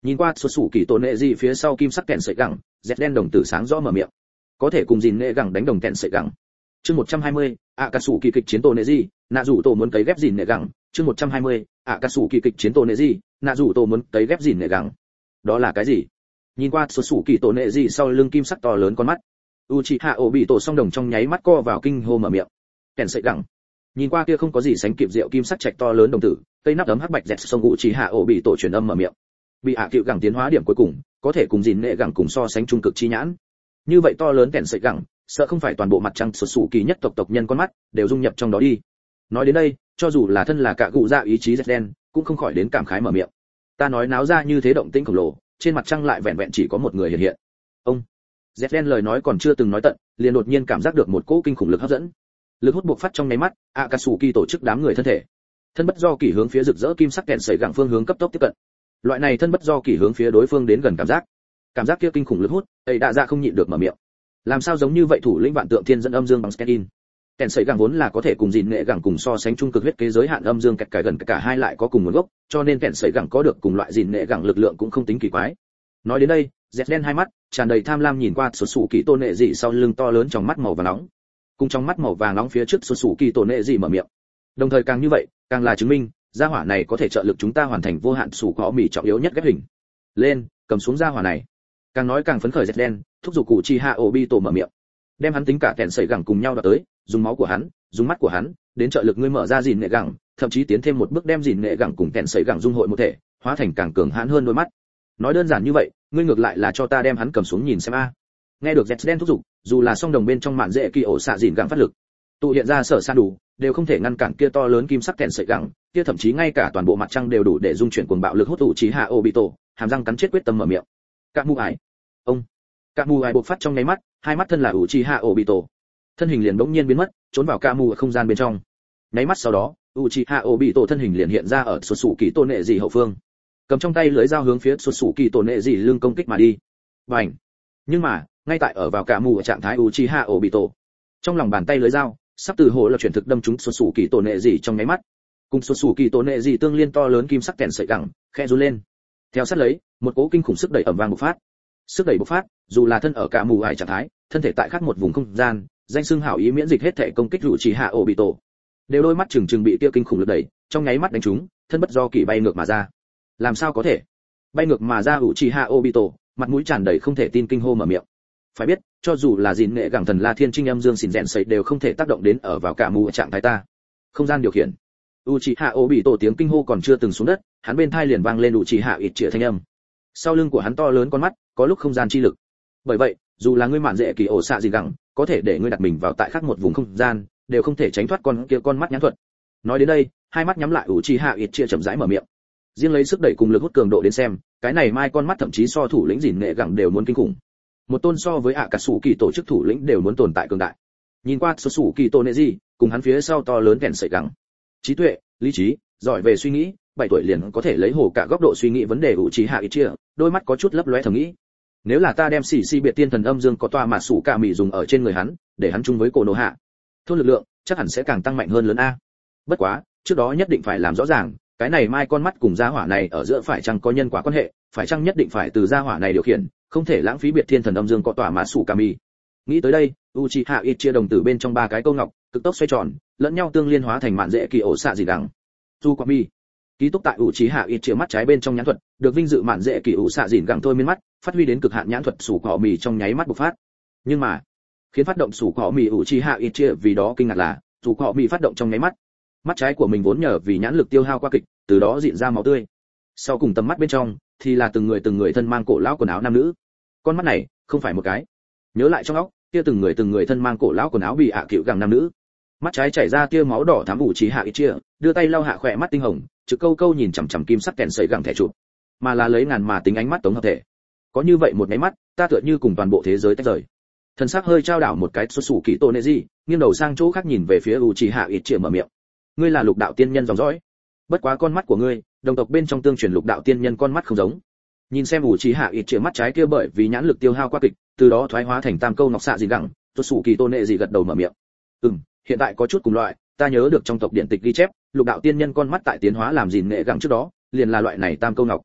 Speaker 1: Nhìn qua xuất sủ kỳ tổ nệ gì phía sau kim sắc kẹn sợi gẳng, dẹt đen đồng tử sáng rõ mở miệng. Có thể cùng gìn nệ gẳng đánh đồng kẹn sợi gẳng. Chương một trăm hai mươi, ạ cà sủ kỳ kịch chiến tổ nệ gì, nạ rủ tổ muốn cấy ghép gìn nệ gẳng. Chương một trăm hai mươi, ạ cà sủ kỳ kịch chiến tổ nệ gì, nạ rủ tổ muốn cấy ghép gìn nệ gẳng. Đó là cái gì? Nhìn qua xuất sủ kỳ tổ nệ gì sau lưng kim sắc to lớn con mắt, Uchiha Obito song đồng trong nháy mắt co vào kinh hô mở miệng. Kèn sợi gẳng. Nhìn qua kia không có gì sánh kịp rượu kim sắc trạch to lớn đồng tử, cây nắp ấm hắc bạch dẹt song Uchiha Obito truyền âm mở miệng. Bị hạ cựu gẳng tiến hóa điểm cuối cùng, có thể cùng gìn nệ gẳng cùng so sánh trung cực chi nhãn. Như vậy to lớn kèn sợi gẳng, sợ không phải toàn bộ mặt trăng xuất sủ kỳ nhất tộc tộc nhân con mắt đều dung nhập trong đó đi. Nói đến đây, cho dù là thân là cả cụ dạ ý chí dẹt đen, cũng không khỏi đến cảm khái mở miệng. Ta nói náo ra như thế động tĩnh khổng lồ, trên mặt trăng lại vẹn vẹn chỉ có một người hiện hiện. Ông Zetlen lời nói còn chưa từng nói tận, liền đột nhiên cảm giác được một cỗ kinh khủng lực hấp dẫn. Lực hút buộc phát trong nháy mắt, Akatsuki tổ chức đám người thân thể. Thân bất do kỳ hướng phía rực rỡ kim sắc kèn sợi gẳng phương hướng cấp tốc tiếp cận. Loại này thân bất do kỳ hướng phía đối phương đến gần cảm giác. Cảm giác kia kinh khủng lực hút, ấy đã ra không nhịn được mở miệng. Làm sao giống như vậy thủ lĩnh vạn tượng thiên dẫn âm dương bằng skein. Kèn sợi gẳng vốn là có thể cùng gìn nghệ gẳng cùng so sánh trung cực huyết kế giới hạn âm dương kẹt cả gần cả hai lại có cùng nguồn gốc, cho nên kèn sợi gẳng có được cùng loại gìn nghệ gẳng lực lượng cũng không tính kỳ quái. Nói đến đây, dẹt đen hai mắt tràn đầy tham lam nhìn qua xuất sủ kỳ tôn nệ dị sau lưng to lớn trong mắt màu vàng nóng, cùng trong mắt màu vàng nóng phía trước xuất sủ kỳ tôn nệ dị mở miệng. Đồng thời càng như vậy, càng là chứng minh gia hỏa này có thể trợ lực chúng ta hoàn thành vô hạn sủ có mì trọng yếu nhất ghép hình. Lên, cầm xuống gia hỏa này. Càng nói càng phấn khởi dẹt đen, thúc giục cụ chi hạ Obito mở miệng, đem hắn tính cả kèn sợi gẳng cùng nhau đoạt tới, dùng máu của hắn, dùng mắt của hắn, đến trợ lực ngươi mở ra gìn nghệ gẳng, thậm chí tiến thêm một bước đem gìn nghệ gẳng cùng kèn sợi gẳng dung hội một thể, hóa thành càng cường hãn hơn đôi mắt. Nói đơn giản như vậy, ngươi ngược lại là cho ta đem hắn cầm xuống nhìn xem a. Nghe được Zetden thúc giục, dù là song đồng bên trong mạn dễ kỳ ổ xạ dìn gẳng phát lực, tụ hiện ra sở san đủ, đều không thể ngăn cản kia to lớn kim sắc kèn sợi gẳng, kia thậm chí ngay cả toàn bộ mặt trăng đều đủ để dung chuyển cuồng bạo lực hút tụ trí hạ Obito, hàm răng cắn chết quyết tâm mở miệng. Cạ Mu Ải, ông, Cạ Mu Ải bộc phát trong nháy mắt, hai mắt thân là Uchiha Obito, thân hình liền bỗng nhiên biến mất, trốn vào Cạ Mu ở không gian bên trong. Nháy mắt sau đó, Uchiha Obito thân hình liền hiện ra ở xuất sủ kỳ tôn nệ dị hậu phương, cầm trong tay lưới dao hướng phía xuất sủ kỳ tôn nệ dị lưng công kích mà đi. Bành! Nhưng mà, ngay tại ở vào Cạ Mu ở trạng thái Uchiha Obito, trong lòng bàn tay lưới dao sắp từ hồ là chuyển thực đâm trúng xuất sủ kỳ tôn nệ dị trong nháy mắt, cùng xuất sủ kỳ tôn nệ dị tương liên to lớn kim sắc kèn sợi gẳng khẽ run lên. Theo sát lấy, một cỗ kinh khủng sức đẩy ầm vang bộc phát. Sức đẩy bộc phát, dù là thân ở Cạ Mu Ải trạng thái, thân thể tại khác một vùng không gian, danh xưng hảo ý miễn dịch hết thể công kích Uchiha Obito, đều đôi mắt trừng trừng bị kia kinh khủng lực đẩy, trong nháy mắt đánh trúng, thân bất do kỳ bay ngược mà ra. Làm sao có thể? Bay ngược mà ra Uchiha Obito, mặt mũi tràn đầy không thể tin kinh hô mở miệng. Phải biết, cho dù là gìn nghệ gẳng thần La Thiên Trinh âm dương xỉn rèn sấy đều không thể tác động đến ở vào Cạ Mu ở trạng thái ta. Không gian điều khiển. Uchiha Obito tiếng kinh hô còn chưa từng xuống đất, hắn bên tai liền vang lên Uchiha ít trịa thanh âm. Sau lưng của hắn to lớn con mắt, có lúc không gian chi lực. Bởi vậy, dù là ngươi mạn dễ kỳ ổ xạ gì gẳng, có thể để ngươi đặt mình vào tại khác một vùng không gian, đều không thể tránh thoát con kia con mắt nhãn thuật. Nói đến đây, hai mắt nhắm lại Uchiha ít trịa chậm rãi mở miệng. Riêng lấy sức đẩy cùng lực hút cường độ đến xem, cái này mai con mắt thậm chí so thủ lĩnh gìn nghệ gẳng đều muốn kinh khủng. Một tôn so với ạ cả sủ kỳ tổ chức thủ lĩnh đều muốn tồn tại cường đại. Nhìn qua số sủ kỳ tổ nệ gì, cùng hắn phía sau to lớn kèn sợi gẳng, trí tuệ, lý trí, giỏi về suy nghĩ, bảy tuổi liền có thể lấy hồ cả góc độ suy nghĩ vấn đề Uchiha ít trịa, đôi mắt có chút lấp lóe thầm nghĩ. Nếu là ta đem xỉ xì biệt tiên thần âm dương có toa mà sủ cả mị dùng ở trên người hắn, để hắn chung với cổ nô hạ, thôn lực lượng chắc hẳn sẽ càng tăng mạnh hơn lớn a. Bất quá, trước đó nhất định phải làm rõ ràng, cái này mai con mắt cùng gia hỏa này ở giữa phải chăng có nhân quả quan hệ, phải chăng nhất định phải từ gia hỏa này điều khiển, không thể lãng phí biệt thiên thần âm dương có tỏa mà sủ cả mị. Nghĩ tới đây, Uchiha ít chia đồng tử bên trong ba cái câu ngọc, cực tốc xoay tròn, lẫn nhau tương liên hóa thành mạn dễ kỳ ổ xạ gì đằng. Tu quả mi. Ký túc tại Uchiha ít chia mắt trái bên trong nhãn thuật, được vinh dự mạn dễ kỳ ổ xạ dỉn gẳng thôi miên mắt, phát huy đến cực hạn nhãn thuật sủ cỏ mì trong nháy mắt bộc phát. Nhưng mà, khiến phát động sủ cỏ mì Uchiha ít chia vì đó kinh ngạc là, sủ cỏ mì phát động trong nháy mắt, mắt trái của mình vốn nhờ vì nhãn lực tiêu hao qua kịch, từ đó diễn ra máu tươi. Sau cùng tầm mắt bên trong thì là từng người từng người thân mang cổ lão quần áo nam nữ. Con mắt này không phải một cái. Nhớ lại trong óc, kia từng người từng người thân mang cổ lão quần áo bị ạ cựu gẳng nam nữ. Mắt trái chảy ra tia máu đỏ thắm Uchiha ít chia, đưa tay lau hạ khỏe mắt tinh hồng, trực câu câu nhìn chằm chằm kim sắc kèn sợi gẳng thẻ chụp, mà là lấy ngàn mà tính ánh mắt tổng hợp thể. Có như vậy một cái mắt, ta tựa như cùng toàn bộ thế giới tách rời. Thần sắc hơi trao đảo một cái xuất sủ kỳ tổ nệ gì, nghiêng đầu sang chỗ khác nhìn về phía Uchiha ít chia mở miệng. Ngươi là lục đạo tiên nhân dòng dõi. Bất quá con mắt của ngươi, đồng tộc bên trong tương truyền lục đạo tiên nhân con mắt không giống. Nhìn xem Uchiha ít chia mắt trái kia bởi vì nhãn lực tiêu hao qua kịch, từ đó thoái hóa thành tam câu nọc xạ gì gẳng, xuất sủ kỳ tổ nệ gì gật đầu mở miệng. Ừm, hiện tại có chút cùng loại, ta nhớ được trong tộc điện tịch ghi chép, lục đạo tiên nhân con mắt tại tiến hóa làm gìn nghệ gẳng trước đó, liền là loại này tam câu ngọc.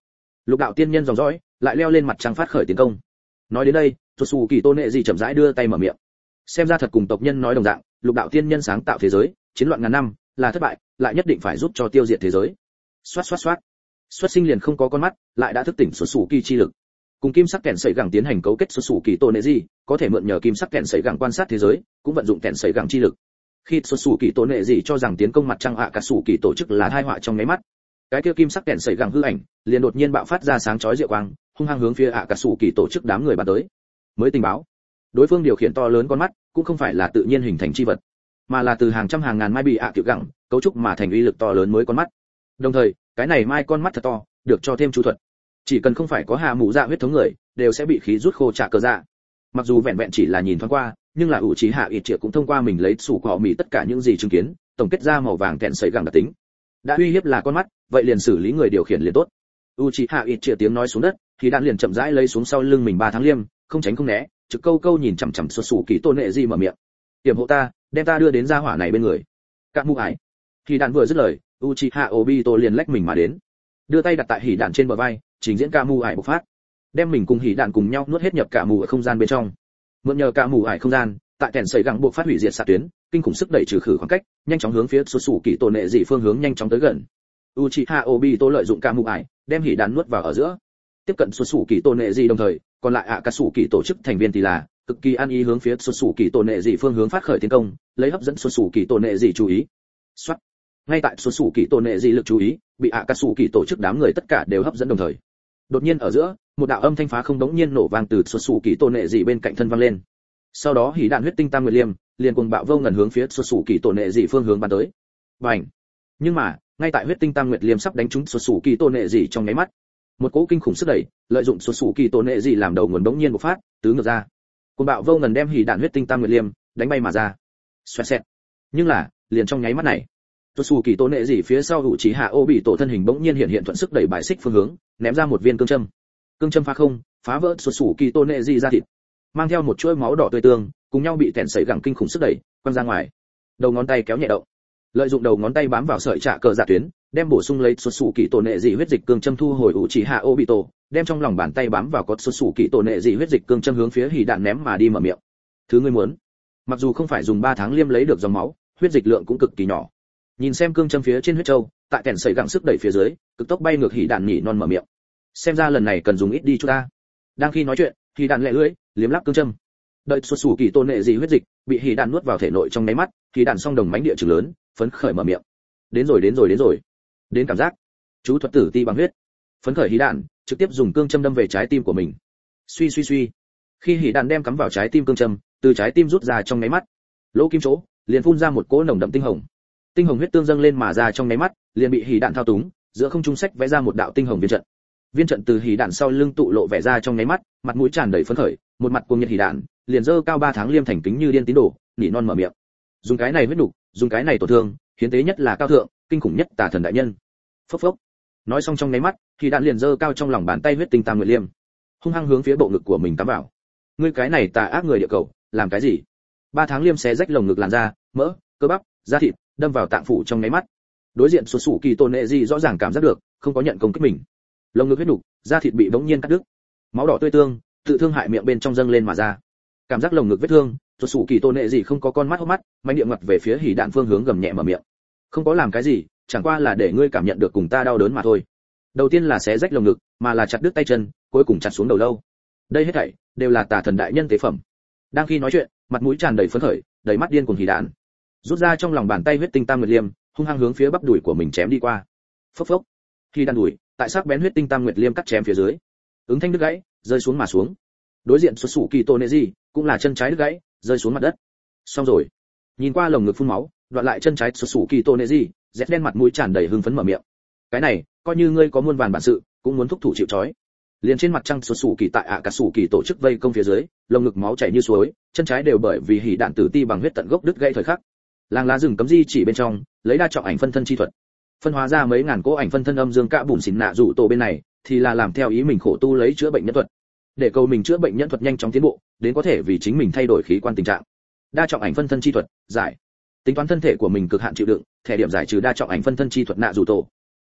Speaker 1: Lục đạo tiên nhân dòng dõi lại leo lên mặt trăng phát khởi tiến công. Nói đến đây, tuột sủ kỳ tôn nệ gì chậm rãi đưa tay mở miệng. Xem ra thật cùng tộc nhân nói đồng dạng, lục đạo tiên nhân sáng tạo thế giới, chiến loạn ngàn năm là thất bại, lại nhất định phải giúp cho tiêu diệt thế giới. Xoát xoát xoát. Xuất sinh liền không có con mắt, lại đã thức tỉnh xuất sủ kỳ chi lực. Cùng kim sắc kèn sấy gẳng tiến hành cấu kết xuất sủ kỳ tôn nệ gì, có thể mượn nhờ kim sắc kèn sấy gẳng quan sát thế giới, cũng vận dụng kèn sấy gẳng chi lực. Khi xuất sủ kỳ tôn nệ gì cho rằng tiến công mặt trăng ạ cả sủ kỳ tổ chức là tai họa trong mấy mắt, cái kia kim sắc kèn sấy gẳng hư ảnh liền đột nhiên bạo phát ra sáng chói diệu quang, hung hăng hướng phía ạ cả sủ kỳ tổ chức đám người bắn tới. Mới tình báo, đối phương điều khiển to lớn con mắt, cũng không phải là tự nhiên hình thành chi vật, mà là từ hàng trăm hàng ngàn mai bị ạ cựu gẳng cấu trúc mà thành uy lực to lớn mới con mắt. Đồng thời, cái này mai con mắt thật to, được cho thêm chú thuật. Chỉ cần không phải có hạ mũ dạ huyết thống người, đều sẽ bị khí rút khô trả cờ dạ. Mặc dù vẹn vẹn chỉ là nhìn thoáng qua, nhưng là ủ trí hạ ít triệt cũng thông qua mình lấy sủ của họ mỹ tất cả những gì chứng kiến, tổng kết ra màu vàng kẹn sấy gẳng đặc tính. Đã uy hiếp là con mắt, vậy liền xử lý người điều khiển liền tốt. Uchiha Itchia tiếng nói xuống đất, thì đạn liền chậm rãi lấy xuống sau lưng mình ba tháng liêm, không tránh không né, trực câu câu nhìn chằm chằm xuất sủ kỳ tôn nệ gì mở miệng. Tiềm hộ ta, đem ta đưa đến gia hỏa này bên người. Các mụ ải. Thì đạn vừa dứt lời, Uchiha Obito liền lách mình mà đến, đưa tay đặt tại hỉ đạn trên bờ vai, trình diễn ca mù ải bộc phát, đem mình cùng hỉ đạn cùng nhau nuốt hết nhập cả mù ở không gian bên trong. Mượn nhờ cả mù ải không gian, tại kèn sấy gẳng buộc phát hủy diệt xạ tuyến, kinh khủng sức đẩy trừ khử khoảng cách, nhanh chóng hướng phía xuất sủ kỳ tôn nệ dị phương hướng nhanh chóng tới gần. Uchiha Obito lợi dụng cả mù ải, đem hỉ đạn nuốt vào ở giữa, tiếp cận xuất sủ kỳ tôn nệ dị đồng thời, còn lại ạ cả sủ kỳ tổ chức thành viên thì là cực kỳ an ý hướng phía xuất sủ kỳ tôn nệ dị phương hướng phát khởi tiến công, lấy hấp dẫn xuất sủ kỳ tôn nệ dị chú ý. Soát. Ngay tại xuất sủ kỳ tôn nệ dị lực chú ý, bị ạ cả sủ kỳ tổ chức đám người tất cả đều hấp dẫn đồng thời. Đột nhiên ở giữa, một đạo âm thanh phá không đống nhiên nổ vang từ xuất sủ kỳ tôn nệ dị bên cạnh thân vang lên. Sau đó hỉ đạn huyết tinh tam nguyệt liêm liền cùng bạo vô ngần hướng phía xuất sủ kỳ tôn nệ dị phương hướng bắn tới. Bành! Nhưng mà, ngay tại huyết tinh tam nguyệt liêm sắp đánh trúng xuất sủ kỳ tôn nệ dị trong nháy mắt, một cỗ kinh khủng sức đẩy lợi dụng xuất sủ kỳ tôn nệ dị làm đầu nguồn đống nhiên bộc phát, tứ ngược ra. Cùng bạo vô ngần đem hỉ đạn huyết tinh tam nguyệt liêm đánh bay mà ra. Xoẹt xẹt. Nhưng là, liền trong nháy mắt này, xuất sủ kỳ tôn nệ dị phía sau hữu trí hạ ô bị tổ thân hình bỗng nhiên hiện hiện thuận sức đẩy bài xích phương hướng, ném ra một viên cương châm. Cương châm phá không, phá vỡ xuất sủ kỳ tôn nệ dị ra thịt, mang theo một chuỗi máu đỏ tươi tương, cùng nhau bị tẹn sấy gẳng kinh khủng sức đẩy quăng ra ngoài. Đầu ngón tay kéo nhẹ động, lợi dụng đầu ngón tay bám vào sợi trả cờ dạ tuyến, đem bổ sung lấy xuất sủ kỳ tổ nệ dị huyết dịch cương châm thu hồi ủ chỉ hạ Obito, đem trong lòng bàn tay bám vào có xuất sủ kỳ tổ nệ dị huyết dịch cương châm hướng phía hỉ đạn ném mà đi mở miệng. Thứ ngươi muốn. Mặc dù không phải dùng ba tháng liêm lấy được dòng máu, huyết dịch lượng cũng cực kỳ nhỏ. Nhìn xem cương châm phía trên huyết châu, tại tẹn sấy gẳng sức đẩy phía dưới, cực tốc bay ngược hỉ đạn nhỉ non mở miệng. Xem ra lần này cần dùng ít đi chút ta. Đang khi nói chuyện, hỉ đạn lẹ lưỡi, liếm lắp cương châm. Đợi xuất sủ kỳ tôn nệ dị huyết dịch bị hỉ đạn nuốt vào thể nội trong nháy mắt, hỉ đạn song đồng mãnh địa trừng lớn, phấn khởi mở miệng. Đến rồi đến rồi đến rồi. Đến cảm giác. Chú thuật tử ti bằng huyết. Phấn khởi hỉ đạn, trực tiếp dùng cương châm đâm về trái tim của mình. Suy suy suy. Khi hỉ đạn đem cắm vào trái tim cương châm, từ trái tim rút ra trong nháy mắt, lỗ kim chỗ liền phun ra một cỗ nồng đậm tinh hồng. Tinh hồng huyết tương dâng lên mà ra trong nháy mắt, liền bị hỉ đạn thao túng, giữa không trung sách vẽ ra một đạo tinh hồng viên trận. Viên trận từ hỉ đạn sau lưng tụ lộ vẽ ra trong nháy mắt, mặt mũi tràn đầy phấn khởi, một mặt cuồng nhiệt hỉ đạn, liền dơ cao ba tháng liêm thành kính như điên tín đồ, nỉ non mở miệng. Dùng cái này huyết nục, dùng cái này tổn thương, hiến tế nhất là cao thượng, kinh khủng nhất tà thần đại nhân. Phốc phốc. Nói xong trong nháy mắt, hỉ đạn liền dơ cao trong lòng bàn tay huyết tinh tam nguyệt liêm, hung hăng hướng phía bộ ngực của mình cắm vào. Ngươi cái này tà ác người địa cầu, làm cái gì? Ba tháng liêm xé rách lồng ngực làn da, mỡ, cơ bắp, da thịt, đâm vào tạng phủ trong nháy mắt. Đối diện xuất sủ kỳ tôn nệ gì rõ ràng cảm giác được, không có nhận công kích mình. Lồng ngực huyết nục, da thịt bị bỗng nhiên cắt đứt, máu đỏ tươi tương, tự thương hại miệng bên trong dâng lên mà ra. Cảm giác lồng ngực vết thương, xuất sủ kỳ tôn nệ gì không có con mắt hốc mắt, manh địa ngặt về phía hỉ đạn phương hướng gầm nhẹ mở miệng. Không có làm cái gì, chẳng qua là để ngươi cảm nhận được cùng ta đau đớn mà thôi. Đầu tiên là xé rách lồng ngực, mà là chặt đứt tay chân, cuối cùng chặt xuống đầu lâu. Đây hết thảy đều là tà thần đại nhân tế phẩm. Đang khi nói chuyện, mặt mũi tràn đầy phấn khởi, đầy mắt điên cuồng hỉ đạn, rút ra trong lòng bàn tay huyết tinh tam nguyệt liêm, hung hăng hướng phía bắp đùi của mình chém đi qua. Phốc phốc. Khi đạn đùi, tại sắc bén huyết tinh tam nguyệt liêm cắt chém phía dưới, ứng thanh đứt gãy, rơi xuống mà xuống. Đối diện xuất sủ kỳ tôn nệ gì, cũng là chân trái đứt gãy, rơi xuống mặt đất. Xong rồi. Nhìn qua lồng ngực phun máu, đoạn lại chân trái xuất sủ kỳ tôn nệ gì, rét đen mặt mũi tràn đầy hưng phấn mở miệng. Cái này, coi như ngươi có muôn vàn bản sự, cũng muốn thúc thủ chịu trói. Liền trên mặt trăng xuất sủ kỳ tại ạ cả sủ kỳ tổ chức vây công phía dưới, lồng ngực máu chảy như suối, chân trái đều bởi vì hỉ đạn tử ti bằng huyết tận gốc đứt gãy thời khắc. Làng lá rừng cấm di chỉ bên trong, lấy đa trọng ảnh phân thân chi thuật, phân hóa ra mấy ngàn cỗ ảnh phân thân âm dương cạ bùn xỉn nạ rủ tổ bên này, thì là làm theo ý mình khổ tu lấy chữa bệnh nhân thuật, để cầu mình chữa bệnh nhân thuật nhanh chóng tiến bộ, đến có thể vì chính mình thay đổi khí quan tình trạng. Đa trọng ảnh phân thân chi thuật, giải. Tính toán thân thể của mình cực hạn chịu đựng, thẻ điểm giải trừ đa trọng ảnh phân thân chi thuật nạ rủ tổ.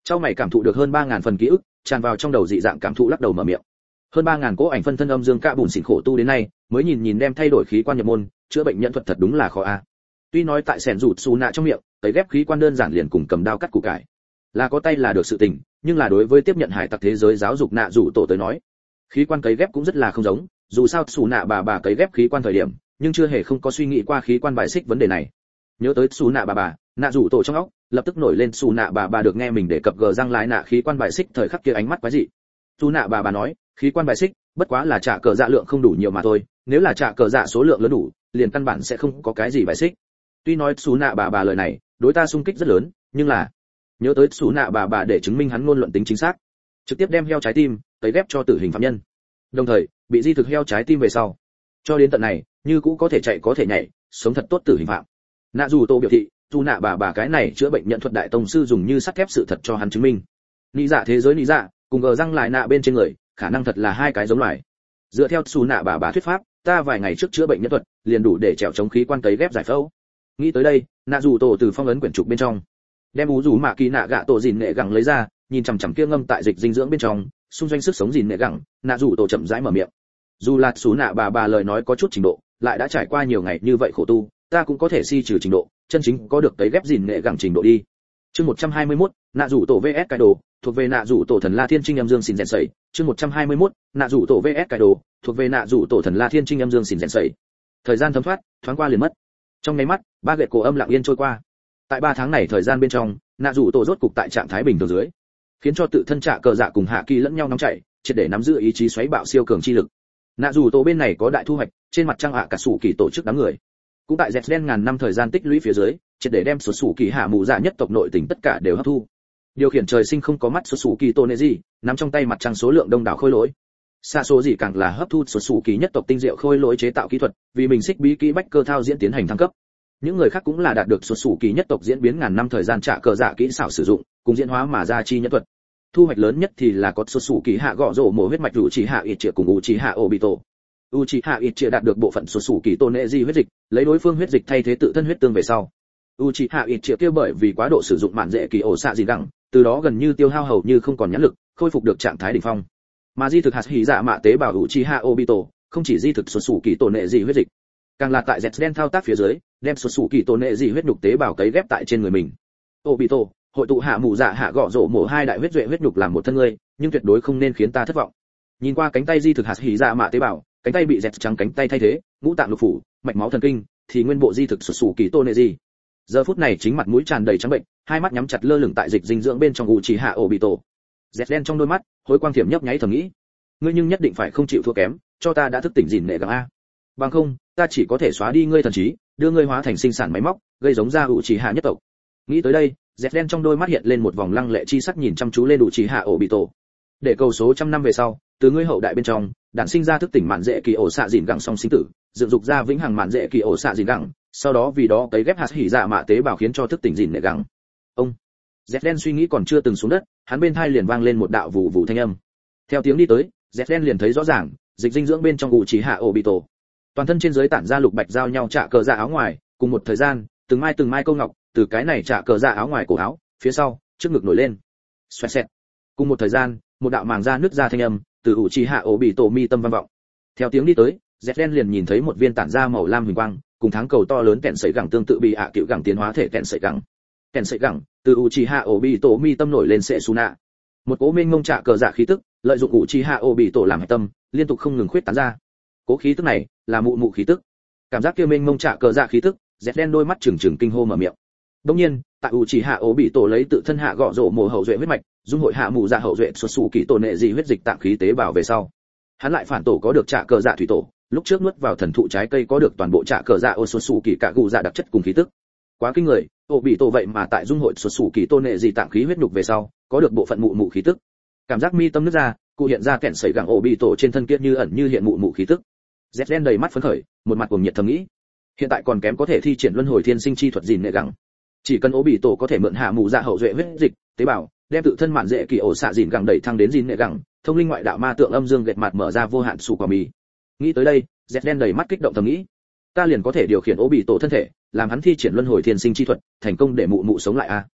Speaker 1: Trong mày cảm thụ được hơn ba ngàn phần ký ức tràn vào trong đầu dị dạng cảm thụ lắc đầu mở miệng. Hơn ba ngàn cỗ ảnh phân thân âm dương cả bùn xỉn khổ tu đến nay mới nhìn nhìn đem thay đổi khí quan nhập môn, chữa bệnh nhân thuật thật đúng là khó a. Tuy nói tại sẻn rụt xù nạ trong miệng tấy ghép khí quan đơn giản liền cùng cầm đao cắt củ cải là có tay là được sự tình, nhưng là đối với tiếp nhận hải tặc thế giới giáo dục nạ rủ tổ tới nói, khí quan cấy ghép cũng rất là không giống. Dù sao xù nạ bà bà cấy ghép khí quan thời điểm nhưng chưa hề không có suy nghĩ qua khí quan bài xích vấn đề này. Nhớ tới xù nạ bà bà, nạ rủ tổ trong óc lập tức nổi lên xù nạ bà bà được nghe mình đề cập gờ răng lái nạ khí quan bài xích thời khắc kia ánh mắt quái dị. Xù nạ bà bà nói khí quan bài xích bất quá là trả cờ dạ lượng không đủ nhiều mà thôi, nếu là trả cờ dạ số lượng lớn đủ liền căn bản sẽ không có cái gì bài xích. Tuy nói xù nạ bà bà lời này đối ta xung kích rất lớn, nhưng là nhớ tới xù nạ bà bà để chứng minh hắn ngôn luận tính chính xác, trực tiếp đem heo trái tim tấy ghép cho tử hình phạm nhân, đồng thời bị di thực heo trái tim về sau cho đến tận này như cũ có thể chạy có thể nhảy, sống thật tốt tử hình phạm. Nạ dù tô biểu thị dù nạ bà bà cái này chữa bệnh nhận thuật đại tông sư dùng như sắt thép sự thật cho hắn chứng minh lý dạ thế giới lý dạ cùng gờ răng lại nạ bên trên người khả năng thật là hai cái giống loài. Dựa theo xù nạ bà bà thuyết pháp, ta vài ngày trước chữa bệnh nhân thuật liền đủ để trèo chống khí quan cấy ghép giải phẫu. Nghĩ tới đây, nạ dù tổ từ phong ấn quyển trục bên trong đem ú rủ mạ kỳ nạ gạ tổ dìn nệ gẳng lấy ra, nhìn chằm chằm kia ngâm tại dịch dinh dưỡng bên trong xung doanh sức sống dìn nệ gẳng, nạ dù tổ chậm rãi mở miệng. Dù là xù nạ bà bà lời nói có chút trình độ, lại đã trải qua nhiều ngày như vậy khổ tu, ta cũng có thể si trừ trình độ, chân chính có được cấy ghép dìn nệ gẳng trình độ đi. Chương một trăm hai mươi mốt, nạ dù tổ vs cái đồ, thuộc về nạ dù tổ thần La Thiên Trinh âm dương xỉn rèn sẩy. Chương một trăm hai mươi mốt, nạ dù tổ vs cái đồ, thuộc về nạ dù tổ thần La Thiên Trinh âm dương xỉn rèn sẩy. Thời gian thấm thoát, thoáng qua liền mất. Trong mấy mắt, ba gậy cổ âm lặng yên trôi qua. Tại ba tháng này thời gian bên trong, nạ dù tổ rốt cục tại trạng thái bình thường dưới, khiến cho tự thân trả cờ dạ cùng hạ kỳ lẫn nhau nóng chảy, triệt để nắm giữ ý chí xoáy bạo siêu cường chi lực. Nạ dù tổ bên này có đại thu hoạch, trên mặt trăng hạ cả sủ kỳ tổ chức đám người, cũng tại dẹt đen ngàn năm thời gian tích lũy phía dưới, triệt để đem số sủ kỳ hạ mù dạ nhất tộc nội tình tất cả đều hấp thu. Điều khiển trời sinh không có mắt số sủ kỳ tổ nệ gì, nắm trong tay mặt trăng số lượng đông đảo khôi lỗi. Xa số gì càng là hấp thu số sủ kỳ nhất tộc tinh diệu khôi lỗi chế tạo kỹ thuật, vì mình xích bí kỹ bách cơ thao diễn tiến hành thăng cấp. Những người khác cũng là đạt được số sủ kỳ nhất tộc diễn biến ngàn năm thời gian trả cờ dạ kỹ xảo sử dụng, cùng diễn hóa mà ra chi nhất thuật. Thu hoạch lớn nhất thì là có số sủ kỳ hạ gọ rổ mổ huyết mạch rủ chỉ hạ ít triệu cùng u chỉ hạ obito. Uchiha Itchia đạt được bộ phận số sủ kỳ tôn nệ di huyết dịch, lấy đối phương huyết dịch thay thế tự thân huyết tương về sau. Uchiha Itchia kia bởi vì quá độ sử dụng mạn dễ kỳ ổ xạ gì gẳng, từ đó gần như tiêu hao hầu như không còn nhãn lực, khôi phục được trạng thái đỉnh phong. Mà di thực hạt hỉ dạ mạ tế bào Uchiha Obito, không chỉ di thực số sủ kỳ tôn nệ di huyết dịch, càng là tại Zetsu thao tác phía dưới, đem số sủ kỳ tôn nệ di huyết nhục tế bào cấy ghép tại trên người mình. Obito, hội tụ hạ mù dạ hạ gọ rổ mổ hai đại huyết duệ huyết nhục làm một thân ngươi, nhưng tuyệt đối không nên khiến ta thất vọng. Nhìn qua cánh tay di thực hạt hỉ dạ mạ tế bào, cánh tay bị dẹt trắng cánh tay thay thế, ngũ tạng lục phủ, mạch máu thần kinh thì nguyên bộ di thực sụt sù kỳ tôn nệ gì. Giờ phút này chính mặt mũi tràn đầy trắng bệnh, hai mắt nhắm chặt lơ lửng tại dịch dinh dưỡng bên trong Uchiha Obito. Dẹt đen trong đôi mắt, hối quang thiểm nhấp nháy thầm nghĩ, ngươi nhưng nhất định phải không chịu thua kém, cho ta đã thức tỉnh gìn nệ gắng a. Bằng không, ta chỉ có thể xóa đi ngươi thần trí, đưa ngươi hóa thành sinh sản máy móc, gây giống ra Uchiha nhất tộc. Nghĩ tới đây, dẹt đen trong đôi mắt hiện lên một vòng lăng lệ chi sắc nhìn chăm chú lên Uchiha Obito. Để cầu số trăm năm về sau, từ ngươi hậu đại bên trong đản sinh ra thức tỉnh mạn dễ kỳ ổ xạ dìn gẳng song sinh tử, dựng dục ra vĩnh hằng mạn dễ kỳ ổ xạ dìn gẳng, sau đó vì đó cấy ghép hạt hỉ dạ mạ tế bào khiến cho thức tỉnh dìn nệ gẳng. Ông dẹt đen suy nghĩ còn chưa từng xuống đất, hắn bên tai liền vang lên một đạo vụ vụ thanh âm. Theo tiếng đi tới, dẹt đen liền thấy rõ ràng dịch dinh dưỡng bên trong Uchiha Obito, toàn thân trên dưới tản ra lục bạch giao nhau trả cờ dạ áo ngoài, cùng một thời gian từng mai từng mai câu ngọc từ cái này trả cờ dạ áo ngoài cổ áo phía sau trước ngực nổi lên. Xoẹt xẹt. Cùng một thời gian, một đạo màng da nứt ra thanh âm từ Uchiha Obito mi tâm vang vọng. Theo tiếng đi tới, Zetden liền nhìn thấy một viên tản ra màu lam huỳnh quang, cùng tháng cầu to lớn kẹn sợi gẳng tương tự bị ạ à cựu gẳng tiến hóa thể kẹn sợi gẳng. Kẹn sợi gẳng từ Uchiha Obito mi tâm nổi lên sệ suna. Một cỗ mênh mông trạ cờ dạ khí tức, lợi dụng Uchiha Obito làm hệ tâm, liên tục không ngừng khuyết tán ra. Cỗ khí tức này là mụ mụ khí tức. Cảm giác kia mênh mông trạ cờ dạ khí tức, Zetden đôi mắt trừng trừng kinh hô mở miệng. Đương nhiên, tại Uchiha Obito lấy tự thân hạ gọ rổ mồ hậu duệ huyết mạch, dung hội hạ mù dạ hậu duệ xuất xù kỳ tổ nệ gì huyết dịch tạng khí tế bào về sau, hắn lại phản tổ có được trạ cờ dạ thủy tổ, lúc trước nuốt vào thần thụ trái cây có được toàn bộ trạ cờ dạ ô xuất xù kỳ cả gù dạ đặc chất cùng khí tức. Quá kinh người, Obito vậy mà tại dung hội xuất xù kỳ tổ nệ gì tạng khí huyết nhục về sau, có được bộ phận mụ mụ khí tức. Cảm giác mi tâm nứt ra, cụ hiện ra kẹn sẩy gẳng Obito trên thân kia như ẩn như hiện mụ mụ khí tức. Zetden đầy mắt phấn khởi, một mặt cuồng nhiệt thầm nghĩ, hiện tại còn kém có thể thi triển luân hồi thiên sinh chi thuật gìn nệ gẳng. Chỉ cần Obito có thể mượn hạ mù dạ hậu duệ huyết dịch tế bào, đem tự thân mạn dễ kỳ ổ xạ dìn gẳng đẩy thăng đến gìn nệ gẳng, thông linh ngoại đạo ma tượng âm dương gệt mặt mở ra vô hạn sủ quả mì. Nghĩ tới đây, Zetden đầy mắt kích động thầm nghĩ, ta liền có thể điều khiển Obito thân thể, làm hắn thi triển luân hồi thiên sinh chi thuật, thành công để mụ mụ sống lại a.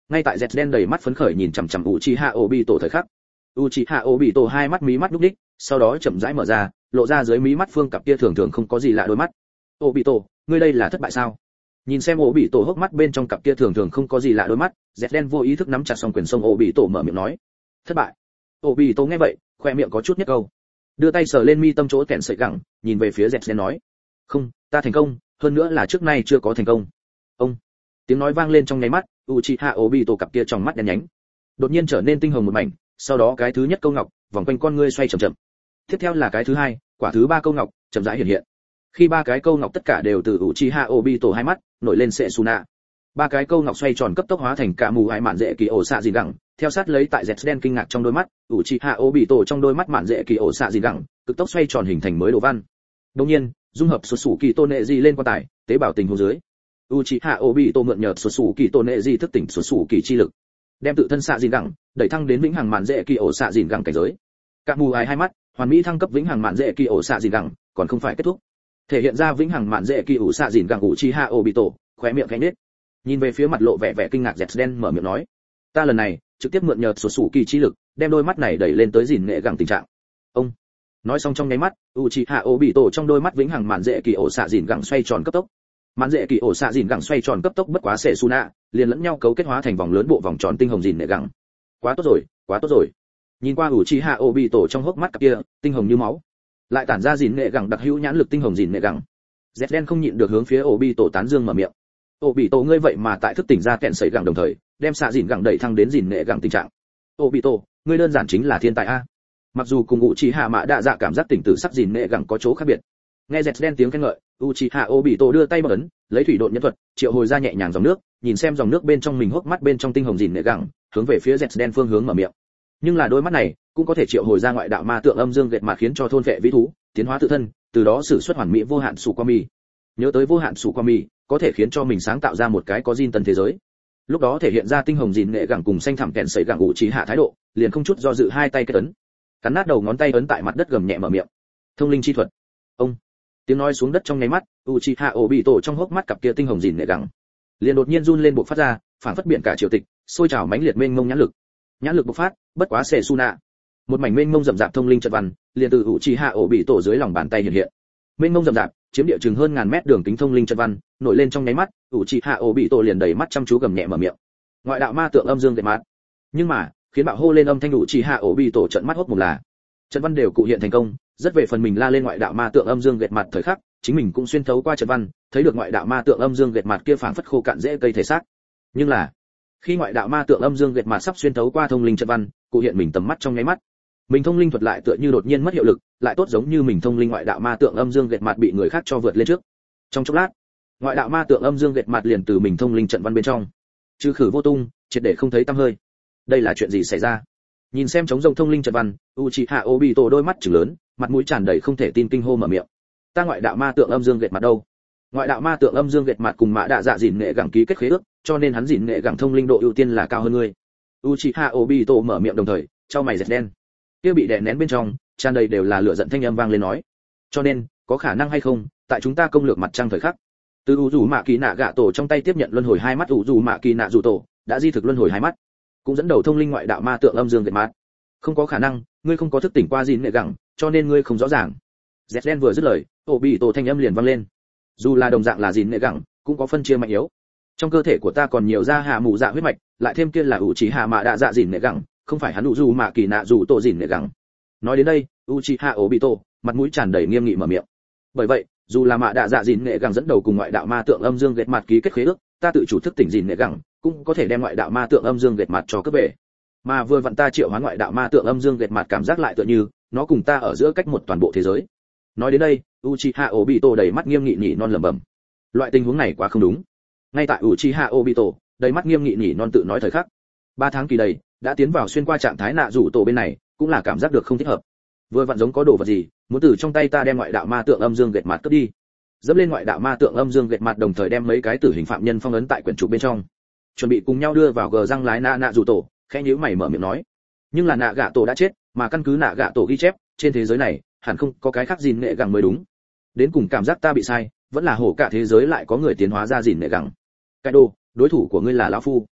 Speaker 1: Ngay tại Zden đầy mắt phấn khởi nhìn chằm chằm Uchiha Obito thời khắc, Uchiha Obito hai mắt mí mắt lúc đích, sau đó chậm rãi mở ra, lộ ra dưới mí mắt phương cặp kia thường thường không có gì lạ đôi mắt. Obito, ngươi đây là thất bại sao? Nhìn xem Obito hốc mắt bên trong cặp kia thường thường không có gì lạ đôi mắt, Zden vô ý thức nắm chặt song quyền sông Obito mở miệng nói, thất bại. Obito nghe vậy, khoe miệng có chút nhất câu, đưa tay sờ lên mi tâm chỗ kẹn sợi gẳng, nhìn về phía Zden nói, không, ta thành công, hơn nữa là trước nay chưa có thành công. Ông, tiếng nói vang lên trong nháy mắt, Uchiha Obito cặp kia trong mắt đen nhánh, đột nhiên trở nên tinh hồng một mảnh, sau đó cái thứ nhất câu ngọc vòng quanh con ngươi xoay chậm chậm. Tiếp theo là cái thứ hai, quả thứ ba câu ngọc chậm rãi hiện hiện. Khi ba cái câu ngọc tất cả đều từ Uchiha Obito hai mắt nổi lên Setsuna. Ba cái câu ngọc xoay tròn cấp tốc hóa thành cả mù hai mạn dễ kỳ ổ xạ gì gẳng, theo sát lấy tại Zden kinh ngạc trong đôi mắt, Uchiha Obito trong đôi mắt mạn dễ kỳ ổ xạ gì gẳng, cực tốc xoay tròn hình thành mới đồ văn. Đương nhiên, dung hợp xuất sủ kỳ tôn nệ gì lên quan tài, tế bào tình huống dưới. Uchiha Obito mượn nhờ xuất sủ kỳ tôn nệ gì thức tỉnh xuất sủ kỳ chi lực, đem tự thân xạ gì gẳng đẩy thăng đến vĩnh hằng mạn dễ kỳ ổ xạ gì gẳng cảnh giới. Cả mù hai hai mắt, hoàn mỹ thăng cấp vĩnh hằng mạn dễ kỳ ổ xạ gì gẳng, còn không phải kết thúc. Thể hiện ra vĩnh hằng mạn dễ kỳ ổ xạ gì gẳng Uchiha Obito, khóe miệng khẽ nhếch. Nhìn về phía mặt lộ vẻ vẻ kinh ngạc Zden mở miệng nói, ta lần này trực tiếp mượn nhờ xuất sủ kỳ chi lực, đem đôi mắt này đẩy lên tới gìn nghệ gẳng tình trạng. Ông nói xong trong nháy mắt, Uchiha Obito trong đôi mắt vĩnh hằng mạn dễ kỳ ổ xạ gìn gẳng xoay tròn cấp tốc. Mạn dễ kỳ ổ xạ gìn gẳng xoay tròn cấp tốc bất quá sẽ Setsuna, liền lẫn nhau cấu kết hóa thành vòng lớn bộ vòng tròn tinh hồng gìn nghệ gẳng. Quá tốt rồi, quá tốt rồi. Nhìn qua Uchiha Obito trong hốc mắt cặp kia, tinh hồng như máu, lại tản ra gìn nghệ gẳng đặc hữu nhãn lực tinh hồng gìn nghệ gẳng. Zden không nhịn được hướng phía Obito tán dương mở miệng. Obito ngươi vậy mà tại thức tỉnh ra kẹn sấy gẳng đồng thời, đem xạ gìn gẳng đẩy thăng đến gìn nghệ gẳng tình trạng. Obito, ngươi đơn giản chính là thiên tài a. Mặc dù cùng Uchiha Mạ Đa Dạ cảm giác tỉnh tử sắc gìn nghệ gẳng có chỗ khác biệt. Nghe Zden tiếng khen ngợi, Uchiha Obito đưa tay bấm ấn, lấy thủy độn nhân thuật, triệu hồi ra nhẹ nhàng dòng nước, nhìn xem dòng nước bên trong mình hốc mắt bên trong tinh hồng gìn nghệ gẳng, hướng về phía Zden phương hướng mở miệng. Nhưng là đôi mắt này, cũng có thể triệu hồi ra ngoại đạo ma tượng âm dương gệt mà khiến cho thôn vệ vĩ thú, tiến hóa tự thân, từ đó sử xuất hoàn mỹ vô hạn sủ qua mi. Nhớ tới vô hạn sủ qua mi, có thể khiến cho mình sáng tạo ra một cái có gìn tân thế giới. Lúc đó thể hiện ra tinh hồng gìn nghệ gẳng cùng xanh thẳm kẹn sấy gẳng Uchiha thái độ, liền không chút do dự hai tay kết ấn, cắn nát đầu ngón tay ấn tại mặt đất gầm nhẹ mở miệng. Thông linh chi thuật. Ông tiếng nói xuống đất trong nháy mắt, Uchiha Obito trong hốc mắt cặp kia tinh hồng gìn nghệ gẳng liền đột nhiên run lên bộc phát ra, phản phất biển cả triều tịch, sôi trào mãnh liệt mênh mông nhãn lực. Nhãn lực bộc phát, bất quá Setsuna. Một mảnh mênh mông rậm rạp thông linh trận văn, liền từ Uchiha Obito dưới lòng bàn tay hiện hiện. Mênh mông rậm rạp, chiếm địa chừng hơn ngàn mét đường kính thông linh trận văn, nổi lên trong nháy mắt, Uchiha Obito liền đầy mắt chăm chú gầm nhẹ mở miệng. Ngoại đạo ma tượng âm dương gệt mát. Nhưng mà, khiến bạo hô lên âm thanh Uchiha Obito trợn mắt hốt mồm là, trận văn đều cụ hiện thành công, rất về phần mình la lên ngoại đạo ma tượng âm dương gệt mặt thời khắc, chính mình cũng xuyên thấu qua trận văn, thấy được ngoại đạo ma tượng âm dương gệt mặt kia phảng phất khô cạn dễ cây thể xác. Nhưng là, khi ngoại đạo ma tượng âm dương gệt mặt sắp xuyên thấu qua thông linh trận văn, cụ hiện mình tầm mắt trong nháy mắt, mình thông linh thuật lại tựa như đột nhiên mất hiệu lực, lại tốt giống như mình thông linh ngoại đạo ma tượng âm dương gệt mặt bị người khác cho vượt lên trước. Trong chốc lát, ngoại đạo ma tượng âm dương gệt mặt liền từ mình thông linh trận văn bên trong trừ khử vô tung, triệt để không thấy tăm hơi. Đây là chuyện gì xảy ra? Nhìn xem trống rông thông linh trận văn, Uchiha Obito đôi mắt trừng lớn, mặt mũi tràn đầy không thể tin kinh hô mở miệng. Ta ngoại đạo ma tượng âm dương gệt mặt đâu? Ngoại đạo ma tượng âm dương gệt mặt cùng Mã Đa Dạ gìn nghệ gẳng ký kết khế ước, cho nên hắn gìn nghệ gẳng thông linh độ ưu tiên là cao hơn ngươi. Uchiha Obito mở miệng đồng thời, chau mày Zden. Kia bị đè nén bên trong, tràn đầy đều là lửa giận thanh âm vang lên nói. Cho nên, có khả năng hay không, tại chúng ta công lược mặt trăng thời khắc. Từ u dù mạ kỳ nạ gạ tổ trong tay tiếp nhận luân hồi hai mắt u dù mạ kỳ nạ dù tổ, đã di thực luân hồi hai mắt, cũng dẫn đầu thông linh ngoại đạo ma tượng âm dương gệt mặt. Không có khả năng, ngươi không có thức tỉnh qua gìn nghệ gẳng, cho nên ngươi không rõ ràng. Zden vừa dứt lời, Obito thanh âm liền vang lên. Dù là đồng dạng là gìn nghệ gẳng, cũng có phân chia mạnh yếu. Trong cơ thể của ta còn nhiều da hạ mù dạ huyết mạch, lại thêm kia là Uchiha Mạ Đa Dạ gìn nghệ gẳng, không phải hắn dù mạ kỳ nạ dù tổ gìn nghệ gẳng. Nói đến đây, Uchiha Obito mặt mũi tràn đầy nghiêm nghị mở miệng. Bởi vậy, dù là Mạ Đa Dạ gìn nghệ gẳng dẫn đầu cùng ngoại đạo ma tượng âm dương gệt mặt ký kết khế ước, ta tự chủ thức tỉnh gìn nghệ gẳng, cũng có thể đem ngoại đạo ma tượng âm dương gệt mặt cho cướp về. Mà vừa vặn ta triệu hoán ngoại đạo ma tượng âm dương gệt mặt cảm giác lại tựa như nó cùng ta ở giữa cách một toàn bộ thế giới. Nói đến đây, Uchiha Obito đầy mắt nghiêm nghị nhỉ non lẩm bẩm. Loại tình huống này quá không đúng. Ngay tại Uchiha Obito đầy mắt nghiêm nghị nhỉ non tự nói thời khắc, ba tháng kỳ đầy đã tiến vào xuyên qua trạng thái nạ rủ tổ bên này, cũng là cảm giác được không thích hợp. Vừa vặn giống có đồ vật gì, muốn từ trong tay ta đem ngoại đạo ma tượng âm dương gệt mặt cướp đi. Dẫm lên ngoại đạo ma tượng âm dương gệt mặt đồng thời đem mấy cái tử hình phạm nhân phong ấn tại quyển trục bên trong, chuẩn bị cùng nhau đưa vào gờ răng lái nạ nạ rủ tổ. Khẽ nhíu mày mở miệng nói, nhưng là nạ gạ tổ đã chết, mà căn cứ nạ gạ tổ ghi chép, trên thế giới này hẳn không có cái khác gìn nghệ gẳng mới đúng. Đến cùng cảm giác ta bị sai, vẫn là hổ cả thế giới lại có người tiến hóa ra gìn nghệ gẳng. Cái đồ, đối thủ của ngươi là lão phu.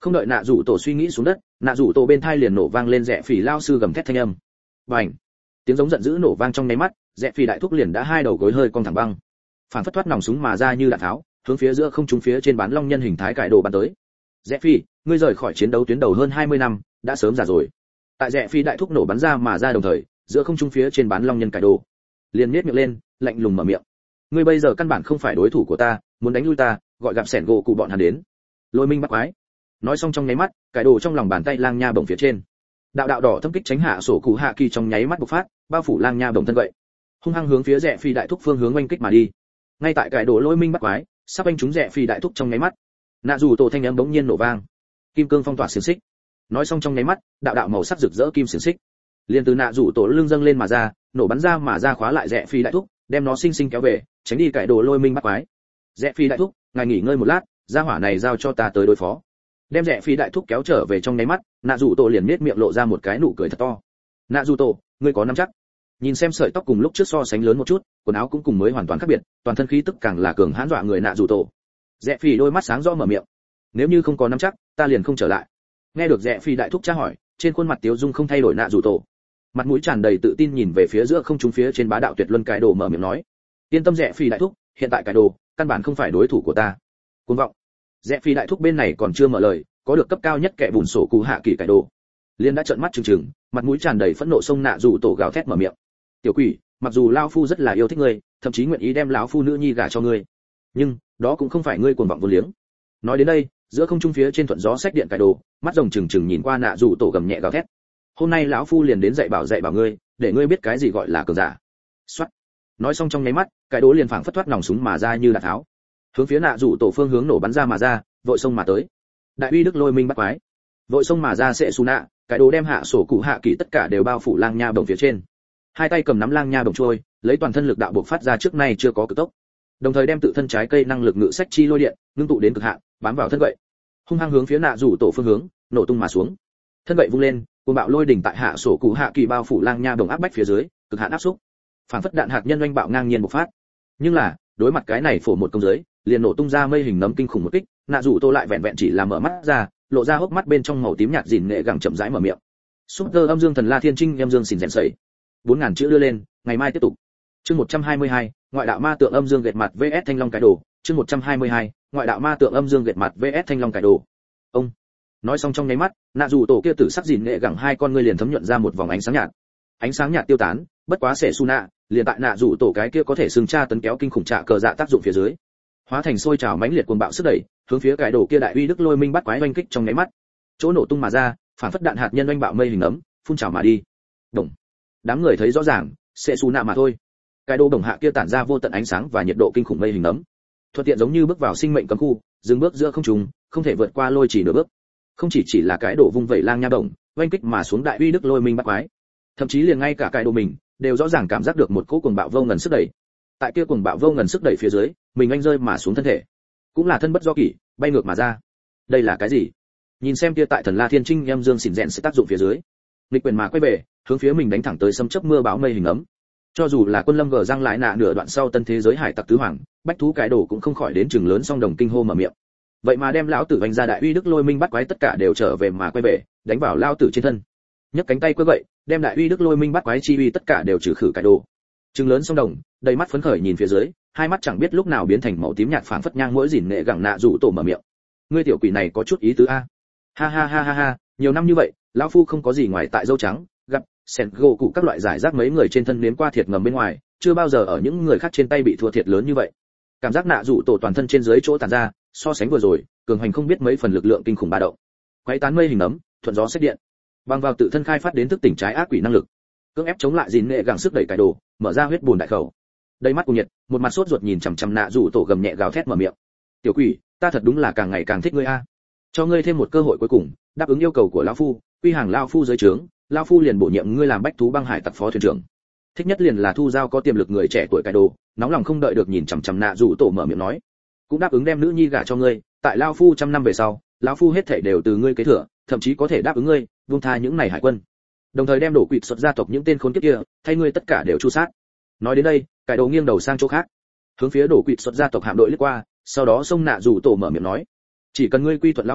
Speaker 1: Không đợi nạ rủ tổ suy nghĩ xuống đất, nạ rủ tổ bên thai liền nổ vang lên rẽ phỉ lao sư gầm thét thanh âm. Bành! Tiếng giống giận dữ nổ vang trong nháy mắt, rẽ phỉ đại thúc liền đã hai đầu gối hơi cong thẳng băng. Phản phất thoát nòng súng mà ra như đạn tháo, hướng phía giữa không trung phía trên bán long nhân hình thái cải đồ bắn tới. Rẽ phỉ, ngươi rời khỏi chiến đấu tuyến đầu hơn hai mươi năm, đã sớm già rồi. Tại rẽ phỉ đại thúc nổ bắn ra mà ra đồng thời, giữa không trung phía trên bán long nhân cải đồ liền nhếch miệng lên, lạnh lùng mở miệng. Ngươi bây giờ căn bản không phải đối thủ của ta, muốn đánh lui ta, gọi gặp sẻn gỗ cụ bọn hắn đến. Lôi minh bắt quái. Nói xong trong nháy mắt, cải đồ trong lòng bàn tay lang nha bổng phía trên đạo đạo đỏ thâm kích tránh hạ sổ cụ hạ kỳ trong nháy mắt bộc phát, bao phủ lang nha bổng thân vậy, hung hăng hướng phía rẽ phi đại thúc phương hướng oanh kích mà đi. Ngay tại cải đồ lôi minh bắt quái sắp anh trúng rẽ phi đại thúc trong nháy mắt, nạ dù tổ thanh âm bỗng nhiên nổ vang, kim cương phong tỏa xiềng xích. Nói xong trong nháy mắt, đạo đạo màu sắc rực rỡ kim xiềng xích liền từ nạ dù tổ lưng dâng lên mà ra, nổ bắn ra mà ra khóa lại rẽ phi đại thúc, đem nó sinh sinh kéo về, tránh đi cải đồ lôi minh bắt quái. Rẽ phi đại thúc, ngài nghỉ ngơi một lát, gia hỏa này giao cho ta tới đối phó. Đem rẽ phi đại thúc kéo trở về trong nháy mắt, nạ dù tổ liền nết miệng lộ ra một cái nụ cười thật to. Nạ dù tổ, ngươi có nắm chắc? Nhìn xem sợi tóc cùng lúc trước so sánh lớn một chút, quần áo cũng cùng mới hoàn toàn khác biệt, toàn thân khí tức càng là cường hãn dọa người nạ dù tổ. Rẽ phi đôi mắt sáng rõ mở miệng. Nếu như không có nắm chắc, ta liền không trở lại. Nghe được rẽ phi đại thúc tra hỏi, trên khuôn mặt tiếu dung không thay đổi nạ dù tổ, mặt mũi tràn đầy tự tin nhìn về phía giữa không trung phía trên bá đạo tuyệt luân cải đồ mở miệng nói. Yên tâm rẽ phi đại thúc, hiện tại cải đồ căn bản không phải đối thủ của ta. Cuồng vọng. Rẽ phi đại thúc bên này còn chưa mở lời, có được cấp cao nhất kẻ bùn sổ cụ hạ kỳ cải đồ liên đã trợn mắt trừng trừng, mặt mũi tràn đầy phẫn nộ xông nạ dù tổ gào thét mở miệng. Tiểu quỷ, mặc dù lão phu rất là yêu thích ngươi, thậm chí nguyện ý đem lão phu nữ nhi gả cho ngươi, nhưng đó cũng không phải ngươi cuồng vọng vô liếng. Nói đến đây, giữa không trung phía trên thuận gió sách điện cải đồ, mắt rồng trừng trừng nhìn qua nạ dù tổ gầm nhẹ gào thét. Hôm nay lão phu liền đến dạy bảo dạy bảo ngươi, để ngươi biết cái gì gọi là cường giả. Soát. Nói xong trong nháy mắt, cải đồ liền phảng phất thoát nòng súng mà ra như đạn tháo, hướng phía nạ dù tổ phương hướng nổ bắn ra mà ra, vội xông mà tới. Đại uy đức lôi minh bắt quái, vội xông mà ra sẽ xù nạ, cái đồ đem hạ sổ cụ hạ kỳ tất cả đều bao phủ lang nha bổng phía trên. Hai tay cầm nắm lang nha bổng trôi, lấy toàn thân lực đạo bộc phát ra trước nay chưa có cực tốc, đồng thời đem tự thân trái cây năng lực ngự sách chi lôi điện ngưng tụ đến cực hạn, bám vào thân gậy, hung hăng hướng phía nạ rủ tổ phương hướng nổ tung mà xuống. Thân gậy vung lên, cuồng bạo lôi đỉnh tại hạ sổ cụ hạ kỳ bao phủ lang nha bổng áp bách phía dưới, cực hạn áp xúc, phản phất đạn hạt nhân oanh bạo ngang nhiên bộc phát. Nhưng là đối mặt cái này phổ một công giới, liền nổ tung ra mây hình nấm kinh khủng một kích, nạ rủ tô lại vẹn vẹn chỉ là mở mắt ra, lộ ra hốc mắt bên trong màu tím nhạt dìn nghệ gẳng chậm rãi mở miệng. Super âm dương thần la thiên trinh âm dương xỉn rèn sẩy. bốn ngàn chữ đưa lên, ngày mai tiếp tục. Chương một trăm hai mươi hai, ngoại đạo ma tượng âm dương gệt mặt vs thanh long cái đồ. Chương một trăm hai mươi hai, ngoại đạo ma tượng âm dương gệt mặt vs thanh long cái đồ. Ông. Nói xong trong nháy mắt, nạ rủ tổ kia tử sắc dìn nghệ gẳng hai con ngươi liền thấm nhuận ra một vòng ánh sáng nhạt. Ánh sáng nhạt tiêu tán, bất quá sẽ su nạ, liền tại nạ rủ tổ cái kia có thể sừng tra tấn kéo kinh khủng trạ cờ dạ tác dụng phía dưới, hóa thành sôi trào mãnh liệt cuồng bạo sức đẩy, hướng phía cái đồ kia đại uy đức lôi minh bắt quái oanh kích trong nháy mắt, chỗ nổ tung mà ra, phản phất đạn hạt nhân oanh bạo mây hình ấm, phun trào mà đi. Đồng. Đám người thấy rõ ràng, sẽ su nạ mà thôi. Cái đồ đồng hạ kia tản ra vô tận ánh sáng và nhiệt độ kinh khủng mây hình ấm, thuận tiện giống như bước vào sinh mệnh cấm khu, dừng bước giữa không trung, không thể vượt qua lôi chỉ nửa bước. Không chỉ chỉ là cái đồ vung vẩy lang nha đồng, oanh kích mà xuống đại uy đức lôi minh bắt quái, thậm chí liền ngay cả cái đồ mình đều rõ ràng cảm giác được một cỗ cuồng bạo vô ngần sức đẩy. Tại kia cuồng bạo vô ngần sức đẩy phía dưới, mình anh rơi mà xuống thân thể, cũng là thân bất do kỷ, bay ngược mà ra. Đây là cái gì? Nhìn xem kia tại thần la thiên trinh em dương xỉn rèn sẽ tác dụng phía dưới, nghịch quyền mà quay về, hướng phía mình đánh thẳng tới sấm chớp mưa bão mây hình ấm. Cho dù là quân lâm gờ răng lại nạ nửa đoạn sau tân thế giới hải tặc tứ hoàng, bách thú cái đồ cũng không khỏi đến chừng lớn song đồng kinh hô mở miệng. Vậy mà đem lão tử vành ra đại uy đức lôi minh bắt quái tất cả đều trở về mà quay về, đánh vào lão tử trên thân. Nhấc cánh tay quơ vậy, đem đại uy đức lôi minh bắt quái chi uy tất cả đều trừ khử cái đồ. Trừng lớn song đồng, đầy mắt phấn khởi nhìn phía dưới, hai mắt chẳng biết lúc nào biến thành màu tím nhạt phảng phất nhang mũi dỉn nghệ gẳng nạ rủ tổ mở miệng. Ngươi tiểu quỷ này có chút ý tứ a. Ha ha ha ha ha, nhiều năm như vậy, lão phu không có gì ngoài tại dâu trắng, gặp sen gỗ cụ các loại giải rác mấy người trên thân nếm qua thiệt ngầm bên ngoài, chưa bao giờ ở những người khác trên tay bị thua thiệt lớn như vậy. Cảm giác nạ rủ tổ toàn thân trên dưới chỗ tàn ra, so sánh vừa rồi, cường hành không biết mấy phần lực lượng kinh khủng ba động. Quấy tán mây hình ấm, thuận gió xét điện, bằng vào tự thân khai phát đến thức tỉnh trái ác quỷ năng lực, cưỡng ép chống lại dìn nghệ gẳng sức đẩy cải đồ, mở ra huyết bùn đại khẩu. Đầy mắt cùng nhiệt, một mặt sốt ruột nhìn chằm chằm nạ rủ tổ gầm nhẹ gào thét mở miệng. Tiểu quỷ, ta thật đúng là càng ngày càng thích ngươi a. Cho ngươi thêm một cơ hội cuối cùng, đáp ứng yêu cầu của lão phu, quy hàng lão phu dưới trướng, lão phu liền bổ nhiệm ngươi làm bách thú băng hải tặc phó thuyền trưởng. Thích nhất liền là thu giao có tiềm lực người trẻ tuổi cải đồ, nóng lòng không đợi được nhìn chằm chằm nạ rủ tổ mở miệng nói. Cũng đáp ứng đem nữ nhi gả cho ngươi, tại lão phu trăm năm về sau, lão phu hết thảy đều từ ngươi kế thừa, thậm chí có thể đáp ứng ngươi, buông tha những này hải quân. Đồng thời đem đổ quỵt xuất gia tộc những tên khốn kiếp kia, thay ngươi tất cả đều chu sát. Nói đến đây, cải đồ nghiêng đầu sang chỗ khác, hướng phía đổ quỵt xuất gia tộc hạm đội lướt qua, sau đó xông nạ rủ tổ mở miệng nói: chỉ cần ngươi quy thuận lão phu,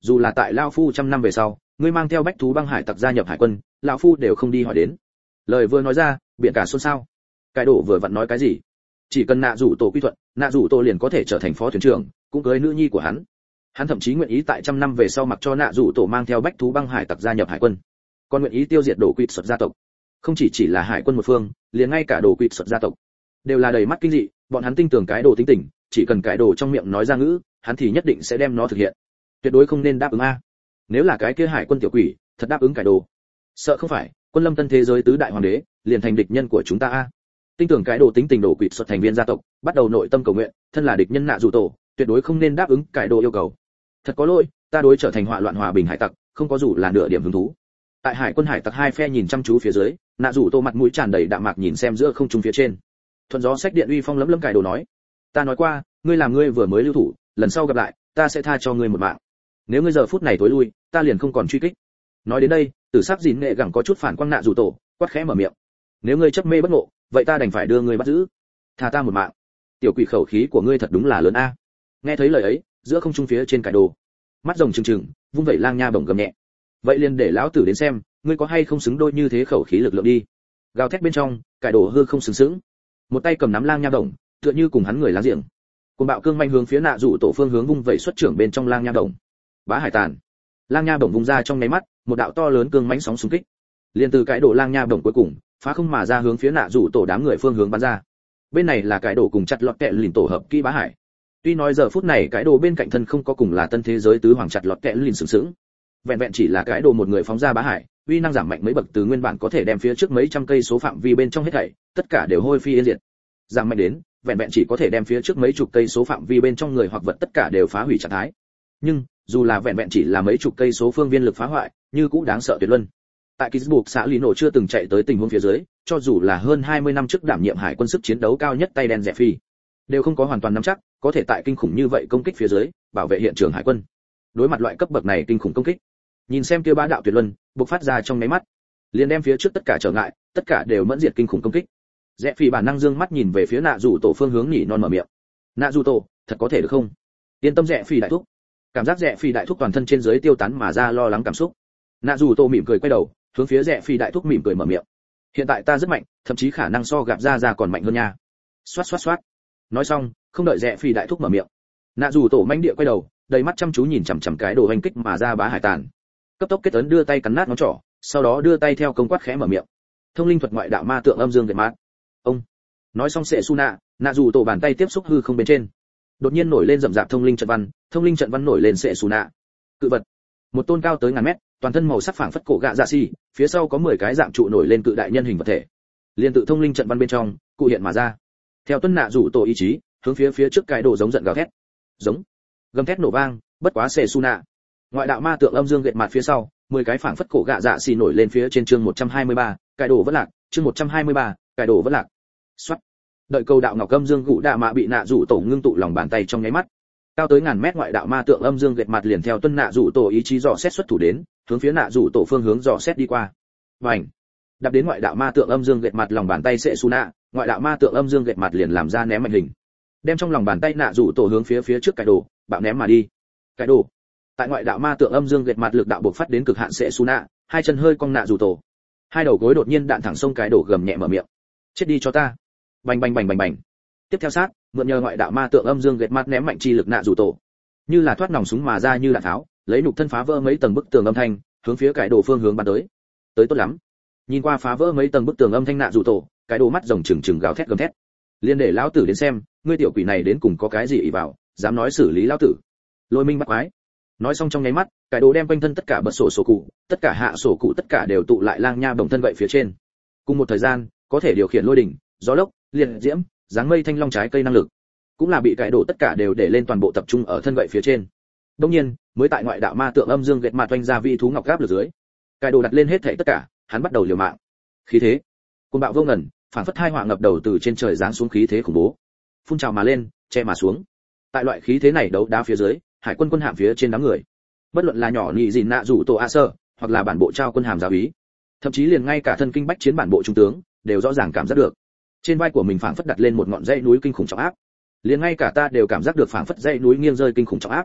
Speaker 1: dù là tại lao phu trăm năm về sau, ngươi mang theo bách thú băng hải tặc gia nhập hải quân, lão phu đều không đi hỏi đến. Lời vừa nói ra, biển cả xôn xao. Cái đổ vừa vặn nói cái gì? Chỉ cần nạ rủ tổ quy thuận, nạ rủ tổ liền có thể trở thành phó thuyền trưởng, cũng cưới nữ nhi của hắn. Hắn thậm chí nguyện ý tại trăm năm về sau mặc cho nạ rủ tổ mang theo bách thú băng hải tặc gia nhập hải quân, còn nguyện ý tiêu diệt đổ quỵt xuất gia tộc. Không chỉ chỉ là hải quân một phương, liền ngay cả đổ quỵt xuất gia tộc đều là đầy mắt kinh dị. Bọn hắn tin tưởng cái đồ tính tình, chỉ cần cái đồ trong miệng nói ra ngữ, hắn thì nhất định sẽ đem nó thực hiện. Tuyệt đối không nên đáp ứng a. Nếu là cái kia hải quân tiểu quỷ thật đáp ứng cái đồ, sợ không phải quân lâm tân thế giới tứ đại hoàng đế liền thành địch nhân của chúng ta a. Tin tưởng cái đồ tính tình đổ quỵt xuất thành viên gia tộc, bắt đầu nội tâm cầu nguyện, thân là địch nhân nạ rủ tổ, tuyệt đối không nên đáp ứng cái đồ yêu cầu. Thật có lỗi, ta đối trở thành họa loạn hòa bình hải tặc, không có dù là nửa điểm hứng thú. Tại hải quân hải tặc hai phe nhìn chăm chú phía dưới, nạ rủ tổ mặt mũi tràn đầy đạm mạc nhìn xem giữa không trung phía trên. Thuận gió sách điện uy phong lấm lấm cái đồ nói, ta nói qua, ngươi làm ngươi vừa mới lưu thủ, lần sau gặp lại, ta sẽ tha cho ngươi một mạng. Nếu ngươi giờ phút này tối lui, ta liền không còn truy kích. Nói đến đây, tử sắc dìn nghệ gẳng có chút phản quang nạ rủ tổ, quát khẽ mở miệng. Nếu ngươi chấp mê bất ngộ, vậy ta đành phải đưa ngươi bắt giữ. Tha ta một mạng. Tiểu quỷ khẩu khí của ngươi thật đúng là lớn a. Nghe thấy lời ấy, giữa không trung phía trên cái đồ, mắt rồng trừng trừng, vung vẩy lang nha bổng gầm nhẹ. Vậy liền để lão tử đến xem, ngươi có hay không xứng đôi như thế khẩu khí lực lượng đi. Gào thét bên trong, cải đồ hư không sừng sững, một tay cầm nắm lang nha bổng, tựa như cùng hắn người láng giềng. Cuồng bạo cương manh hướng phía nạ rủ tổ phương hướng vung vẩy xuất trưởng bên trong lang nha bổng. Bá hải tàn. Lang nha bổng vung ra trong nháy mắt, một đạo to lớn cương mãnh sóng xung kích. Liên từ cái đồ lang nha bổng cuối cùng, phá không mà ra hướng phía nạ rủ tổ đám người phương hướng bắn ra. Bên này là cái đồ cùng chặt lọt kẹ lìn tổ hợp kỹ bá hải. Tuy nói giờ phút này cái đồ bên cạnh thân không có cùng là tân thế giới tứ hoàng chặt lọt kẹ lìn sừng sững, vẹn vẹn chỉ là cái đồ một người phóng ra bá hải, uy năng giảm mạnh mấy bậc từ nguyên bản có thể đem phía trước mấy trăm cây số phạm vi bên trong hết thảy, tất cả đều hôi phi yên diệt. Giảm mạnh đến, vẹn vẹn chỉ có thể đem phía trước mấy chục cây số phạm vi bên trong người hoặc vật tất cả đều phá hủy trạng thái. Nhưng, dù là vẹn vẹn chỉ là mấy chục cây số phương viên lực phá hoại, như cũng đáng sợ tuyệt luân. Tại Kisburg xã Lý Nổ chưa từng chạy tới tình huống phía dưới, cho dù là hơn hai mươi năm trước đảm nhiệm hải quân sức chiến đấu cao nhất tay đen rẻ phi, đều không có hoàn toàn nắm chắc, có thể tại kinh khủng như vậy công kích phía dưới, bảo vệ hiện trường hải quân. Đối mặt loại cấp bậc này kinh khủng công kích, nhìn xem kia bá đạo tuyệt luân, bộc phát ra trong mấy mắt, liền đem phía trước tất cả trở ngại, tất cả đều mẫn diệt kinh khủng công kích. Rẽ phi bản năng dương mắt nhìn về phía nạ rủ tổ phương hướng nhỉ non mở miệng. Nạ rủ tổ, thật có thể được không? Yên tâm rẽ phi đại thúc. Cảm giác rẽ phi đại thúc toàn thân trên dưới tiêu tán mà ra lo lắng cảm xúc. Nạ rủ tổ mỉm cười quay đầu, hướng phía rẽ phi đại thúc mỉm cười mở miệng. Hiện tại ta rất mạnh, thậm chí khả năng so gặp ra ra còn mạnh hơn nha. Xoát xoát xoát. Nói xong, không đợi rẽ phi đại thúc mở miệng, nạ rủ tổ manh địa quay đầu, đầy mắt chăm chú nhìn chằm chằm cái đồ hành kích mà ra bá hải tàn. Cấp tốc kết ấn đưa tay cắn nát ngón trỏ, sau đó đưa tay theo công quát khẽ mở miệng. Thông linh thuật ngoại đạo ma tượng âm dương gậy mát. Ông. Nói xong sẽ su nạ, nạ rủ tổ bàn tay tiếp xúc hư không bên trên. Đột nhiên nổi lên rậm rạp thông linh trận văn, thông linh trận văn nổi lên sẽ su nạ. Cự vật. Một tôn cao tới ngàn mét, toàn thân màu sắc phảng phất cổ gạ dạ xi, phía sau có mười cái dạng trụ nổi lên cự đại nhân hình vật thể. Liên tự thông linh trận văn bên trong, cụ hiện mà ra. Theo tuân nạ rủ tổ ý chí, hướng phía phía trước cái đồ giống giận gào thét. Giống. Gầm thét nổ vang, bất quá sẽ su nạ. Ngoại đạo ma tượng âm dương gậy mặt phía sau, mười cái phảng phất cổ gạ dạ xi nổi lên phía trên chương một trăm hai mươi ba, cái đồ vẫn lạc, chương một trăm hai mươi ba, cái đồ vẫn lạc. Soát. Đợi câu đạo ngọc âm dương gụ đạ mạ bị nạ rủ tổ ngưng tụ lòng bàn tay trong nháy mắt. Cao tới ngàn mét ngoại đạo ma tượng âm dương gậy mặt liền theo tuân nạ rủ tổ ý chí dò xét xuất thủ đến, hướng phía nạ rủ tổ phương hướng dò xét đi qua. Vành. Đạp đến ngoại đạo ma tượng âm dương gậy mặt lòng bàn tay sẽ su nạ, ngoại đạo ma tượng âm dương gậy mặt liền làm ra ném mạnh hình. Đem trong lòng bàn tay nạ rủ tổ hướng phía phía trước cái đồ, bạo ném mà đi. Cái đồ. Tại ngoại đạo ma tượng âm dương gậy mặt lực đạo bộc phát đến cực hạn sẽ su nạ, hai chân hơi cong nạ rủ tổ. Hai đầu gối đột nhiên đạn thẳng sông cái đồ gầm nhẹ mở miệng. Chết đi cho ta. Bành bành bành bành bành. Tiếp theo sát, mượn nhờ ngoại đạo ma tượng âm dương gậy mặt ném mạnh chi lực nạ rủ tổ. Như là thoát nòng súng mà ra như đạn tháo, lấy nhục thân phá vỡ mấy tầng bức tường âm thanh, hướng phía cái đồ phương hướng bắn tới. Tới tốt lắm. Nhìn qua phá vỡ mấy tầng bức tường âm thanh nạ rủ tổ, cái đồ mắt rồng trừng trừng gào thét gầm thét. Liên để lão tử đến xem, ngươi tiểu quỷ này đến cùng có cái gì ỷ vào, dám nói xử lý lão tử. Lôi minh bắt quái. Nói xong trong nháy mắt, cái đồ đem quanh thân tất cả bật sổ sổ cụ, tất cả hạ sổ cụ tất cả đều tụ lại lang nha bổng thân gậy phía trên. Cùng một thời gian, có thể điều khiển lôi đỉnh, gió lốc, liệt diễm, dáng mây thanh long trái cây năng lực, cũng là bị cái đồ tất cả đều để lên toàn bộ tập trung ở thân gậy phía trên. Đương nhiên, mới tại ngoại đạo ma tượng âm dương gậy mặt oanh ra vị thú ngọc gáp lửa dưới. Cái đồ đặt lên hết thảy tất cả, hắn bắt đầu liều mạng. Khí thế, cuồng bạo vô ngần, phản phất hai họa ngập đầu từ trên trời giáng xuống khí thế khủng bố, phun trào mà lên, che mà xuống. Tại loại khí thế này đấu đá phía dưới, hải quân quân hạm phía trên đám người, bất luận là nhỏ nhị gìn nạ rủ tổ a sơ, hoặc là bản bộ trao quân hàm giáo úy, thậm chí liền ngay cả thân kinh bách chiến bản bộ trung tướng, đều rõ ràng cảm giác được trên vai của mình phảng phất đặt lên một ngọn dãy núi kinh khủng trọng áp. Liền ngay cả ta đều cảm giác được phảng phất dãy núi nghiêng rơi kinh khủng trọng áp.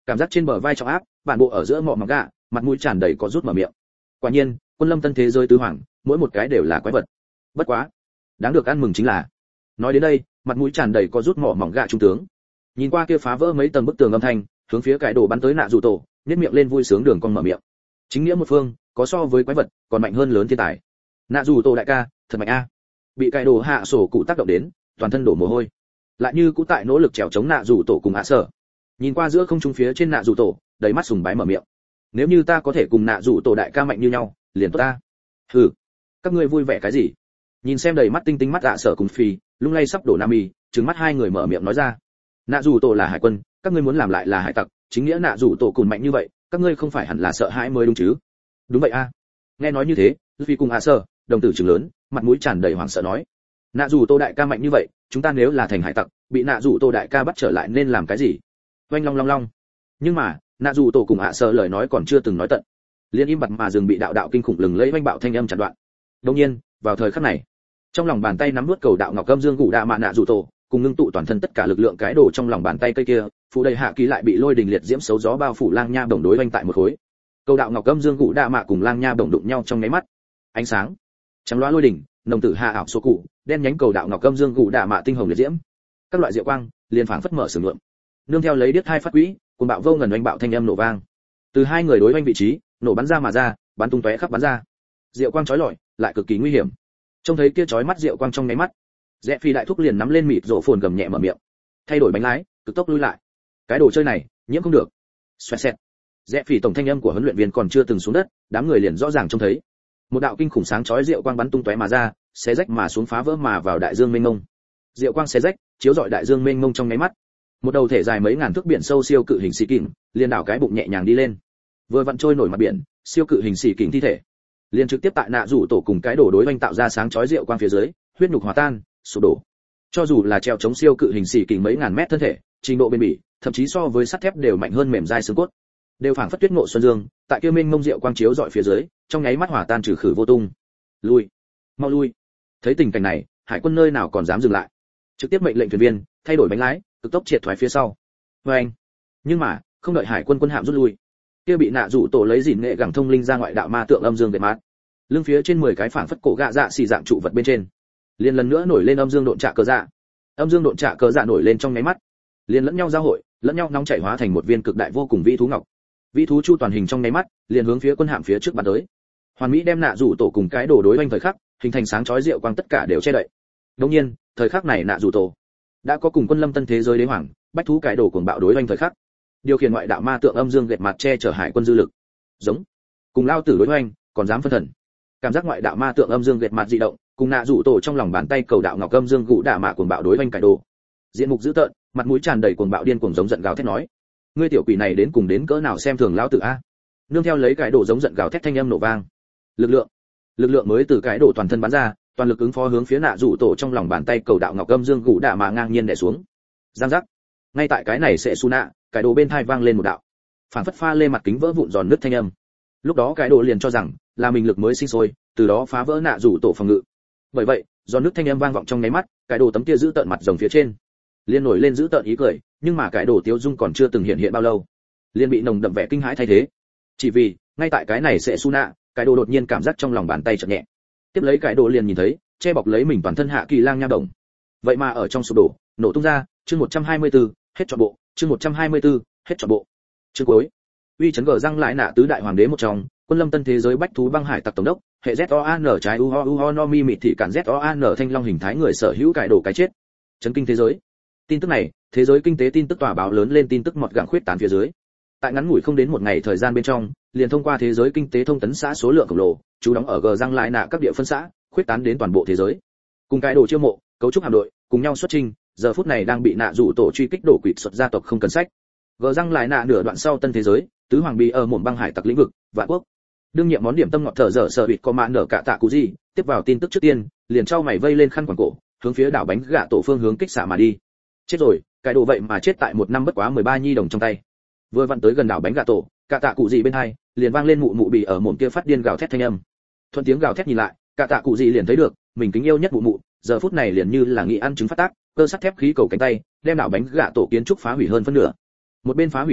Speaker 1: cảm giác trên bờ vai trọng áp, bản bộ ở giữa mọ mỏng gạ, mặt mũi tràn đầy có rút mở miệng. Quả nhiên, quân lâm tân thế giới tứ hoàng, mỗi một cái đều là quái vật. Bất quá, đáng được ăn mừng chính là, nói đến đây, mặt mũi tràn đầy có rút mọ mỏng gạ trung tướng. Nhìn qua kia phá vỡ mấy tầng bức tường âm thanh, hướng phía cái đồ bắn tới nạ dù tổ, nhếch miệng lên vui sướng đường cong mở miệng. Chính nghĩa một phương, có so với quái vật, còn mạnh hơn lớn thiên tài. Nạ dù tổ đại ca, thật mạnh a. Bị cái đồ hạ sổ cụ tác động đến, toàn thân đổ mồ hôi. Lại như cũng tại nỗ lực trèo chống nạ dù tổ cùng hạ sở. Nhìn qua giữa không trung phía trên nạ dù tổ, đầy mắt sùng bái mở miệng. Nếu như ta có thể cùng nạ dù tổ đại ca mạnh như nhau, liền tốt ta. Hừ, các ngươi vui vẻ cái gì? Nhìn xem đầy mắt tinh tinh mắt hạ sở cùng phi, lung lay sắp đổ nam y, trừng mắt hai người mở miệng nói ra. Nạ dù tổ là hải quân, các ngươi muốn làm lại là hải tặc, chính nghĩa nạ dù tổ cùng mạnh như vậy, các ngươi không phải hẳn là sợ hãi mới đúng chứ? Đúng vậy a. Nghe nói như thế, phi cùng hạ sở, đồng tử trừng lớn, mặt mũi tràn đầy hoảng sợ nói. Nạ dù tổ đại ca mạnh như vậy, chúng ta nếu là thành hải tặc, bị nạ dù tổ đại ca bắt trở lại nên làm cái gì? Oanh long long long. Nhưng mà, nạ dù tổ cùng hạ sở lời nói còn chưa từng nói tận, liên im bặt mà dừng bị đạo đạo kinh khủng lừng lẫy oanh bạo thanh âm chặn đoạn. Đương nhiên, vào thời khắc này, trong lòng bàn tay nắm nuốt cầu đạo ngọc âm dương gù đạ mạ nạ dù tổ, cùng ngưng tụ toàn thân tất cả lực lượng cái đồ trong lòng bàn tay cây kia, phụ đầy hạ kỳ lại bị lôi đình liệt diễm xấu gió bao phủ lang nha đồng đối oanh tại một khối. Cầu đạo ngọc âm dương gù đạ mạ cùng lang nha đồng đụng nhau trong nháy mắt. Ánh sáng, trắng loá lôi đỉnh, nồng tử hạ ảo số cụ, đen nhánh cầu đạo ngọc âm dương gù đạ mạ tinh hồng liệt diễm. Các loại diệu quang, liền phảng phất mở sừng lượng. Nương theo lấy điếc hai phát quỹ, cùng bạo vô ngần oanh bạo thanh âm nổ vang. Từ hai người đối oanh vị trí, nổ bắn ra mà ra, bắn tung tóe khắp bắn ra. Diệu quang chói lọi, lại cực kỳ nguy hiểm. Trông thấy kia chói mắt diệu quang trong nháy mắt, Rẽ Phi đại thúc liền nắm lên mịt rổ phồn gầm nhẹ mở miệng, thay đổi bánh lái, cực tốc lui lại. Cái đồ chơi này, nhiễm không được. Xoẹt xẹt. Rẽ Phi tổng thanh âm của huấn luyện viên còn chưa từng xuống đất, đám người liền rõ ràng trông thấy một đạo kinh khủng sáng chói diệu quang bắn tung tóe mà ra, xé rách mà xuống phá vỡ mà vào đại dương mênh mông. Diệu quang xé rách, chiếu rọi đại dương mênh mông trong nháy mắt. Một đầu thể dài mấy ngàn thước biển sâu siêu cự hình xì kình, liền đảo cái bụng nhẹ nhàng đi lên. Vừa vặn trôi nổi mặt biển, siêu cự hình xì kình thi thể, liền trực tiếp tại nạ rủ tổ cùng cái đổ đối oanh tạo ra sáng chói diệu quang phía dưới, huyết nhục hòa tan, sụp đổ. Cho dù là treo chống siêu cự hình xì kình mấy ngàn mét thân thể, trình độ bền bỉ, thậm chí so với sắt thép đều mạnh hơn mềm dai xương cốt. Đều phảng phất tuyết ngộ xuân dương, tại kia mênh mông diệu quang chiếu dọi phía dưới, trong nháy mắt hòa tan trừ khử vô tung. Lui, mau lui. Thấy tình cảnh này, hải quân nơi nào còn dám dừng lại, trực tiếp mệnh lệnh thuyền viên thay đổi bánh lái, cực tốc triệt thoái phía sau. Với anh, nhưng mà không đợi hải quân quân hạm rút lui, kia bị nạ rủ tổ lấy dỉn nghệ gẳng thông linh ra ngoại đạo ma tượng âm dương về mát, lưng phía trên mười cái phảng phất cổ gạ dạ xì dạng trụ vật bên trên, liền lần nữa nổi lên âm dương độn trạ cờ dạ. Âm dương độn trạ cờ dạ nổi lên trong nháy mắt, liền lẫn nhau giao hội, lẫn nhau nóng chảy hóa thành một viên cực đại vô cùng vĩ thú ngọc. Vĩ thú chu toàn hình trong nháy mắt, liền hướng phía quân hạm phía trước bắn tới. Hoàn mỹ đem nạ rủ tổ cùng cái đồ đối oanh thời khắc, hình thành sáng chói diệu quang tất cả đều che đậy. Đương nhiên, thời khắc này nạ rủ tổ đã có cùng quân lâm tân thế giới đế hoàng, bách thú cái đồ cuồng bạo đối oanh thời khắc, điều khiển ngoại đạo ma tượng âm dương gệt mặt che chở hải quân dư lực. Giống, cùng lao tử đối oanh, còn dám phân thần. Cảm giác ngoại đạo ma tượng âm dương gệt mặt dị động, cùng nạ rủ tổ trong lòng bàn tay cầu đạo ngọc âm dương gũ đả mạ cuồng bạo đối oanh cái đồ. Diện mục dữ tợn, mặt mũi tràn đầy cuồng bạo điên cuồng giống giận gào thét nói: ngươi tiểu quỷ này đến cùng đến cỡ nào xem thường lão tử a? Nương theo lấy cái đồ giống giận gào thét thanh âm nổ vang. Lực lượng, lực lượng mới từ cái đồ toàn thân bắn ra, toàn lực ứng phó hướng phía nạ rủ tổ trong lòng bàn tay cầu đạo ngọc âm dương gũ đả mạ ngang nhiên đè xuống. Giang giác. Ngay tại cái này sẽ su nạ, cái đồ bên thai vang lên một đạo phản phất pha lê mặt kính vỡ vụn giòn nứt thanh âm. Lúc đó cái đồ liền cho rằng là mình lực mới sinh sôi, từ đó phá vỡ nạ rủ tổ phòng ngự. Bởi vậy, giòn nứt thanh âm vang vọng trong nháy mắt, cái đồ tấm kia giữ tợn mặt rồng phía trên liền nổi lên giữ tợn ý cười, nhưng mà cái đồ tiêu dung còn chưa từng hiện hiện bao lâu, liền bị nồng đậm vẻ kinh hãi thay thế. Chỉ vì ngay tại cái này sẽ su nạ, cái đồ đột nhiên cảm giác trong lòng bàn tay chợt nhẹ, tiếp lấy cái đồ liền nhìn thấy che bọc lấy mình toàn thân hạ kỳ lang nha đồng, vậy mà ở trong sụp đổ nổ tung ra. Chương một trăm hai mươi tư, hết trọn bộ. Chương một trăm hai mươi tư, hết trọn bộ. Chương cuối. Uy chấn gở răng lại nạ tứ đại hoàng đế một trong, quân lâm tân thế giới bách thú băng hải tặc tổng đốc, hệ Z O A N trái U Ho U Ho No Mi mịt thị cản Z O A N thanh long hình thái người sở hữu cải đồ cái chết. Chấn kinh thế giới. Tin tức này, thế giới kinh tế tin tức tòa báo lớn lên tin tức mọt gặng khuyết tán phía dưới. Tại ngắn ngủi không đến một ngày thời gian bên trong, liền thông qua thế giới kinh tế thông tấn xã số lượng khổng lồ, chú đóng ở gờ răng lại nạ các địa phân xã, khuyết tán đến toàn bộ thế giới. Cùng cái đồ chiêu mộ, cấu trúc hạm đội, cùng nhau xuất trình, giờ phút này đang bị nạ rủ tổ truy kích đổ quỵt xuất gia tộc không cần sách. Gờ răng lại nạ nửa đoạn sau tân thế giới, tứ hoàng bị ở một băng hải tặc lĩnh vực, vạn quốc. Đương nhiệm món điểm tâm ngọt thở dở sở bịt có mạn nở cả tạ cụ gì, tiếp vào tin tức trước tiên, liền trao mày vây lên khăn quàng cổ, hướng phía đảo bánh gạ tổ phương hướng kích xạ mà đi. Chết rồi, cái đồ vậy mà chết tại một năm bất quá mười ba nhi đồng trong tay. Vừa vặn tới gần đảo bánh gạ tổ, cả tạ cụ gì bên hai, liền vang lên mụ mụ bị ở mồm kia phát điên gào thét thanh âm. Thuận tiếng gào thét nhìn lại, cả tạ cụ gì liền thấy được, mình kính yêu nhất mụ mụ, giờ phút này liền như là nghĩ ăn trứng phát tác, cơ sắt thép khí cầu cánh tay, đem đảo bánh gạ tổ kiến trúc phá hủy hơn phân nửa. Một bên phá hủy phong ốc,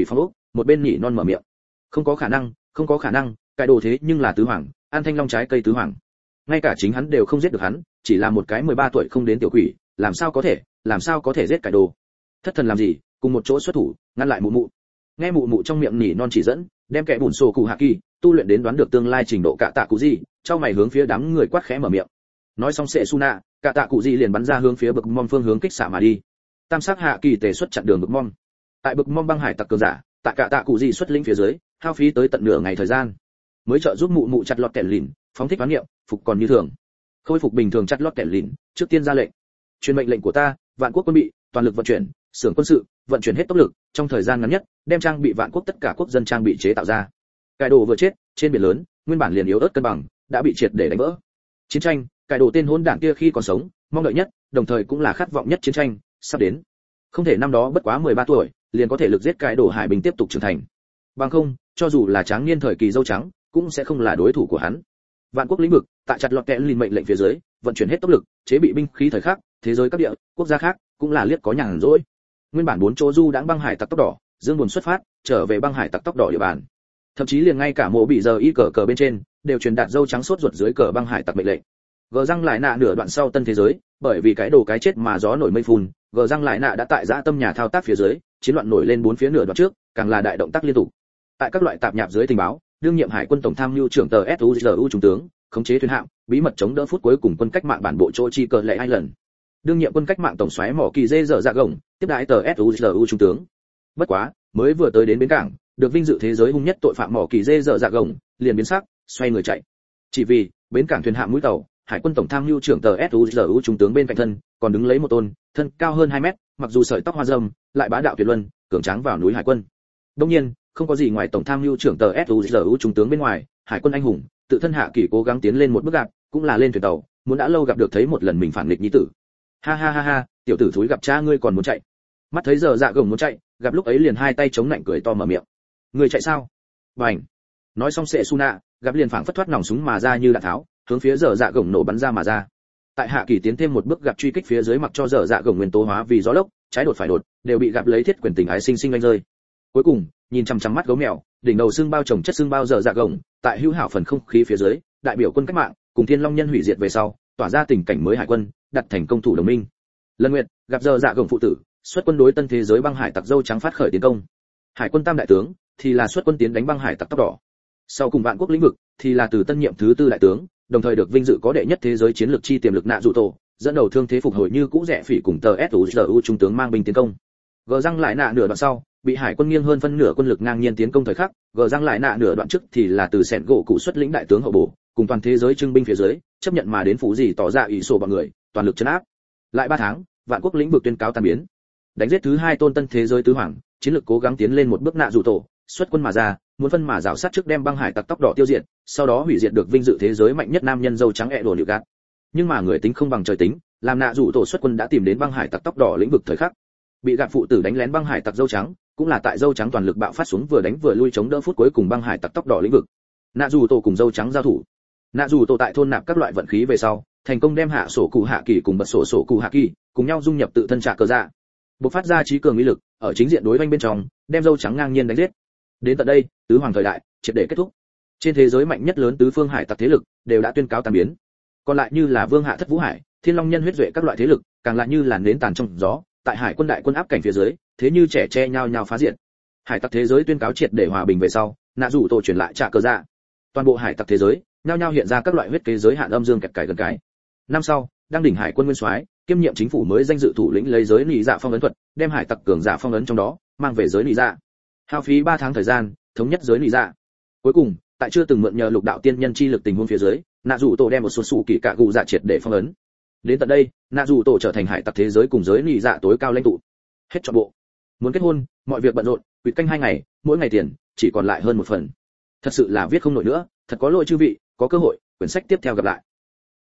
Speaker 1: một bên nhỉ non mở miệng. Không có khả năng, không có khả năng, cái đồ thế nhưng là tứ hoàng, an thanh long trái cây tứ hoàng. Ngay cả chính hắn đều không giết được hắn, chỉ là một cái mười ba tuổi không đến tiểu quỷ, làm sao có thể, làm sao có thể giết cái đồ. Thất thần làm gì, cùng một chỗ xuất thủ, ngăn lại mụ mụ. Nghe mụ mụ trong miệng nhỉ non chỉ dẫn, đem kẻ bùn sổ cụ hạ kỳ, tu luyện đến đoán được tương lai trình độ cả tạ cụ gì, trong mày hướng phía đám người quát khẽ mở miệng. Nói xong sẽ Suna, cả tạ cụ gì liền bắn ra hướng phía bực mom phương hướng kích xạ mà đi. Tam sắc hạ kỳ tề xuất chặn đường bực mom. Tại bực mom băng hải tặc cường giả, tại cả tạ cụ gì xuất lĩnh phía dưới, hao phí tới tận nửa ngày thời gian, mới trợ giúp mụ mụ chặt lọt kẻ lìn, phóng thích đoán niệm, phục còn như thường. Khôi phục bình thường chặt lọt kẻ lìn, trước tiên ra lệnh. Truyền mệnh lệnh của ta, vạn quốc quân bị, toàn lực vận chuyển, xưởng quân sự, vận chuyển hết tốc lực, trong thời gian ngắn nhất, đem trang bị vạn quốc tất cả quốc dân trang bị chế tạo ra. Cải đồ vừa chết, trên biển lớn, nguyên bản liền yếu ớt cân bằng, đã bị triệt để đánh vỡ. Chiến tranh, cải đồ tên hỗn đản kia khi còn sống, mong đợi nhất, đồng thời cũng là khát vọng nhất chiến tranh, sắp đến. Không thể năm đó bất quá mười ba tuổi, liền có thể lực giết cải đồ hải bình tiếp tục trưởng thành. Bằng không, cho dù là tráng niên thời kỳ dâu trắng, cũng sẽ không là đối thủ của hắn. Vạn quốc lĩnh vực, tại chặt lọt kẽ lìn mệnh lệnh phía dưới, vận chuyển hết tốc lực, chế bị binh khí thời khắc, thế giới các địa, quốc gia khác, cũng là liếc có nhàn rỗi. Nguyên bản bốn chỗ du đãng băng hải tặc tóc đỏ, dương buồn xuất phát, trở về băng hải tặc tóc đỏ địa bàn. Thậm chí liền ngay cả mộ bị giờ y cờ cờ bên trên, đều truyền đạt dâu trắng sốt ruột dưới cờ băng hải tặc mệnh lệnh. Gờ răng lại nạ nửa đoạn sau tân thế giới, bởi vì cái đồ cái chết mà gió nổi mây phun, gờ răng lại nạ đã tại dã tâm nhà thao tác phía dưới, chiến loạn nổi lên bốn phía nửa đoạn trước, càng là đại động tác liên tục. Tại các loại tạp nhạp dưới tình báo, đương nhiệm hải quân tổng tham mưu trưởng tờ ét u giê u trung tướng, khống chế thuyền hạm, bí mật chống đỡ phút cuối cùng quân cách mạng bản bộ chỗ chi cờ lệ hai lần. Đương nhiệm quân cách mạng tổng soái mỏ kỳ dê dở dạ gồng, tiếp đãi tờ ét u giê u trung tướng. Bất quá, mới vừa tới đến bến cảng, được vinh dự thế giới hung nhất tội phạm mỏ kỳ dê dở dạ gồng, liền biến sắc, xoay người chạy. Chỉ vì, bến cảng thuyền hạm mũi tàu, hải quân tổng tham mưu trưởng tờ ét u giê u trung tướng bên cạnh thân, còn đứng lấy một tôn, thân cao hơn hai mét, mặc dù sợi tóc hoa râm, lại bá đạo tuyệt luân, cường tráng vào núi hải quân. Đương nhiên, không có gì ngoài tổng tham mưu trưởng tờ ét u giê u trung tướng bên ngoài, hải quân anh hùng, tự thân hạ kỳ cố gắng tiến lên một bước gạt, cũng là lên thuyền tàu, muốn đã lâu gặp được thấy một lần mình phản nghịch nhi tử. Ha ha ha ha, tiểu tử thúi gặp cha ngươi còn muốn chạy. Mắt thấy giờ dạ gồng muốn chạy, gặp lúc ấy liền hai tay chống nạnh cười to mở miệng. Ngươi chạy sao? Bành. Nói xong sẽ Suna, gặp liền phảng phất thoát nòng súng mà ra như đạn tháo, hướng phía giờ dạ gồng nổ bắn ra mà ra. Tại hạ kỳ tiến thêm một bước gặp truy kích phía dưới mặc cho giờ dạ gồng nguyên tố hóa vì gió lốc, trái đột phải đột, đều bị gặp lấy thiết quyền tình ái sinh sinh anh rơi. Cuối cùng, nhìn chằm chằm mắt gấu mèo, đỉnh đầu xương bao trồng chất xương bao giờ dạ gồng, tại hữu hảo phần không khí phía dưới, đại biểu quân cách mạng, cùng Thiên Long nhân hủy diệt về sau, tỏa ra tình cảnh mới hải quân, đặt thành công thủ đồng minh. Lần Nguyệt gặp giờ dạ gồng phụ tử, xuất quân đối tân thế giới băng hải tặc dâu trắng phát khởi tiến công. Hải quân tam đại tướng thì là xuất quân tiến đánh băng hải tặc tóc đỏ. Sau cùng vạn quốc lĩnh vực thì là từ tân nhiệm thứ tư đại tướng, đồng thời được vinh dự có đệ nhất thế giới chiến lược chi tiềm lực nạ dụ tổ, dẫn đầu thương thế phục hồi như cũ rẻ phỉ cùng tờ ét u giê u trung tướng mang binh tiến công. Gờ răng lại nạ nửa đoạn sau, bị hải quân nghiêng hơn phân nửa quân lực ngang nhiên tiến công thời khắc, gờ răng lại nạ nửa đoạn trước thì là từ sẹn gỗ cụ xuất lĩnh đại tướng hậu bổ, cùng toàn thế giới trưng binh phía dưới, chấp nhận mà đến phủ gì tỏ ra ủy sổ bọn người, toàn lực chấn áp. Lại ba tháng, vạn quốc lĩnh vực tuyên cáo tan biến. Đánh giết thứ hai tôn tân thế giới tứ hoàng, chiến lược cố gắng tiến lên một bước nạ dụ tổ, xuất quân mà ra, muốn phân mà rào sát trước đem băng hải tặc tóc đỏ tiêu diệt, sau đó hủy diệt được vinh dự thế giới mạnh nhất nam nhân dâu trắng ẹ đồ liệu gạt. Nhưng mà người tính không bằng trời tính, làm nạ dụ tổ xuất quân đã tìm đến băng hải tặc tóc đỏ lĩnh vực thời khắc, bị gạt phụ tử đánh lén băng hải tặc dâu trắng, cũng là tại dâu trắng toàn lực bạo phát xuống vừa đánh vừa lui chống đỡ phút cuối cùng băng hải tặc tóc đỏ lĩnh vực. Nạ dụ tổ cùng dâu trắng giao thủ. Nạ dụ tổ tại thôn nạp các loại vận khí về sau, thành công đem hạ sổ cụ hạ kỳ cùng bật sổ sổ cụ hạ kỳ cùng nhau dung nhập tự thân trạ cờ dạ, bộc phát ra trí cường uy lực, ở chính diện đối oanh bên trong, đem dâu trắng ngang nhiên đánh giết. Đến tận đây, tứ hoàng thời đại triệt để kết thúc. Trên thế giới mạnh nhất lớn tứ phương hải tặc thế lực đều đã tuyên cáo tan biến. Còn lại như là Vương Hạ Thất Vũ Hải, Thiên Long Nhân huyết duệ các loại thế lực, càng lại như là nến tàn trong gió, tại hải quân đại quân áp cảnh phía dưới, thế như trẻ tre nhau nhau phá diện. Hải tặc thế giới tuyên cáo triệt để hòa bình về sau, nạ rủ tổ truyền lại trả cờ dạ. Toàn bộ hải tặc thế giới, nhau nhau hiện ra các loại huyết kế giới hạn âm dương kẹt cải gần cái. Năm sau, đang đỉnh hải quân nguyên soái, kiêm nhiệm chính phủ mới danh dự thủ lĩnh lấy giới nị dạ phong ấn thuật, đem hải tặc cường giả phong ấn trong đó, mang về giới nị dạ. Hao phí ba tháng thời gian, thống nhất giới nị dạ. Cuối cùng, tại chưa từng mượn nhờ lục đạo tiên nhân chi lực tình huống phía dưới, nạ rủ tổ đem một số sủ kỳ cạ gù dạ triệt để phong ấn. Đến tận đây, nạ rủ tổ trở thành hải tặc thế giới cùng giới nị dạ tối cao lãnh tụ. Hết trọn bộ. Muốn kết hôn, mọi việc bận rộn, quỵt canh hai ngày, mỗi ngày tiền chỉ còn lại hơn một phần. Thật sự là viết không nổi nữa, thật có lỗi chư vị, có cơ hội, quyển sách tiếp theo gặp lại.